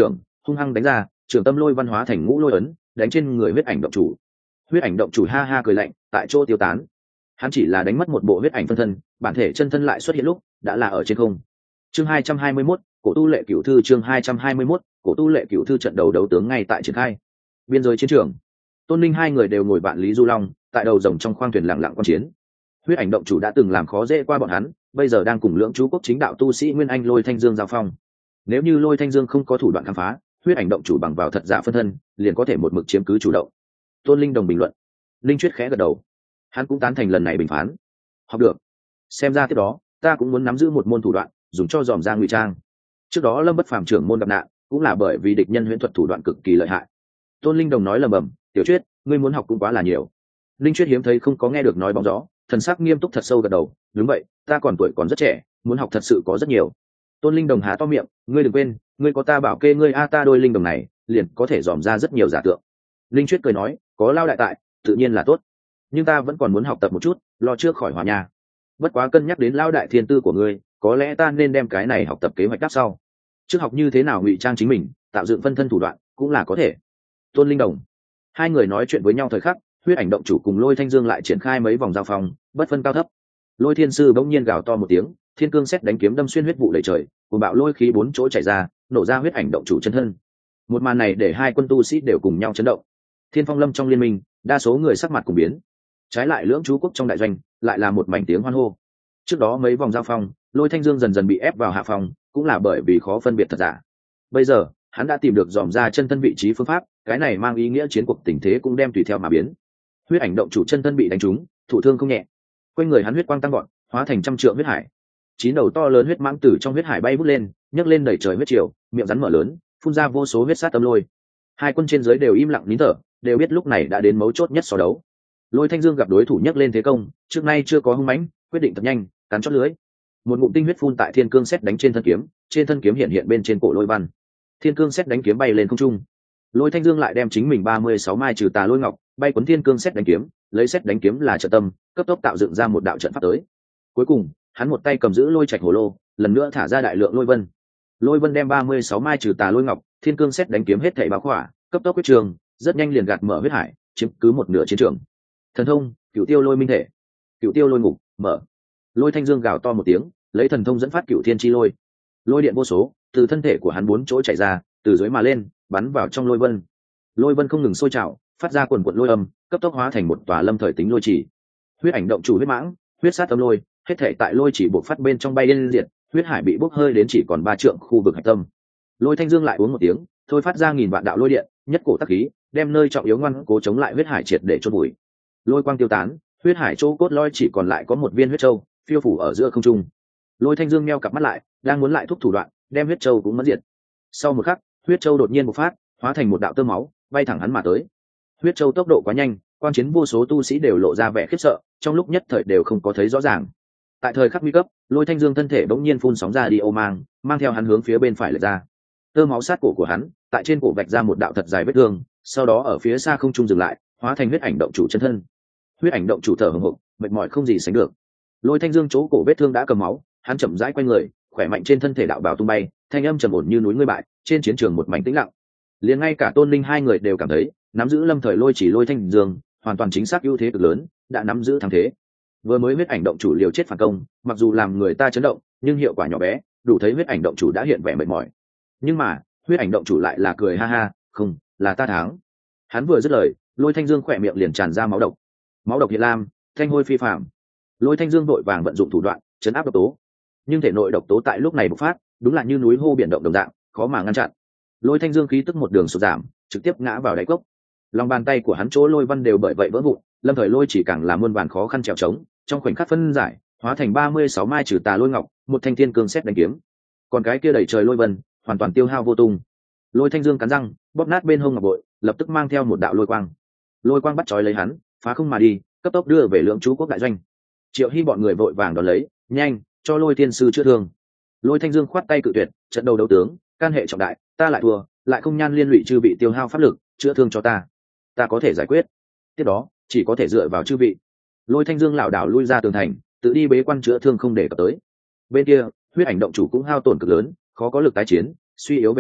hung hăng đánh ra, trường tâm lôi văn hóa thành ngũ lôi ấn, đánh trên người huyết ảnh động chủ. Huyết ảnh động chủ ha ha cười lạnh, tại chỗ tiêu tán. Hắn chỉ là đánh mất một bộ huyết ảnh phân thân, bản thể chân thân lại xuất hiện lúc đã là ở trên không. Chương 221, cổ tu lệ cửu thư. Chương 221, cổ tu lệ cửu thư. Trận đầu đấu tướng ngay tại triển khai biên giới chiến trường. Tôn Linh hai người đều ngồi vạn lý du long, tại đầu rồng trong khoang thuyền lặng lặng quan chiến. Huyết ảnh động chủ đã từng làm khó dễ qua bọn hắn, bây giờ đang cùng lưỡng chú quốc chính đạo tu sĩ Nguyên Anh Lôi Thanh Dương giao phong. Nếu như Lôi Thanh Dương không có thủ đoạn khám phá, huyết ảnh động chủ bằng vào thật giả phân thân, liền có thể một mực chiếm cứ chủ động. Tôn Linh đồng bình luận. Linh Chuyết khẽ gật đầu, hắn cũng tán thành lần này bình phán. Học được, xem ra tiếp đó ta cũng muốn nắm giữ một môn thủ đoạn, dùng cho dòm ra ngụy trang. Trước đó Lâm Bất Phàm trưởng môn gặp nạn, cũng là bởi vì địch nhân huyễn thuật thủ đoạn cực kỳ lợi hại. Tôn Linh đồng nói lầm bầm, tiểu Chuyết, ngươi muốn học cũng quá là nhiều. Linh Chuyết hiếm thấy không có nghe được nói bóng gió, thần sắc nghiêm túc thật sâu gật đầu, đúng vậy, ta còn tuổi còn rất trẻ, muốn học thật sự có rất nhiều. Tôn Linh đồng há to miệng, ngươi đừng quên, ngươi có ta bảo kê ngươi a, ta đôi linh đồng này liền có thể dòm ra rất nhiều giả tượng. Linh Chuyết cười nói, có lao đại tại tự nhiên là tốt, nhưng ta vẫn còn muốn học tập một chút, lo trước khỏi hỏa nha. Bất quá cân nhắc đến lao đại thiên tư của ngươi, có lẽ ta nên đem cái này học tập kế hoạch đáp sau. Trước học như thế nào ngụy trang chính mình, tạo dựng phân thân thủ đoạn cũng là có thể. Tôn Linh đồng. Hai người nói chuyện với nhau thời khắc, huyết ảnh động chủ cùng Lôi Thanh Dương lại triển khai mấy vòng giao phong, bất phân cao thấp. Lôi Thiên Sư bỗng nhiên gào to một tiếng, thiên cương xét đánh kiếm đâm xuyên huyết vụ đầy trời, cuồng bạo lôi khí bốn chỗ chảy ra, nổ ra huyết ảnh động chủ chân thân. Một màn này để hai quân tu sĩ đều cùng nhau chấn động. Thiên Phong Lâm trong liên minh, đa số người sắc mặt cùng biến. Trái lại lưỡng chú quốc trong đại doanh, lại là một mảnh tiếng hoan hô. Trước đó mấy vòng giao phong, Lôi Thanh Dương dần dần bị ép vào hạ phòng, cũng là bởi vì khó phân biệt thật giả. Bây giờ, hắn đã tìm được dòm ra chân thân vị trí phương pháp, cái này mang ý nghĩa chiến cuộc tình thế cũng đem tùy theo mà biến. Huyết ảnh động chủ chân thân bị đánh trúng, thụ thương không nhẹ. Quanh người hắn huyết quang tăng gọn, hóa thành trăm trượng huyết hải. Chín đầu to lớn huyết mãng tử trong huyết hải bay vút lên, nhấc lên đẩy trời huyết triều, miệng rắn mở lớn, phun ra vô số huyết sát tâm lôi. Hai quân trên dưới đều im lặng nín thở, đều biết lúc này đã đến mấu chốt nhất so đấu. Lôi Thanh Dương gặp đối thủ nhấc lên thế công, trước nay chưa có hung mãnh, quyết định thật nhanh, cắn chót lưới. Một ngụm tinh huyết phun tại thiên cương xét đánh trên thân kiếm hiện hiện bên trên cổ lôi văn. Thiên cương xét đánh kiếm bay lên không trung. Lôi Thanh Dương lại đem chính mình 36 mai trừ tà lôi ngọc bay cuốn thiên cương xét đánh kiếm, lấy xét đánh kiếm là trợ tâm, cấp tốc tạo dựng ra một đạo trận pháp tới. Cuối cùng, hắn một tay cầm giữ lôi trạch hồ lô, lần nữa thả ra đại lượng lôi vân. Lôi vân đem 36 mai trừ tà lôi ngọc, thiên cương xét đánh kiếm hết thảy bao khỏa, cấp tốc quyết trường, rất nhanh liền gạt mở huyết hải, chiếm cứ một nửa chiến trường. Thần thông, Cửu Tiêu Lôi Minh Thể, Cửu Tiêu Lôi Ngục, mở. Lôi Thanh Dương gào to một tiếng, lấy thần thông dẫn phát Cửu Thiên Chi Lôi. Lôi điện vô số từ thân thể của hắn bốn chỗ chảy ra, từ dưới mà lên, bắn vào trong lôi vân. Lôi vân không ngừng sôi trào, phát ra quần quần lôi âm, cấp tốc hóa thành một tòa lâm thời tính lôi chỉ. Huyết ảnh động chủ huyết mãng, huyết sát tâm lôi, hết thể tại lôi chỉ bộc phát bên trong bay lên liệt, huyết hải bị bốc hơi đến chỉ còn 3 trượng khu vực hạch tâm. Lôi Thanh Dương lại uống một tiếng, thôi phát ra nghìn vạn đạo lôi điện, nhất cổ tắc khí, đem nơi trọng yếu ngoan cố chống lại huyết hải triệt để chôn bụi. Lôi quang tiêu tán, huyết hải chỗ cốt lôi chỉ còn lại có một viên huyết châu phiêu phủ ở giữa không trung. Lôi Thanh Dương meo cặp mắt lại, đang muốn lại thúc thủ đoạn, đem huyết châu cũng mẫn diệt. Sau một khắc, huyết châu đột nhiên bộc phát, hóa thành một đạo tơ máu, bay thẳng hắn mà tới. Huyết châu tốc độ quá nhanh, quan chiến vô số tu sĩ đều lộ ra vẻ khiếp sợ, trong lúc nhất thời đều không có thấy rõ ràng. Tại thời khắc nguy cấp, Lôi Thanh Dương thân thể bỗng nhiên phun sóng ra đi ô mang theo hắn hướng phía bên phải lệch ra. Tơ máu sát cổ của hắn, tại trên cổ vạch ra một đạo thật dài vết thương, sau đó ở phía xa không trung dừng lại, hóa thành huyết ảnh động chủ chân thân. Huyết ảnh động chủ thở hổn hển, mệt mỏi không gì sánh được. Lôi Thanh Dương chỗ cổ vết thương đã cầm máu, hắn chậm rãi quay người, khỏe mạnh trên thân thể đạo bào tung bay, thanh âm trầm ổn như núi ngươi bại, trên chiến trường một mảnh tĩnh lặng. Liền ngay cả Tôn Linh hai người đều cảm thấy, nắm giữ lâm thời lôi chỉ Lôi Thanh Dương, hoàn toàn chính xác ưu thế cực lớn, đã nắm giữ thắng thế. Vừa mới huyết ảnh động chủ liều chết phản công, mặc dù làm người ta chấn động, nhưng hiệu quả nhỏ bé, đủ thấy huyết ảnh động chủ đã hiện vẻ mệt mỏi. Nhưng mà, huyết ảnh động chủ lại là cười ha ha, không, là ta thắng. Hắn vừa dứt lời, Lôi Thanh Dương khỏe miệng liền tràn ra máu độc. Máu độc hiện lam, thanh hôi phi phàm. Lôi Thanh Dương vội vàng vận dụng thủ đoạn, chấn áp độc tố. Nhưng thể nội độc tố tại lúc này bộc phát, đúng là như núi hô biển động đồng dạng, khó mà ngăn chặn. Lôi Thanh Dương khí tức một đường sụt giảm, trực tiếp ngã vào đáy cốc. Lòng bàn tay của hắn chỗ lôi văn đều bởi vậy vỡ vụn, lâm thời lôi chỉ càng là muôn vàn khó khăn trèo trống, trong khoảnh khắc phân giải, hóa thành 36 mai trừ tà lôi ngọc, một thanh thiên cương xét đánh kiếm. Còn cái kia đẩy trời lôi vân, hoàn toàn tiêu hao vô tung. Lôi Thanh Dương cắn răng, bóp nát bên hông ngọc bội, lập tức mang theo một đạo lôi quang. Lôi quang bắt trói lấy hắn, phá không mà đi, cấp tốc đưa về Lượng Chú quốc đại doanh. Triệu Hy bọn người vội vàng đón lấy, nhanh, cho Lôi tiên sư chữa thương. Lôi Thanh Dương khoát tay cự tuyệt, trận đầu đấu tướng, can hệ trọng đại, ta lại thua, lại không nhan liên lụy chư vị tiêu hao pháp lực, chữa thương cho ta có thể giải quyết. Tiếp đó, chỉ có thể dựa vào chư vị. Lôi Thanh Dương lảo đảo lui ra tường thành, tự đi bế quan chữa thương không để cập tới. Bên kia, huyết ảnh động chủ cũng hao tổn cực lớn, khó có lực tái chiến, suy yếu về trận,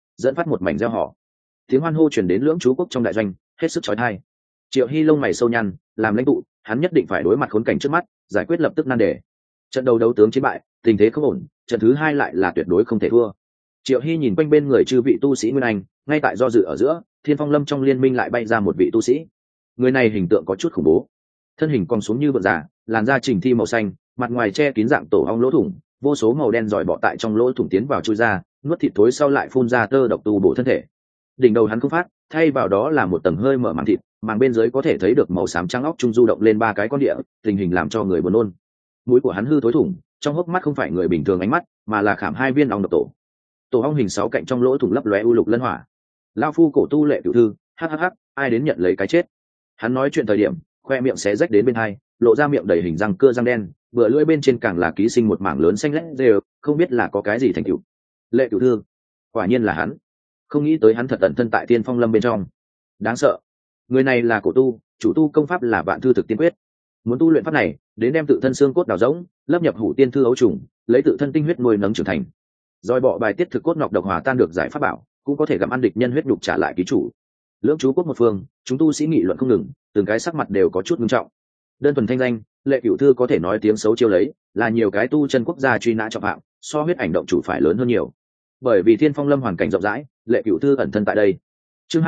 dẫn phát một mảnh reo hò. Tiếng hoan hô truyền đến lưỡng chú quốc trong đại doanh, hết sức chói tai. Triệu Hy lông mày sâu nhăn, làm lãnh tụ, hắn nhất định phải đối mặt khốn cảnh trước mắt, giải quyết lập tức nan đề. Trận đầu đấu tướng chiến bại, tình thế không ổn, trận thứ hai lại là tuyệt đối không thể thua. Triệu Hy nhìn quanh bên người chư vị tu sĩ Nguyên Anh, ngay tại do dự ở giữa, Thiên Phong Lâm trong liên minh lại bay ra một vị tu sĩ. Người này hình tượng có chút khủng bố, thân hình cong xuống như vượn giả, làn da chỉnh thi màu xanh, mặt ngoài che kín dạng tổ ong lỗ thủng, vô số màu đen giỏi bọ tại trong lỗ thủng tiến vào chui ra, nuốt thịt thối sau lại phun ra tơ độc tu bổ thân thể. Đỉnh đầu hắn không phát, thay vào đó là một tầng hơi mở màng thịt, màng bên dưới có thể thấy được màu xám trắng óc trung du động lên ba cái con địa, tình hình làm cho người buồn nôn. Mũi của hắn hư thối thủng, trong hốc mắt không phải người bình thường ánh mắt, mà là khảm hai viên ong độc tổ. Tổ ong hình 6 cạnh trong lỗ thủng lấp lóe u lục lân hỏa. Lão phu cổ tu Lệ Cửu Thư, hhh, ai đến nhận lấy cái chết. Hắn nói chuyện thời điểm, khoe miệng xé rách đến bên hai, lộ ra miệng đầy hình răng cưa răng đen, bờ lưỡi bên trên càng là ký sinh một mảng lớn xanh lét đều, không biết là có cái gì thành tựu. Lệ Cửu Thư, quả nhiên là hắn. Không nghĩ tới hắn thật ẩn thân tại Tiên Phong Lâm bên trong. Đáng sợ. Người này là cổ tu, chủ tu công pháp là Vạn Thư Thực Tiên Quyết. Muốn tu luyện pháp này, đến đem tự thân xương cốt đào rỗng, lấp nhập Hủ Tiên Thư ấu trùng, lấy tự thân tinh huyết nuôi nấng trưởng thành. Rồi bọ bài tiết thực cốt nọc độc hòa tan được giải pháp bảo, cũng có thể gặm ăn địch nhân huyết nhục trả lại ký chủ. Lưỡng chú quốc một phương, chúng tu sĩ nghị luận không ngừng, từng cái sắc mặt đều có chút nghiêm trọng. Đơn thuần thanh danh, Lệ Cửu Thư có thể nói tiếng xấu chiêu lấy, là nhiều cái tu chân quốc gia truy nã trọng phạm, so huyết ảnh động chủ phải lớn hơn nhiều. Bởi vì Thiên Phong Lâm hoàn cảnh rộng rãi, Lệ Cửu Thư ẩn thân tại đây. Chương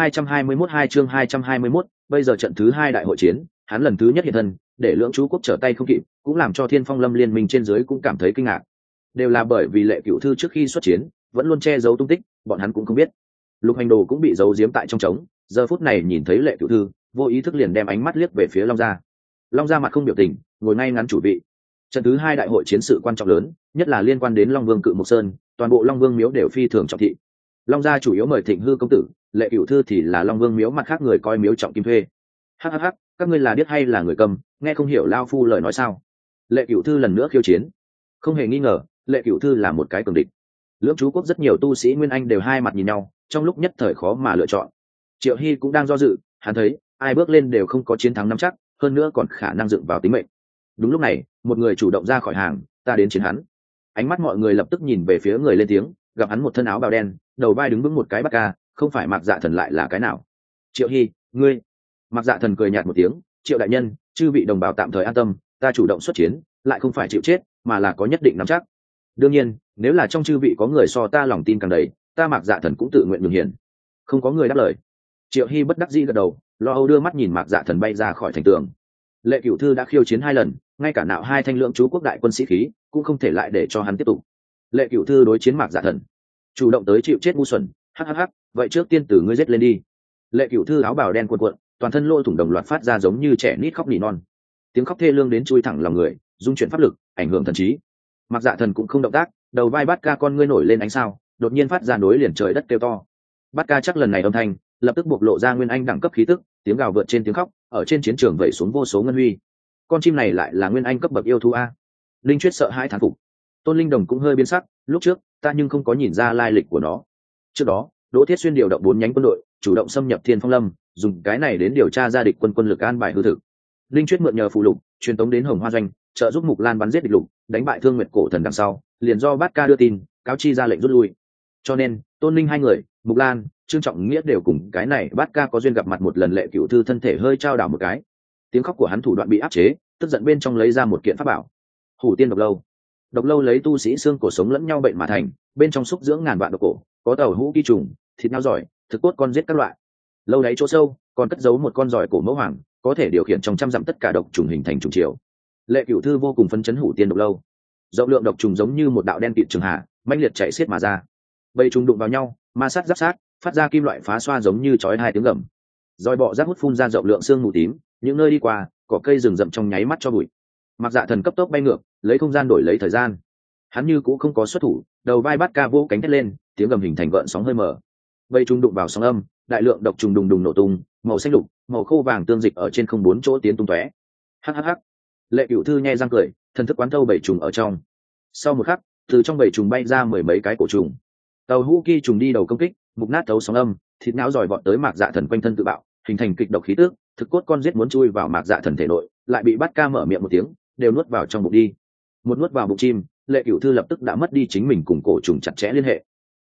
221, bây giờ trận thứ 2 đại hội chiến, hắn lần thứ nhất hiện thân, để lưỡng chú quốc trở tay không kịp, cũng làm cho Thiên Phong Lâm liên minh trên dưới cũng cảm thấy kinh ngạc. Đều là bởi vì Lệ Cửu Thư trước khi xuất chiến, vẫn luôn che giấu tung tích, bọn hắn cũng không biết. Lục Hành Đồ cũng bị giấu giếm tại trong trống, giờ phút này nhìn thấy Lệ Cửu Thư, vô ý thức liền đem ánh mắt liếc về phía Long Gia. Long Gia mặt không biểu tình, ngồi ngay ngắn chủ vị. Trận thứ 2 đại hội chiến sự quan trọng lớn, nhất là liên quan đến Long Vương Cự Mộc Sơn, toàn bộ Long Vương miếu đều phi thường trọng thị. Long Gia chủ yếu mời Thịnh Hư công tử, Lệ Cửu Thư thì là Long Vương miếu mặt khác người coi miếu trọng kim thuê. Hắc, các ngươi là điếc hay là người câm, nghe không hiểu lao phu lời nói sao? Lệ Cửu Thư lần nữa khiêu chiến. Không hề nghi ngờ, Lệ Cửu Thư là một cái cường địch. Lưỡng chú quốc rất nhiều tu sĩ Nguyên Anh đều hai mặt nhìn nhau, trong lúc nhất thời khó mà lựa chọn. Triệu Hy cũng đang do dự, hắn thấy ai bước lên đều không có chiến thắng nắm chắc, hơn nữa còn khả năng dựng vào tính mệnh. Đúng lúc này, một người chủ động ra khỏi hàng, ta đến chiến hắn. Ánh mắt mọi người lập tức nhìn về phía người lên tiếng, gặp hắn một thân áo bào đen, đầu vai đứng vững một cái Bát Ca, không phải Mạc Dạ Thần lại là cái nào? Triệu Hy, ngươi. Mạc Dạ Thần cười nhạt một tiếng, Triệu đại nhân, chư vị đồng bào tạm thời an tâm, ta chủ động xuất chiến, lại không phải chịu chết, mà là có nhất định nắm chắc. Đương nhiên, nếu là trong chư vị có người so ta lòng tin càng đầy, ta Mạc Dạ Thần cũng tự nguyện nhường hiển. Không có người đáp lời. Triệu Hy bất đắc dĩ gật đầu, lo âu đưa mắt nhìn Mạc Dạ Thần bay ra khỏi thành tường. Lệ Cửu Thư đã khiêu chiến 2 lần, ngay cả nạo 2 thanh lượng chú quốc đại quân sĩ khí, cũng không thể lại để cho hắn tiếp tục. Lệ Cửu Thư đối chiến Mạc Dạ Thần, chủ động tới chịu chết ngu xuẩn, hắc, vậy trước tiên từ ngươi giết lên đi. Lệ Cửu Thư áo bào đen cuộn cuộn, toàn thân lỗ thủng đồng loạt phát ra giống như trẻ nít khóc nỉ non. Tiếng khóc thê lương đến chui thẳng lòng người, dung chuyển pháp lực, ảnh hưởng thần trí. Mạc Dạ Thần cũng không động tác, đầu vai Bát Ca con ngươi nổi lên ánh sao, đột nhiên phát ra nối liền trời đất kêu to. Bát Ca chắc lần này âm thanh, lập tức bộc lộ ra nguyên anh đẳng cấp khí tức, tiếng gào vượt trên tiếng khóc, ở trên chiến trường vẩy xuống vô số ngân huy. Con chim này lại là nguyên anh cấp bậc yêu thú a. Linh Chuyết sợ hãi thán phục. Tôn Linh Đồng cũng hơi biến sắc, lúc trước ta nhưng không có nhìn ra lai lịch của nó. Trước đó, Đỗ Thiết Xuyên điều động 4 nhánh quân đội, chủ động xâm nhập Thiên Phong Lâm, dùng cái này đến điều tra ra địch quân lực an bài hư thực. Linh Chuyết mượn nhờ phụ lục, truyền tống đến Hồng Hoa doanh, trợ giúp Mục Lan bắn giết địch lục, đánh bại Thương Nguyệt cổ thần đằng sau, liền do Bát Ca đưa tin, cáo chi ra lệnh rút lui. Cho nên, Tôn Linh hai người, Mục Lan, Trương Trọng Nghĩa đều cùng cái này Bát Ca có duyên gặp mặt một lần. Lệ Cửu Thư thân thể hơi trao đảo một cái. Tiếng khóc của hắn thủ đoạn bị áp chế, tức giận bên trong lấy ra một kiện pháp bảo. Hủ Tiên độc lâu. Độc lâu lấy tu sĩ xương cổ sống lẫn nhau bệnh mà thành, bên trong xúc dưỡng ngàn vạn độc cổ, có tàu hũ kỳ trùng, thịt nao giỏi, thực cốt con giết các loại. Lâu đáy chỗ sâu, còn cất giấu một con giỏi cổ mẫu hoàng, có thể điều khiển trong trăm dặm tất cả độc trùng hình thành trùng chiều. Lệ Cửu Thư vô cùng phấn chấn Hủ Tiên độc lâu. Rộng lượng độc trùng giống như một đạo đen kịt trường hà, mãnh liệt chạy xiết mà ra. Bầy trùng đụng vào nhau, ma sát giáp sát, phát ra kim loại phá xoa giống như chói hai tiếng gầm. Roi bọ rác hút phun ra rộng lượng xương mù tím, những nơi đi qua, cỏ cây rừng rậm trong nháy mắt cho bụi. Mạc Dạ Thần cấp tốc bay ngược, lấy không gian đổi lấy thời gian. Hắn như cũng không có xuất thủ, đầu vai Bát Ca vỗ cánh thét lên, tiếng gầm hình thành gợn sóng hơi mở. Bầy trùng đụng vào sóng âm, đại lượng độc trùng đùng đùng nổ tung, màu xanh lục, màu khô vàng tương dịch ở trên không 4 chỗ tiến tung tóe. Hắc. Lệ Cửu Thư nhe răng cười, thần thức quán thâu bầy trùng ở trong. Sau một khắc, từ trong bầy trùng bay ra 10 mấy cái cổ trùng. Tàu hũ kỳ trùng đi đầu công kích, mục nát thấu sóng âm, thịt não giỏi vọt tới Mạc Dạ Thần quanh thân tự bạo, hình thành kịch độc khí tức, thực cốt con giết muốn chui vào Mạc Dạ Thần thể nội, lại bị Bát Ca mở miệng một tiếng, đều nuốt vào trong bụng đi. Một nuốt vào bụng chim, Lệ Cửu Thư lập tức đã mất đi chính mình cùng cổ trùng chặt chẽ liên hệ.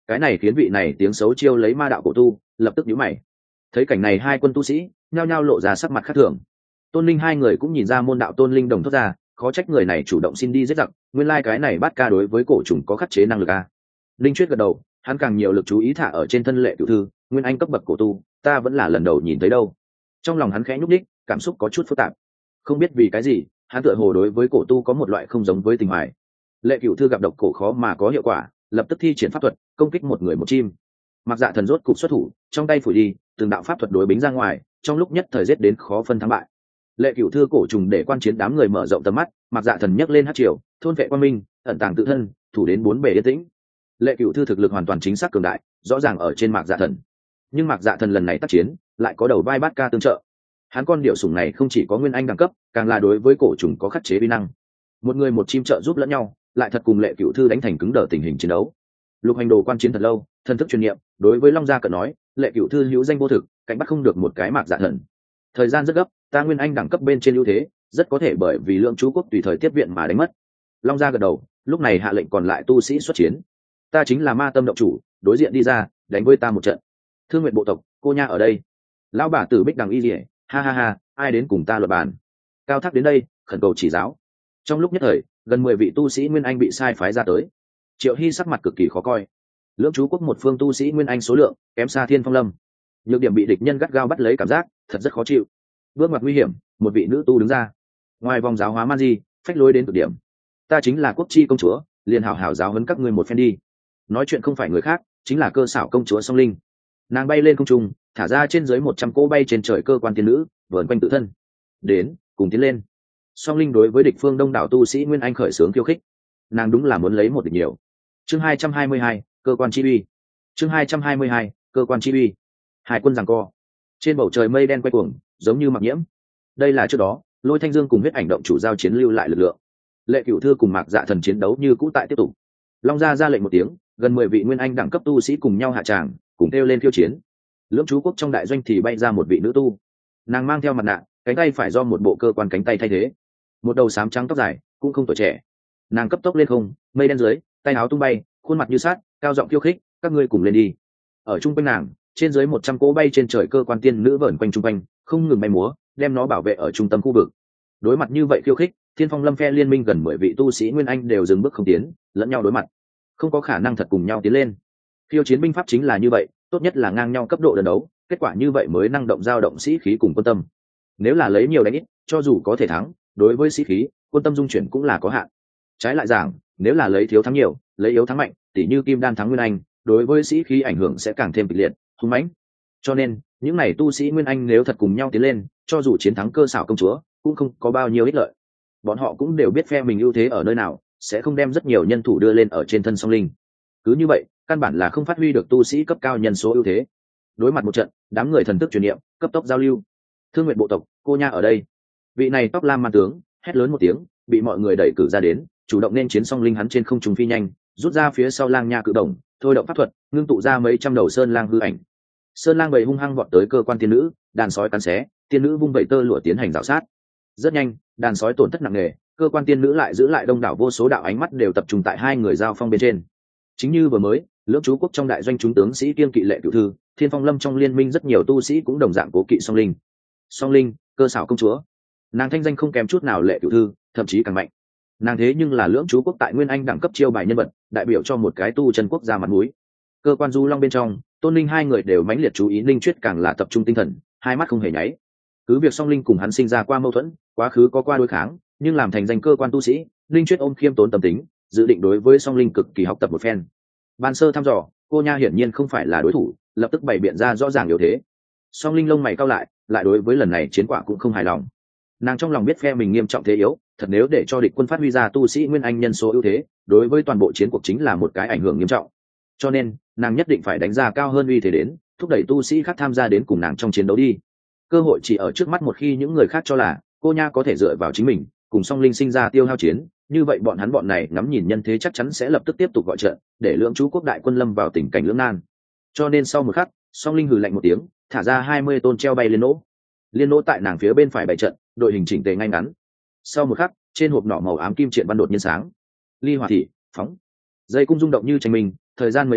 cái này khiến vị này tiếng xấu chiêu lấy ma đạo cổ tu lập tức nhíu mày. Thấy cảnh này hai quân tu sĩ nhao nhao lộ ra sắc mặt khác thường. Tôn Linh hai người cũng nhìn ra môn đạo Tôn Linh đồng thốt ra, khó trách người này chủ động xin đi giết giặc, nguyên lai cái này Bát Ca đối với cổ trùng có khắc chế năng lực a. Linh Chuyết gật đầu, hắn càng nhiều lực chú ý thả ở trên thân Lệ Cửu Thư, nguyên anh cấp bậc cổ tu, ta vẫn là lần đầu nhìn thấy đâu. Trong lòng hắn khẽ nhúc nhích, cảm xúc có chút phức tạp. Không biết vì cái gì, hắn tựa hồ đối với cổ tu có một loại không giống với tình hoài. Lệ Cửu Thư gặp độc cổ khó mà có hiệu quả, lập tức thi triển pháp thuật, công kích một người một chim. Mặc Dạ Thần rốt cục xuất thủ, trong tay phủi đi, từng đạo pháp thuật đối bính ra ngoài, trong lúc nhất thời giết đến khó phân thắng bại. Lệ Cửu Thư cổ trùng để quan chiến đám người mở rộng tầm mắt, Mặc Dạ Thần nhấc lên hắc triều, thôn vệ quan minh, ẩn tàng tự thân, thủ đến bốn bề yên tĩnh. Lệ Cửu Thư thực lực hoàn toàn chính xác cường đại, rõ ràng ở trên Mạc Dạ Thần. Nhưng Mạc Dạ Thần lần này tác chiến, lại có đầu vai Bát Ca tương trợ. Hắn con điệu sủng này không chỉ có nguyên anh đẳng cấp, càng là đối với cổ trùng có khắc chế uy năng. Một người một chim trợ giúp lẫn nhau, lại thật cùng Lệ Cửu Thư đánh thành cứng đờ tình hình chiến đấu. Lục Hành Đồ quan chiến thật lâu, thân thức chuyên nghiệm, đối với Long Gia cận nói, Lệ Cửu Thư hữu danh vô thực, cạnh bắt không được một cái Mạc Dạ Thần. Thời gian rất gấp, ta nguyên anh đẳng cấp bên trên ưu thế, rất có thể bởi vì lượng chú quốc tùy thời tiếp viện mà đánh mất. Long Gia gật đầu, lúc này hạ lệnh còn lại tu sĩ xuất chiến. Ta chính là Ma Tâm động chủ, đối diện đi ra, đánh với ta một trận. Thương Nguyện bộ tộc, cô nha ở đây. Lão bà tử Bích Đằng Y Liễu, ha ha ha, ai đến cùng ta luận bàn. Cao Thác đến đây, khẩn cầu chỉ giáo. Trong lúc nhất thời, gần 10 vị tu sĩ nguyên anh bị sai phái ra tới. Triệu Hy sắc mặt cực kỳ khó coi. Lưỡng chú quốc một phương tu sĩ nguyên anh số lượng kém xa Thiên Phong Lâm, nhược điểm bị địch nhân gắt gao bắt lấy, cảm giác thật rất khó chịu. Bước ngoặt nguy hiểm, một vị nữ tu đứng ra. Ngoài vòng giáo hóa man di, phách lối đến cực điểm. Ta chính là quốc chi công chúa, liền hảo hảo giáo huấn các ngươi một phen đi. Nói chuyện không phải người khác, chính là Cơ Xảo công chúa Song Linh. Nàng bay lên không trung, thả ra trên dưới 100 cỗ bay trên trời cơ quan tiên nữ, vờn quanh tự thân. Đến, cùng tiến lên. Song Linh đối với địch phương đông đảo tu sĩ nguyên anh khởi xướng khiêu khích. Nàng đúng là muốn lấy một địch nhiều. Chương 222, cơ quan chi uy. Chương 222, cơ quan chi uy. Hai quân giằng co. Trên bầu trời mây đen quay cuồng, giống như mặc nhiễm. Đây là trước đó, Lôi Thanh Dương cùng huyết ảnh động chủ giao chiến lưu lại lực lượng. Lệ Cửu Thư cùng Mạc Dạ Thần chiến đấu như cũ tại tiếp tục. Long Gia ra lệnh một tiếng, gần 10 vị nguyên anh đẳng cấp tu sĩ cùng nhau hạ tràng, cùng kêu lên khiêu chiến. Lưỡng chú quốc trong đại doanh thì bay ra một vị nữ tu. Nàng mang theo mặt nạ, cánh tay phải do một bộ cơ quan cánh tay thay thế. Một đầu xám trắng tóc dài, cũng không tuổi trẻ. Nàng cấp tốc lên không, mây đen dưới, tay áo tung bay, khuôn mặt như sát, cao giọng khiêu khích, các ngươi cùng lên đi. Ở trung quanh nàng, trên dưới 100 cỗ bay trên trời cơ quan tiên nữ vờn quanh trung quanh, không ngừng bay múa, đem nó bảo vệ ở trung tâm khu vực. Đối mặt như vậy khiêu khích, Thiên Phong Lâm phe liên minh gần 10 vị tu sĩ nguyên anh đều dừng bước không tiến, lẫn nhau đối mặt, không có khả năng thật cùng nhau tiến lên. Khiêu chiến binh pháp chính là như vậy, tốt nhất là ngang nhau cấp độ đơn đấu, kết quả như vậy mới năng động dao động sĩ khí cùng quân tâm. Nếu là lấy nhiều đánh ít, cho dù có thể thắng, đối với sĩ khí, quân tâm dung chuyển cũng là có hạn. Trái lại giảng, nếu là lấy thiếu thắng nhiều, lấy yếu thắng mạnh, tỉ như Kim Đan thắng Nguyên Anh, đối với sĩ khí ảnh hưởng sẽ càng thêm kịch liệt, hung mãnh. Cho nên, những này tu sĩ Nguyên Anh nếu thật cùng nhau tiến lên, cho dù chiến thắng Cơ Xảo công chúa, cũng không có bao nhiêu ích lợi. Bọn họ cũng đều biết phe mình ưu thế ở nơi nào, sẽ không đem rất nhiều nhân thủ đưa lên ở trên thân Song Linh. Cứ như vậy, căn bản là không phát huy được tu sĩ cấp cao nhân số ưu thế. Đối mặt một trận, đám người thần thức truyền niệm, cấp tốc giao lưu. Thương Nguyện bộ tộc, cô nha ở đây. Vị này tóc lam man tướng, hét lớn một tiếng, bị mọi người đẩy cử ra đến, chủ động nên chiến Song Linh hắn trên không trung phi nhanh, rút ra phía sau lang nha cự đồng, thôi động pháp thuật, ngưng tụ ra mấy trăm đầu sơn lang hư ảnh. Sơn lang bầy hung hăng vọt tới cơ quan tiên nữ, đàn sói cắn xé, tiên nữ vung vẩy tơ lụa tiến hành rào sát. Rất nhanh, đàn sói tổn thất nặng nề, cơ quan tiên nữ lại giữ lại đông đảo vô số đạo ánh mắt đều tập trung tại hai người giao phong bên trên. Chính như vừa mới, lưỡng chú quốc trong đại doanh chúng tướng sĩ kiên kỵ Lệ Cửu Thư, Thiên Phong Lâm trong liên minh rất nhiều tu sĩ cũng đồng dạng cố kỵ Song Linh. Song Linh, Cơ Xảo công chúa, nàng thanh danh không kém chút nào Lệ Cửu Thư, thậm chí càng mạnh. Nàng thế nhưng là lưỡng chú quốc tại Nguyên Anh đẳng cấp chiêu bài nhân vật, đại biểu cho một cái tu chân quốc gia mặt mũi. Cơ quan Du Long bên trong, Tôn Linh hai người đều mãnh liệt chú ý, Linh Chuyết càng là tập trung tinh thần, hai mắt không hề nháy. Cứ việc Song Linh cùng hắn sinh ra qua mâu thuẫn, quá khứ có qua đối kháng, nhưng làm thành danh cơ quan tu sĩ, Linh Chuyết ôm khiêm tốn tâm tính, dự định đối với Song Linh cực kỳ học tập một phen. Ban sơ thăm dò, cô nha hiển nhiên không phải là đối thủ, lập tức bày biện ra rõ ràng yếu thế. Song Linh lông mày cau lại, lại đối với lần này chiến quả cũng không hài lòng. Nàng trong lòng biết phe mình nghiêm trọng thế yếu, thật nếu để cho địch quân phát huy ra tu sĩ nguyên anh nhân số ưu thế, đối với toàn bộ chiến cuộc chính là một cái ảnh hưởng nghiêm trọng. Cho nên, nàng nhất định phải đánh ra cao hơn uy thế đến, thúc đẩy tu sĩ khác tham gia đến cùng nàng trong chiến đấu đi. Cơ hội chỉ ở trước mắt, một khi những người khác cho là cô nha có thể dựa vào chính mình, cùng Song Linh sinh ra tiêu hao chiến, như vậy bọn này ngắm nhìn nhân thế chắc chắn sẽ lập tức tiếp tục gọi trận, để lưỡng chú quốc đại quân lâm vào tình cảnh lưỡng nan. Cho nên sau một khắc, Song Linh hừ lạnh một tiếng, thả ra 20 tôn treo bay liên nỗ. Liên nỗ tại nàng phía bên phải bày trận, đội hình chỉnh tề ngay ngắn. Sau một khắc, trên hộp nỏ màu ám kim triện văn đột nhiên sáng. Ly hỏa thị, phóng. Dây cung rung động như tranh mình, thời gian mấy hơi,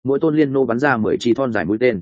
mỗi tôn liên nô bắn ra 10 chi thon dài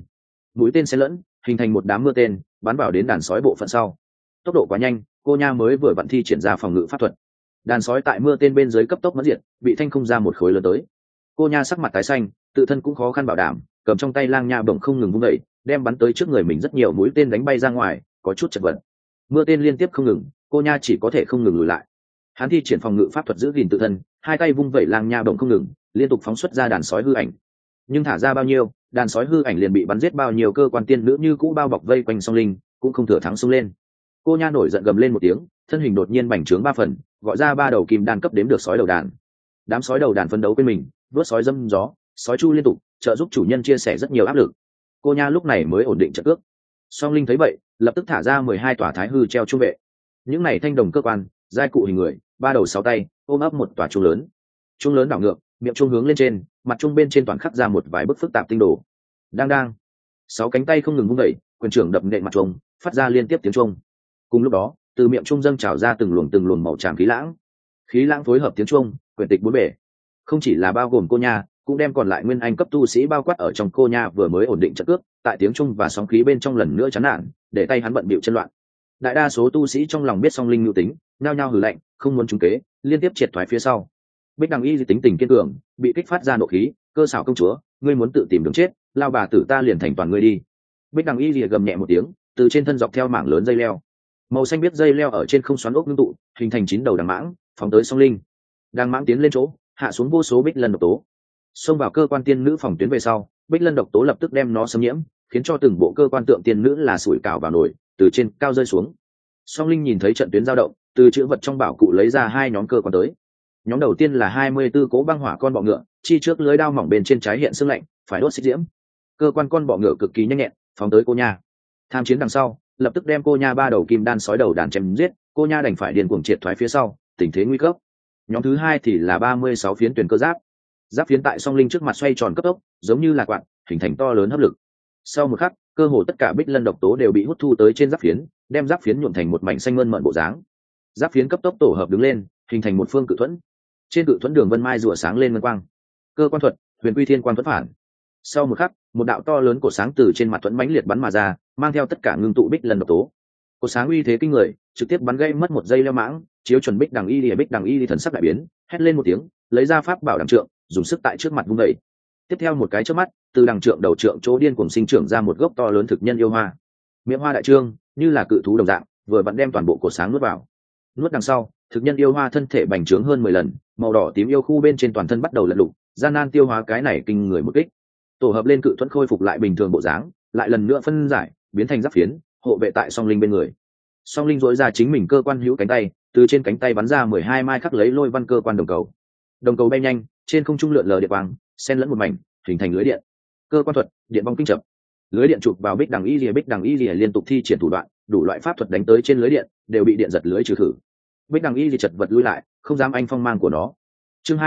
mũi tên xen lẫn hình thành một đám mưa tên bắn vào đến đàn sói bộ phận sau. Tốc độ quá nhanh, cô nha mới vừa vận thi triển ra phòng ngự pháp thuật, đàn sói tại mưa tên bên dưới cấp tốc mất diệt, bị thanh không ra một khối lớn tới. Cô nha sắc mặt tái xanh, tự thân cũng khó khăn bảo đảm, cầm trong tay lang nha bổng không ngừng vung đẩy, đem bắn tới trước người mình rất nhiều mũi tên đánh bay ra ngoài, có chút chật vật. Mưa tên liên tiếp không ngừng, cô nha chỉ có thể không ngừng lùi lại. Hắn thi triển phòng ngự pháp thuật giữ gìn tự thân, hai tay vung vẩy lang nha bổng không ngừng, liên tục phóng xuất ra đàn sói hư ảnh. Nhưng thả ra bao nhiêu, đàn sói hư ảnh liền bị bắn giết bao nhiêu, cơ quan tiên nữ như cũ bao bọc vây quanh song linh, cũng không thừa thắng xông lên. Cô nha nổi giận gầm lên một tiếng, thân hình đột nhiên bành trướng 3 phần, gọi ra 3 đầu kim đan cấp đếm được sói đầu đàn. Đám sói đầu đàn phấn đấu bên mình, vớt sói dâm gió, sói chu liên tục, trợ giúp chủ nhân chia sẻ rất nhiều áp lực. Cô nha lúc này mới ổn định trận cước. Song linh thấy vậy, lập tức thả ra 12 tòa thái hư treo trung vệ. Những này thanh đồng cơ quan, giai cụ hình người, 3 đầu 6 tay, ôm ấp một tòa chuông lớn. Chuông lớn đảo ngược, miệng chuông hướng lên trên, mặt chuông bên trên toàn khắc ra một vài bức phức tạp tinh đồ. Đang đang, 6 cánh tay không ngừng vung đẩy, quyền trưởng đập nện mặt chuông, phát ra liên tiếp tiếng chuông. Cùng lúc đó, từ miệng chuông dâng trào ra từng luồng màu tràm khí lãng phối hợp tiếng chuông, quyển tịch bốn bể. Không chỉ là bao gồm cô nha, cũng đem còn lại nguyên anh cấp tu sĩ bao quát ở trong. Cô nha vừa mới ổn định trận cước, tại tiếng chuông và sóng khí bên trong lần nữa chán nản, để tay hắn bận bịu chân loạn. Đại đa số tu sĩ trong lòng biết song linh nhu tính, nhao nhao hừ lạnh, không muốn trúng kế, liên tiếp triệt thoái phía sau. Bích Đằng Y tính tình kiên cường, bị kích phát ra nộ khí, cơ xảo công chúa, ngươi muốn tự tìm đường chết, lao bà tử ta liền thành toàn ngươi đi. Bích Đằng Y gầm nhẹ một tiếng, từ trên thân dọc theo mảng lớn dây leo, màu xanh biết dây leo ở trên không xoắn ốc ngưng tụ, hình thành 9 đầu đằng mãng, phóng tới song linh. Đằng mãng tiến lên chỗ, hạ xuống vô số bích lân độc tố, xông vào cơ quan tiên nữ phòng tuyến về sau, bích lân độc tố lập tức đem nó xâm nhiễm, khiến cho từng bộ cơ quan tượng tiên nữ là sủi cảo vào nồi, từ trên cao rơi xuống. Song linh nhìn thấy trận tuyến dao động, từ chữ vật trong bảo cụ lấy ra 2 nhóm cơ quan tới. Nhóm đầu tiên là 24 cỗ băng hỏa con bọ ngựa, chi trước lưới đao mỏng bên trên trái hiện sương lạnh, phải đốt xích diễm. Cơ quan con bọ ngựa cực kỳ nhanh nhẹn, phóng tới cô nha. Tham chiến đằng sau, lập tức đem cô nha 3 đầu kim đan sói đầu đàn chém giết, cô nha đành phải điên cuồng triệt thoái phía sau, tình thế nguy cấp. Nhóm thứ 2 thì là 36 phiến tuyển cơ giáp. Giáp phiến tại song linh trước mặt xoay tròn cấp tốc, giống như là quạt, hình thành to lớn hấp lực. Sau một khắc, cơ hồ tất cả bích lân độc tố đều bị hút thu tới trên giáp phiến, đem giáp phiến nhuộm thành một mảnh xanh mơn mởn bộ dáng. Giáp phiến cấp tốc tổ hợp đứng lên, hình thành một phương cự thuẫn. Trên cự thuẫn đường vân mai rùa sáng lên ngân quang. Cơ quan thuật, huyền quy thiên quan thuẫn phản. Sau một khắc, một đạo to lớn của sáng từ trên mặt thuẫn mãnh liệt bắn mà ra, mang theo tất cả ngưng tụ bích lân độc tố. Cột sáng uy thế kinh người, trực tiếp bắn gây mất một giây leo mãng, chiếu chuẩn Bích Đằng Y thần sắc đại biến, hét lên một tiếng, lấy ra pháp bảo đằng trượng, dùng sức tại trước mặt vung đẩy. Tiếp theo một cái chớp mắt, từ đằng trượng đầu trượng chỗ điên cuồng sinh trưởng ra một gốc to lớn thực nhân yêu hoa. Miệng hoa đại trương, như là cự thú đồng dạng, vừa vặn đem toàn bộ cột sáng nuốt vào. Nuốt đằng sau, thực nhân yêu hoa thân thể bành trướng hơn 10 lần, màu đỏ tím yêu khu bên trên toàn thân bắt đầu lật lục, gian nan tiêu hóa cái này kinh người một kích. Tổ hợp lên cự thuẫn khôi phục lại bình thường bộ dáng, lại lần nữa phân giải, biến thành giáp phiến, hộ vệ tại song linh bên người. Song linh dối ra chính mình cơ quan hữu cánh tay, từ trên cánh tay bắn ra 12 mai khắc lấy lôi văn cơ quan đồng cầu. Đồng cầu bay nhanh, trên không trung lượn lờ điện quang, xen lẫn một mảnh, hình thành lưới điện. Cơ quan thuật, điện bóng kinh chập. Lưới điện chụp vào Bích Đằng Y liên tục thi triển thủ đoạn, đủ loại pháp thuật đánh tới trên lưới điện, đều bị điện giật lưới trừ khử. Bích Đằng Y chật vật lui lại, không dám anh phong mang của nó. Chương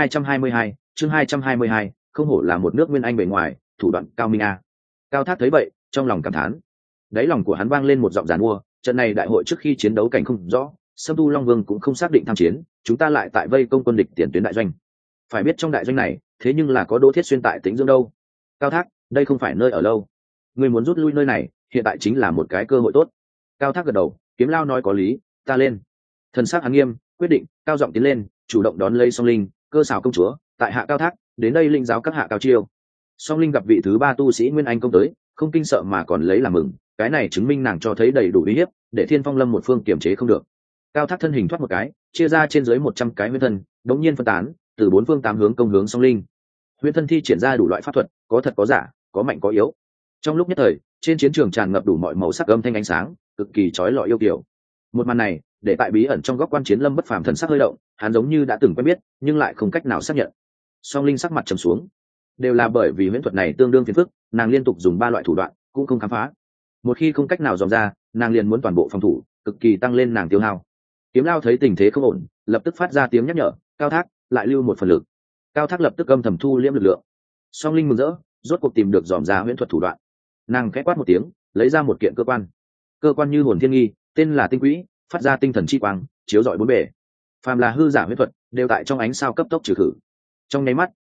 222, không hổ là một nước nguyên anh bề ngoài, thủ đoạn cao minh a. Cao Thác thấy vậy, trong lòng cảm thán. Đáy lòng của hắn vang lên một giọng giàn mua, trận này đại hội trước khi chiến đấu cảnh không rõ, Sâm Tu Long Vương cũng không xác định tham chiến, chúng ta lại tại vây công quân địch tiền tuyến đại doanh. Phải biết trong đại doanh này, thế nhưng là có Đỗ Thiết Xuyên tại Tĩnh Dương đâu. Cao Thác, đây không phải nơi ở lâu. Ngươi muốn rút lui nơi này, hiện tại chính là một cái cơ hội tốt. Cao Thác gật đầu, Kiếm Lao nói có lý, ta lên. Thần sắc hắn nghiêm, quyết định, cao giọng tiến lên, chủ động đón lấy Song Linh, cơ xảo công chúa, tại hạ Cao Thác, đến đây linh giáo các hạ cao chiêu. Song Linh gặp vị thứ 3 tu sĩ nguyên anh công tới, không kinh sợ mà còn lấy làm mừng, cái này chứng minh nàng cho thấy đầy đủ uy hiếp, để Thiên Phong Lâm một phương kiềm chế không được. Cao Thác thân hình thoát một cái, chia ra trên dưới 100 cái huyễn thân, đống nhiên phân tán, từ 4 phương 8 hướng công hướng Song Linh. Huyễn thân thi triển ra đủ loại pháp thuật, có thật có giả, có mạnh có yếu. Trong lúc nhất thời, trên chiến trường tràn ngập đủ mọi màu sắc âm thanh ánh sáng, cực kỳ chói lọi yêu kiều. Một màn này, để tại bí ẩn trong góc quan chiến Lâm Bất Phàm thần sắc hơi động, hắn giống như đã từng quen biết, nhưng lại không cách nào xác nhận. Song Linh sắc mặt trầm xuống, đều là bởi vì huyễn thuật này tương đương phiền phức, nàng liên tục dùng 3 loại thủ đoạn, cũng không khám phá. Một khi không cách nào dòm ra, nàng liền muốn toàn bộ phòng thủ, cực kỳ tăng lên nàng tiêu hao. Kiếm Lao thấy tình thế không ổn, lập tức phát ra tiếng nhắc nhở, Cao Thác, lại lưu một phần lực. Cao Thác lập tức âm thầm thu liễm lực lượng. Song Linh mừng rỡ, rốt cuộc tìm được dòm ra huyễn thuật thủ đoạn. Nàng khẽ quát một tiếng, lấy ra một kiện cơ quan như hồn thiên nghi, tên là tinh quỹ, phát ra tinh thần chi quang, chiếu rọi bốn bề. Phàm là hư giả huyễn thuật, đều tại trong ánh sao cấp tốc trừ khử. Trong nháy mắt,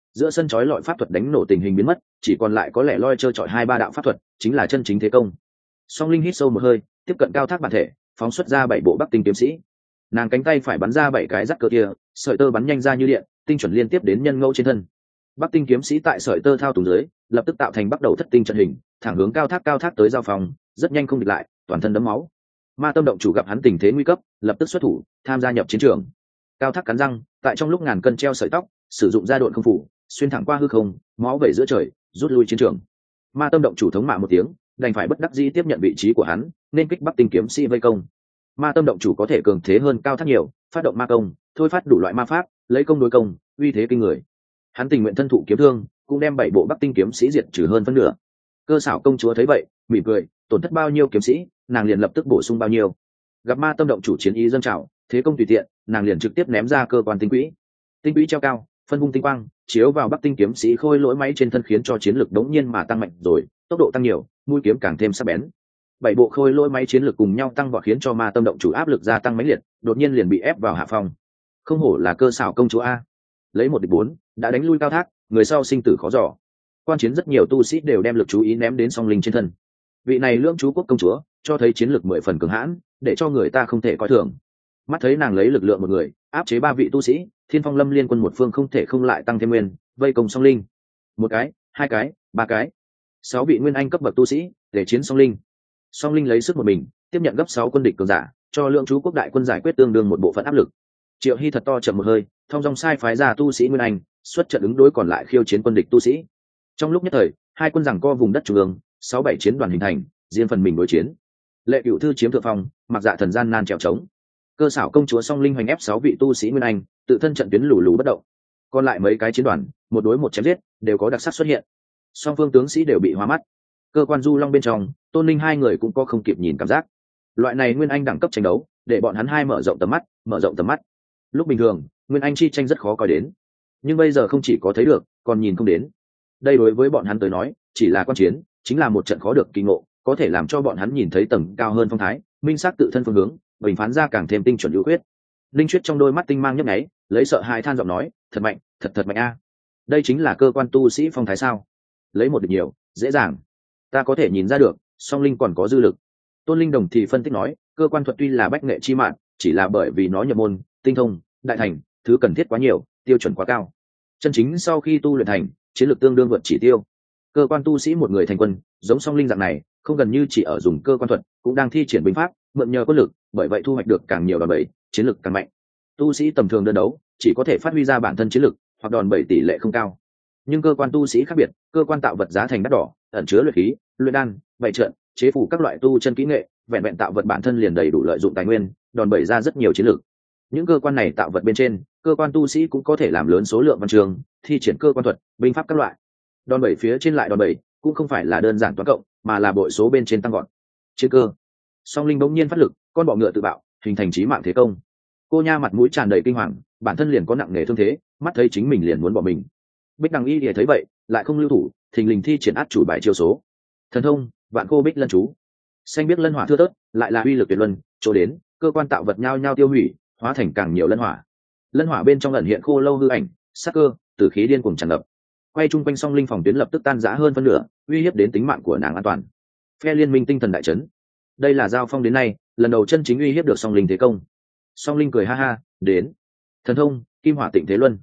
giữa sân chói lọi pháp thuật đánh nổ tình hình biến mất, chỉ còn lại có lẻ loi trơ trọi 2-3 đạo pháp thuật, chính là chân chính thế công. Song Linh hít sâu một hơi, tiếp cận Cao Thác bản thể, phóng xuất ra 7 bộ Bắc Tinh kiếm sĩ. Nàng cánh tay phải bắn ra 7 cái rắc cơ kia, sợi tơ bắn nhanh ra như điện, tinh chuẩn liên tiếp đến nhân ngẫu trên thân. Bắc Tinh kiếm sĩ tại sợi tơ thao túng dưới, lập tức tạo thành bắt đầu thất tinh trận hình, thẳng hướng Cao Thác tới giao phòng, rất nhanh không địch lại, toàn thân đẫm máu. Ma Tâm động chủ gặp hắn tình thế nguy cấp, lập tức xuất thủ, tham gia nhập chiến trường. Cao Thác cắn răng, tại trong lúc ngàn cân treo sợi tóc, sử dụng ra độn không phủ, xuyên thẳng qua hư không, máu vẩy giữa trời, rút lui chiến trường. Ma Tâm động chủ thống mạ một tiếng, đành phải bất đắc dĩ tiếp nhận vị trí của hắn, nên kích Bắc Tinh kiếm sĩ vây công. Ma Tâm động chủ có thể cường thế hơn Cao Thác nhiều, phát động ma công, thôi phát đủ loại ma pháp, lấy công đối công, uy thế kinh người. Hắn tình nguyện thân thụ kiếm thương, cũng đem 7 bộ Bắc Tinh kiếm sĩ diệt trừ hơn phân nửa. Cơ xảo công chúa thấy vậy, mỉm cười, tổn thất bao nhiêu kiếm sĩ, nàng liền lập tức bổ sung bao nhiêu. Gặp Ma Tâm động chủ chiến ý dâng trào, thế công tùy tiện, nàng liền trực tiếp ném ra cơ quan tinh quỹ. Tinh quỹ treo cao, phân vung tinh quang, chiếu vào Bắc Tinh kiếm sĩ khôi lỗi máy trên thân, khiến cho chiến lực đống nhiên mà tăng mạnh rồi, tốc độ tăng nhiều, mũi kiếm càng thêm sắc bén. 7 bộ khôi lỗi máy chiến lực cùng nhau tăng vọt, khiến cho Ma Tâm động chủ áp lực gia tăng mãnh liệt, đột nhiên liền bị ép vào hạ phong. Không hổ là cơ xảo công chúa a, lấy 1 địch 4, đã đánh lui Cao Thác, người sau sinh tử khó dò. Quan chiến rất nhiều tu sĩ đều đem lực chú ý ném đến Song Linh trên thân. Vị này Lưỡng Chú quốc công chúa, cho thấy chiến lực 10 phần cường hãn, để cho người ta không thể coi thường. Mắt thấy nàng lấy lực lượng một người áp chế 3 vị tu sĩ, Thiên Phong Lâm liên quân một phương không thể không lại tăng thêm nguyên, vây công Song Linh. 1 cái, 2 cái, 3 cái, 6 vị nguyên anh cấp bậc tu sĩ để chiến Song Linh. Song Linh lấy sức một mình tiếp nhận gấp 6 quân địch cường giả, cho Lưỡng Chú quốc đại quân giải quyết tương đương một bộ phận áp lực. Triệu Hy thật to chậm một hơi, thông dong sai phái ra tu sĩ nguyên anh xuất trận ứng đối còn lại khiêu chiến quân địch tu sĩ. Trong lúc nhất thời, hai quân giằng co vùng đất trung ương, 6-7 chiến đoàn hình thành, riêng phần mình đối chiến. Lệ Cửu Thư chiếm thượng phong, Mặc Dạ thần gian nan trèo trống. Cơ xảo công chúa Song Linh hoành ép 6 vị tu sĩ nguyên anh, tự thân trận tuyến lù lù bất động. Còn lại mấy cái chiến đoàn, một đối một chém giết, đều có đặc sắc xuất hiện. Song phương tướng sĩ đều bị hoa mắt. Cơ quan Du Long bên trong, Tôn Linh hai người cũng có không kịp nhìn cảm giác. Loại này nguyên anh đẳng cấp tranh đấu, để bọn hắn hai mở rộng tầm mắt. Lúc bình thường, nguyên anh chi tranh rất khó coi đến, nhưng bây giờ không chỉ có thấy được, còn nhìn không đến. Đây đối với bọn hắn tới nói, chỉ là quan chiến, chính là một trận khó được kỳ ngộ, có thể làm cho bọn hắn nhìn thấy tầng cao hơn phong thái, minh xác tự thân phương hướng, bình phán ra càng thêm tinh chuẩn ưu quyết. Linh Chuyết trong đôi mắt tinh mang nhấp nháy, lấy sợ hãi than giọng nói, thật mạnh, thật mạnh a. Đây chính là cơ quan tu sĩ phong thái sao? Lấy 1 địch nhiều, dễ dàng. Ta có thể nhìn ra được, Song Linh còn có dư lực. Tôn Linh Đồng thì phân tích nói, cơ quan thuật tuy là bách nghệ chi mạng, chỉ là bởi vì nó nhập môn, tinh thông, đại thành, thứ cần thiết quá nhiều, tiêu chuẩn quá cao. Chân chính sau khi tu luyện thành, chiến lược tương đương vượt chỉ tiêu. Cơ quan tu sĩ một người thành quân, giống Song Linh dạng này, không gần như chỉ ở dùng cơ quan thuật, cũng đang thi triển binh pháp, mượn nhờ quân lực, bởi vậy thu hoạch được càng nhiều đòn bẩy, chiến lược càng mạnh. Tu sĩ tầm thường đơn đấu, chỉ có thể phát huy ra bản thân chiến lược, hoặc đòn bẩy tỷ lệ không cao. Nhưng cơ quan tu sĩ khác biệt, cơ quan tạo vật giá thành đắt đỏ, ẩn chứa luyện khí, luyện đan, bày trận, chế phủ các loại tu chân kỹ nghệ, vẹn vẹn tạo vật bản thân liền đầy đủ lợi dụng tài nguyên, đòn bẩy ra rất nhiều chiến lược. Những cơ quan này tạo vật bên trên, cơ quan tu sĩ cũng có thể làm lớn số lượng văn trường, thi triển cơ quan thuật, binh pháp các loại. Đòn bẩy phía trên lại đòn bẩy, cũng không phải là đơn giản toán cộng, mà là bội số bên trên tăng gọn. Chiến cơ. Song Linh bỗng nhiên phát lực, con bọ ngựa tự bạo, hình thành chí mạng thế công. Cô nha mặt mũi tràn đầy kinh hoàng, bản thân liền có nặng nề thương thế, mắt thấy chính mình liền muốn bỏ mình. Bích Đằng Y thì thấy vậy, lại không lưu thủ, thình lình thi triển át chủ bài chiêu số. Thần thông, Vạn Khô Bích Lân chú. Xanh biết lân hỏa thưa thớt, lại là uy lực tuyệt luân, chỗ đến, cơ quan tạo vật nhau nhau tiêu hủy, hóa thành càng nhiều lân hỏa. Lân hỏa bên trong ẩn hiện khô lâu hư ảnh, sắc cơ, tử khí điên cuồng tràn ngập. Quay chung quanh Song Linh phòng tuyến lập tức tan rã hơn phân nửa, uy hiếp đến tính mạng của nàng an toàn. Phe liên minh tinh thần đại chấn. Đây là giao phong đến nay, lần đầu chân chính uy hiếp được Song Linh thế công. Song Linh cười ha ha, đến. Thần thông, Kim Hỏa Tịnh Thế Luân.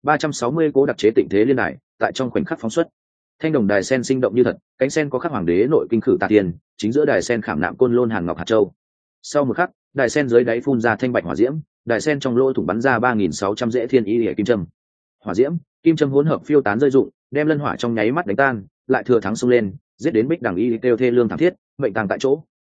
360 cố đặc chế tịnh thế liên đài, tại trong khoảnh khắc phóng xuất. Thanh đồng đài sen sinh động như thật, cánh sen có khắc hoàng đế nội kinh khử tà tiền, chính giữa đài sen khảm nạm côn lôn hàng ngọc hạt châu. Sau một khắc, đài sen dưới đáy phun ra thanh bạch hỏa diễm, đài sen trong lỗ thủng bắn ra 3600 dễ thiên ý liễu kim châm. Hỏa diễm, kim châm hỗn hợp phiêu tán rơi rụng, đem lân hỏa trong nháy mắt đánh tan, lại thừa thắng xông lên, giết đến Bích Đằng Y kêu thê lương thảm thiết, mệnh tang tại chỗ.